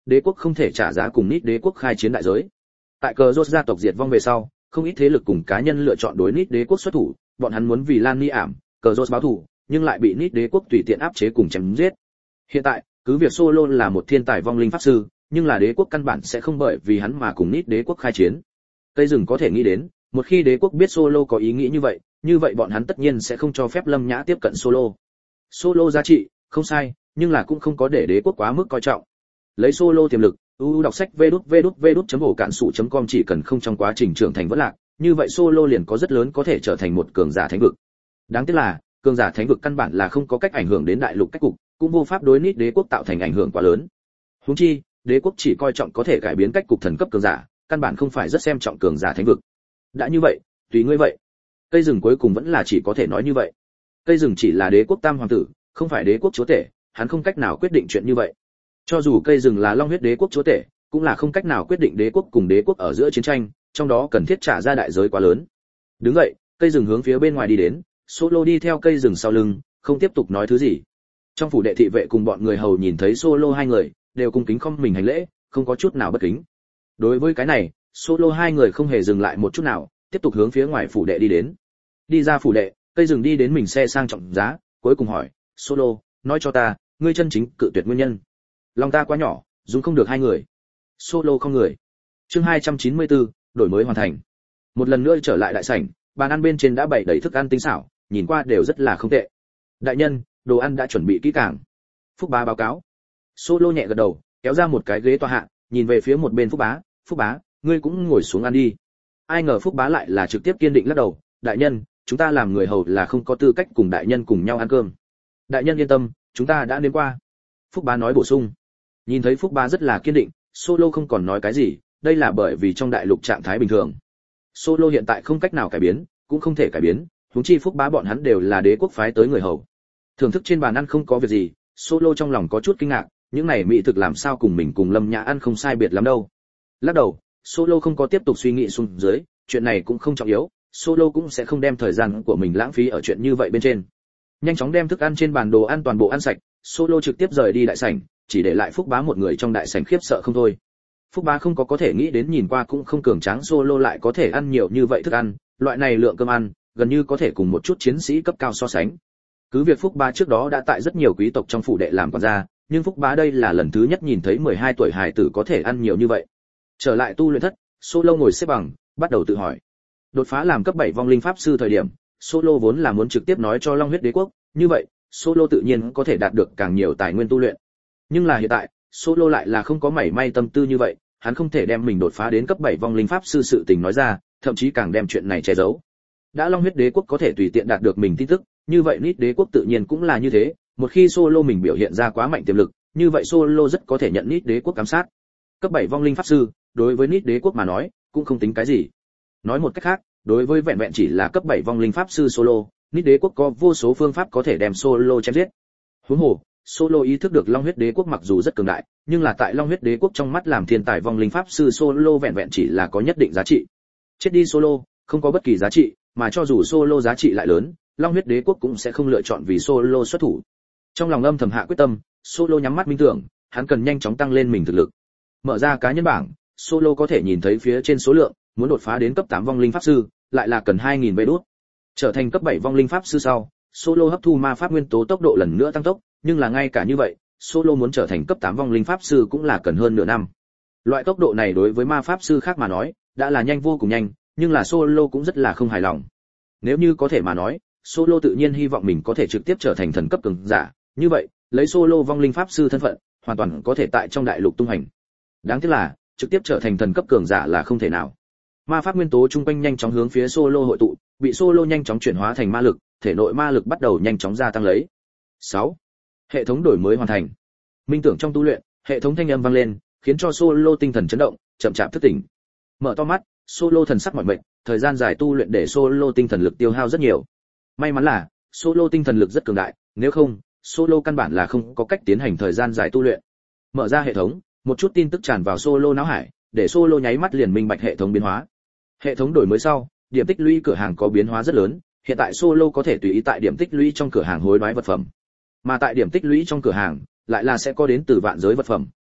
đế quốc không thể trả giá cùng nít đế quốc khai chiến đại giới. Tại cờ rốt gia tộc diệt vong về sau, không ít thế lực cùng cá nhân lựa chọn đối nít đế quốc xuất thủ, bọn hắn muốn vì Lan Ni ảm, cờ rốt báo thù, nhưng lại bị nít đế quốc tùy tiện áp chế cùng chém giết. Hiện tại, cứ việc Solo là một thiên tài vong linh pháp sư, nhưng là đế quốc căn bản sẽ không bởi vì hắn mà cùng nít đế quốc khai chiến. Cây rừng có thể nghĩ đến, một khi đế quốc biết Solo có ý nghĩ như vậy, như vậy bọn hắn tất nhiên sẽ không cho phép Lâm Nhã tiếp cận Solo. Solo giá trị, không sai, nhưng là cũng không có để đế quốc quá mức coi trọng. Lấy Solo tiềm lực, uu đọc sách vđút vđút vđút chấm ổ cạn sụ chấm com chỉ cần không trong quá trình trưởng thành vẫn lạc, như vậy Solo liền có rất lớn có thể trở thành một cường giả thánh vực. Đáng tiếc là, cường giả thánh vực căn bản là không có cách ảnh hưởng đến đại lục cách cục, cũng vô pháp đối nít đế quốc tạo thành ảnh hưởng quá lớn. Huống chi, đế quốc chỉ coi trọng có thể cải biến cách cục thần cấp cường giả, căn bản không phải rất xem trọng cường giả thánh vực. Đã như vậy, tùy ngươi vậy. Cây rừng cuối cùng vẫn là chỉ có thể nói như vậy. Cây rừng chỉ là đế quốc tam hoàng tử, không phải đế quốc chúa tể, hắn không cách nào quyết định chuyện như vậy. Cho dù cây rừng là long huyết đế quốc chúa tể, cũng là không cách nào quyết định đế quốc cùng đế quốc ở giữa chiến tranh, trong đó cần thiết trả ra đại giới quá lớn. Đứng vậy, cây rừng hướng phía bên ngoài đi đến, Solo đi theo cây rừng sau lưng, không tiếp tục nói thứ gì. Trong phủ đệ thị vệ cùng bọn người hầu nhìn thấy Solo hai người, đều cung kính không mình hành lễ, không có chút nào bất kính. Đối với cái này, Solo hai người không hề dừng lại một chút nào, tiếp tục hướng phía ngoài phủ đệ đi đến. Đi ra phủ đệ, cây rừng đi đến mình xe sang trọng giá, cuối cùng hỏi, Solo, nói cho ta, ngươi chân chính cự tuyệt nguyên nhân. Lòng ta quá nhỏ, dùng không được hai người. Solo không người. Chương hai trăm chín mươi tư, đổi mới hoàn thành. Một lần nữa trở lại đại sảnh, bàn ăn bên trên đã bày đầy thức ăn tinh xảo, nhìn qua đều rất là không tệ. Đại nhân, đồ ăn đã chuẩn bị kỹ càng. Phúc Bá báo cáo. Solo nhẹ gật đầu, kéo ra một cái ghế tọa hạ, nhìn về phía một bên Phúc Bá, Phúc Bá, ngươi cũng ngồi xuống ăn đi. Ai ngờ Phúc Bá lại là trực tiếp kiên định lắc đầu, đại nhân, chúng ta làm người hầu là không có tư cách cùng đại nhân cùng nhau ăn cơm. Đại nhân yên tâm, chúng ta đã đến qua. Phúc Bá nói bổ sung. Nhìn thấy Phúc Bá rất là kiên định, Solo không còn nói cái gì, đây là bởi vì trong đại lục trạng thái bình thường. Solo hiện tại không cách nào cải biến, cũng không thể cải biến, huống chi Phúc Bá bọn hắn đều là đế quốc phái tới người hầu. Thưởng thức trên bàn ăn không có việc gì, Solo trong lòng có chút kinh ngạc, những này mỹ thực làm sao cùng mình cùng Lâm Nhã ăn không sai biệt lắm đâu. Lắc đầu, Solo không có tiếp tục suy nghĩ xuống dưới, chuyện này cũng không trọng yếu, Solo cũng sẽ không đem thời gian của mình lãng phí ở chuyện như vậy bên trên. Nhanh chóng đem thức ăn trên bàn đồ ăn toàn bộ ăn sạch, Solo trực tiếp rời đi đại sảnh, chỉ để lại Phúc Bá một người trong đại sảnh khiếp sợ không thôi. Phúc Bá không có có thể nghĩ đến nhìn qua cũng không cường tráng Solo lại có thể ăn nhiều như vậy thức ăn, loại này lượng cơm ăn, gần như có thể cùng một chút chiến sĩ cấp cao so sánh. Cứ việc Phúc Bá trước đó đã tại rất nhiều quý tộc trong phủ đệ làm quản gia, nhưng Phúc Bá đây là lần thứ nhất nhìn thấy mười hai tuổi hài tử có thể ăn nhiều như vậy. Trở lại tu luyện thất, Solo ngồi xếp bằng, bắt đầu tự hỏi. Đột phá làm cấp bảy vong linh pháp sư thời điểm, Solo vốn là muốn trực tiếp nói cho Long huyết đế quốc, như vậy, Solo tự nhiên có thể đạt được càng nhiều tài nguyên tu luyện. Nhưng là hiện tại, Solo lại là không có mảy may tâm tư như vậy, hắn không thể đem mình đột phá đến cấp bảy vong linh pháp sư sự tình nói ra, thậm chí càng đem chuyện này che giấu. Đã Long huyết đế quốc có thể tùy tiện đạt được mình tin tức, như vậy Nít đế quốc tự nhiên cũng là như thế, một khi Solo mình biểu hiện ra quá mạnh tiềm lực, như vậy Solo rất có thể nhận Nít đế quốc giám sát. Cấp bảy vong linh pháp sư, đối với Nít đế quốc mà nói, cũng không tính cái gì. Nói một cách khác, đối với vẹn vẹn chỉ là cấp bảy vong linh pháp sư Solo, Nít đế quốc có vô số phương pháp có thể đem Solo chém giết. Huống hồ, Solo ý thức được Long huyết đế quốc mặc dù rất cường đại, nhưng là tại Long huyết đế quốc trong mắt làm thiên tài vong linh pháp sư Solo vẹn vẹn chỉ là có nhất định giá trị. Chết đi Solo, không có bất kỳ giá trị, mà cho dù Solo giá trị lại lớn, Long huyết đế quốc cũng sẽ không lựa chọn vì Solo xuất thủ. Trong lòng âm thầm hạ quyết tâm, Solo nhắm mắt minh tưởng, hắn cần nhanh chóng tăng lên mình thực lực. Mở ra cá nhân bảng, Solo có thể nhìn thấy phía trên số lượng, muốn đột phá đến cấp tám vong linh pháp sư, lại là cần hai nghìn vé đút. Trở thành cấp bảy vong linh pháp sư sau, Solo hấp thu ma pháp nguyên tố tốc độ lần nữa tăng tốc, nhưng là ngay cả như vậy, Solo muốn trở thành cấp tám vong linh pháp sư cũng là cần hơn nửa năm. Loại tốc độ này đối với ma pháp sư khác mà nói, đã là nhanh vô cùng nhanh, nhưng là Solo cũng rất là không hài lòng. Nếu như có thể mà nói, Solo tự nhiên hy vọng mình có thể trực tiếp trở thành thần cấp cường giả, như vậy, lấy Solo vong linh pháp sư thân phận, hoàn toàn có thể tại trong đại lục tung hành. Đáng tiếc là, trực tiếp trở thành thần cấp cường giả là không thể nào. Ma pháp nguyên tố trung quanh nhanh chóng hướng phía Solo hội tụ, bị Solo nhanh chóng chuyển hóa thành ma lực, thể nội ma lực bắt đầu nhanh chóng gia tăng lấy. sáu. Hệ thống đổi mới hoàn thành. Minh tưởng trong tu luyện, hệ thống thanh âm vang lên, khiến cho Solo tinh thần chấn động, chậm chạp thức tỉnh. Mở to mắt, Solo thần sắc mỏi mệt, thời gian dài tu luyện để Solo tinh thần lực tiêu hao rất nhiều. May mắn là, Solo tinh thần lực rất cường đại, nếu không, Solo căn bản là không có cách tiến hành thời gian dài tu luyện. Mở ra hệ thống, một chút tin tức tràn vào Solo não hải, để Solo nháy mắt liền minh bạch hệ thống biến hóa. Hệ thống đổi mới sau, điểm tích lũy cửa hàng có biến hóa rất lớn, hiện tại Solo có thể tùy ý tại điểm tích lũy trong cửa hàng hối đoái vật phẩm. Mà tại điểm tích lũy trong cửa hàng, lại là sẽ có đến từ vạn giới vật phẩm,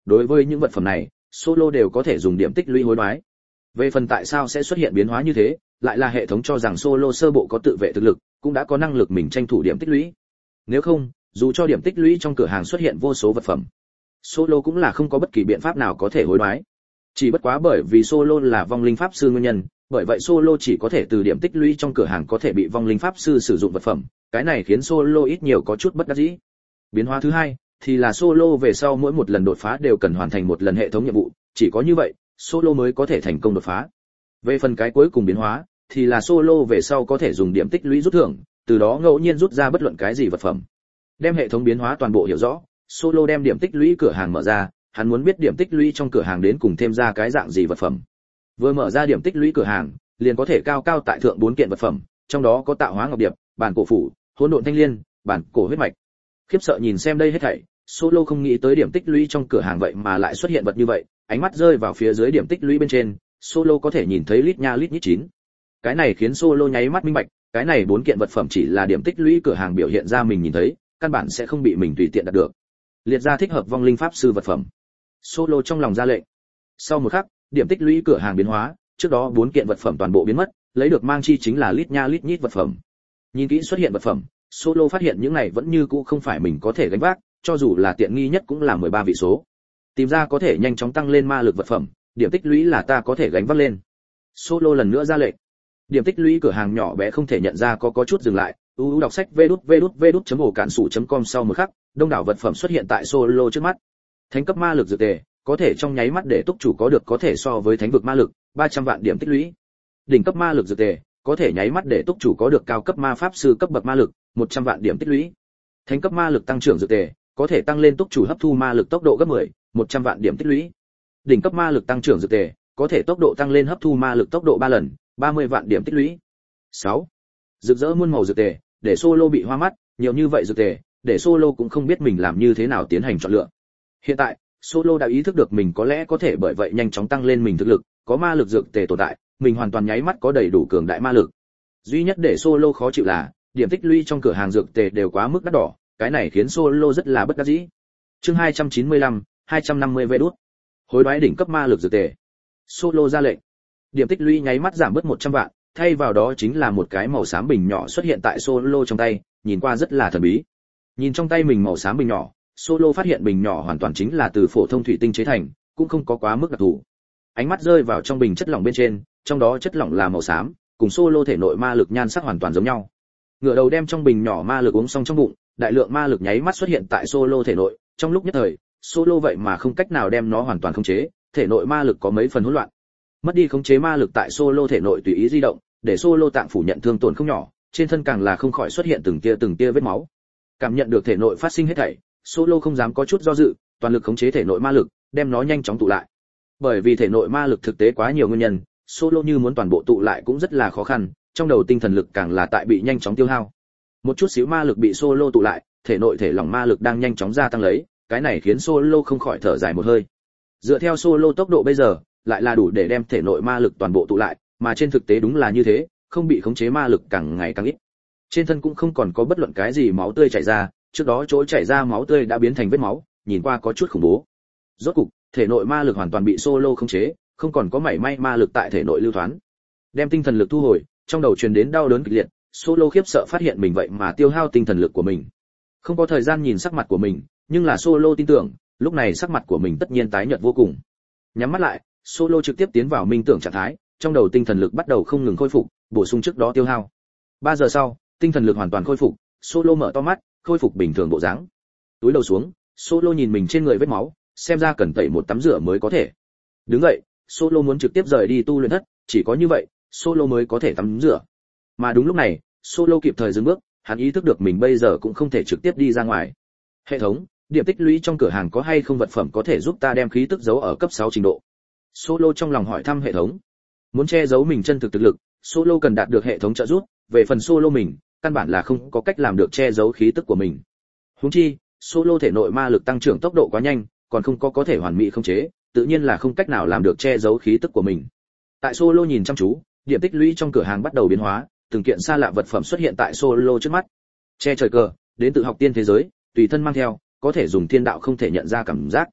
đối với những vật phẩm này, Solo đều có thể dùng điểm tích lũy hối đoái. Về phần tại sao sẽ xuất hiện biến hóa như thế, lại là hệ thống cho rằng Solo sơ bộ có tự vệ thực lực, cũng đã có năng lực mình tranh thủ điểm tích lũy. Nếu không, dù cho điểm tích lũy trong cửa hàng xuất hiện vô số vật phẩm, Solo cũng là không có bất kỳ biện pháp nào có thể hối đoái. Chỉ bất quá bởi vì Solo là vong linh pháp sư nguyên nhân, bởi vậy Solo chỉ có thể từ điểm tích lũy trong cửa hàng có thể bị vong linh pháp sư sử dụng vật phẩm, cái này khiến Solo ít nhiều có chút bất đắc dĩ. Biến hóa thứ hai thì là Solo về sau mỗi một lần đột phá đều cần hoàn thành một lần hệ thống nhiệm vụ, chỉ có như vậy, Solo mới có thể thành công đột phá. Về phần cái cuối cùng biến hóa thì là Solo về sau có thể dùng điểm tích lũy rút thưởng, từ đó ngẫu nhiên rút ra bất luận cái gì vật phẩm. Đem hệ thống biến hóa toàn bộ hiểu rõ, Solo đem điểm tích lũy cửa hàng mở ra, hắn muốn biết điểm tích lũy trong cửa hàng đến cùng thêm ra cái dạng gì vật phẩm. Vừa mở ra điểm tích lũy cửa hàng, liền có thể cao cao tại thượng bốn kiện vật phẩm, trong đó có tạo hóa ngọc điệp, bản cổ phủ, hỗn độn thanh liên, bản cổ huyết mạch. Khiếp sợ nhìn xem đây hết thảy, Solo không nghĩ tới điểm tích lũy trong cửa hàng vậy mà lại xuất hiện vật như vậy, ánh mắt rơi vào phía dưới điểm tích lũy bên trên, Solo có thể nhìn thấy lít nha lít nhít chín. Cái này khiến Solo nháy mắt minh bạch, cái này bốn kiện vật phẩm chỉ là điểm tích lũy cửa hàng biểu hiện ra mình nhìn thấy, căn bản sẽ không bị mình tùy tiện đạt được. Liệt ra thích hợp vong linh pháp sư vật phẩm. Solo trong lòng ra lệnh. Sau một khắc, điểm tích lũy cửa hàng biến hóa, trước đó bốn kiện vật phẩm toàn bộ biến mất, lấy được mang chi chính là lít nha lít nhít vật phẩm. Nhìn kỹ xuất hiện vật phẩm, Solo phát hiện những này vẫn như cũ không phải mình có thể gánh vác, cho dù là tiện nghi nhất cũng là mười ba vị số. Tìm ra có thể nhanh chóng tăng lên ma lực vật phẩm, điểm tích lũy là ta có thể gánh vác lên. Solo lần nữa ra lệnh. Điểm tích lũy cửa hàng nhỏ bé không thể nhận ra có có chút dừng lại, uu đọc sách vê đút vê đút vê đút chấm ổ cản sủ chấm com sau một khắc, đông đảo vật phẩm xuất hiện tại Solo trước mắt. Thánh cấp ma lực dược tề, có thể trong nháy mắt để túc chủ có được có thể so với thánh vực ma lực, ba trăm vạn điểm tích lũy. Đỉnh cấp ma lực dược tề, có thể nháy mắt để túc chủ có được cao cấp ma pháp sư cấp bậc ma lực, một trăm vạn điểm tích lũy. Thánh cấp ma lực tăng trưởng dược tề, có thể tăng lên túc chủ hấp thu ma lực tốc độ gấp mười, một trăm vạn điểm tích lũy. Đỉnh cấp ma lực tăng trưởng dược tề, có thể tốc độ tăng lên hấp thu ma lực tốc độ ba lần, ba mươi vạn điểm tích lũy. sáu. Rực rỡ muôn màu dược tề, để Solo bị hoa mắt, nhiều như vậy dược tề, để Solo cũng không biết mình làm như thế nào tiến hành chọn lựa. Hiện tại, Solo đã ý thức được mình có lẽ có thể bởi vậy nhanh chóng tăng lên mình thực lực, có ma lực dược tề tồn tại, mình hoàn toàn nháy mắt có đầy đủ cường đại ma lực. Duy nhất để Solo khó chịu là, điểm tích lũy trong cửa hàng dược tề đều quá mức đắt đỏ, cái này khiến Solo rất là bất đắc dĩ. Chương hai trăm chín mươi lăm, hai trăm năm mươi vé đút. Hối đoái đỉnh cấp ma lực dược tề. Solo ra lệnh. Điểm tích lũy nháy mắt giảm bớt một trăm vạn, thay vào đó chính là một cái màu xám bình nhỏ xuất hiện tại Solo trong tay, nhìn qua rất là thần bí. Nhìn trong tay mình màu xám bình nhỏ, Solo phát hiện bình nhỏ hoàn toàn chính là từ phổ thông thủy tinh chế thành, cũng không có quá mức đặc thù. Ánh mắt rơi vào trong bình chất lỏng bên trên, trong đó chất lỏng là màu xám, cùng Solo thể nội ma lực nhan sắc hoàn toàn giống nhau. Ngửa đầu đem trong bình nhỏ ma lực uống xong trong bụng, đại lượng ma lực nháy mắt xuất hiện tại Solo thể nội, trong lúc nhất thời, Solo vậy mà không cách nào đem nó hoàn toàn khống chế, thể nội ma lực có mấy phần hỗn loạn. Mất đi khống chế ma lực tại Solo thể nội tùy ý di động, để Solo tạng phủ nhận thương tổn không nhỏ, trên thân càng là không khỏi xuất hiện từng tia từng tia vết máu. Cảm nhận được thể nội phát sinh hết thảy, Solo không dám có chút do dự, toàn lực khống chế thể nội ma lực, đem nó nhanh chóng tụ lại. Bởi vì thể nội ma lực thực tế quá nhiều nguyên nhân, Solo như muốn toàn bộ tụ lại cũng rất là khó khăn, trong đầu tinh thần lực càng là tại bị nhanh chóng tiêu hao. Một chút xíu ma lực bị Solo tụ lại, thể nội thể lỏng ma lực đang nhanh chóng gia tăng lấy, cái này khiến Solo không khỏi thở dài một hơi. Dựa theo Solo tốc độ bây giờ, lại là đủ để đem thể nội ma lực toàn bộ tụ lại, mà trên thực tế đúng là như thế, không bị khống chế ma lực càng ngày càng ít. Trên thân cũng không còn có bất luận cái gì máu tươi chảy ra, trước đó chỗ chảy ra máu tươi đã biến thành vết máu, nhìn qua có chút khủng bố. Rốt cục, thể nội ma lực hoàn toàn bị Solo khống chế, không còn có mảy may ma lực tại thể nội lưu thoán. Đem tinh thần lực thu hồi, trong đầu truyền đến đau đớn kịch liệt, Solo khiếp sợ phát hiện mình vậy mà tiêu hao tinh thần lực của mình. Không có thời gian nhìn sắc mặt của mình, nhưng là Solo tin tưởng, lúc này sắc mặt của mình tất nhiên tái nhợt vô cùng. Nhắm mắt lại, Solo trực tiếp tiến vào minh tưởng trạng thái, trong đầu tinh thần lực bắt đầu không ngừng khôi phục, bổ sung trước đó tiêu hao. ba giờ sau, tinh thần lực hoàn toàn khôi phục, Solo mở to mắt, khôi phục bình thường bộ dáng. Túi đầu xuống, Solo nhìn mình trên người vết máu, xem ra cần tẩy một tắm rửa mới có thể. Đứng dậy, Solo muốn trực tiếp rời đi tu luyện thất, chỉ có như vậy, Solo mới có thể tắm rửa. Mà đúng lúc này, Solo kịp thời dừng bước, hắn ý thức được mình bây giờ cũng không thể trực tiếp đi ra ngoài. Hệ thống, điểm tích lũy trong cửa hàng có hay không vật phẩm có thể giúp ta đem khí tức giấu ở cấp sáu trình độ? Solo trong lòng hỏi thăm hệ thống. Muốn che giấu mình chân thực thực lực, Solo cần đạt được hệ thống trợ giúp, về phần Solo mình, căn bản là không có cách làm được che giấu khí tức của mình. Huống chi, Solo thể nội ma lực tăng trưởng tốc độ quá nhanh, còn không có có thể hoàn mỹ khống chế, tự nhiên là không cách nào làm được che giấu khí tức của mình. Tại Solo nhìn chăm chú, điểm tích lũy trong cửa hàng bắt đầu biến hóa, từng kiện xa lạ vật phẩm xuất hiện tại Solo trước mắt. Che trời cờ, đến tự học tiên thế giới, tùy thân mang theo, có thể dùng thiên đạo không thể nhận ra cảm giác.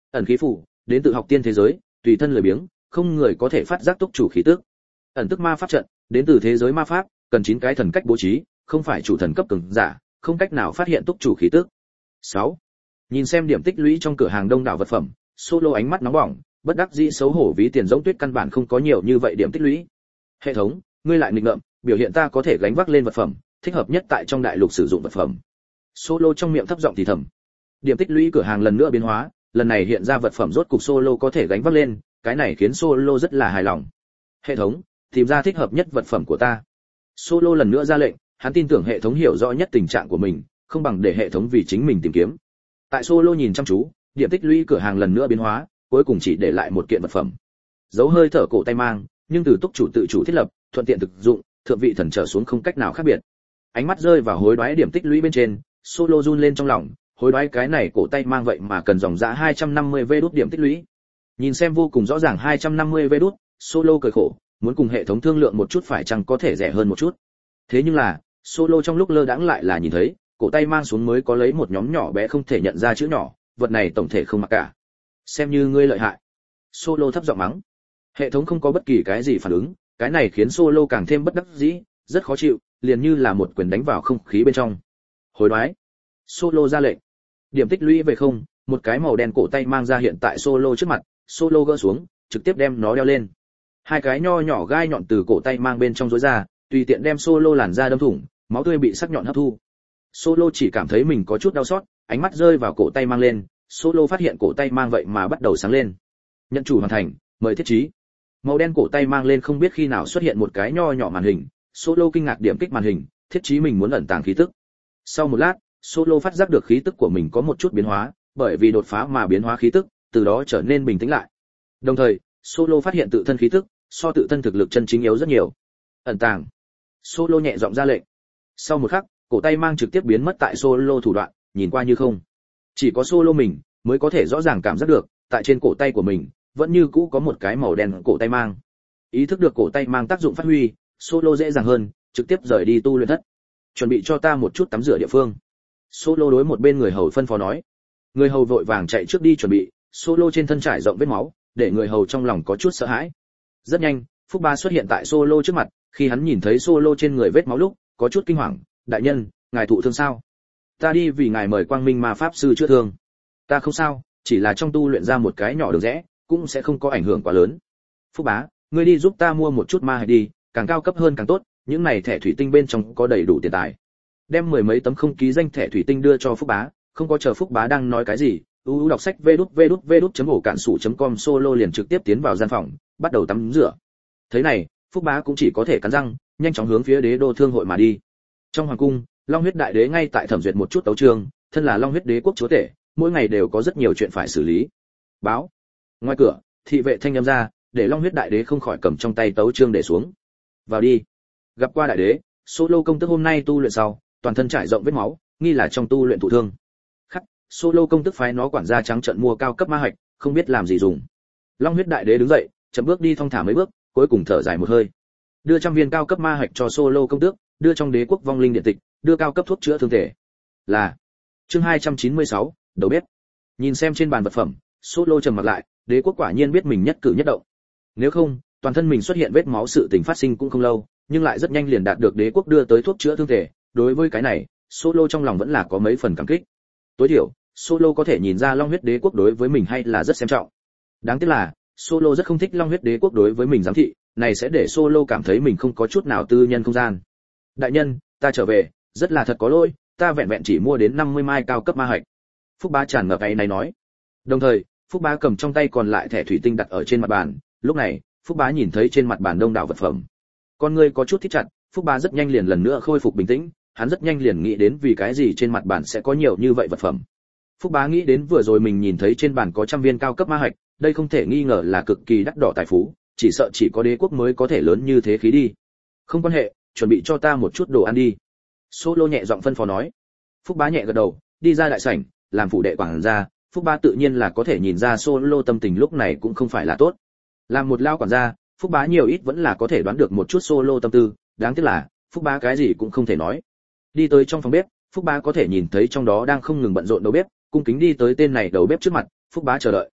Ẩn khí phủ, đến từ học tiên thế giới, tùy thân lười biếng, không người có thể phát giác túc chủ khí tức. Ẩn tức ma pháp trận, đến từ thế giới ma pháp, cần chín cái thần cách bố trí, không phải chủ thần cấp cường giả, không cách nào phát hiện túc chủ khí tức. sáu. Nhìn xem điểm tích lũy trong cửa hàng đông đảo vật phẩm, Solo ánh mắt nóng bỏng, bất đắc dĩ xấu hổ ví tiền giống tuyết căn bản không có nhiều như vậy điểm tích lũy. Hệ thống, ngươi lại nghịch ngợm, biểu hiện ta có thể gánh vác lên vật phẩm, thích hợp nhất tại trong đại lục sử dụng vật phẩm. Solo trong miệng thấp giọng thì thầm. Điểm tích lũy cửa hàng lần nữa biến hóa, lần này hiện ra vật phẩm rốt cục Solo có thể gánh vác lên, cái này khiến Solo rất là hài lòng. Hệ thống, tìm ra thích hợp nhất vật phẩm của ta. Solo lần nữa ra lệnh, hắn tin tưởng hệ thống hiểu rõ nhất tình trạng của mình, không bằng để hệ thống vì chính mình tìm kiếm. Tại Solo nhìn chăm chú, điểm tích lũy cửa hàng lần nữa biến hóa, cuối cùng chỉ để lại một kiện vật phẩm. Dấu hơi thở cổ tay mang, nhưng từ túc chủ tự chủ thiết lập, thuận tiện thực dụng, thượng vị thần trở xuống không cách nào khác biệt. Ánh mắt rơi vào hối đoái điểm tích lũy bên trên, Solo run lên trong lòng, hối đoái cái này cổ tay mang vậy mà cần dòng giá hai trăm năm mươi vé đút điểm tích lũy. Nhìn xem vô cùng rõ ràng hai trăm năm mươi vé đút, Solo cười khổ, muốn cùng hệ thống thương lượng một chút phải chăng có thể rẻ hơn một chút. Thế nhưng là, Solo trong lúc lơ đãng lại là nhìn thấy, cổ tay mang xuống mới có lấy một nhóm nhỏ bé không thể nhận ra chữ nhỏ, vật này tổng thể không mặc cả. Xem như ngươi lợi hại. Solo thấp giọng mắng. Hệ thống không có bất kỳ cái gì phản ứng, cái này khiến Solo càng thêm bất đắc dĩ, rất khó chịu, liền như là một quyền đánh vào không khí bên trong. Hối đoái. Solo ra lệnh. Điểm tích lũy về không, một cái màu đen cổ tay mang ra hiện tại Solo trước mặt, Solo gỡ xuống, trực tiếp đem nó đeo lên. Hai cái nho nhỏ gai nhọn từ cổ tay mang bên trong rối ra, tùy tiện đem Solo làn da đâm thủng, máu tươi bị sắc nhọn hấp thu. Solo chỉ cảm thấy mình có chút đau xót, ánh mắt rơi vào cổ tay mang lên, Solo phát hiện cổ tay mang vậy mà bắt đầu sáng lên. Nhận chủ hoàn thành, mời thiết trí. Màu đen cổ tay mang lên không biết khi nào xuất hiện một cái nho nhỏ màn hình, Solo kinh ngạc điểm kích màn hình, thiết trí mình muốn ẩn tàng khí tức. Sau một lát, Solo phát giác được khí tức của mình có một chút biến hóa, bởi vì đột phá mà biến hóa khí tức, từ đó trở nên bình tĩnh lại. Đồng thời, Solo phát hiện tự thân khí tức so tự thân thực lực chân chính yếu rất nhiều. Ẩn tàng. Solo nhẹ giọng ra lệnh. Sau một khắc, cổ tay mang trực tiếp biến mất tại Solo thủ đoạn, nhìn qua như không. Chỉ có Solo mình mới có thể rõ ràng cảm giác được, tại trên cổ tay của mình vẫn như cũ có một cái màu đen cổ tay mang. Ý thức được cổ tay mang tác dụng phát huy, Solo dễ dàng hơn, trực tiếp rời đi tu luyện thất. Chuẩn bị cho ta một chút tắm rửa địa phương. Solo đối một bên người hầu phân phó nói. Người hầu vội vàng chạy trước đi chuẩn bị, Solo trên thân trải rộng vết máu, để người hầu trong lòng có chút sợ hãi. Rất nhanh, Phúc Ba xuất hiện tại Solo trước mặt, khi hắn nhìn thấy Solo trên người vết máu lúc, có chút kinh hoàng, "Đại nhân, ngài thụ thương sao?" "Ta đi vì ngài mời Quang Minh Ma pháp sư chữa thương." "Ta không sao, chỉ là trong tu luyện ra một cái nhỏ đường rẽ, cũng sẽ không có ảnh hưởng quá lớn." "Phúc Bá, ngươi đi giúp ta mua một chút ma hạch đi, càng cao cấp hơn càng tốt, những này thẻ thủy tinh bên trong có đầy đủ tiền tài." Đem mười mấy tấm không ký danh thẻ thủy tinh đưa cho Phúc Bá, không có chờ Phúc Bá đang nói cái gì, uu đọc sách vê đút vê đút vê đút chấm ổ cạn sủ chấm com Solo liền trực tiếp tiến vào gian phòng, bắt đầu tắm rửa. Thế này, Phúc Bá cũng chỉ có thể cắn răng, nhanh chóng hướng phía Đế đô thương hội mà đi. Trong hoàng cung, Long huyết đại đế ngay tại thẩm duyệt một chút tấu chương, thân là Long huyết đế quốc chúa tể, mỗi ngày đều có rất nhiều chuyện phải xử lý. Báo. Ngoài cửa, thị vệ thanh âm ra, để Long huyết đại đế không khỏi cầm trong tay tấu chương để xuống. Vào đi. Gặp qua đại đế, Solo công tức hôm nay tu luyện sau, toàn thân trải rộng vết máu, nghi là trong tu luyện thụ thương. Khắc, Solo công tức phái nó quản gia trắng trợn mua cao cấp ma hạch, không biết làm gì dùng. Long huyết đại đế đứng dậy, chậm bước đi thong thả mấy bước, cuối cùng thở dài một hơi. Đưa trăm viên cao cấp ma hạch cho Solo công tước, đưa trong đế quốc vong linh điện tịch, đưa cao cấp thuốc chữa thương thể. Là. Chương hai trăm chín mươi sáu, đầu bếp. Nhìn xem trên bàn vật phẩm, Solo trầm mặt lại, đế quốc quả nhiên biết mình nhất cử nhất động. Nếu không, toàn thân mình xuất hiện vết máu sự tình phát sinh cũng không lâu, nhưng lại rất nhanh liền đạt được đế quốc đưa tới thuốc chữa thương thể, đối với cái này, Solo trong lòng vẫn là có mấy phần cảm kích. Tối thiểu, Solo có thể nhìn ra Long huyết đế quốc đối với mình hay là rất xem trọng. Đáng tiếc là, Solo rất không thích Long huyết đế quốc đối với mình giám thị, này sẽ để Solo cảm thấy mình không có chút nào tư nhân không gian. Đại nhân, ta trở về, rất là thật có lỗi, ta vẹn vẹn chỉ mua đến năm mươi mai cao cấp ma hạch. Phúc Bá tràn ngập ấy này nói. Đồng thời, Phúc Bá cầm trong tay còn lại thẻ thủy tinh đặt ở trên mặt bàn, lúc này, Phúc Bá nhìn thấy trên mặt bàn đông đảo vật phẩm. Con người có chút thích chặt, Phúc Bá rất nhanh liền lần nữa khôi phục bình tĩnh, hắn rất nhanh liền nghĩ đến vì cái gì trên mặt bàn sẽ có nhiều như vậy vật phẩm. Phúc Bá nghĩ đến vừa rồi mình nhìn thấy trên bàn có trăm viên cao cấp ma hạch, đây không thể nghi ngờ là cực kỳ đắt đỏ tài phú, chỉ sợ chỉ có đế quốc mới có thể lớn như thế khí đi. Không quan hệ, chuẩn bị cho ta một chút đồ ăn đi. Solo nhẹ giọng phân phó nói. Phúc Bá nhẹ gật đầu, đi ra đại sảnh, làm phủ đệ quản gia, Phúc Bá tự nhiên là có thể nhìn ra Solo tâm tình lúc này cũng không phải là tốt. Làm một lao quản gia, Phúc Bá nhiều ít vẫn là có thể đoán được một chút Solo tâm tư, đáng tiếc là Phúc Bá cái gì cũng không thể nói. Đi tới trong phòng bếp, Phúc Bá có thể nhìn thấy trong đó đang không ngừng bận rộn đầu bếp, cung kính đi tới tên này đầu bếp trước mặt, Phúc Bá chờ đợi,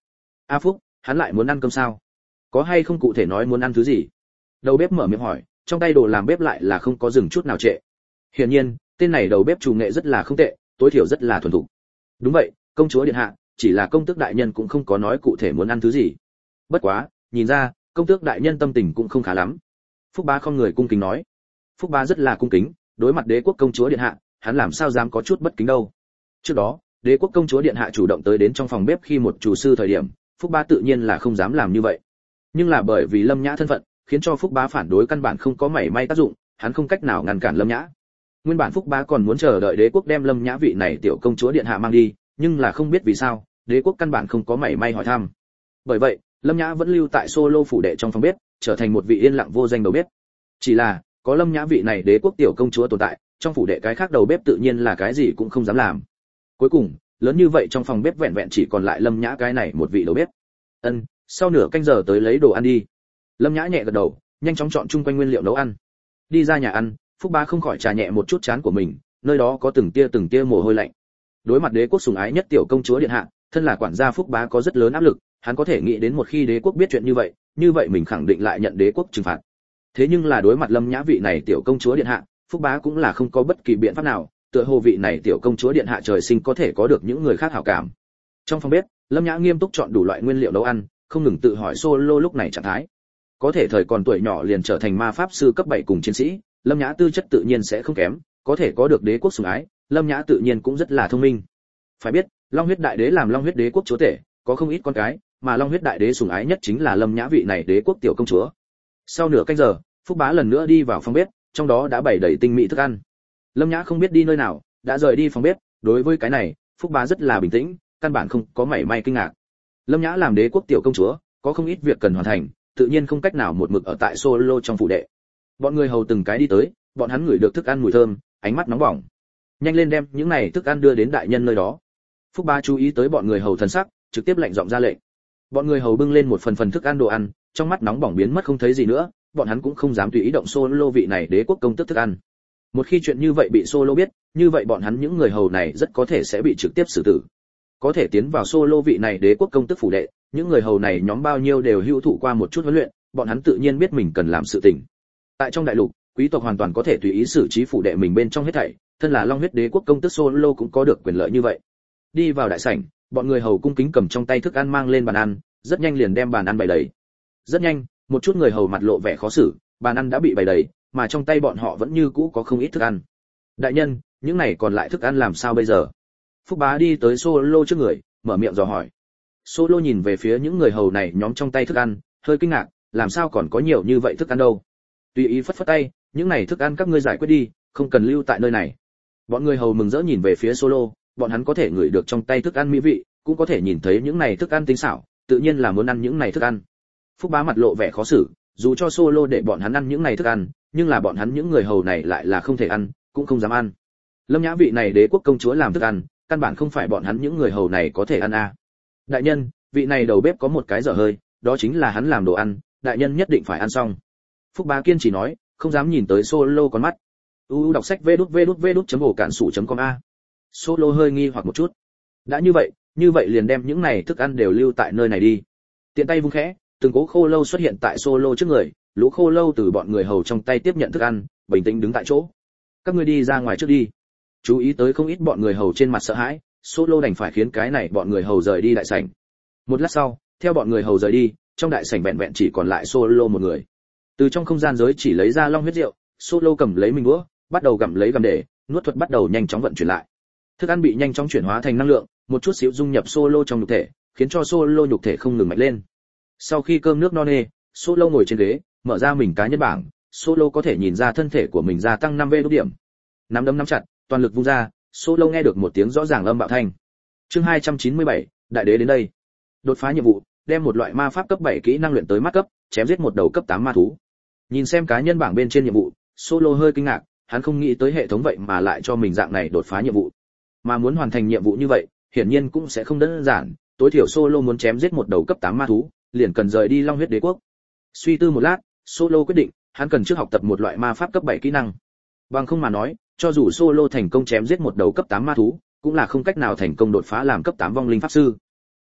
A Phúc, hắn lại muốn ăn cơm sao? Có hay không cụ thể nói muốn ăn thứ gì? Đầu bếp mở miệng hỏi, trong tay đồ làm bếp lại là không có dừng chút nào trệ. Hiển nhiên, tên này đầu bếp chủ nghệ rất là không tệ, tối thiểu rất là thuần thục. Đúng vậy, công chúa điện hạ, chỉ là công tước đại nhân cũng không có nói cụ thể muốn ăn thứ gì. Bất quá, nhìn ra, công tước đại nhân tâm tình cũng không khá lắm. Phúc Bá không người cung kính nói. Phúc Bá rất là cung kính, đối mặt đế quốc công chúa điện hạ, hắn làm sao dám có chút bất kính đâu. Trước đó, đế quốc công chúa điện hạ chủ động tới đến trong phòng bếp khi một chủ sư thời điểm, Phúc Bá tự nhiên là không dám làm như vậy. Nhưng là bởi vì Lâm Nhã thân phận, khiến cho Phúc Bá phản đối căn bản không có mảy may tác dụng, hắn không cách nào ngăn cản Lâm Nhã. Nguyên bản Phúc Bá còn muốn chờ đợi đế quốc đem Lâm Nhã vị này tiểu công chúa điện hạ mang đi, nhưng là không biết vì sao, đế quốc căn bản không có mảy may hỏi thăm. Bởi vậy, Lâm Nhã vẫn lưu tại Solo phủ đệ trong phòng bếp, trở thành một vị yên lặng vô danh đầu bếp. Chỉ là, có Lâm Nhã vị này đế quốc tiểu công chúa tồn tại, trong phủ đệ cái khác đầu bếp tự nhiên là cái gì cũng không dám làm. Cuối cùng, lớn như vậy trong phòng bếp vẹn vẹn chỉ còn lại Lâm Nhã cái này một vị đầu bếp. Ân, sau nửa canh giờ tới lấy đồ ăn đi. Lâm Nhã nhẹ gật đầu, nhanh chóng chọn chung quanh nguyên liệu nấu ăn. Đi ra nhà ăn, Phúc Bá không khỏi trà nhẹ một chút chán của mình, nơi đó có từng tia từng tia mồ hôi lạnh. Đối mặt đế quốc sủng ái nhất tiểu công chúa điện hạ, thân là quản gia Phúc Bá có rất lớn áp lực, hắn có thể nghĩ đến một khi đế quốc biết chuyện như vậy, như vậy mình khẳng định lại nhận đế quốc trừng phạt. Thế nhưng là đối mặt Lâm Nhã vị này tiểu công chúa điện hạ, Phúc Bá cũng là không có bất kỳ biện pháp nào, tựa hồ vị này tiểu công chúa điện hạ trời sinh có thể có được những người khác hảo cảm. Trong phòng bếp, Lâm Nhã nghiêm túc chọn đủ loại nguyên liệu nấu ăn, không ngừng tự hỏi Solo lúc này trạng thái. Có thể thời còn tuổi nhỏ liền trở thành ma pháp sư cấp bảy cùng chiến sĩ, Lâm Nhã tư chất tự nhiên sẽ không kém, có thể có được đế quốc sủng ái, Lâm Nhã tự nhiên cũng rất là thông minh. Phải biết, Long huyết đại đế làm Long huyết đế quốc chúa tể, có không ít con cái, mà Long huyết đại đế sủng ái nhất chính là Lâm Nhã vị này đế quốc tiểu công chúa. Sau nửa canh giờ, Phúc Bá lần nữa đi vào phòng bếp, trong đó đã bày đầy tinh mỹ thức ăn. Lâm Nhã không biết đi nơi nào, đã rời đi phòng bếp, đối với cái này, Phúc Bá rất là bình tĩnh, căn bản không có mảy may kinh ngạc. Lâm Nhã làm đế quốc tiểu công chúa, có không ít việc cần hoàn thành, tự nhiên không cách nào một mực ở tại Solo trong phủ đệ. Bọn người hầu từng cái đi tới, bọn hắn ngửi được thức ăn mùi thơm, ánh mắt nóng bỏng. Nhanh lên đem những này thức ăn đưa đến đại nhân nơi đó. Phúc Bá chú ý tới bọn người hầu thần sắc, trực tiếp lệnh giọng ra lệnh. Bọn người hầu bưng lên một phần phần thức ăn đồ ăn, trong mắt nóng bỏng biến mất không thấy gì nữa, bọn hắn cũng không dám tùy ý động Solo vị này đế quốc công tước thức ăn. Một khi chuyện như vậy bị Solo biết, như vậy bọn hắn những người hầu này rất có thể sẽ bị trực tiếp xử tử. Có thể tiến vào Solo vị này đế quốc công tước phủ đệ, những người hầu này nhóm bao nhiêu đều hữu thụ qua một chút huấn luyện, bọn hắn tự nhiên biết mình cần làm sự tình. Tại trong đại lục, quý tộc hoàn toàn có thể tùy ý xử trí phủ đệ mình bên trong hết thảy, thân là Long huyết đế quốc công tước Solo cũng có được quyền lợi như vậy. Đi vào đại sảnh, bọn người hầu cung kính cầm trong tay thức ăn mang lên bàn ăn, rất nhanh liền đem bàn ăn bày đầy. Rất nhanh, một chút người hầu mặt lộ vẻ khó xử, bàn ăn đã bị bày đầy, mà trong tay bọn họ vẫn như cũ có không ít thức ăn. Đại nhân, những này còn lại thức ăn làm sao bây giờ? Phúc Bá đi tới Solo trước người, mở miệng dò hỏi. Solo nhìn về phía những người hầu này nhóm trong tay thức ăn, hơi kinh ngạc, làm sao còn có nhiều như vậy thức ăn đâu? Tùy ý phất phất tay, những này thức ăn các ngươi giải quyết đi, không cần lưu tại nơi này. Bọn người hầu mừng rỡ nhìn về phía Solo, bọn hắn có thể ngửi được trong tay thức ăn mỹ vị, cũng có thể nhìn thấy những này thức ăn tinh xảo, tự nhiên là muốn ăn những này thức ăn. Phúc Bá mặt lộ vẻ khó xử, dù cho Solo để bọn hắn ăn những này thức ăn, nhưng là bọn hắn những người hầu này lại là không thể ăn, cũng không dám ăn. Lâm Nhã vị này đế quốc công chúa làm thức ăn, căn bản không phải bọn hắn những người hầu này có thể ăn à. Đại nhân, vị này đầu bếp có một cái dở hơi, đó chính là hắn làm đồ ăn, đại nhân nhất định phải ăn xong. Phúc Bá kiên trì nói, không dám nhìn tới Solo con mắt. U đọc sách vê đút vê đút vê đút chấm ổ cản sủ chấm com a. Solo hơi nghi hoặc một chút. Đã như vậy, như vậy liền đem những này thức ăn đều lưu tại nơi này đi. Tiện tay vung khẽ, từng cố khô lâu xuất hiện tại Solo trước người, lũ khô lâu từ bọn người hầu trong tay tiếp nhận thức ăn, bình tĩnh đứng tại chỗ. Các ngươi đi ra ngoài trước đi. Chú ý tới không ít bọn người hầu trên mặt sợ hãi, Solo đành phải khiến cái này bọn người hầu rời đi đại sảnh. Một lát sau, theo bọn người hầu rời đi, trong đại sảnh vẹn vẹn chỉ còn lại Solo một người. Từ trong không gian giới chỉ lấy ra long huyết rượu, Solo cầm lấy mình đũa, bắt đầu gặm lấy gặm để, nuốt thuật bắt đầu nhanh chóng vận chuyển lại. Thức ăn bị nhanh chóng chuyển hóa thành năng lượng, một chút xíu dung nhập Solo trong nhục thể, khiến cho Solo nhục thể không ngừng mạnh lên. Sau khi cơm nước no nê, Solo ngồi trên ghế, mở ra mình cá nhân bảng, Solo có thể nhìn ra thân thể của mình gia tăng năm vê đốt điểm. Nắm đấm nắm chặt, toàn lực vung ra, Solo nghe được một tiếng rõ ràng âm bạo thanh. Chương hai trăm chín mươi bảy, đại đế đến đây. Đột phá nhiệm vụ, đem một loại ma pháp cấp bảy kỹ năng luyện tới mắt cấp, chém giết một đầu cấp tám ma thú. Nhìn xem cá nhân bảng bên trên nhiệm vụ, Solo hơi kinh ngạc, hắn không nghĩ tới hệ thống vậy mà lại cho mình dạng này đột phá nhiệm vụ. Mà muốn hoàn thành nhiệm vụ như vậy, hiển nhiên cũng sẽ không đơn giản, tối thiểu Solo muốn chém giết một đầu cấp tám ma thú, liền cần rời đi Long huyết đế quốc. Suy tư một lát, Solo quyết định, hắn cần trước học tập một loại ma pháp cấp bảy kỹ năng. Bằng không mà nói, cho dù Solo thành công chém giết một đầu cấp tám ma thú, cũng là không cách nào thành công đột phá làm cấp tám vong linh pháp sư.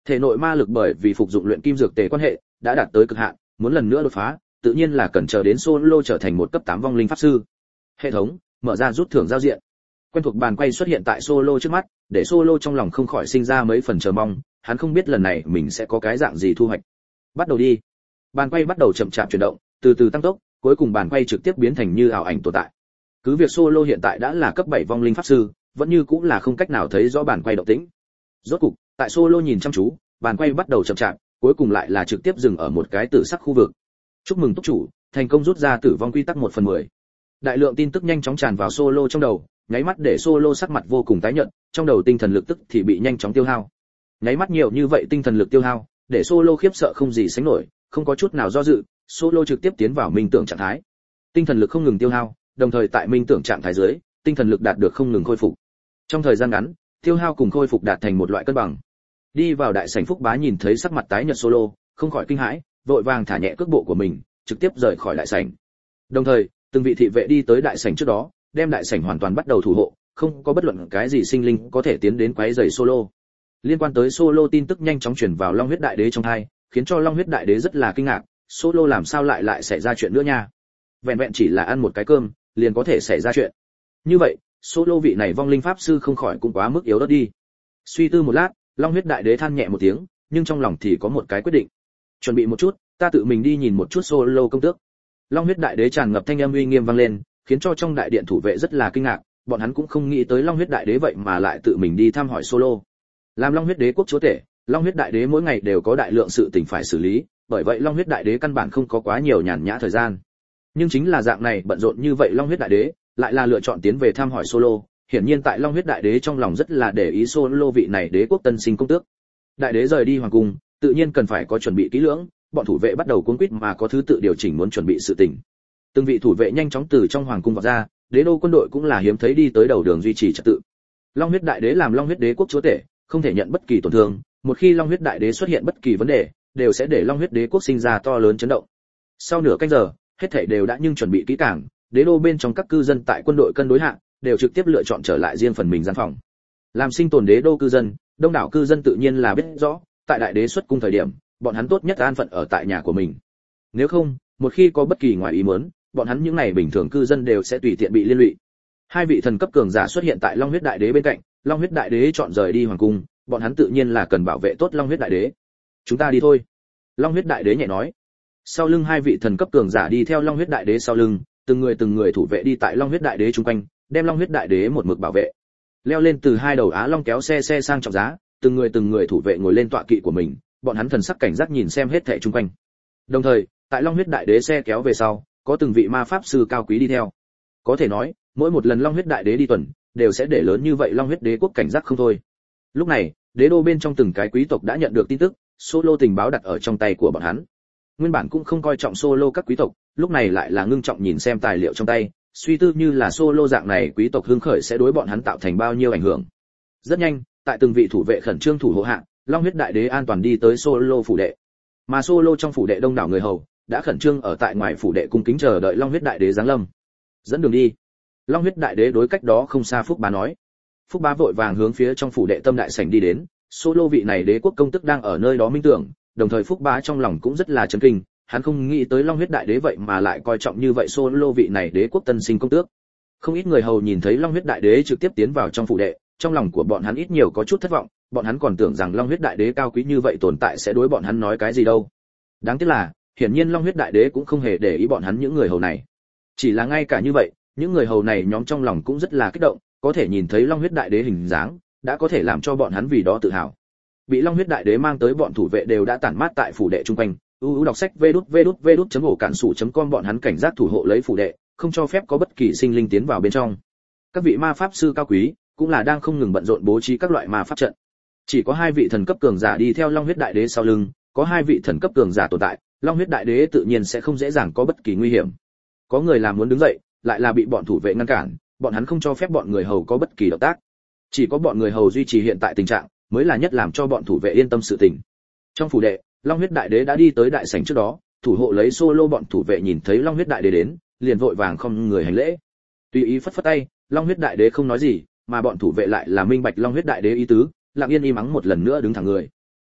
Thể nội ma lực bởi vì phục dụng luyện kim dược tề quan hệ, đã đạt tới cực hạn, muốn lần nữa đột phá, tự nhiên là cần chờ đến Solo trở thành một cấp tám vong linh pháp sư. Hệ thống, mở ra rút thưởng giao diện. Quen thuộc bàn quay xuất hiện tại Solo trước mắt, để Solo trong lòng không khỏi sinh ra mấy phần chờ mong, hắn không biết lần này mình sẽ có cái dạng gì thu hoạch. Bắt đầu đi. Bàn quay bắt đầu chậm chạp chuyển động, từ từ tăng tốc, cuối cùng bàn quay trực tiếp biến thành như ảo ảnh tồn tại. Cứ việc Solo hiện tại đã là cấp bảy vong linh pháp sư, vẫn như cũng là không cách nào thấy rõ bàn quay động tĩnh. Rốt cục, tại Solo nhìn chăm chú, bàn quay bắt đầu chậm chạp, cuối cùng lại là trực tiếp dừng ở một cái tử sắc khu vực. Chúc mừng túc chủ, thành công rút ra tử vong quy tắc một phần mười. Đại lượng tin tức nhanh chóng tràn vào Solo trong đầu, nháy mắt để Solo sắc mặt vô cùng tái nhợt, trong đầu tinh thần lực tức thì bị nhanh chóng tiêu hao. Nháy mắt nhiều như vậy tinh thần lực tiêu hao, để Solo khiếp sợ không gì sánh nổi, không có chút nào do dự, Solo trực tiếp tiến vào minh tưởng trạng thái. Tinh thần lực không ngừng tiêu hao, đồng thời tại minh tưởng trạng thái dưới, tinh thần lực đạt được không ngừng khôi phục. Trong thời gian ngắn, tiêu hao cùng khôi phục đạt thành một loại cân bằng. Đi vào đại sảnh Phúc Bá nhìn thấy sắc mặt tái nhợt Solo, không khỏi kinh hãi, vội vàng thả nhẹ cước bộ của mình, trực tiếp rời khỏi đại sảnh. Đồng thời, từng vị thị vệ đi tới đại sảnh trước đó, đem đại sảnh hoàn toàn bắt đầu thủ hộ, không có bất luận cái gì sinh linh có thể tiến đến quấy rầy Solo. Liên quan tới Solo tin tức nhanh chóng truyền vào Long Huyết Đại Đế trong tai, khiến cho Long Huyết Đại Đế rất là kinh ngạc, Solo làm sao lại lại xảy ra chuyện nữa nha? Vẹn vẹn chỉ là ăn một cái cơm, liền có thể xảy ra chuyện. Như vậy, Solo vị này vong linh pháp sư không khỏi cũng quá mức yếu ớt đi. Suy tư một lát, Long Huyết Đại Đế than nhẹ một tiếng, nhưng trong lòng thì có một cái quyết định. Chuẩn bị một chút, ta tự mình đi nhìn một chút Solo công tước. Long Huyết Đại Đế tràn ngập thanh âm uy nghiêm vang lên, khiến cho trong đại điện thủ vệ rất là kinh ngạc, bọn hắn cũng không nghĩ tới Long Huyết Đại Đế vậy mà lại tự mình đi thăm hỏi Solo. Làm Long Huyết Đế quốc chúa tể, Long Huyết Đại Đế mỗi ngày đều có đại lượng sự tình phải xử lý, bởi vậy Long Huyết Đại Đế căn bản không có quá nhiều nhàn nhã thời gian. Nhưng chính là dạng này bận rộn như vậy Long Huyết Đại Đế, lại là lựa chọn tiến về thăm hỏi Solo, hiển nhiên tại Long Huyết Đại Đế trong lòng rất là để ý Solo vị này đế quốc tân sinh công tước. Đại đế rời đi hoàng cung, tự nhiên cần phải có chuẩn bị kỹ lưỡng, bọn thủ vệ bắt đầu cuống quýt mà có thứ tự điều chỉnh muốn chuẩn bị sự tình. Từng vị thủ vệ nhanh chóng từ trong hoàng cung vọt ra, đế đô quân đội cũng là hiếm thấy đi tới đầu đường duy trì trật tự. Long Huyết Đại Đế làm Long Huyết Đế quốc chúa tể, không thể nhận bất kỳ tổn thương, một khi Long Huyết Đại Đế xuất hiện bất kỳ vấn đề, đều sẽ để Long Huyết Đế quốc sinh ra to lớn chấn động. Sau nửa canh giờ, hết thảy đều đã nhưng chuẩn bị kỹ càng, đế đô bên trong các cư dân tại quân đội cân đối hạ, đều trực tiếp lựa chọn trở lại riêng phần mình gian phòng. Làm sinh tồn đế đô cư dân, đông đảo cư dân tự nhiên là biết rõ, tại đại đế xuất cung thời điểm, bọn hắn tốt nhất an phận ở tại nhà của mình. Nếu không, một khi có bất kỳ ngoài ý muốn, bọn hắn những này bình thường cư dân đều sẽ tùy tiện bị liên lụy. Hai vị thần cấp cường giả xuất hiện tại Long Huyết Đại Đế bên cạnh, Long Huyết Đại Đế chọn rời đi hoàng cung, bọn hắn tự nhiên là cần bảo vệ tốt Long Huyết Đại Đế. Chúng ta đi thôi. Long Huyết Đại Đế nhẹ nói. Sau lưng hai vị thần cấp cường giả đi theo Long Huyết Đại Đế sau lưng, từng người từng người thủ vệ đi tại Long Huyết Đại Đế chung quanh, đem Long Huyết Đại Đế một mực bảo vệ. Leo lên từ hai đầu á long kéo xe xe sang trọng giá, từng người từng người thủ vệ ngồi lên tọa kỵ của mình, bọn hắn thần sắc cảnh giác nhìn xem hết thảy chung quanh. Đồng thời, tại Long Huyết Đại Đế xe kéo về sau, có từng vị ma pháp sư cao quý đi theo. Có thể nói, mỗi một lần Long Huyết Đại Đế đi tuần, đều sẽ để lớn như vậy Long Huyết Đế quốc cảnh giác không thôi. Lúc này, đế đô bên trong từng cái quý tộc đã nhận được tin tức, Solo tình báo đặt ở trong tay của bọn hắn. Nguyên bản cũng không coi trọng Solo các quý tộc, lúc này lại là ngưng trọng nhìn xem tài liệu trong tay, suy tư như là Solo dạng này quý tộc hưng khởi sẽ đối bọn hắn tạo thành bao nhiêu ảnh hưởng. Rất nhanh, tại từng vị thủ vệ khẩn trương thủ hộ hạ, Long Huyết Đại Đế an toàn đi tới Solo phủ đệ. Mà Solo trong phủ đệ đông đảo người hầu, đã khẩn trương ở tại ngoài phủ đệ cung kính chờ đợi Long Huyết Đại Đế giáng lâm. Dẫn đường đi. Long Huyết Đại Đế đối cách đó không xa Phúc Bá nói. Phúc Bá vội vàng hướng phía trong phủ đệ tâm đại sảnh đi đến, Solo vị này đế quốc công tức đang ở nơi đó minh tưởng, đồng thời Phúc Bá trong lòng cũng rất là chấn kinh, hắn không nghĩ tới Long Huyết Đại Đế vậy mà lại coi trọng như vậy Solo vị này đế quốc tân sinh công tước. Không ít người hầu nhìn thấy Long Huyết Đại Đế trực tiếp tiến vào trong phủ đệ, trong lòng của bọn hắn ít nhiều có chút thất vọng, bọn hắn còn tưởng rằng Long Huyết Đại Đế cao quý như vậy tồn tại sẽ đối bọn hắn nói cái gì đâu. Đáng tiếc là, hiển nhiên Long Huyết Đại Đế cũng không hề để ý bọn hắn những người hầu này. Chỉ là ngay cả như vậy, những người hầu này nhóm trong lòng cũng rất là kích động, có thể nhìn thấy Long Huyết Đại Đế hình dáng, đã có thể làm cho bọn hắn vì đó tự hào. Bị Long Huyết Đại Đế mang tới bọn thủ vệ đều đã tản mát tại phủ đệ trung quanh, u u đọc sách vê đút vê đút vê đút chấm ổ cản sủ chấm com bọn hắn cảnh giác thủ hộ lấy phủ đệ, không cho phép có bất kỳ sinh linh tiến vào bên trong. Các vị ma pháp sư cao quý cũng là đang không ngừng bận rộn bố trí các loại ma pháp trận. Chỉ có hai vị thần cấp cường giả đi theo Long Huyết Đại Đế sau lưng, có hai vị thần cấp cường giả tồn tại, Long Huyết Đại Đế tự nhiên sẽ không dễ dàng có bất kỳ nguy hiểm. Có người làm muốn đứng dậy, lại là bị bọn thủ vệ ngăn cản, bọn hắn không cho phép bọn người hầu có bất kỳ động tác. Chỉ có bọn người hầu duy trì hiện tại tình trạng, mới là nhất làm cho bọn thủ vệ yên tâm sự tình. Trong phủ đệ, Long Huyết Đại Đế đã đi tới đại sảnh trước đó, thủ hộ lấy Solo bọn thủ vệ nhìn thấy Long Huyết Đại Đế đến, liền vội vàng không người hành lễ. Tùy ý phất phất tay, Long Huyết Đại Đế không nói gì, mà bọn thủ vệ lại là minh bạch Long Huyết Đại Đế ý tứ, lặng yên im mắng một lần nữa đứng thẳng người.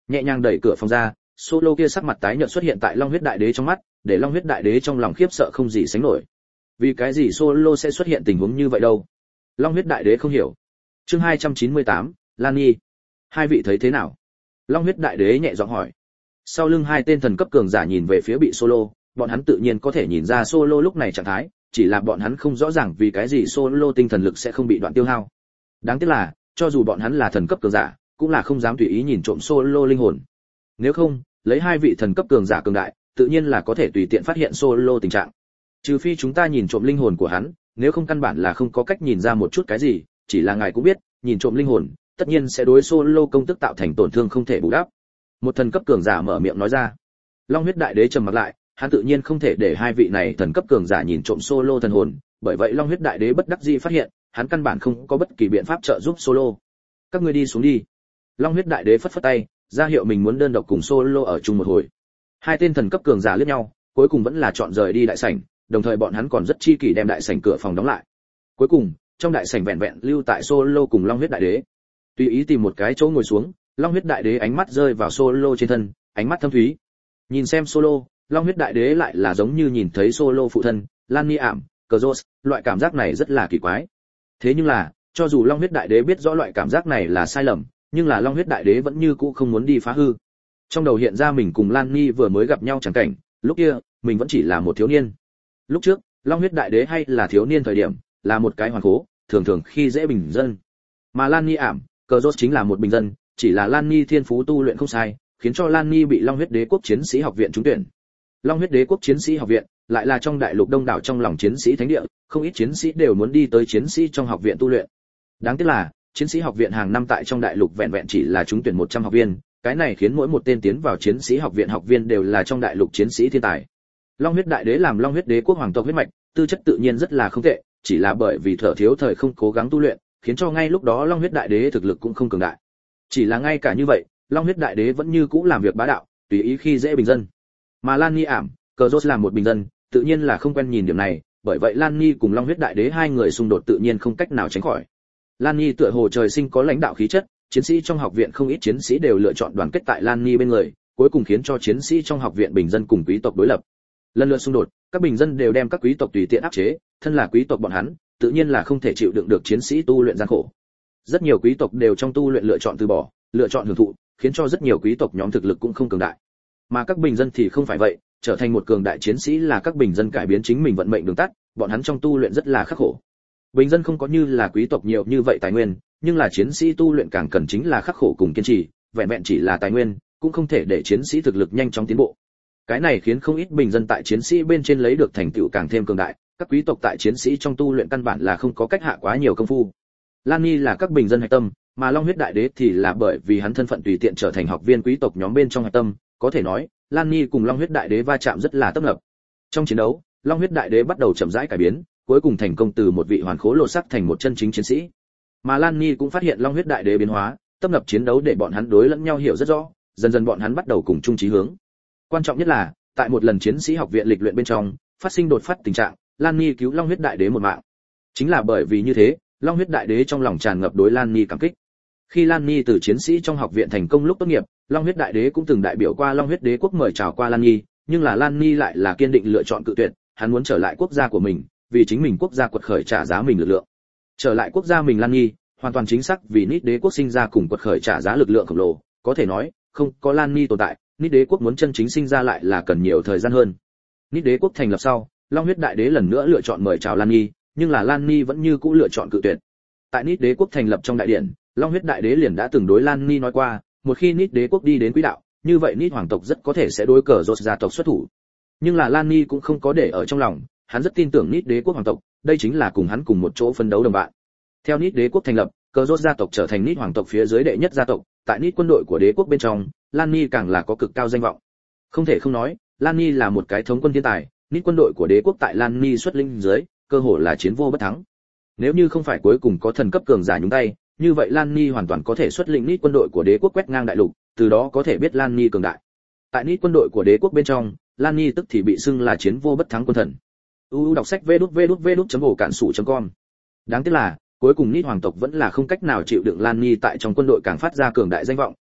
Nhẹ nhàng đẩy cửa phòng ra, Solo kia sắc mặt tái nhợt xuất hiện tại Long huyết đại đế trong mắt, để Long huyết đại đế trong lòng khiếp sợ không gì sánh nổi. Vì cái gì Solo sẽ xuất hiện tình huống như vậy đâu? Long huyết đại đế không hiểu. Chương hai trăm chín mươi tám, Lan Nhi. Hai vị thấy thế nào? Long huyết đại đế nhẹ giọng hỏi. Sau lưng hai tên thần cấp cường giả nhìn về phía bị Solo, bọn hắn tự nhiên có thể nhìn ra Solo lúc này trạng thái, chỉ là bọn hắn không rõ ràng vì cái gì Solo tinh thần lực sẽ không bị đoạn tiêu hao. Đáng tiếc là, cho dù bọn hắn là thần cấp cường giả, cũng là không dám tùy ý nhìn trộm Solo linh hồn. Nếu không, lấy hai vị thần cấp cường giả cường đại, tự nhiên là có thể tùy tiện phát hiện Solo tình trạng. Trừ phi chúng ta nhìn trộm linh hồn của hắn, nếu không căn bản là không có cách nhìn ra một chút cái gì, chỉ là ngài cũng biết, nhìn trộm linh hồn, tất nhiên sẽ đối Solo công tức tạo thành tổn thương không thể bù đắp. Một thần cấp cường giả mở miệng nói ra. Long huyết đại đế trầm mặt lại, hắn tự nhiên không thể để hai vị này thần cấp cường giả nhìn trộm Solo thần hồn, bởi vậy Long huyết đại đế bất đắc dĩ phát hiện, hắn căn bản không có bất kỳ biện pháp trợ giúp Solo. Các ngươi đi xuống đi. Long huyết đại đế phất phất tay, ra hiệu mình muốn đơn độc cùng Solo ở chung một hồi. Hai tên thần cấp cường giả liếc nhau, cuối cùng vẫn là chọn rời đi đại sảnh, đồng thời bọn hắn còn rất chi kỷ đem đại sảnh cửa phòng đóng lại. Cuối cùng, trong đại sảnh vẹn vẹn lưu tại Solo cùng Long huyết đại đế. Tùy ý tìm một cái chỗ ngồi xuống, Long huyết đại đế ánh mắt rơi vào Solo trên thân, ánh mắt thâm thúy. Nhìn xem Solo, Long huyết đại đế lại là giống như nhìn thấy Solo phụ thân, Lan Nhi ảm, Cros, loại cảm giác này rất là kỳ quái. Thế nhưng là, cho dù Long huyết đại đế biết rõ loại cảm giác này là sai lầm, nhưng là Long huyết đại đế vẫn như cũ không muốn đi phá hư. Trong đầu hiện ra mình cùng Lan Nhi vừa mới gặp nhau chẳng cảnh, lúc kia, mình vẫn chỉ là một thiếu niên. Lúc trước, Long huyết đại đế hay là thiếu niên thời điểm, là một cái hoàn cố, thường thường khi dễ bình dân. Mà Lan Nhi ảm, Cros chính là một bình dân, chỉ là Lan Nhi thiên phú tu luyện không sai, khiến cho Lan Nhi bị Long huyết đế quốc chiến sĩ học viện trúng tuyển. Long huyết đế quốc chiến sĩ học viện lại là trong đại lục đông đảo trong lòng chiến sĩ thánh địa, không ít chiến sĩ đều muốn đi tới chiến sĩ trong học viện tu luyện. Đáng tiếc là, chiến sĩ học viện hàng năm tại trong đại lục vẹn vẹn chỉ là trúng tuyển một trăm học viên, cái này khiến mỗi một tên tiến vào chiến sĩ học viện học viên đều là trong đại lục chiến sĩ thiên tài. Long huyết đại đế làm Long huyết đế quốc hoàng tộc huyết mạch, tư chất tự nhiên rất là không tệ, chỉ là bởi vì thở thiếu thời không cố gắng tu luyện, khiến cho ngay lúc đó Long huyết đại đế thực lực cũng không cường đại. Chỉ là ngay cả như vậy, Long huyết đại đế vẫn như cũ làm việc bá đạo, tùy ý khi dễ bình dân. Mà Lan Nhi ảm, Cros là một bình dân, tự nhiên là không quen nhìn điểm này, bởi vậy Lan Nhi cùng Long huyết đại đế hai người xung đột tự nhiên không cách nào tránh khỏi. Lan Nhi tựa hồ trời sinh có lãnh đạo khí chất, chiến sĩ trong học viện không ít chiến sĩ đều lựa chọn đoàn kết tại Lan Nhi bên người, cuối cùng khiến cho chiến sĩ trong học viện bình dân cùng quý tộc đối lập. Lần lượt xung đột, các bình dân đều đem các quý tộc tùy tiện áp chế, thân là quý tộc bọn hắn, tự nhiên là không thể chịu đựng được chiến sĩ tu luyện gian khổ. Rất nhiều quý tộc đều trong tu luyện lựa chọn từ bỏ, lựa chọn hưởng thụ, khiến cho rất nhiều quý tộc nhóm thực lực cũng không cường đại. Mà các bình dân thì không phải vậy, trở thành một cường đại chiến sĩ là các bình dân cải biến chính mình vận mệnh đường tắt, bọn hắn trong tu luyện rất là khắc khổ. Bình dân không có như là quý tộc nhiều như vậy tài nguyên, nhưng là chiến sĩ tu luyện càng cần chính là khắc khổ cùng kiên trì, vẹn vẹn chỉ là tài nguyên, cũng không thể để chiến sĩ thực lực nhanh chóng tiến bộ. Cái này khiến không ít bình dân tại chiến sĩ bên trên lấy được thành tựu càng thêm cường đại, các quý tộc tại chiến sĩ trong tu luyện căn bản là không có cách hạ quá nhiều công phu. Lan Nhi là các bình dân hạch tâm, mà Long huyết đại đế thì là bởi vì hắn thân phận tùy tiện trở thành học viên quý tộc nhóm bên trong hạch tâm, có thể nói, Lan Nhi cùng Long huyết đại đế va chạm rất là tấp nập. Trong chiến đấu, Long huyết đại đế bắt đầu chậm rãi cải biến, cuối cùng thành công từ một vị hoàn khố lột xác thành một chân chính chiến sĩ. Mà Lan Nhi cũng phát hiện Long huyết đại đế biến hóa, tấp nập chiến đấu để bọn hắn đối lẫn nhau hiểu rất rõ, dần dần bọn hắn bắt đầu cùng chung chí hướng. Quan trọng nhất là, tại một lần chiến sĩ học viện lịch luyện bên trong, phát sinh đột phát tình trạng, Lan Nhi cứu Long huyết đại đế một mạng. Chính là bởi vì như thế, Long huyết đại đế trong lòng tràn ngập đối Lan Nhi cảm kích. Khi Lan Nhi từ chiến sĩ trong học viện thành công lúc tốt nghiệp, Long huyết đại đế cũng từng đại biểu qua Long huyết đế quốc mời chào qua Lan Nhi, nhưng là Lan Nhi lại là kiên định lựa chọn cự tuyệt, hắn muốn trở lại quốc gia của mình, vì chính mình quốc gia quật khởi trả giá mình lực lượng. Trở lại quốc gia mình Lan Nhi, hoàn toàn chính xác vì Nít đế quốc sinh ra cùng quật khởi trả giá lực lượng khổng lồ, có thể nói, không có Lan Nhi tồn tại, Nít đế quốc muốn chân chính sinh ra lại là cần nhiều thời gian hơn. Nít đế quốc thành lập sau, Long huyết đại đế lần nữa lựa chọn mời chào Lan Nhi, nhưng là Lan Nhi vẫn như cũ lựa chọn cự tuyệt. Tại Nít đế quốc thành lập trong đại điện, Long huyết đại đế liền đã từng đối Lan Nhi nói qua, một khi Nít đế quốc đi đến quỹ đạo, như vậy Nít hoàng tộc rất có thể sẽ đối cờ rốt gia tộc xuất thủ. Nhưng là Lan Nhi cũng không có để ở trong lòng, hắn rất tin tưởng Nít đế quốc hoàng tộc, đây chính là cùng hắn cùng một chỗ phân đấu đồng bạn. Theo Nít đế quốc thành lập, cờ rốt gia tộc trở thành Nít hoàng tộc phía dưới đệ nhất gia tộc, tại Nít quân đội của đế quốc bên trong, Lan Nhi càng là có cực cao danh vọng. Không thể không nói, Lan Nhi là một cái thống quân thiên tài, Nít quân đội của đế quốc tại Lan Nhi xuất linh dưới, cơ hội là chiến vô bất thắng. Nếu như không phải cuối cùng có thần cấp cường giả nhúng tay, như vậy Lan Nhi hoàn toàn có thể xuất lĩnh Nít quân đội của đế quốc quét ngang đại lục, từ đó có thể biết Lan Nhi cường đại. Tại Nít quân đội của đế quốc bên trong, Lan Nhi tức thì bị xưng là chiến vô bất thắng quân thần. u u đọc sách vê đút vê đút vê đút chấm ổ cản sủ chấm com. Đáng tiếc là, cuối cùng Nít hoàng tộc vẫn là không cách nào chịu đựng Lan Nhi tại trong quân đội càng phát ra cường đại danh vọng,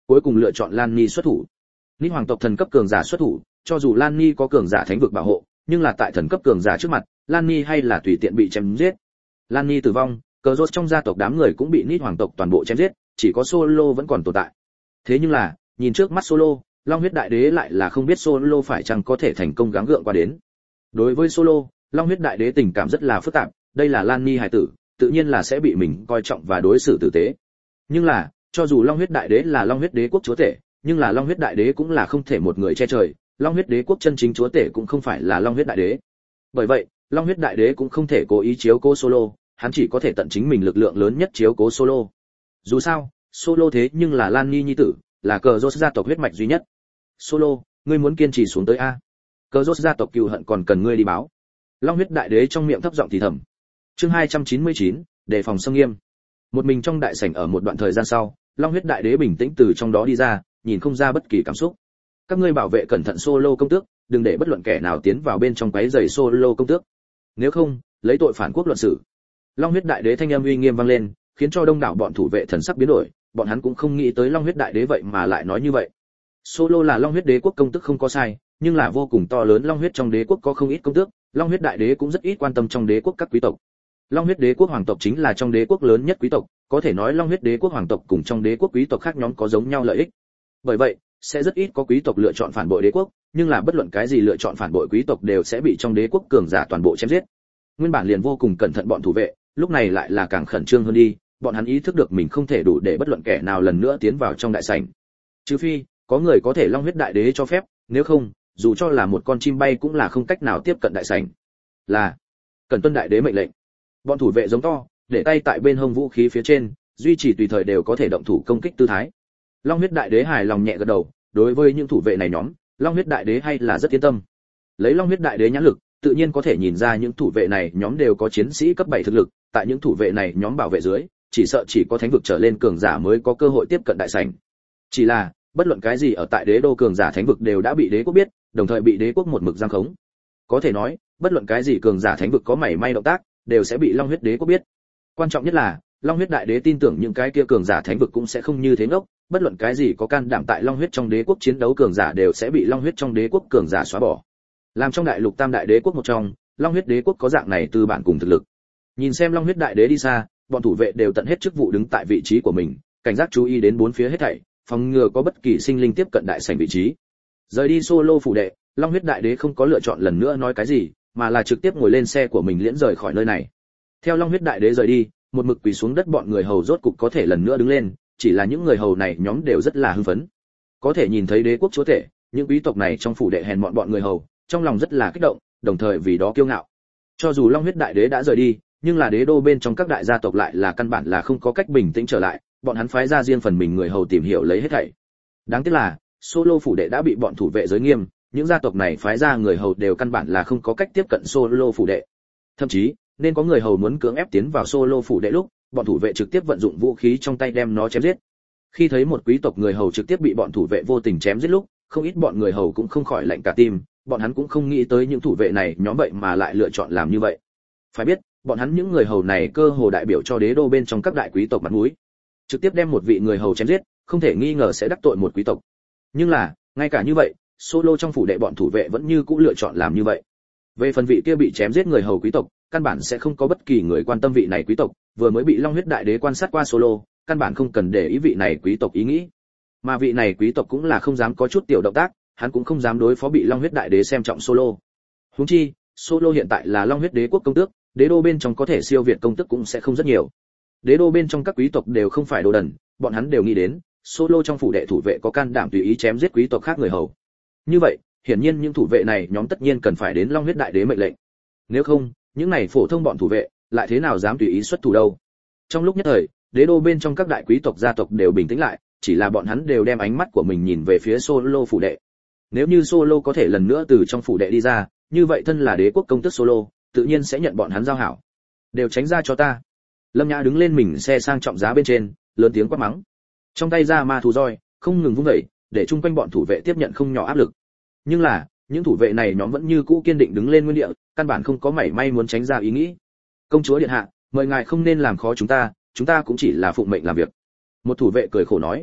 cuối cùng lựa chọn Lan Ni xuất thủ. Nít hoàng tộc thần cấp cường giả xuất thủ, cho dù Lan Ni có cường giả thánh vực bảo hộ, nhưng là tại thần cấp cường giả trước mặt, Lan Ni hay là tùy tiện bị chém giết. Lan Ni tử vong, cờ rốt trong gia tộc đám người cũng bị Nít hoàng tộc toàn bộ chém giết, chỉ có Solo vẫn còn tồn tại. Thế nhưng là, nhìn trước mắt Solo, Long huyết đại đế lại là không biết Solo phải chăng có thể thành công gắng gượng qua đến. Đối với Solo, Long huyết đại đế tình cảm rất là phức tạp, đây là Lan Ni hài tử, tự nhiên là sẽ bị mình coi trọng và đối xử tử tế. Nhưng là, cho dù Long huyết đại đế là Long huyết đế quốc chúa tể, nhưng là Long huyết đại đế cũng là không thể một người che trời, Long huyết đế quốc chân chính chúa tể cũng không phải là Long huyết đại đế. Bởi vậy, Long huyết đại đế cũng không thể cố ý chiếu cố Solo, hắn chỉ có thể tận chính mình lực lượng lớn nhất chiếu cố Solo. Dù sao, Solo thế nhưng là Lan Ni nhi tử, là cờ rốt gia tộc huyết mạch duy nhất. Solo, ngươi muốn kiên trì xuống tới a. Cờ rốt gia tộc cừu hận còn cần ngươi đi báo. Long huyết đại đế trong miệng thấp giọng thì thầm. Chương hai trăm chín mươi chín, đề phòng xâm nghiêm. Một mình trong đại sảnh ở một đoạn thời gian sau, Long huyết đại đế bình tĩnh từ trong đó đi ra, nhìn không ra bất kỳ cảm xúc. Các ngươi bảo vệ cẩn thận Solo công tước, đừng để bất luận kẻ nào tiến vào bên trong quấy rầy Solo công tước. Nếu không, lấy tội phản quốc luận xử. Long huyết đại đế thanh âm uy nghiêm vang lên, khiến cho đông đảo bọn thủ vệ thần sắc biến đổi, bọn hắn cũng không nghĩ tới Long huyết đại đế vậy mà lại nói như vậy. Solo là Long huyết đế quốc công tước không có sai, nhưng là vô cùng to lớn, Long huyết trong đế quốc có không ít công tước, Long huyết đại đế cũng rất ít quan tâm trong đế quốc các quý tộc. Long huyết đế quốc hoàng tộc chính là trong đế quốc lớn nhất quý tộc, có thể nói Long huyết đế quốc hoàng tộc cùng trong đế quốc quý tộc khác nhóm có giống nhau lợi ích. Bởi vậy, sẽ rất ít có quý tộc lựa chọn phản bội đế quốc, nhưng là bất luận cái gì lựa chọn phản bội quý tộc đều sẽ bị trong đế quốc cường giả toàn bộ chém giết. Nguyên bản liền vô cùng cẩn thận bọn thủ vệ, lúc này lại là càng khẩn trương hơn đi, bọn hắn ý thức được mình không thể đủ để bất luận kẻ nào lần nữa tiến vào trong đại sảnh. Trừ phi, có người có thể Long huyết đại đế cho phép, nếu không, dù cho là một con chim bay cũng là không cách nào tiếp cận đại sảnh. Là, cần tuân đại đế mệnh lệnh. Bọn thủ vệ giống to, để tay tại bên hông vũ khí phía trên, duy trì tùy thời đều có thể động thủ công kích tư thái. Long huyết đại đế hài lòng nhẹ gật đầu, đối với những thủ vệ này nhóm, Long huyết đại đế hay là rất yên tâm. Lấy Long huyết đại đế nhãn lực, tự nhiên có thể nhìn ra những thủ vệ này nhóm đều có chiến sĩ cấp bảy thực lực, tại những thủ vệ này nhóm bảo vệ dưới, chỉ sợ chỉ có thánh vực trở lên cường giả mới có cơ hội tiếp cận đại sảnh. Chỉ là, bất luận cái gì ở tại đế đô cường giả thánh vực đều đã bị đế quốc biết, đồng thời bị đế quốc một mực giam khống. Có thể nói, bất luận cái gì cường giả thánh vực có mảy may động tác, đều sẽ bị Long huyết đế quốc biết. Quan trọng nhất là, Long huyết đại đế tin tưởng những cái kia cường giả thánh vực cũng sẽ không như thế ngốc, bất luận cái gì có can đảm tại Long huyết trong đế quốc chiến đấu cường giả đều sẽ bị Long huyết trong đế quốc cường giả xóa bỏ. Làm trong đại lục tam đại đế quốc một trong, Long huyết đế quốc có dạng này tư bản cùng thực lực. Nhìn xem Long huyết đại đế đi xa, bọn thủ vệ đều tận hết chức vụ đứng tại vị trí của mình, cảnh giác chú ý đến bốn phía hết thảy, phòng ngừa có bất kỳ sinh linh tiếp cận đại sảnh vị trí. Rời đi Solo phủ đệ, Long huyết đại đế không có lựa chọn lần nữa nói cái gì, mà là trực tiếp ngồi lên xe của mình liễn rời khỏi nơi này. Theo Long huyết đại đế rời đi, một mực quỳ xuống đất bọn người hầu rốt cục có thể lần nữa đứng lên, chỉ là những người hầu này nhóm đều rất là hưng phấn. Có thể nhìn thấy đế quốc chúa tể, những quý tộc này trong phủ đệ hèn mọn bọn người hầu, trong lòng rất là kích động, đồng thời vì đó kiêu ngạo. Cho dù Long huyết đại đế đã rời đi, nhưng là đế đô bên trong các đại gia tộc lại là căn bản là không có cách bình tĩnh trở lại, bọn hắn phái ra riêng phần mình người hầu tìm hiểu lấy hết thảy. Đáng tiếc là, Solo phủ đệ đã bị bọn thủ vệ giới nghiêm, những gia tộc này phái ra người hầu đều căn bản là không có cách tiếp cận Solo phủ đệ. Thậm chí, nên có người hầu muốn cưỡng ép tiến vào Solo phủ đệ lúc, bọn thủ vệ trực tiếp vận dụng vũ khí trong tay đem nó chém giết. Khi thấy một quý tộc người hầu trực tiếp bị bọn thủ vệ vô tình chém giết lúc, không ít bọn người hầu cũng không khỏi lạnh cả tim, bọn hắn cũng không nghĩ tới những thủ vệ này nhóm vậy mà lại lựa chọn làm như vậy. Phải biết, bọn hắn những người hầu này cơ hồ đại biểu cho đế đô bên trong các đại quý tộc mặt mũi. Trực tiếp đem một vị người hầu chém giết, không thể nghi ngờ sẽ đắc tội một quý tộc. Nhưng là, ngay cả như vậy, Solo trong phủ đệ bọn thủ vệ vẫn như cũ lựa chọn làm như vậy. Về phần vị kia bị chém giết người hầu quý tộc, căn bản sẽ không có bất kỳ người quan tâm vị này quý tộc, vừa mới bị Long huyết đại đế quan sát qua Solo, căn bản không cần để ý vị này quý tộc ý nghĩ. Mà vị này quý tộc cũng là không dám có chút tiểu động tác, hắn cũng không dám đối phó bị Long huyết đại đế xem trọng Solo. Huống chi, Solo hiện tại là Long huyết đế quốc công tước, đế đô bên trong có thể siêu việt công tước cũng sẽ không rất nhiều. Đế đô bên trong các quý tộc đều không phải đồ đần, bọn hắn đều nghĩ đến, Solo trong phủ đệ thủ vệ có can đảm tùy ý chém giết quý tộc khác người hầu. Như vậy, hiển nhiên những thủ vệ này nhóm tất nhiên cần phải đến Long huyết đại đế mệnh lệnh. Nếu không, những này phổ thông bọn thủ vệ lại thế nào dám tùy ý xuất thủ đâu. Trong lúc nhất thời, đế đô bên trong các đại quý tộc gia tộc đều bình tĩnh lại, chỉ là bọn hắn đều đem ánh mắt của mình nhìn về phía Solo phủ đệ. Nếu như Solo có thể lần nữa từ trong phủ đệ đi ra, như vậy thân là đế quốc công tước Solo, tự nhiên sẽ nhận bọn hắn giao hảo. Đều tránh ra cho ta. Lâm Nhã đứng lên mình xe sang trọng giá bên trên, lớn tiếng quát mắng. Trong tay ra ma thú roi, không ngừng vung dậy, để chung quanh bọn thủ vệ tiếp nhận không nhỏ áp lực. Nhưng là, những thủ vệ này nhóm vẫn như cũ kiên định đứng lên nguyên địa, căn bản không có mảy may muốn tránh ra ý nghĩ. Công chúa điện hạ, mời ngài không nên làm khó chúng ta, chúng ta cũng chỉ là phụng mệnh làm việc. Một thủ vệ cười khổ nói.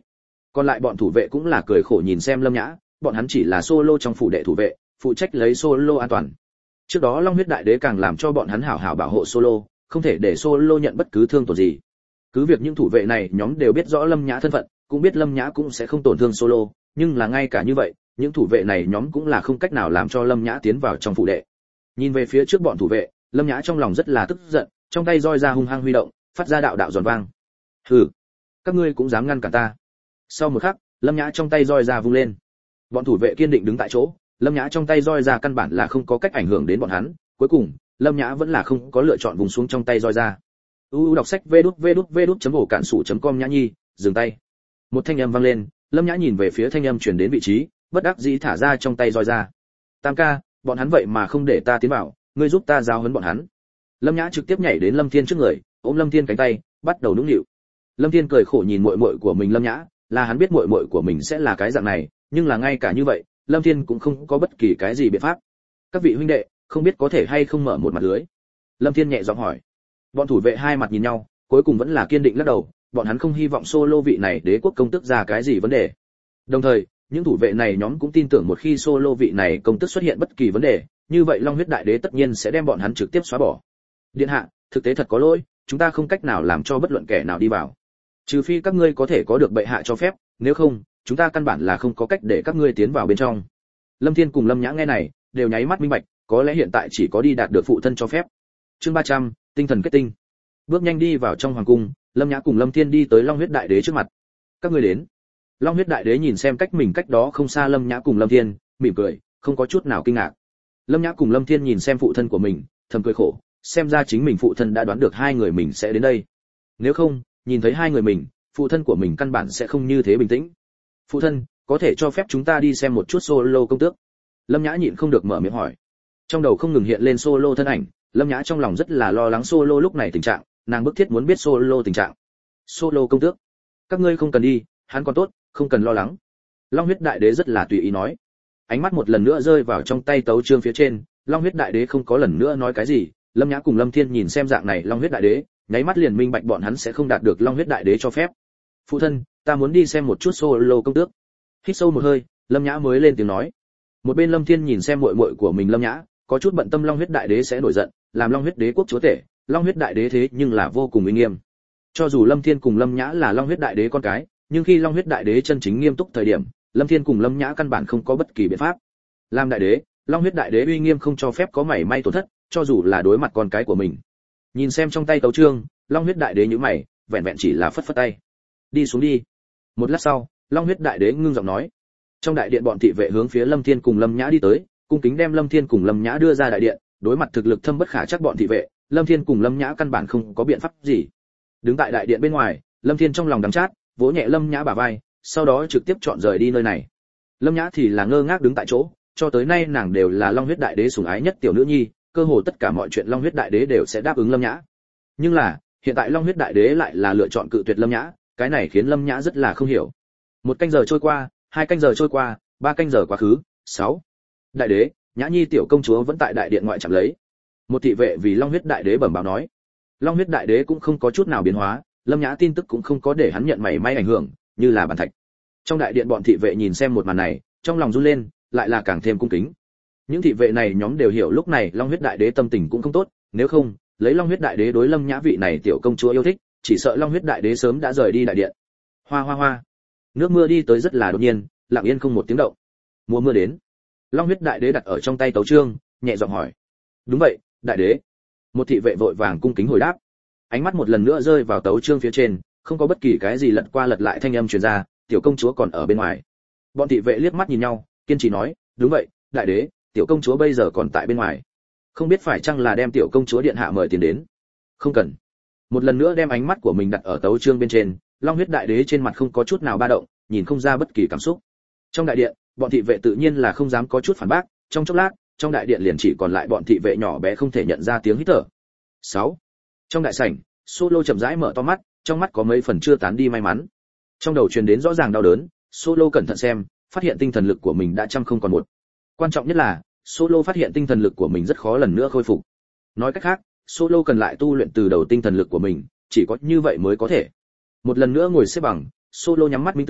Còn lại bọn thủ vệ cũng là cười khổ nhìn xem Lâm Nhã, bọn hắn chỉ là solo trong phủ đệ thủ vệ, phụ trách lấy solo an toàn. Trước đó Long huyết đại đế càng làm cho bọn hắn hảo hảo bảo hộ solo, không thể để solo nhận bất cứ thương tổn gì. Cứ việc những thủ vệ này nhóm đều biết rõ Lâm Nhã thân phận, cũng biết Lâm Nhã cũng sẽ không tổn thương solo, nhưng là ngay cả như vậy, những thủ vệ này nhóm cũng là không cách nào làm cho Lâm Nhã tiến vào trong phủ đệ. Nhìn về phía trước bọn thủ vệ, Lâm Nhã trong lòng rất là tức giận, trong tay roi ra hung hăng huy động, phát ra đạo đạo giòn vang. Hừ, các ngươi cũng dám ngăn cản ta? Sau một khắc, Lâm Nhã trong tay roi ra vung lên. Bọn thủ vệ kiên định đứng tại chỗ, Lâm Nhã trong tay roi ra căn bản là không có cách ảnh hưởng đến bọn hắn, cuối cùng, Lâm Nhã vẫn là không có lựa chọn vùng xuống trong tay roi ra. u u đọc sách vê đút vê đút vê đút chấm ổ cản sủ chấm com Nhã Nhi, dừng tay. Một thanh âm vang lên, Lâm Nhã nhìn về phía thanh âm truyền đến vị trí, bất đắc dĩ thả ra trong tay roi ra. Tam ca, bọn hắn vậy mà không để ta tiến vào, ngươi giúp ta giáo huấn bọn hắn. Lâm Nhã trực tiếp nhảy đến Lâm Thiên trước người, ôm Lâm Thiên cánh tay, bắt đầu nũng nịu. Lâm Thiên cười khổ nhìn muội muội của mình Lâm Nhã, là hắn biết muội muội của mình sẽ là cái dạng này, nhưng là ngay cả như vậy, Lâm Thiên cũng không có bất kỳ cái gì biện pháp. Các vị huynh đệ, không biết có thể hay không mở một mặt lưới? Lâm Thiên nhẹ giọng hỏi. Bọn thủ vệ hai mặt nhìn nhau, cuối cùng vẫn là kiên định lắc đầu, bọn hắn không hy vọng solo vị này đế quốc công tước ra cái gì vấn đề. Đồng thời, những thủ vệ này nhóm cũng tin tưởng một khi solo vị này công tước xuất hiện bất kỳ vấn đề, như vậy Long huyết đại đế tất nhiên sẽ đem bọn hắn trực tiếp xóa bỏ. Điện hạ, thực tế thật có lỗi, chúng ta không cách nào làm cho bất luận kẻ nào đi vào. Trừ phi các ngươi có thể có được bệ hạ cho phép, nếu không, chúng ta căn bản là không có cách để các ngươi tiến vào bên trong. Lâm Thiên cùng Lâm Nhã nghe này, đều nháy mắt minh bạch, có lẽ hiện tại chỉ có đi đạt được phụ thân cho phép. Chương ba trăm, tinh thần kết tinh. Bước nhanh đi vào trong hoàng cung, Lâm Nhã cùng Lâm Thiên đi tới Long huyết đại đế trước mặt. Các ngươi đến. Long huyết đại đế nhìn xem cách mình cách đó không xa Lâm Nhã cùng Lâm Thiên, mỉm cười, không có chút nào kinh ngạc. Lâm Nhã cùng Lâm Thiên nhìn xem phụ thân của mình, thầm cười khổ, xem ra chính mình phụ thân đã đoán được hai người mình sẽ đến đây. Nếu không, nhìn thấy hai người mình, phụ thân của mình căn bản sẽ không như thế bình tĩnh. Phụ thân, có thể cho phép chúng ta đi xem một chút solo công tước? Lâm Nhã nhịn không được mở miệng hỏi. Trong đầu không ngừng hiện lên solo thân ảnh, Lâm Nhã trong lòng rất là lo lắng solo lúc này tình trạng, nàng bức thiết muốn biết solo tình trạng. Solo công tước, các ngươi không cần đi, hắn còn tốt, không cần lo lắng. Long huyết đại đế rất là tùy ý nói. Ánh mắt một lần nữa rơi vào trong tay tấu chương phía trên, Long huyết đại đế không có lần nữa nói cái gì. Lâm Nhã cùng Lâm Thiên nhìn xem dạng này Long huyết đại đế, nháy mắt liền minh bạch bọn hắn sẽ không đạt được Long huyết đại đế cho phép. Phụ thân, ta muốn đi xem một chút solo công tước. Hít sâu một hơi, Lâm Nhã mới lên tiếng nói. Một bên Lâm Thiên nhìn xem muội muội của mình Lâm Nhã, có chút bận tâm Long huyết đại đế sẽ nổi giận, làm Long huyết đế quốc chúa tể, Long huyết đại đế thế nhưng là vô cùng uy nghiêm. Cho dù Lâm Thiên cùng Lâm Nhã là Long huyết đại đế con cái, nhưng khi Long huyết đại đế chân chính nghiêm túc thời điểm, Lâm Thiên cùng Lâm Nhã căn bản không có bất kỳ biện pháp. Làm đại đế, Long huyết đại đế uy nghiêm không cho phép có mảy may tổn thất, cho dù là đối mặt con cái của mình. Nhìn xem trong tay tấu chương, Long huyết đại đế nhíu mày, vẹn vẹn chỉ là phất phất tay. Đi xuống đi. Một lát sau, Long huyết đại đế ngưng giọng nói. Trong đại điện bọn thị vệ hướng phía Lâm Thiên cùng Lâm Nhã đi tới, cung kính đem Lâm Thiên cùng Lâm Nhã đưa ra đại điện, đối mặt thực lực thâm bất khả trắc bọn thị vệ, Lâm Thiên cùng Lâm Nhã căn bản không có biện pháp gì. Đứng tại đại điện bên ngoài, Lâm Thiên trong lòng đắng chát, vỗ nhẹ Lâm Nhã bả vai, sau đó trực tiếp chọn rời đi nơi này. Lâm Nhã thì là ngơ ngác đứng tại chỗ, cho tới nay nàng đều là Long huyết đại đế sủng ái nhất tiểu nữ nhi, cơ hồ tất cả mọi chuyện Long huyết đại đế đều sẽ đáp ứng Lâm Nhã. Nhưng là, hiện tại Long huyết đại đế lại là lựa chọn cự tuyệt Lâm Nhã, cái này khiến Lâm Nhã rất là không hiểu. Một canh giờ trôi qua, hai canh giờ trôi qua, ba canh giờ quá khứ, sáu. Đại đế, Nhã Nhi tiểu công chúa vẫn tại đại điện ngoại chạm lấy. Một thị vệ vì Long huyết đại đế bẩm báo nói. Long huyết đại đế cũng không có chút nào biến hóa, Lâm Nhã tin tức cũng không có để hắn nhận mảy may ảnh hưởng, như là bàn thạch. Trong đại điện bọn thị vệ nhìn xem một màn này, trong lòng run lên, lại là càng thêm cung kính. Những thị vệ này nhóm đều hiểu lúc này Long huyết đại đế tâm tình cũng không tốt, nếu không, lấy Long huyết đại đế đối Lâm Nhã vị này tiểu công chúa yêu thích, chỉ sợ Long huyết đại đế sớm đã rời đi đại điện. Hoa hoa hoa. Nước mưa đi tới rất là đột nhiên, lặng yên không một tiếng động. Mùa mưa đến. Long huyết đại đế đặt ở trong tay tấu chương, nhẹ giọng hỏi. Đúng vậy, đại đế. Một thị vệ vội vàng cung kính hồi đáp. Ánh mắt một lần nữa rơi vào tấu chương phía trên, không có bất kỳ cái gì lật qua lật lại thanh âm truyền ra, tiểu công chúa còn ở bên ngoài. Bọn thị vệ liếc mắt nhìn nhau, kiên trì nói, đúng vậy, đại đế, tiểu công chúa bây giờ còn tại bên ngoài. Không biết phải chăng là đem tiểu công chúa điện hạ mời tiền đến. Không cần. Một lần nữa đem ánh mắt của mình đặt ở tấu chương bên trên, Long huyết đại đế trên mặt không có chút nào ba động, nhìn không ra bất kỳ cảm xúc. Trong đại điện, bọn thị vệ tự nhiên là không dám có chút phản bác, trong chốc lát, trong đại điện liền chỉ còn lại bọn thị vệ nhỏ bé không thể nhận ra tiếng hít thở. sáu. Trong đại sảnh, Solo chậm rãi mở to mắt, trong mắt có mấy phần chưa tán đi may mắn. Trong đầu truyền đến rõ ràng đau đớn, Solo cẩn thận xem, phát hiện tinh thần lực của mình đã trăm không còn một. Quan trọng nhất là, Solo phát hiện tinh thần lực của mình rất khó lần nữa khôi phục. Nói cách khác, Solo cần lại tu luyện từ đầu tinh thần lực của mình, chỉ có như vậy mới có thể. Một lần nữa ngồi xếp bằng, Solo nhắm mắt minh tưởng,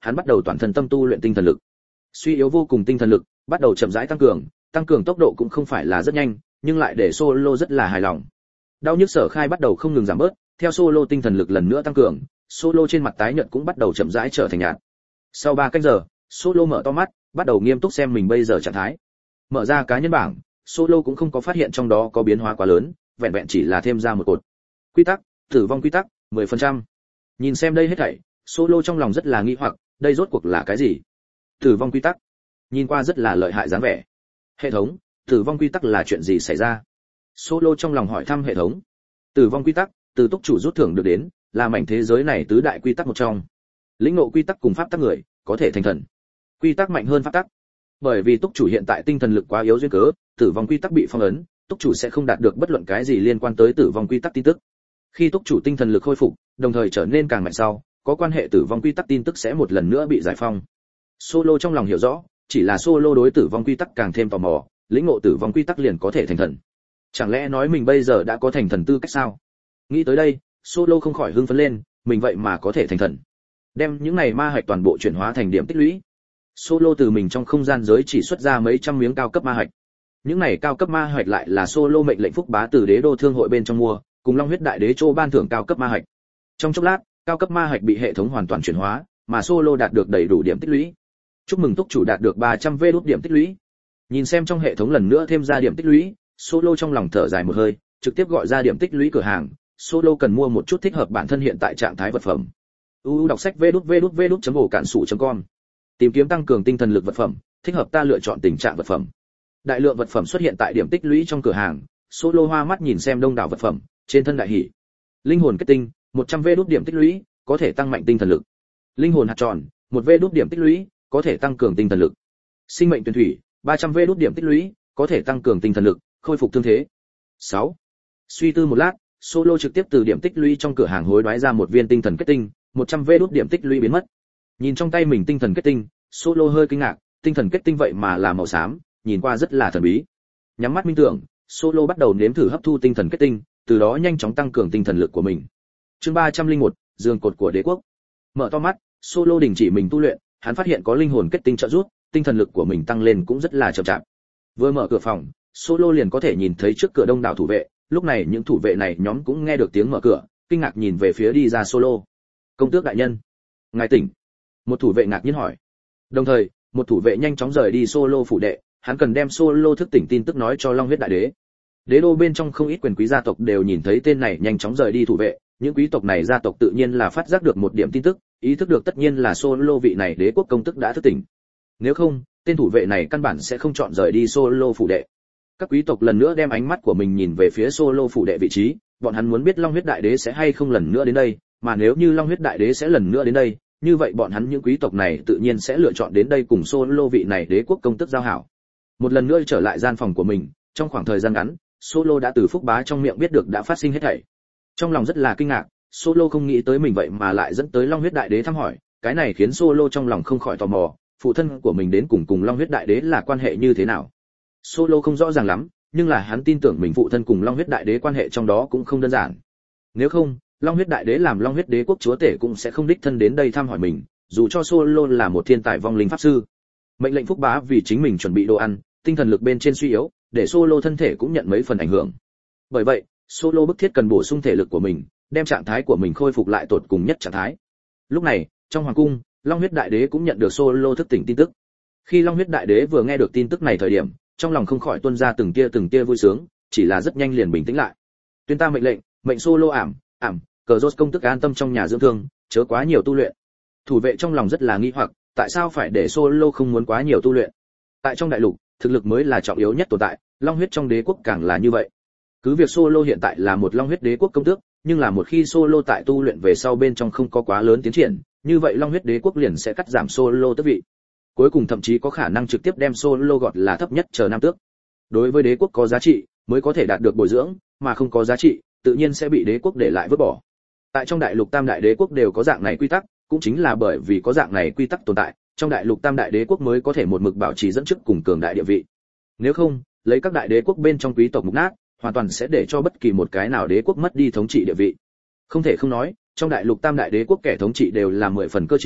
hắn bắt đầu toàn thân tâm tu luyện tinh thần lực. Suy yếu vô cùng tinh thần lực bắt đầu chậm rãi tăng cường, tăng cường tốc độ cũng không phải là rất nhanh, nhưng lại để Solo rất là hài lòng. Đau nhức sở khai bắt đầu không ngừng giảm bớt, theo Solo tinh thần lực lần nữa tăng cường, Solo trên mặt tái nhợt cũng bắt đầu chậm rãi trở thành nhạt. Sau ba canh giờ, Solo mở to mắt, bắt đầu nghiêm túc xem mình bây giờ trạng thái. Mở ra cá nhân bảng, Solo cũng không có phát hiện trong đó có biến hóa quá lớn, vẹn vẹn chỉ là thêm ra một cột. Quy tắc, tử vong quy tắc, mười phần trăm. Nhìn xem đây hết thảy, Solo trong lòng rất là nghi hoặc, đây rốt cuộc là cái gì? Tử vong quy tắc. Nhìn qua rất là lợi hại dáng vẻ. Hệ thống, tử vong quy tắc là chuyện gì xảy ra? Solo trong lòng hỏi thăm hệ thống. Tử vong quy tắc, từ túc chủ rút thưởng được đến, là mảnh thế giới này tứ đại quy tắc một trong. Lĩnh ngộ quy tắc cùng pháp tắc người, có thể thành thần. Quy tắc mạnh hơn pháp tắc. Bởi vì túc chủ hiện tại tinh thần lực quá yếu duyên cớ, tử vong quy tắc bị phong ấn, túc chủ sẽ không đạt được bất luận cái gì liên quan tới tử vong quy tắc tin tức. Khi túc chủ tinh thần lực khôi phục, đồng thời trở nên càng mạnh sau, có quan hệ tử vong quy tắc tin tức sẽ một lần nữa bị giải phong. Solo trong lòng hiểu rõ, chỉ là Solo đối tử vong quy tắc càng thêm tò mò, lĩnh ngộ tử vong quy tắc liền có thể thành thần. Chẳng lẽ nói mình bây giờ đã có thành thần tư cách sao? Nghĩ tới đây, Solo không khỏi hưng phấn lên, mình vậy mà có thể thành thần. Đem những này ma hạch toàn bộ chuyển hóa thành điểm tích lũy. Solo từ mình trong không gian giới chỉ xuất ra mấy trăm miếng cao cấp ma hạch. Những này cao cấp ma hạch lại là Solo mệnh lệnh phúc bá từ đế đô thương hội bên trong mua, cùng Long huyết đại đế Trô ban thưởng cao cấp ma hạch. Trong chốc lát, cao cấp ma hạch bị hệ thống hoàn toàn chuyển hóa, mà Solo đạt được đầy đủ điểm tích lũy. Chúc mừng túc chủ đạt được ba trăm vê đốt điểm tích lũy. Nhìn xem trong hệ thống lần nữa thêm ra điểm tích lũy, Solo trong lòng thở dài một hơi, trực tiếp gọi ra điểm tích lũy cửa hàng. Solo cần mua một chút thích hợp bản thân hiện tại trạng thái vật phẩm. u u đọc sách vê đút vê đút vê đút chấm ổ cản sủ chấm com. Tìm kiếm tăng cường tinh thần lực vật phẩm, thích hợp ta lựa chọn tình trạng vật phẩm. Đại lượng vật phẩm xuất hiện tại điểm tích lũy trong cửa hàng, Solo hoa mắt nhìn xem đông đảo vật phẩm, trên thân đại hỉ. Linh hồn kết tinh, một trăm vê đút điểm tích lũy, có thể tăng mạnh tinh thần lực. Linh hồn hạt tròn, một vê đút điểm tích lũy, có thể tăng cường tinh thần lực. Sinh mệnh tuyển thủy, ba trăm vê đút điểm tích lũy, có thể tăng cường tinh thần lực, khôi phục thương thế. sáu. Suy tư một lát, Solo trực tiếp từ điểm tích lũy trong cửa hàng hối đoái ra một viên tinh thần kết tinh, một trăm vê đút điểm tích lũy biến mất. Nhìn trong tay mình tinh thần kết tinh, Solo hơi kinh ngạc, tinh thần kết tinh vậy mà là màu xám, nhìn qua rất là thần bí. Nhắm mắt minh tưởng, Solo bắt đầu nếm thử hấp thu tinh thần kết tinh, từ đó nhanh chóng tăng cường tinh thần lực của mình. Chương ba trăm lẻ một, giường cột của đế quốc. Mở to mắt, Solo đình chỉ mình tu luyện, hắn phát hiện có linh hồn kết tinh trợ giúp, tinh thần lực của mình tăng lên cũng rất là chậm chạp. Vừa mở cửa phòng, Solo liền có thể nhìn thấy trước cửa đông đảo thủ vệ, lúc này những thủ vệ này nhóm cũng nghe được tiếng mở cửa, kinh ngạc nhìn về phía đi ra Solo. Công tước đại nhân, ngài tỉnh. Một thủ vệ ngạc nhiên hỏi. Đồng thời, một thủ vệ nhanh chóng rời đi Solo phủ đệ, hắn cần đem Solo thức tỉnh tin tức nói cho Long huyết đại đế. Đế đô bên trong không ít quyền quý gia tộc đều nhìn thấy tên này nhanh chóng rời đi thủ vệ, những quý tộc này gia tộc tự nhiên là phát giác được một điểm tin tức, ý thức được tất nhiên là Solo vị này đế quốc công tức đã thức tỉnh. Nếu không, tên thủ vệ này căn bản sẽ không chọn rời đi Solo phủ đệ. Các quý tộc lần nữa đem ánh mắt của mình nhìn về phía Solo phủ đệ vị trí, bọn hắn muốn biết Long huyết đại đế sẽ hay không lần nữa đến đây, mà nếu như Long huyết đại đế sẽ lần nữa đến đây, như vậy bọn hắn những quý tộc này tự nhiên sẽ lựa chọn đến đây cùng Solo vị này đế quốc công tức giao hảo. Một lần nữa trở lại gian phòng của mình, trong khoảng thời gian ngắn, Solo đã từ phúc bá trong miệng biết được đã phát sinh hết thảy. Trong lòng rất là kinh ngạc, Solo không nghĩ tới mình vậy mà lại dẫn tới Long huyết đại đế thăm hỏi, cái này khiến Solo trong lòng không khỏi tò mò, phụ thân của mình đến cùng cùng Long huyết đại đế là quan hệ như thế nào. Solo không rõ ràng lắm, nhưng là hắn tin tưởng mình phụ thân cùng Long huyết đại đế quan hệ trong đó cũng không đơn giản. Nếu không, Long huyết đại đế làm Long huyết đế quốc chúa tể cũng sẽ không đích thân đến đây thăm hỏi mình, dù cho Solo là một thiên tài vong linh pháp sư. Mệnh lệnh phúc bá vì chính mình chuẩn bị đồ ăn, tinh thần lực bên trên suy yếu, để Solo thân thể cũng nhận mấy phần ảnh hưởng. Bởi vậy, Solo bức thiết cần bổ sung thể lực của mình, đem trạng thái của mình khôi phục lại tột cùng nhất trạng thái. Lúc này, trong hoàng cung, Long huyết đại đế cũng nhận được Solo thức tỉnh tin tức. Khi Long huyết đại đế vừa nghe được tin tức này thời điểm, trong lòng không khỏi tuôn ra từng tia từng tia vui sướng, chỉ là rất nhanh liền bình tĩnh lại. Tuyên ta mệnh lệnh, mệnh Solo ảm, ảm, cờ rốt công tức an tâm trong nhà dưỡng thương, chớ quá nhiều tu luyện. Thủ vệ trong lòng rất là nghi hoặc, tại sao phải để Solo không muốn quá nhiều tu luyện? Tại trong đại lục, thực lực mới là trọng yếu nhất tồn tại, Long huyết trong đế quốc càng là như vậy. Cứ việc Solo hiện tại là một Long huyết đế quốc công tước, nhưng là một khi Solo tại tu luyện về sau bên trong không có quá lớn tiến triển, như vậy Long huyết đế quốc liền sẽ cắt giảm Solo tước vị. Cuối cùng thậm chí có khả năng trực tiếp đem Solo gọt là thấp nhất chờ nam tước. Đối với đế quốc có giá trị, mới có thể đạt được bồi dưỡng, mà không có giá trị, tự nhiên sẽ bị đế quốc để lại vứt bỏ. Tại trong đại lục Tam đại đế quốc đều có dạng này quy tắc, cũng chính là bởi vì có dạng này quy tắc tồn tại, trong đại lục Tam đại đế quốc mới có thể một mực bảo trì dẫn trước cùng cường đại địa vị. Nếu không, lấy các đại đế quốc bên trong quý tộc mục nát, hoàn toàn sẽ để cho bất kỳ một cái nào đế quốc mất đi thống trị địa vị. Không thể không nói, trong đại lục Tam đại đế quốc kẻ thống trị đều là mười phần cơ trí,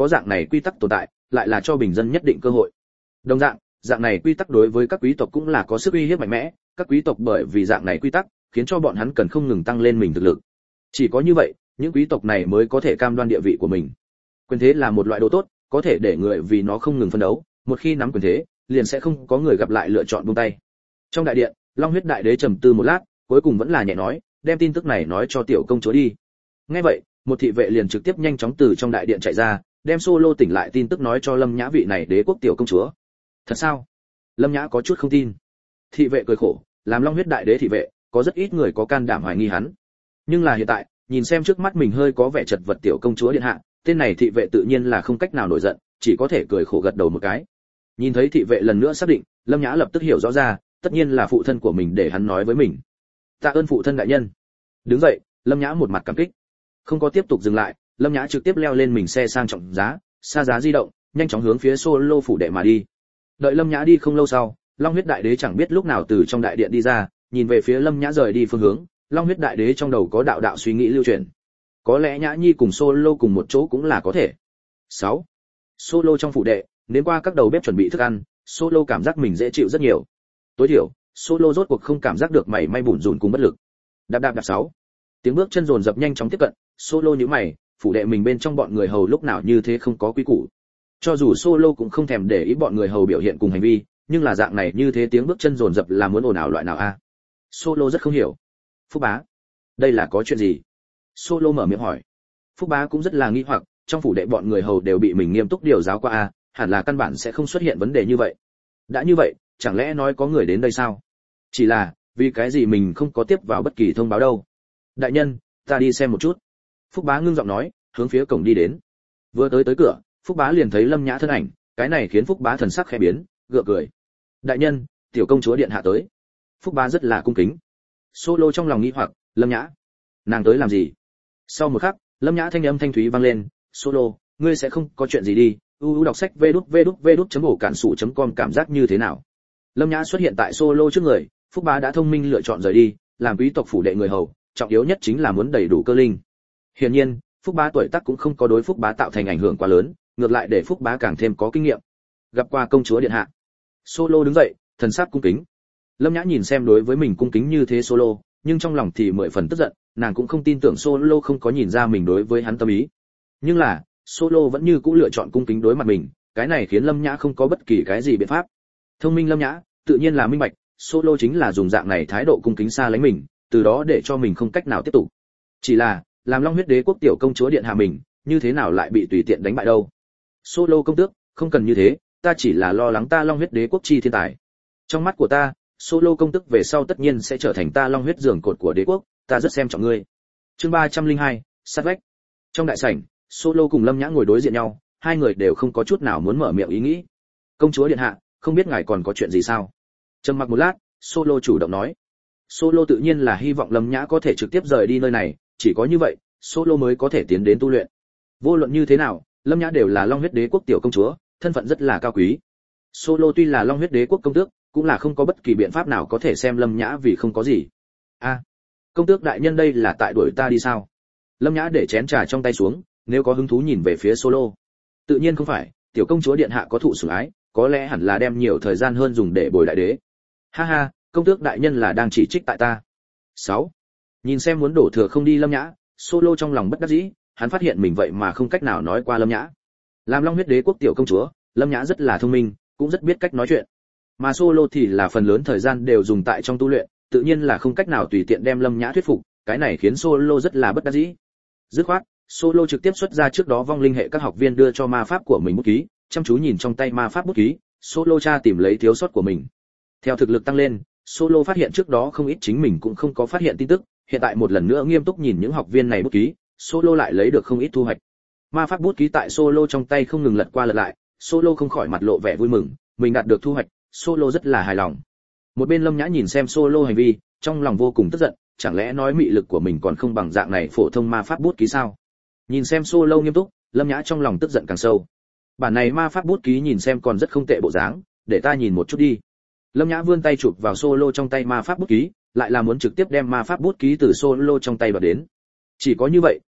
có dạng này quy tắc tồn tại, lại là cho bình dân nhất định cơ hội. Đồng dạng, dạng này quy tắc đối với các quý tộc cũng là có sức uy hiếp mạnh mẽ, các quý tộc bởi vì dạng này quy tắc, khiến cho bọn hắn cần không ngừng tăng lên mình thực lực. Chỉ có như vậy, những quý tộc này mới có thể cam đoan địa vị của mình. Quyền thế là một loại đồ tốt, có thể để người vì nó không ngừng phấn đấu, một khi nắm quyền thế, liền sẽ không có người gặp lại lựa chọn buông tay. Trong đại điện, Long huyết đại đế trầm tư một lát, cuối cùng vẫn là nhẹ nói, đem tin tức này nói cho tiểu công chúa đi. Nghe vậy, một thị vệ liền trực tiếp nhanh chóng từ trong đại điện chạy ra, đem Solo tỉnh lại tin tức nói cho Lâm Nhã vị này đế quốc tiểu công chúa. Thật sao? Lâm Nhã có chút không tin. Thị vệ cười khổ, làm Long huyết đại đế thị vệ, có rất ít người có can đảm hoài nghi hắn. Nhưng là hiện tại, nhìn xem trước mắt mình hơi có vẻ chật vật tiểu công chúa điện hạ, tên này thị vệ tự nhiên là không cách nào nổi giận, chỉ có thể cười khổ gật đầu một cái. Nhìn thấy thị vệ lần nữa xác định, Lâm Nhã lập tức hiểu rõ ra, tất nhiên là phụ thân của mình để hắn nói với mình. Tạ ơn phụ thân đại nhân. Đứng dậy, Lâm Nhã một mặt cảm kích. Không có tiếp tục dừng lại, Lâm Nhã trực tiếp leo lên mình xe sang trọng giá, xa giá di động, nhanh chóng hướng phía Solo phủ đệ mà đi. Đợi Lâm Nhã đi không lâu sau, Long huyết đại đế chẳng biết lúc nào từ trong đại điện đi ra, nhìn về phía Lâm Nhã rời đi phương hướng, Long huyết đại đế trong đầu có đạo đạo suy nghĩ lưu truyền. Có lẽ Nhã Nhi cùng Solo cùng một chỗ cũng là có thể. sáu. Solo trong phủ đệ, đến qua các đầu bếp chuẩn bị thức ăn, Solo cảm giác mình dễ chịu rất nhiều. Tối thiểu, Solo rốt cuộc không cảm giác được mảy may bủn rủn cùng bất lực. Đạp đạp đạp sáu. Tiếng bước chân dồn dập nhanh chóng tiếp cận, Solo nhíu mày, phủ đệ mình bên trong bọn người hầu lúc nào như thế không có quy củ. Cho dù Solo cũng không thèm để ý bọn người hầu biểu hiện cùng hành vi, nhưng là dạng này như thế tiếng bước chân dồn dập là muốn ồn ào loại nào a? Solo rất không hiểu. Phúc bá, đây là có chuyện gì? Solo mở miệng hỏi. Phúc bá cũng rất là nghi hoặc, trong phủ đệ bọn người hầu đều bị mình nghiêm túc điều giáo qua a, hẳn là căn bản sẽ không xuất hiện vấn đề như vậy. Đã như vậy, chẳng lẽ nói có người đến đây sao? Chỉ là, vì cái gì mình không có tiếp vào bất kỳ thông báo đâu? Đại nhân, ta đi xem một chút. Phúc bá ngưng giọng nói, hướng phía cổng đi đến. Vừa tới tới cửa, Phúc bá liền thấy Lâm Nhã thân ảnh, cái này khiến Phúc bá thần sắc khẽ biến, gượng cười. Đại nhân, tiểu công chúa điện hạ tới. Phúc bá rất là cung kính. Solo trong lòng nghi hoặc, Lâm Nhã, nàng tới làm gì? Sau một khắc, Lâm Nhã thanh âm thanh thúy vang lên, Solo, ngươi sẽ không có chuyện gì đi? U đọc sách vê đút vê đút vê đút chấm ổ cản sủ chấm com cảm giác như thế nào? Lâm Nhã xuất hiện tại Solo trước người, Phúc bá đã thông minh lựa chọn rời đi, làm quý tộc phủ đệ người hầu, trọng yếu nhất chính là muốn đầy đủ cơ linh. Hiển nhiên, Phúc bá tuổi tác cũng không có đối Phúc bá tạo thành ảnh hưởng quá lớn, ngược lại để Phúc bá càng thêm có kinh nghiệm. Gặp qua công chúa điện hạ. Solo đứng dậy, thần sắc cung kính. Lâm Nhã nhìn xem đối với mình cung kính như thế Solo, nhưng trong lòng thì mười phần tức giận, nàng cũng không tin tưởng Solo không có nhìn ra mình đối với hắn tâm ý. Nhưng là, Solo vẫn như cũ lựa chọn cung kính đối mặt mình, cái này khiến Lâm Nhã không có bất kỳ cái gì biện pháp. Thông minh Lâm Nhã, tự nhiên là minh bạch, Solo chính là dùng dạng này thái độ cung kính xa lánh mình, từ đó để cho mình không cách nào tiếp tục. Chỉ là, làm Long huyết đế quốc tiểu công chúa điện hạ mình, như thế nào lại bị tùy tiện đánh bại đâu? Solo công tước, không cần như thế, ta chỉ là lo lắng ta Long huyết đế quốc chi thiên tài. Trong mắt của ta, Solo công tước về sau tất nhiên sẽ trở thành ta Long huyết giường cột của đế quốc, ta rất xem trọng ngươi. Chương ba trăm lẻ hai, sát vách. Trong đại sảnh, Solo cùng Lâm Nhã ngồi đối diện nhau, hai người đều không có chút nào muốn mở miệng ý nghĩ. Công chúa điện hạ, không biết ngài còn có chuyện gì sao? Trầm mặc một lát, Solo chủ động nói. Solo tự nhiên là hy vọng Lâm Nhã có thể trực tiếp rời đi nơi này, chỉ có như vậy, Solo mới có thể tiến đến tu luyện. Vô luận như thế nào, Lâm Nhã đều là Long huyết đế quốc tiểu công chúa, thân phận rất là cao quý. Solo tuy là Long huyết đế quốc công tước, cũng là không có bất kỳ biện pháp nào có thể xem Lâm Nhã vì không có gì. A, à, công tước đại nhân đây là tại đuổi ta đi sao? Lâm Nhã để chén trà trong tay xuống, nếu có hứng thú nhìn về phía Solo. Tự nhiên không phải, tiểu công chúa điện hạ có thụ sủng ái, có lẽ hẳn là đem nhiều thời gian hơn dùng để bồi đại đế. Ha ha, công tước đại nhân là đang chỉ trích tại ta. sáu. Nhìn xem muốn đổ thừa không đi Lâm Nhã, Solo trong lòng bất đắc dĩ, hắn phát hiện mình vậy mà không cách nào nói qua Lâm Nhã. Làm Long huyết đế quốc tiểu công chúa, Lâm Nhã rất là thông minh, cũng rất biết cách nói chuyện. Mà Solo thì là phần lớn thời gian đều dùng tại trong tu luyện, tự nhiên là không cách nào tùy tiện đem Lâm Nhã thuyết phục, cái này khiến Solo rất là bất đắc dĩ. Dứt khoát, Solo trực tiếp xuất ra trước đó vong linh hệ các học viên đưa cho ma pháp của mình bút ký, chăm chú nhìn trong tay ma pháp bút ký, Solo tra tìm lấy thiếu sót của mình. Theo thực lực tăng lên, Solo phát hiện trước đó không ít chính mình cũng không có phát hiện tin tức, hiện tại một lần nữa nghiêm túc nhìn những học viên này bút ký, Solo lại lấy được không ít thu hoạch. Ma pháp bút ký tại Solo trong tay không ngừng lật qua lật lại, Solo không khỏi mặt lộ vẻ vui mừng, mình đạt được thu hoạch, Solo rất là hài lòng. Một bên Lâm Nhã nhìn xem Solo hành vi, trong lòng vô cùng tức giận, chẳng lẽ nói mị lực của mình còn không bằng dạng này phổ thông ma pháp bút ký sao? Nhìn xem Solo nghiêm túc, Lâm Nhã trong lòng tức giận càng sâu. Bản này ma pháp bút ký nhìn xem còn rất không tệ bộ dáng, để ta nhìn một chút đi. Lâm Nhã vươn tay chụp vào Solo trong tay ma pháp bút ký, lại là muốn trực tiếp đem ma pháp bút ký từ Solo trong tay đoạt đến. Chỉ có như vậy,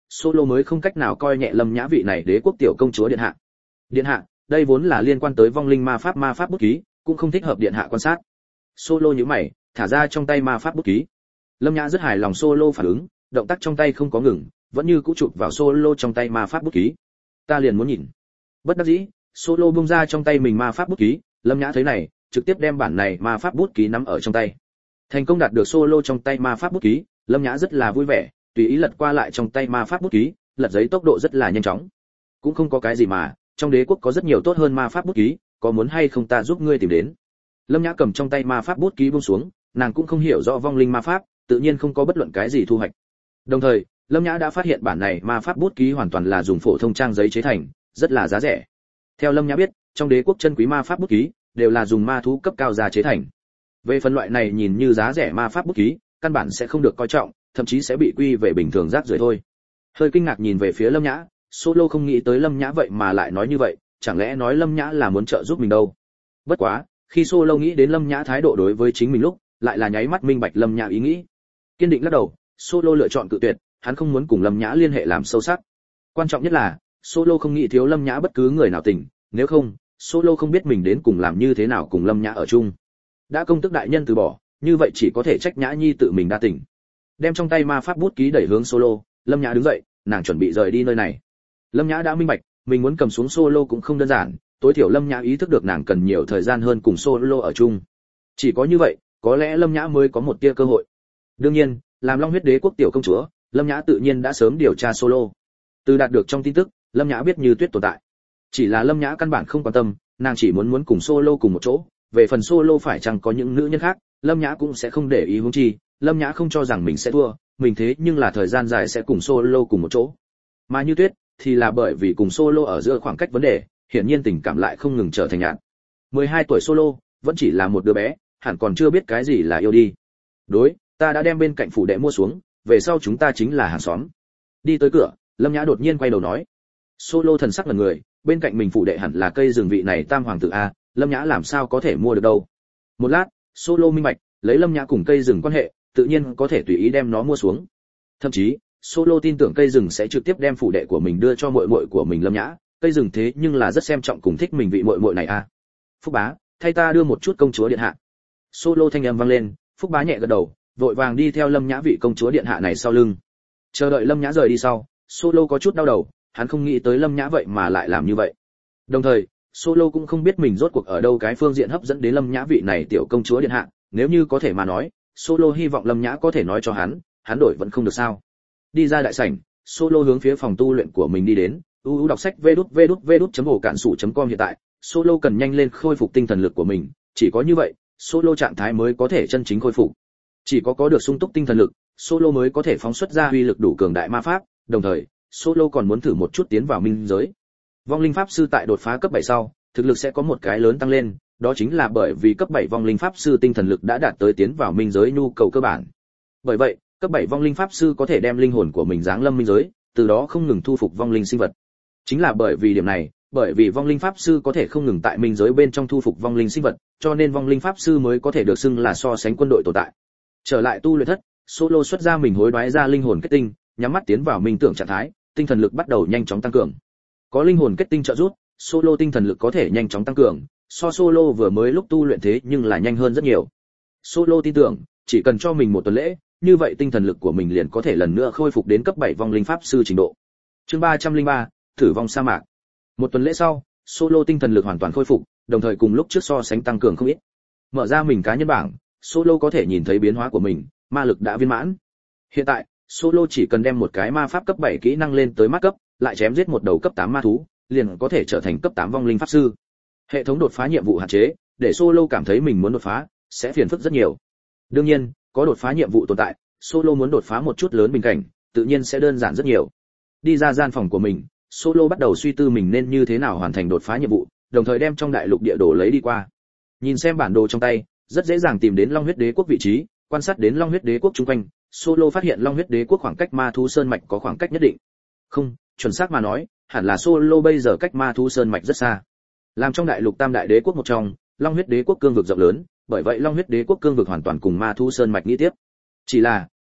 Solo mới không cách nào coi nhẹ Lâm Nhã vị này đế quốc tiểu công chúa điện hạ. Điện hạ, đây vốn là liên quan tới vong linh ma pháp ma pháp bút ký, cũng không thích hợp điện hạ quan sát. Solo nhíu mày, thả ra trong tay ma pháp bút ký. Lâm Nhã rất hài lòng Solo phản ứng, động tác trong tay không có ngừng, vẫn như cũ chụp vào Solo trong tay ma pháp bút ký. Ta liền muốn nhìn. Bất đắc dĩ, Solo buông ra trong tay mình ma pháp bút ký, Lâm Nhã thấy này, trực tiếp đem bản này ma pháp bút ký nắm ở trong tay. Thành công đạt được Solo trong tay ma pháp bút ký, Lâm Nhã rất là vui vẻ, tùy ý lật qua lại trong tay ma pháp bút ký, lật giấy tốc độ rất là nhanh chóng. Cũng không có cái gì mà, trong đế quốc có rất nhiều tốt hơn ma pháp bút ký, có muốn hay không ta giúp ngươi tìm đến. Lâm Nhã cầm trong tay ma pháp bút ký buông xuống, nàng cũng không hiểu rõ vong linh ma pháp, tự nhiên không có bất luận cái gì thu hoạch. Đồng thời, Lâm Nhã đã phát hiện bản này ma pháp bút ký hoàn toàn là dùng phổ thông trang giấy chế thành, rất là giá rẻ. Theo Lâm Nhã biết, trong đế quốc chân quý ma pháp bút ký đều là dùng ma thú cấp cao ra chế thành. Về phần loại này nhìn như giá rẻ ma pháp bút ký, căn bản sẽ không được coi trọng, thậm chí sẽ bị quy về bình thường rác rưởi thôi. Hơi kinh ngạc nhìn về phía Lâm Nhã, Solo không nghĩ tới Lâm Nhã vậy mà lại nói như vậy, chẳng lẽ nói Lâm Nhã là muốn trợ giúp mình đâu. Bất quá, khi Solo nghĩ đến Lâm Nhã thái độ đối với chính mình lúc, lại là nháy mắt minh bạch Lâm Nhã ý nghĩ. Kiên định lắc đầu, Solo lựa chọn cự tuyệt, hắn không muốn cùng Lâm Nhã liên hệ làm sâu sắc. Quan trọng nhất là, Solo không nghĩ thiếu Lâm Nhã bất cứ người nào tình, nếu không, Solo không biết mình đến cùng làm như thế nào cùng Lâm Nhã ở chung. Đã công tức đại nhân từ bỏ, như vậy chỉ có thể trách Nhã Nhi tự mình đa tình. Đem trong tay ma pháp bút ký đẩy hướng Solo, Lâm Nhã đứng dậy, nàng chuẩn bị rời đi nơi này. Lâm Nhã đã minh bạch, mình muốn cầm xuống Solo cũng không đơn giản, tối thiểu Lâm Nhã ý thức được nàng cần nhiều thời gian hơn cùng Solo ở chung. Chỉ có như vậy, có lẽ Lâm Nhã mới có một tia cơ hội. Đương nhiên, làm Long huyết đế quốc tiểu công chúa, Lâm Nhã tự nhiên đã sớm điều tra Solo. Từ đạt được trong tin tức, Lâm Nhã biết Như Tuyết tồn tại. Chỉ là Lâm Nhã căn bản không quan tâm, nàng chỉ muốn muốn cùng Solo cùng một chỗ, về phần Solo phải chăng có những nữ nhân khác, Lâm Nhã cũng sẽ không để ý huống chi, Lâm Nhã không cho rằng mình sẽ thua, mình thế nhưng là thời gian dài sẽ cùng Solo cùng một chỗ. Mà Như Tuyết thì là bởi vì cùng Solo ở giữa khoảng cách vấn đề, hiển nhiên tình cảm lại không ngừng trở thành nhạt. mười hai tuổi Solo vẫn chỉ là một đứa bé, hẳn còn chưa biết cái gì là yêu đi. Đối, ta đã đem bên cạnh phủ đệ mua xuống, về sau chúng ta chính là hàng xóm. Đi tới cửa, Lâm Nhã đột nhiên quay đầu nói. Solo thần sắc ngẩn người, bên cạnh mình phủ đệ hẳn là cây rừng vị này tam hoàng tử a, Lâm Nhã làm sao có thể mua được đâu. Một lát, Solo minh bạch, lấy Lâm Nhã cùng cây rừng quan hệ, tự nhiên có thể tùy ý đem nó mua xuống. Thậm chí, Solo tin tưởng cây rừng sẽ trực tiếp đem phủ đệ của mình đưa cho muội muội của mình Lâm Nhã, cây rừng thế nhưng là rất xem trọng cùng thích mình vị muội muội này a. Phúc bá, thay ta đưa một chút công chúa điện hạ. Solo thanh âm vang lên, Phúc bá nhẹ gật đầu, vội vàng đi theo Lâm Nhã vị công chúa điện hạ này sau lưng. Chờ đợi Lâm Nhã rời đi sau, Solo có chút đau đầu, hắn không nghĩ tới Lâm Nhã vậy mà lại làm như vậy. Đồng thời, Solo cũng không biết mình rốt cuộc ở đâu cái phương diện hấp dẫn đến Lâm Nhã vị này tiểu công chúa điện hạ, nếu như có thể mà nói, Solo hy vọng Lâm Nhã có thể nói cho hắn, hắn đổi vẫn không được sao. Đi ra đại sảnh, Solo hướng phía phòng tu luyện của mình đi đến, u u đọc sách vđút vđút vđút chấm hồ cản sủ chấm com hiện tại, Solo cần nhanh lên khôi phục tinh thần lực của mình, chỉ có như vậy, Solo trạng thái mới có thể chân chính khôi phục. Chỉ có có được sung túc tinh thần lực, Solo mới có thể phóng xuất ra uy lực đủ cường đại ma pháp, đồng thời, Solo còn muốn thử một chút tiến vào minh giới. Vong linh pháp sư tại đột phá cấp bảy sau, thực lực sẽ có một cái lớn tăng lên, đó chính là bởi vì cấp bảy vong linh pháp sư tinh thần lực đã đạt tới tiến vào minh giới nhu cầu cơ bản. Bởi vậy, cấp bảy vong linh pháp sư có thể đem linh hồn của mình giáng lâm minh giới, từ đó không ngừng thu phục vong linh sinh vật. Chính là bởi vì điểm này, bởi vì vong linh pháp sư có thể không ngừng tại minh giới bên trong thu phục vong linh sinh vật, cho nên vong linh pháp sư mới có thể được xưng là so sánh quân đội tồn tại. Trở lại tu luyện thất, Solo xuất ra mình hối đoái ra linh hồn kết tinh, nhắm mắt tiến vào minh tưởng trạng thái, tinh thần lực bắt đầu nhanh chóng tăng cường. Có linh hồn kết tinh trợ giúp, Solo tinh thần lực có thể nhanh chóng tăng cường, so Solo vừa mới lúc tu luyện thế nhưng là nhanh hơn rất nhiều. Solo tin tưởng, chỉ cần cho mình một tuần lễ, như vậy tinh thần lực của mình liền có thể lần nữa khôi phục đến cấp bảy vong linh pháp sư trình độ. Chương ba trăm lẻ ba, thử vong sa mạc. Một tuần lễ sau, Solo tinh thần lực hoàn toàn khôi phục, đồng thời cùng lúc trước so sánh tăng cường không ít. Mở ra mình cá nhân bảng, Solo có thể nhìn thấy biến hóa của mình, ma lực đã viên mãn. Hiện tại, Solo chỉ cần đem một cái ma pháp cấp bảy kỹ năng lên tới mắt cấp, lại chém giết một đầu cấp tám ma thú, liền có thể trở thành cấp tám vong linh pháp sư. Hệ thống đột phá nhiệm vụ hạn chế, để Solo cảm thấy mình muốn đột phá sẽ phiền phức rất nhiều. Đương nhiên, có đột phá nhiệm vụ tồn tại, Solo muốn đột phá một chút lớn bình cảnh, tự nhiên sẽ đơn giản rất nhiều. Đi ra gian phòng của mình, Solo bắt đầu suy tư mình nên như thế nào hoàn thành đột phá nhiệm vụ, đồng thời đem trong đại lục địa đồ lấy đi qua. Nhìn xem bản đồ trong tay, rất dễ dàng tìm đến Long huyết đế quốc vị trí, quan sát đến Long huyết đế quốc xung quanh, Solo phát hiện Long huyết đế quốc khoảng cách ma thú sơn mạch có khoảng cách nhất định. Không, chuẩn xác mà nói, hẳn là Solo bây giờ cách ma thú sơn mạch rất xa. Làm trong đại lục tam đại đế quốc một trong, Long huyết đế quốc cương vực rộng lớn, bởi vậy Long huyết đế quốc cương vực hoàn toàn cùng ma thú sơn mạch nghĩ tiếp. Chỉ là,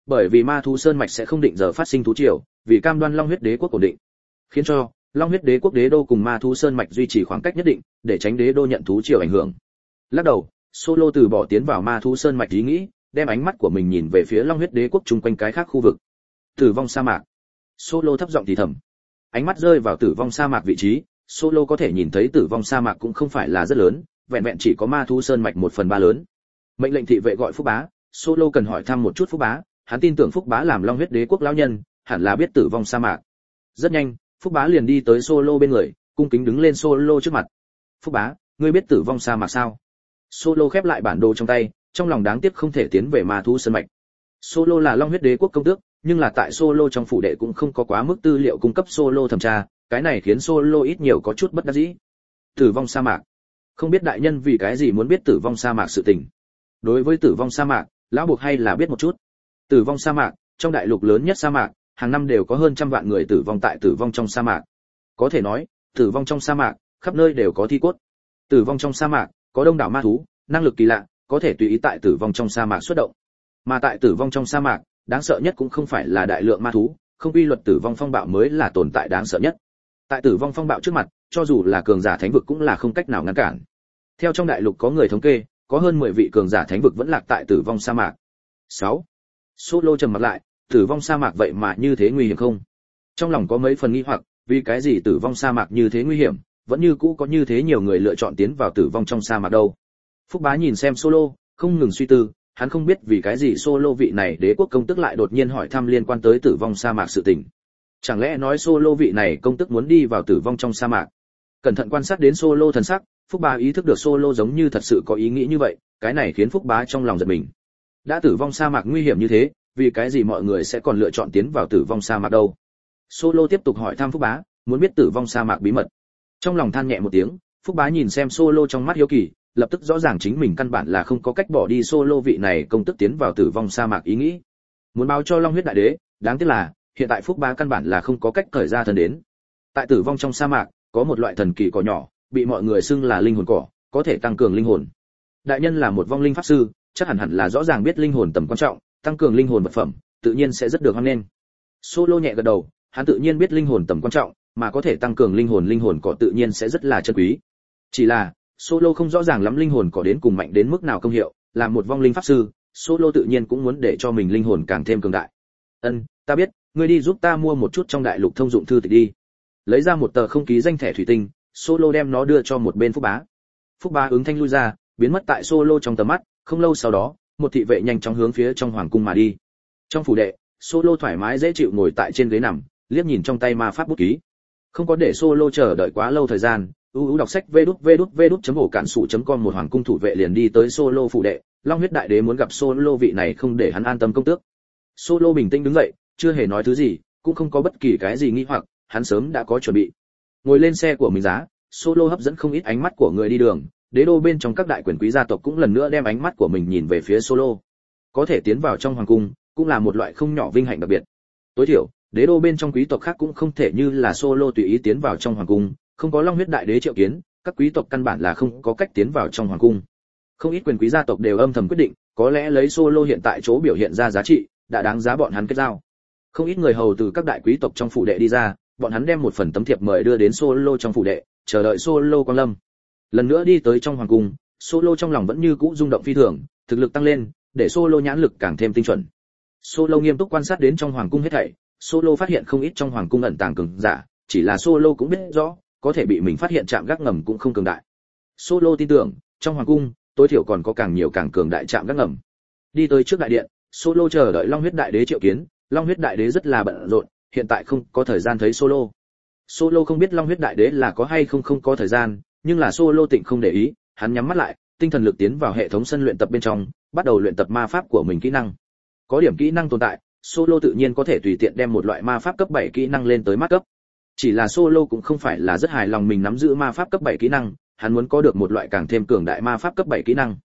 bởi vì ma thú sơn mạch sẽ không định giờ phát sinh thú triều, vì cam đoan Long huyết đế quốc ổn định, khiến cho Long huyết đế quốc đế đô cùng ma thú sơn mạch duy trì khoảng cách nhất định, để tránh đế đô nhận thú triều ảnh hưởng. Lắc đầu, Solo từ bỏ tiến vào ma thú sơn mạch ý nghĩ, đem ánh mắt của mình nhìn về phía Long huyết đế quốc chung quanh cái khác khu vực. Tử vong sa mạc. Solo thấp giọng thì thầm. Ánh mắt rơi vào tử vong sa mạc vị trí, Solo có thể nhìn thấy tử vong sa mạc cũng không phải là rất lớn, vẹn vẹn chỉ có ma thú sơn mạch một phần ba lớn. Mệnh lệnh thị vệ gọi Phúc Bá, Solo cần hỏi thăm một chút Phúc Bá, hắn tin tưởng Phúc Bá làm Long huyết đế quốc lão nhân, hẳn là biết tử vong sa mạc. Rất nhanh, Phúc Bá liền đi tới Solo bên người, cung kính đứng lên Solo trước mặt. Phúc Bá, ngươi biết tử vong sa mạc sao? Solo khép lại bản đồ trong tay, trong lòng đáng tiếc không thể tiến về ma thú sơn mạch. Solo là Long huyết đế quốc công tước, nhưng là tại Solo trong phủ đệ cũng không có quá mức tư liệu cung cấp Solo thẩm tra, cái này khiến Solo ít nhiều có chút bất đắc dĩ. Tử vong sa mạc. Không biết đại nhân vì cái gì muốn biết tử vong sa mạc sự tình. Đối với tử vong sa mạc, lão buộc hay là biết một chút. Tử vong sa mạc, trong đại lục lớn nhất sa mạc, hàng năm đều có hơn trăm vạn người tử vong tại tử vong trong sa mạc. Có thể nói, tử vong trong sa mạc, khắp nơi đều có thi cốt. Tử vong trong sa mạc, có đông đảo ma thú, năng lực kỳ lạ, có thể tùy ý tại tử vong trong sa mạc xuất động. Mà tại tử vong trong sa mạc, đáng sợ nhất cũng không phải là đại lượng ma thú, không quy luật tử vong phong bạo mới là tồn tại đáng sợ nhất. Tại tử vong phong bạo trước mặt, cho dù là cường giả thánh vực cũng là không cách nào ngăn cản. Theo trong đại lục có người thống kê, có hơn mười vị cường giả thánh vực vẫn lạc tại tử vong sa mạc. sáu. Solo trầm mặt lại, tử vong sa mạc vậy mà như thế nguy hiểm không? Trong lòng có mấy phần nghi hoặc, vì cái gì tử vong sa mạc như thế nguy hiểm, vẫn như cũ có như thế nhiều người lựa chọn tiến vào tử vong trong sa mạc đâu. Phúc Bá nhìn xem Solo, không ngừng suy tư, hắn không biết vì cái gì Solo vị này đế quốc công tước lại đột nhiên hỏi thăm liên quan tới tử vong sa mạc sự tình. Chẳng lẽ nói Solo vị này công tước muốn đi vào tử vong trong sa mạc? Cẩn thận quan sát đến Solo thần sắc, Phúc Bá ý thức được Solo giống như thật sự có ý nghĩ như vậy, cái này khiến Phúc Bá trong lòng giật mình. Đã tử vong sa mạc nguy hiểm như thế, vì cái gì mọi người sẽ còn lựa chọn tiến vào tử vong sa mạc đâu? Solo tiếp tục hỏi thăm Phúc Bá, muốn biết tử vong sa mạc bí mật. Trong lòng than nhẹ một tiếng, Phúc Bá nhìn xem Solo trong mắt hiếu kỳ, lập tức rõ ràng chính mình căn bản là không có cách bỏ đi Solo vị này công tức tiến vào tử vong sa mạc ý nghĩ. Muốn báo cho Long huyết đại đế, đáng tiếc là hiện tại Phúc Bá căn bản là không có cách cởi ra thân đến. Tại tử vong trong sa mạc, có một loại thần kỳ cỏ nhỏ, bị mọi người xưng là linh hồn cỏ, có thể tăng cường linh hồn. Đại nhân là một vong linh pháp sư, chắc hẳn hẳn là rõ ràng biết linh hồn tầm quan trọng, tăng cường linh hồn vật phẩm, tự nhiên sẽ rất được hoan nghênh. Solo nhẹ gật đầu, hắn tự nhiên biết linh hồn tầm quan trọng, mà có thể tăng cường linh hồn linh hồn cỏ tự nhiên sẽ rất là chân quý. Chỉ là, Solo không rõ ràng lắm linh hồn cỏ đến cùng mạnh đến mức nào công hiệu, làm một vong linh pháp sư, Solo tự nhiên cũng muốn để cho mình linh hồn càng thêm cường đại. "Ân, ta biết, ngươi đi giúp ta mua một chút trong đại lục thông dụng thư tịch đi." Lấy ra một tờ không ký danh thẻ thủy tinh, Solo đem nó đưa cho một bên Phúc Bá. Phúc Bá ứng thanh lui ra, biến mất tại Solo trong tầm mắt, không lâu sau đó, một thị vệ nhanh chóng hướng phía trong hoàng cung mà đi. Trong phủ đệ, Solo thoải mái dễ chịu ngồi tại trên ghế nằm, liếc nhìn trong tay ma pháp bút ký. Không có để Solo chờ đợi quá lâu thời gian, u u đọc sách vê đút vê đút vê đút chấm ổ cản sủ chấm com một hoàng cung thủ vệ liền đi tới Solo phủ đệ, Long huyết đại đế muốn gặp Solo vị này không để hắn an tâm công tước. Solo bình tĩnh đứng dậy, chưa hề nói thứ gì, cũng không có bất kỳ cái gì nghi hoặc, hắn sớm đã có chuẩn bị. Ngồi lên xe của mình giá, Solo hấp dẫn không ít ánh mắt của người đi đường, đế đô bên trong các đại quyền quý gia tộc cũng lần nữa đem ánh mắt của mình nhìn về phía Solo. Có thể tiến vào trong hoàng cung, cũng là một loại không nhỏ vinh hạnh đặc biệt. Tối thiểu, đế đô bên trong quý tộc khác cũng không thể như là Solo tùy ý tiến vào trong hoàng cung, không có Long huyết đại đế triệu kiến, các quý tộc căn bản là không có cách tiến vào trong hoàng cung. Không ít quyền quý gia tộc đều âm thầm quyết định, có lẽ lấy Solo hiện tại chỗ biểu hiện ra giá trị, đã đáng giá bọn hắn kết giao. Không ít người hầu từ các đại quý tộc trong phủ đệ đi ra, bọn hắn đem một phần tấm thiệp mời đưa đến Solo trong phủ đệ, chờ đợi Solo quang lâm. Lần nữa đi tới trong hoàng cung, Solo trong lòng vẫn như cũ rung động phi thường, thực lực tăng lên, để Solo nhãn lực càng thêm tinh chuẩn. Solo nghiêm túc quan sát đến trong hoàng cung hết thảy, Solo phát hiện không ít trong hoàng cung ẩn tàng cường giả, chỉ là Solo cũng biết rõ, có thể bị mình phát hiện trạm gác ngầm cũng không cường đại. Solo tin tưởng, trong hoàng cung, tối thiểu còn có càng nhiều càng cường đại trạm gác ngầm. Đi tới trước đại điện, Solo chờ đợi Long huyết đại đế triệu kiến, Long huyết đại đế rất là bận rộn, hiện tại không có thời gian thấy Solo. Solo không biết Long huyết đại đế là có hay không không có thời gian, nhưng là Solo tịnh không để ý, hắn nhắm mắt lại, tinh thần lực tiến vào hệ thống sân luyện tập bên trong, bắt đầu luyện tập ma pháp của mình kỹ năng. Có điểm kỹ năng tồn tại, Solo tự nhiên có thể tùy tiện đem một loại ma pháp cấp bảy kỹ năng lên tới mắt cấp. Chỉ là Solo cũng không phải là rất hài lòng mình nắm giữ ma pháp cấp bảy kỹ năng, hắn muốn có được một loại càng thêm cường đại ma pháp cấp bảy kỹ năng.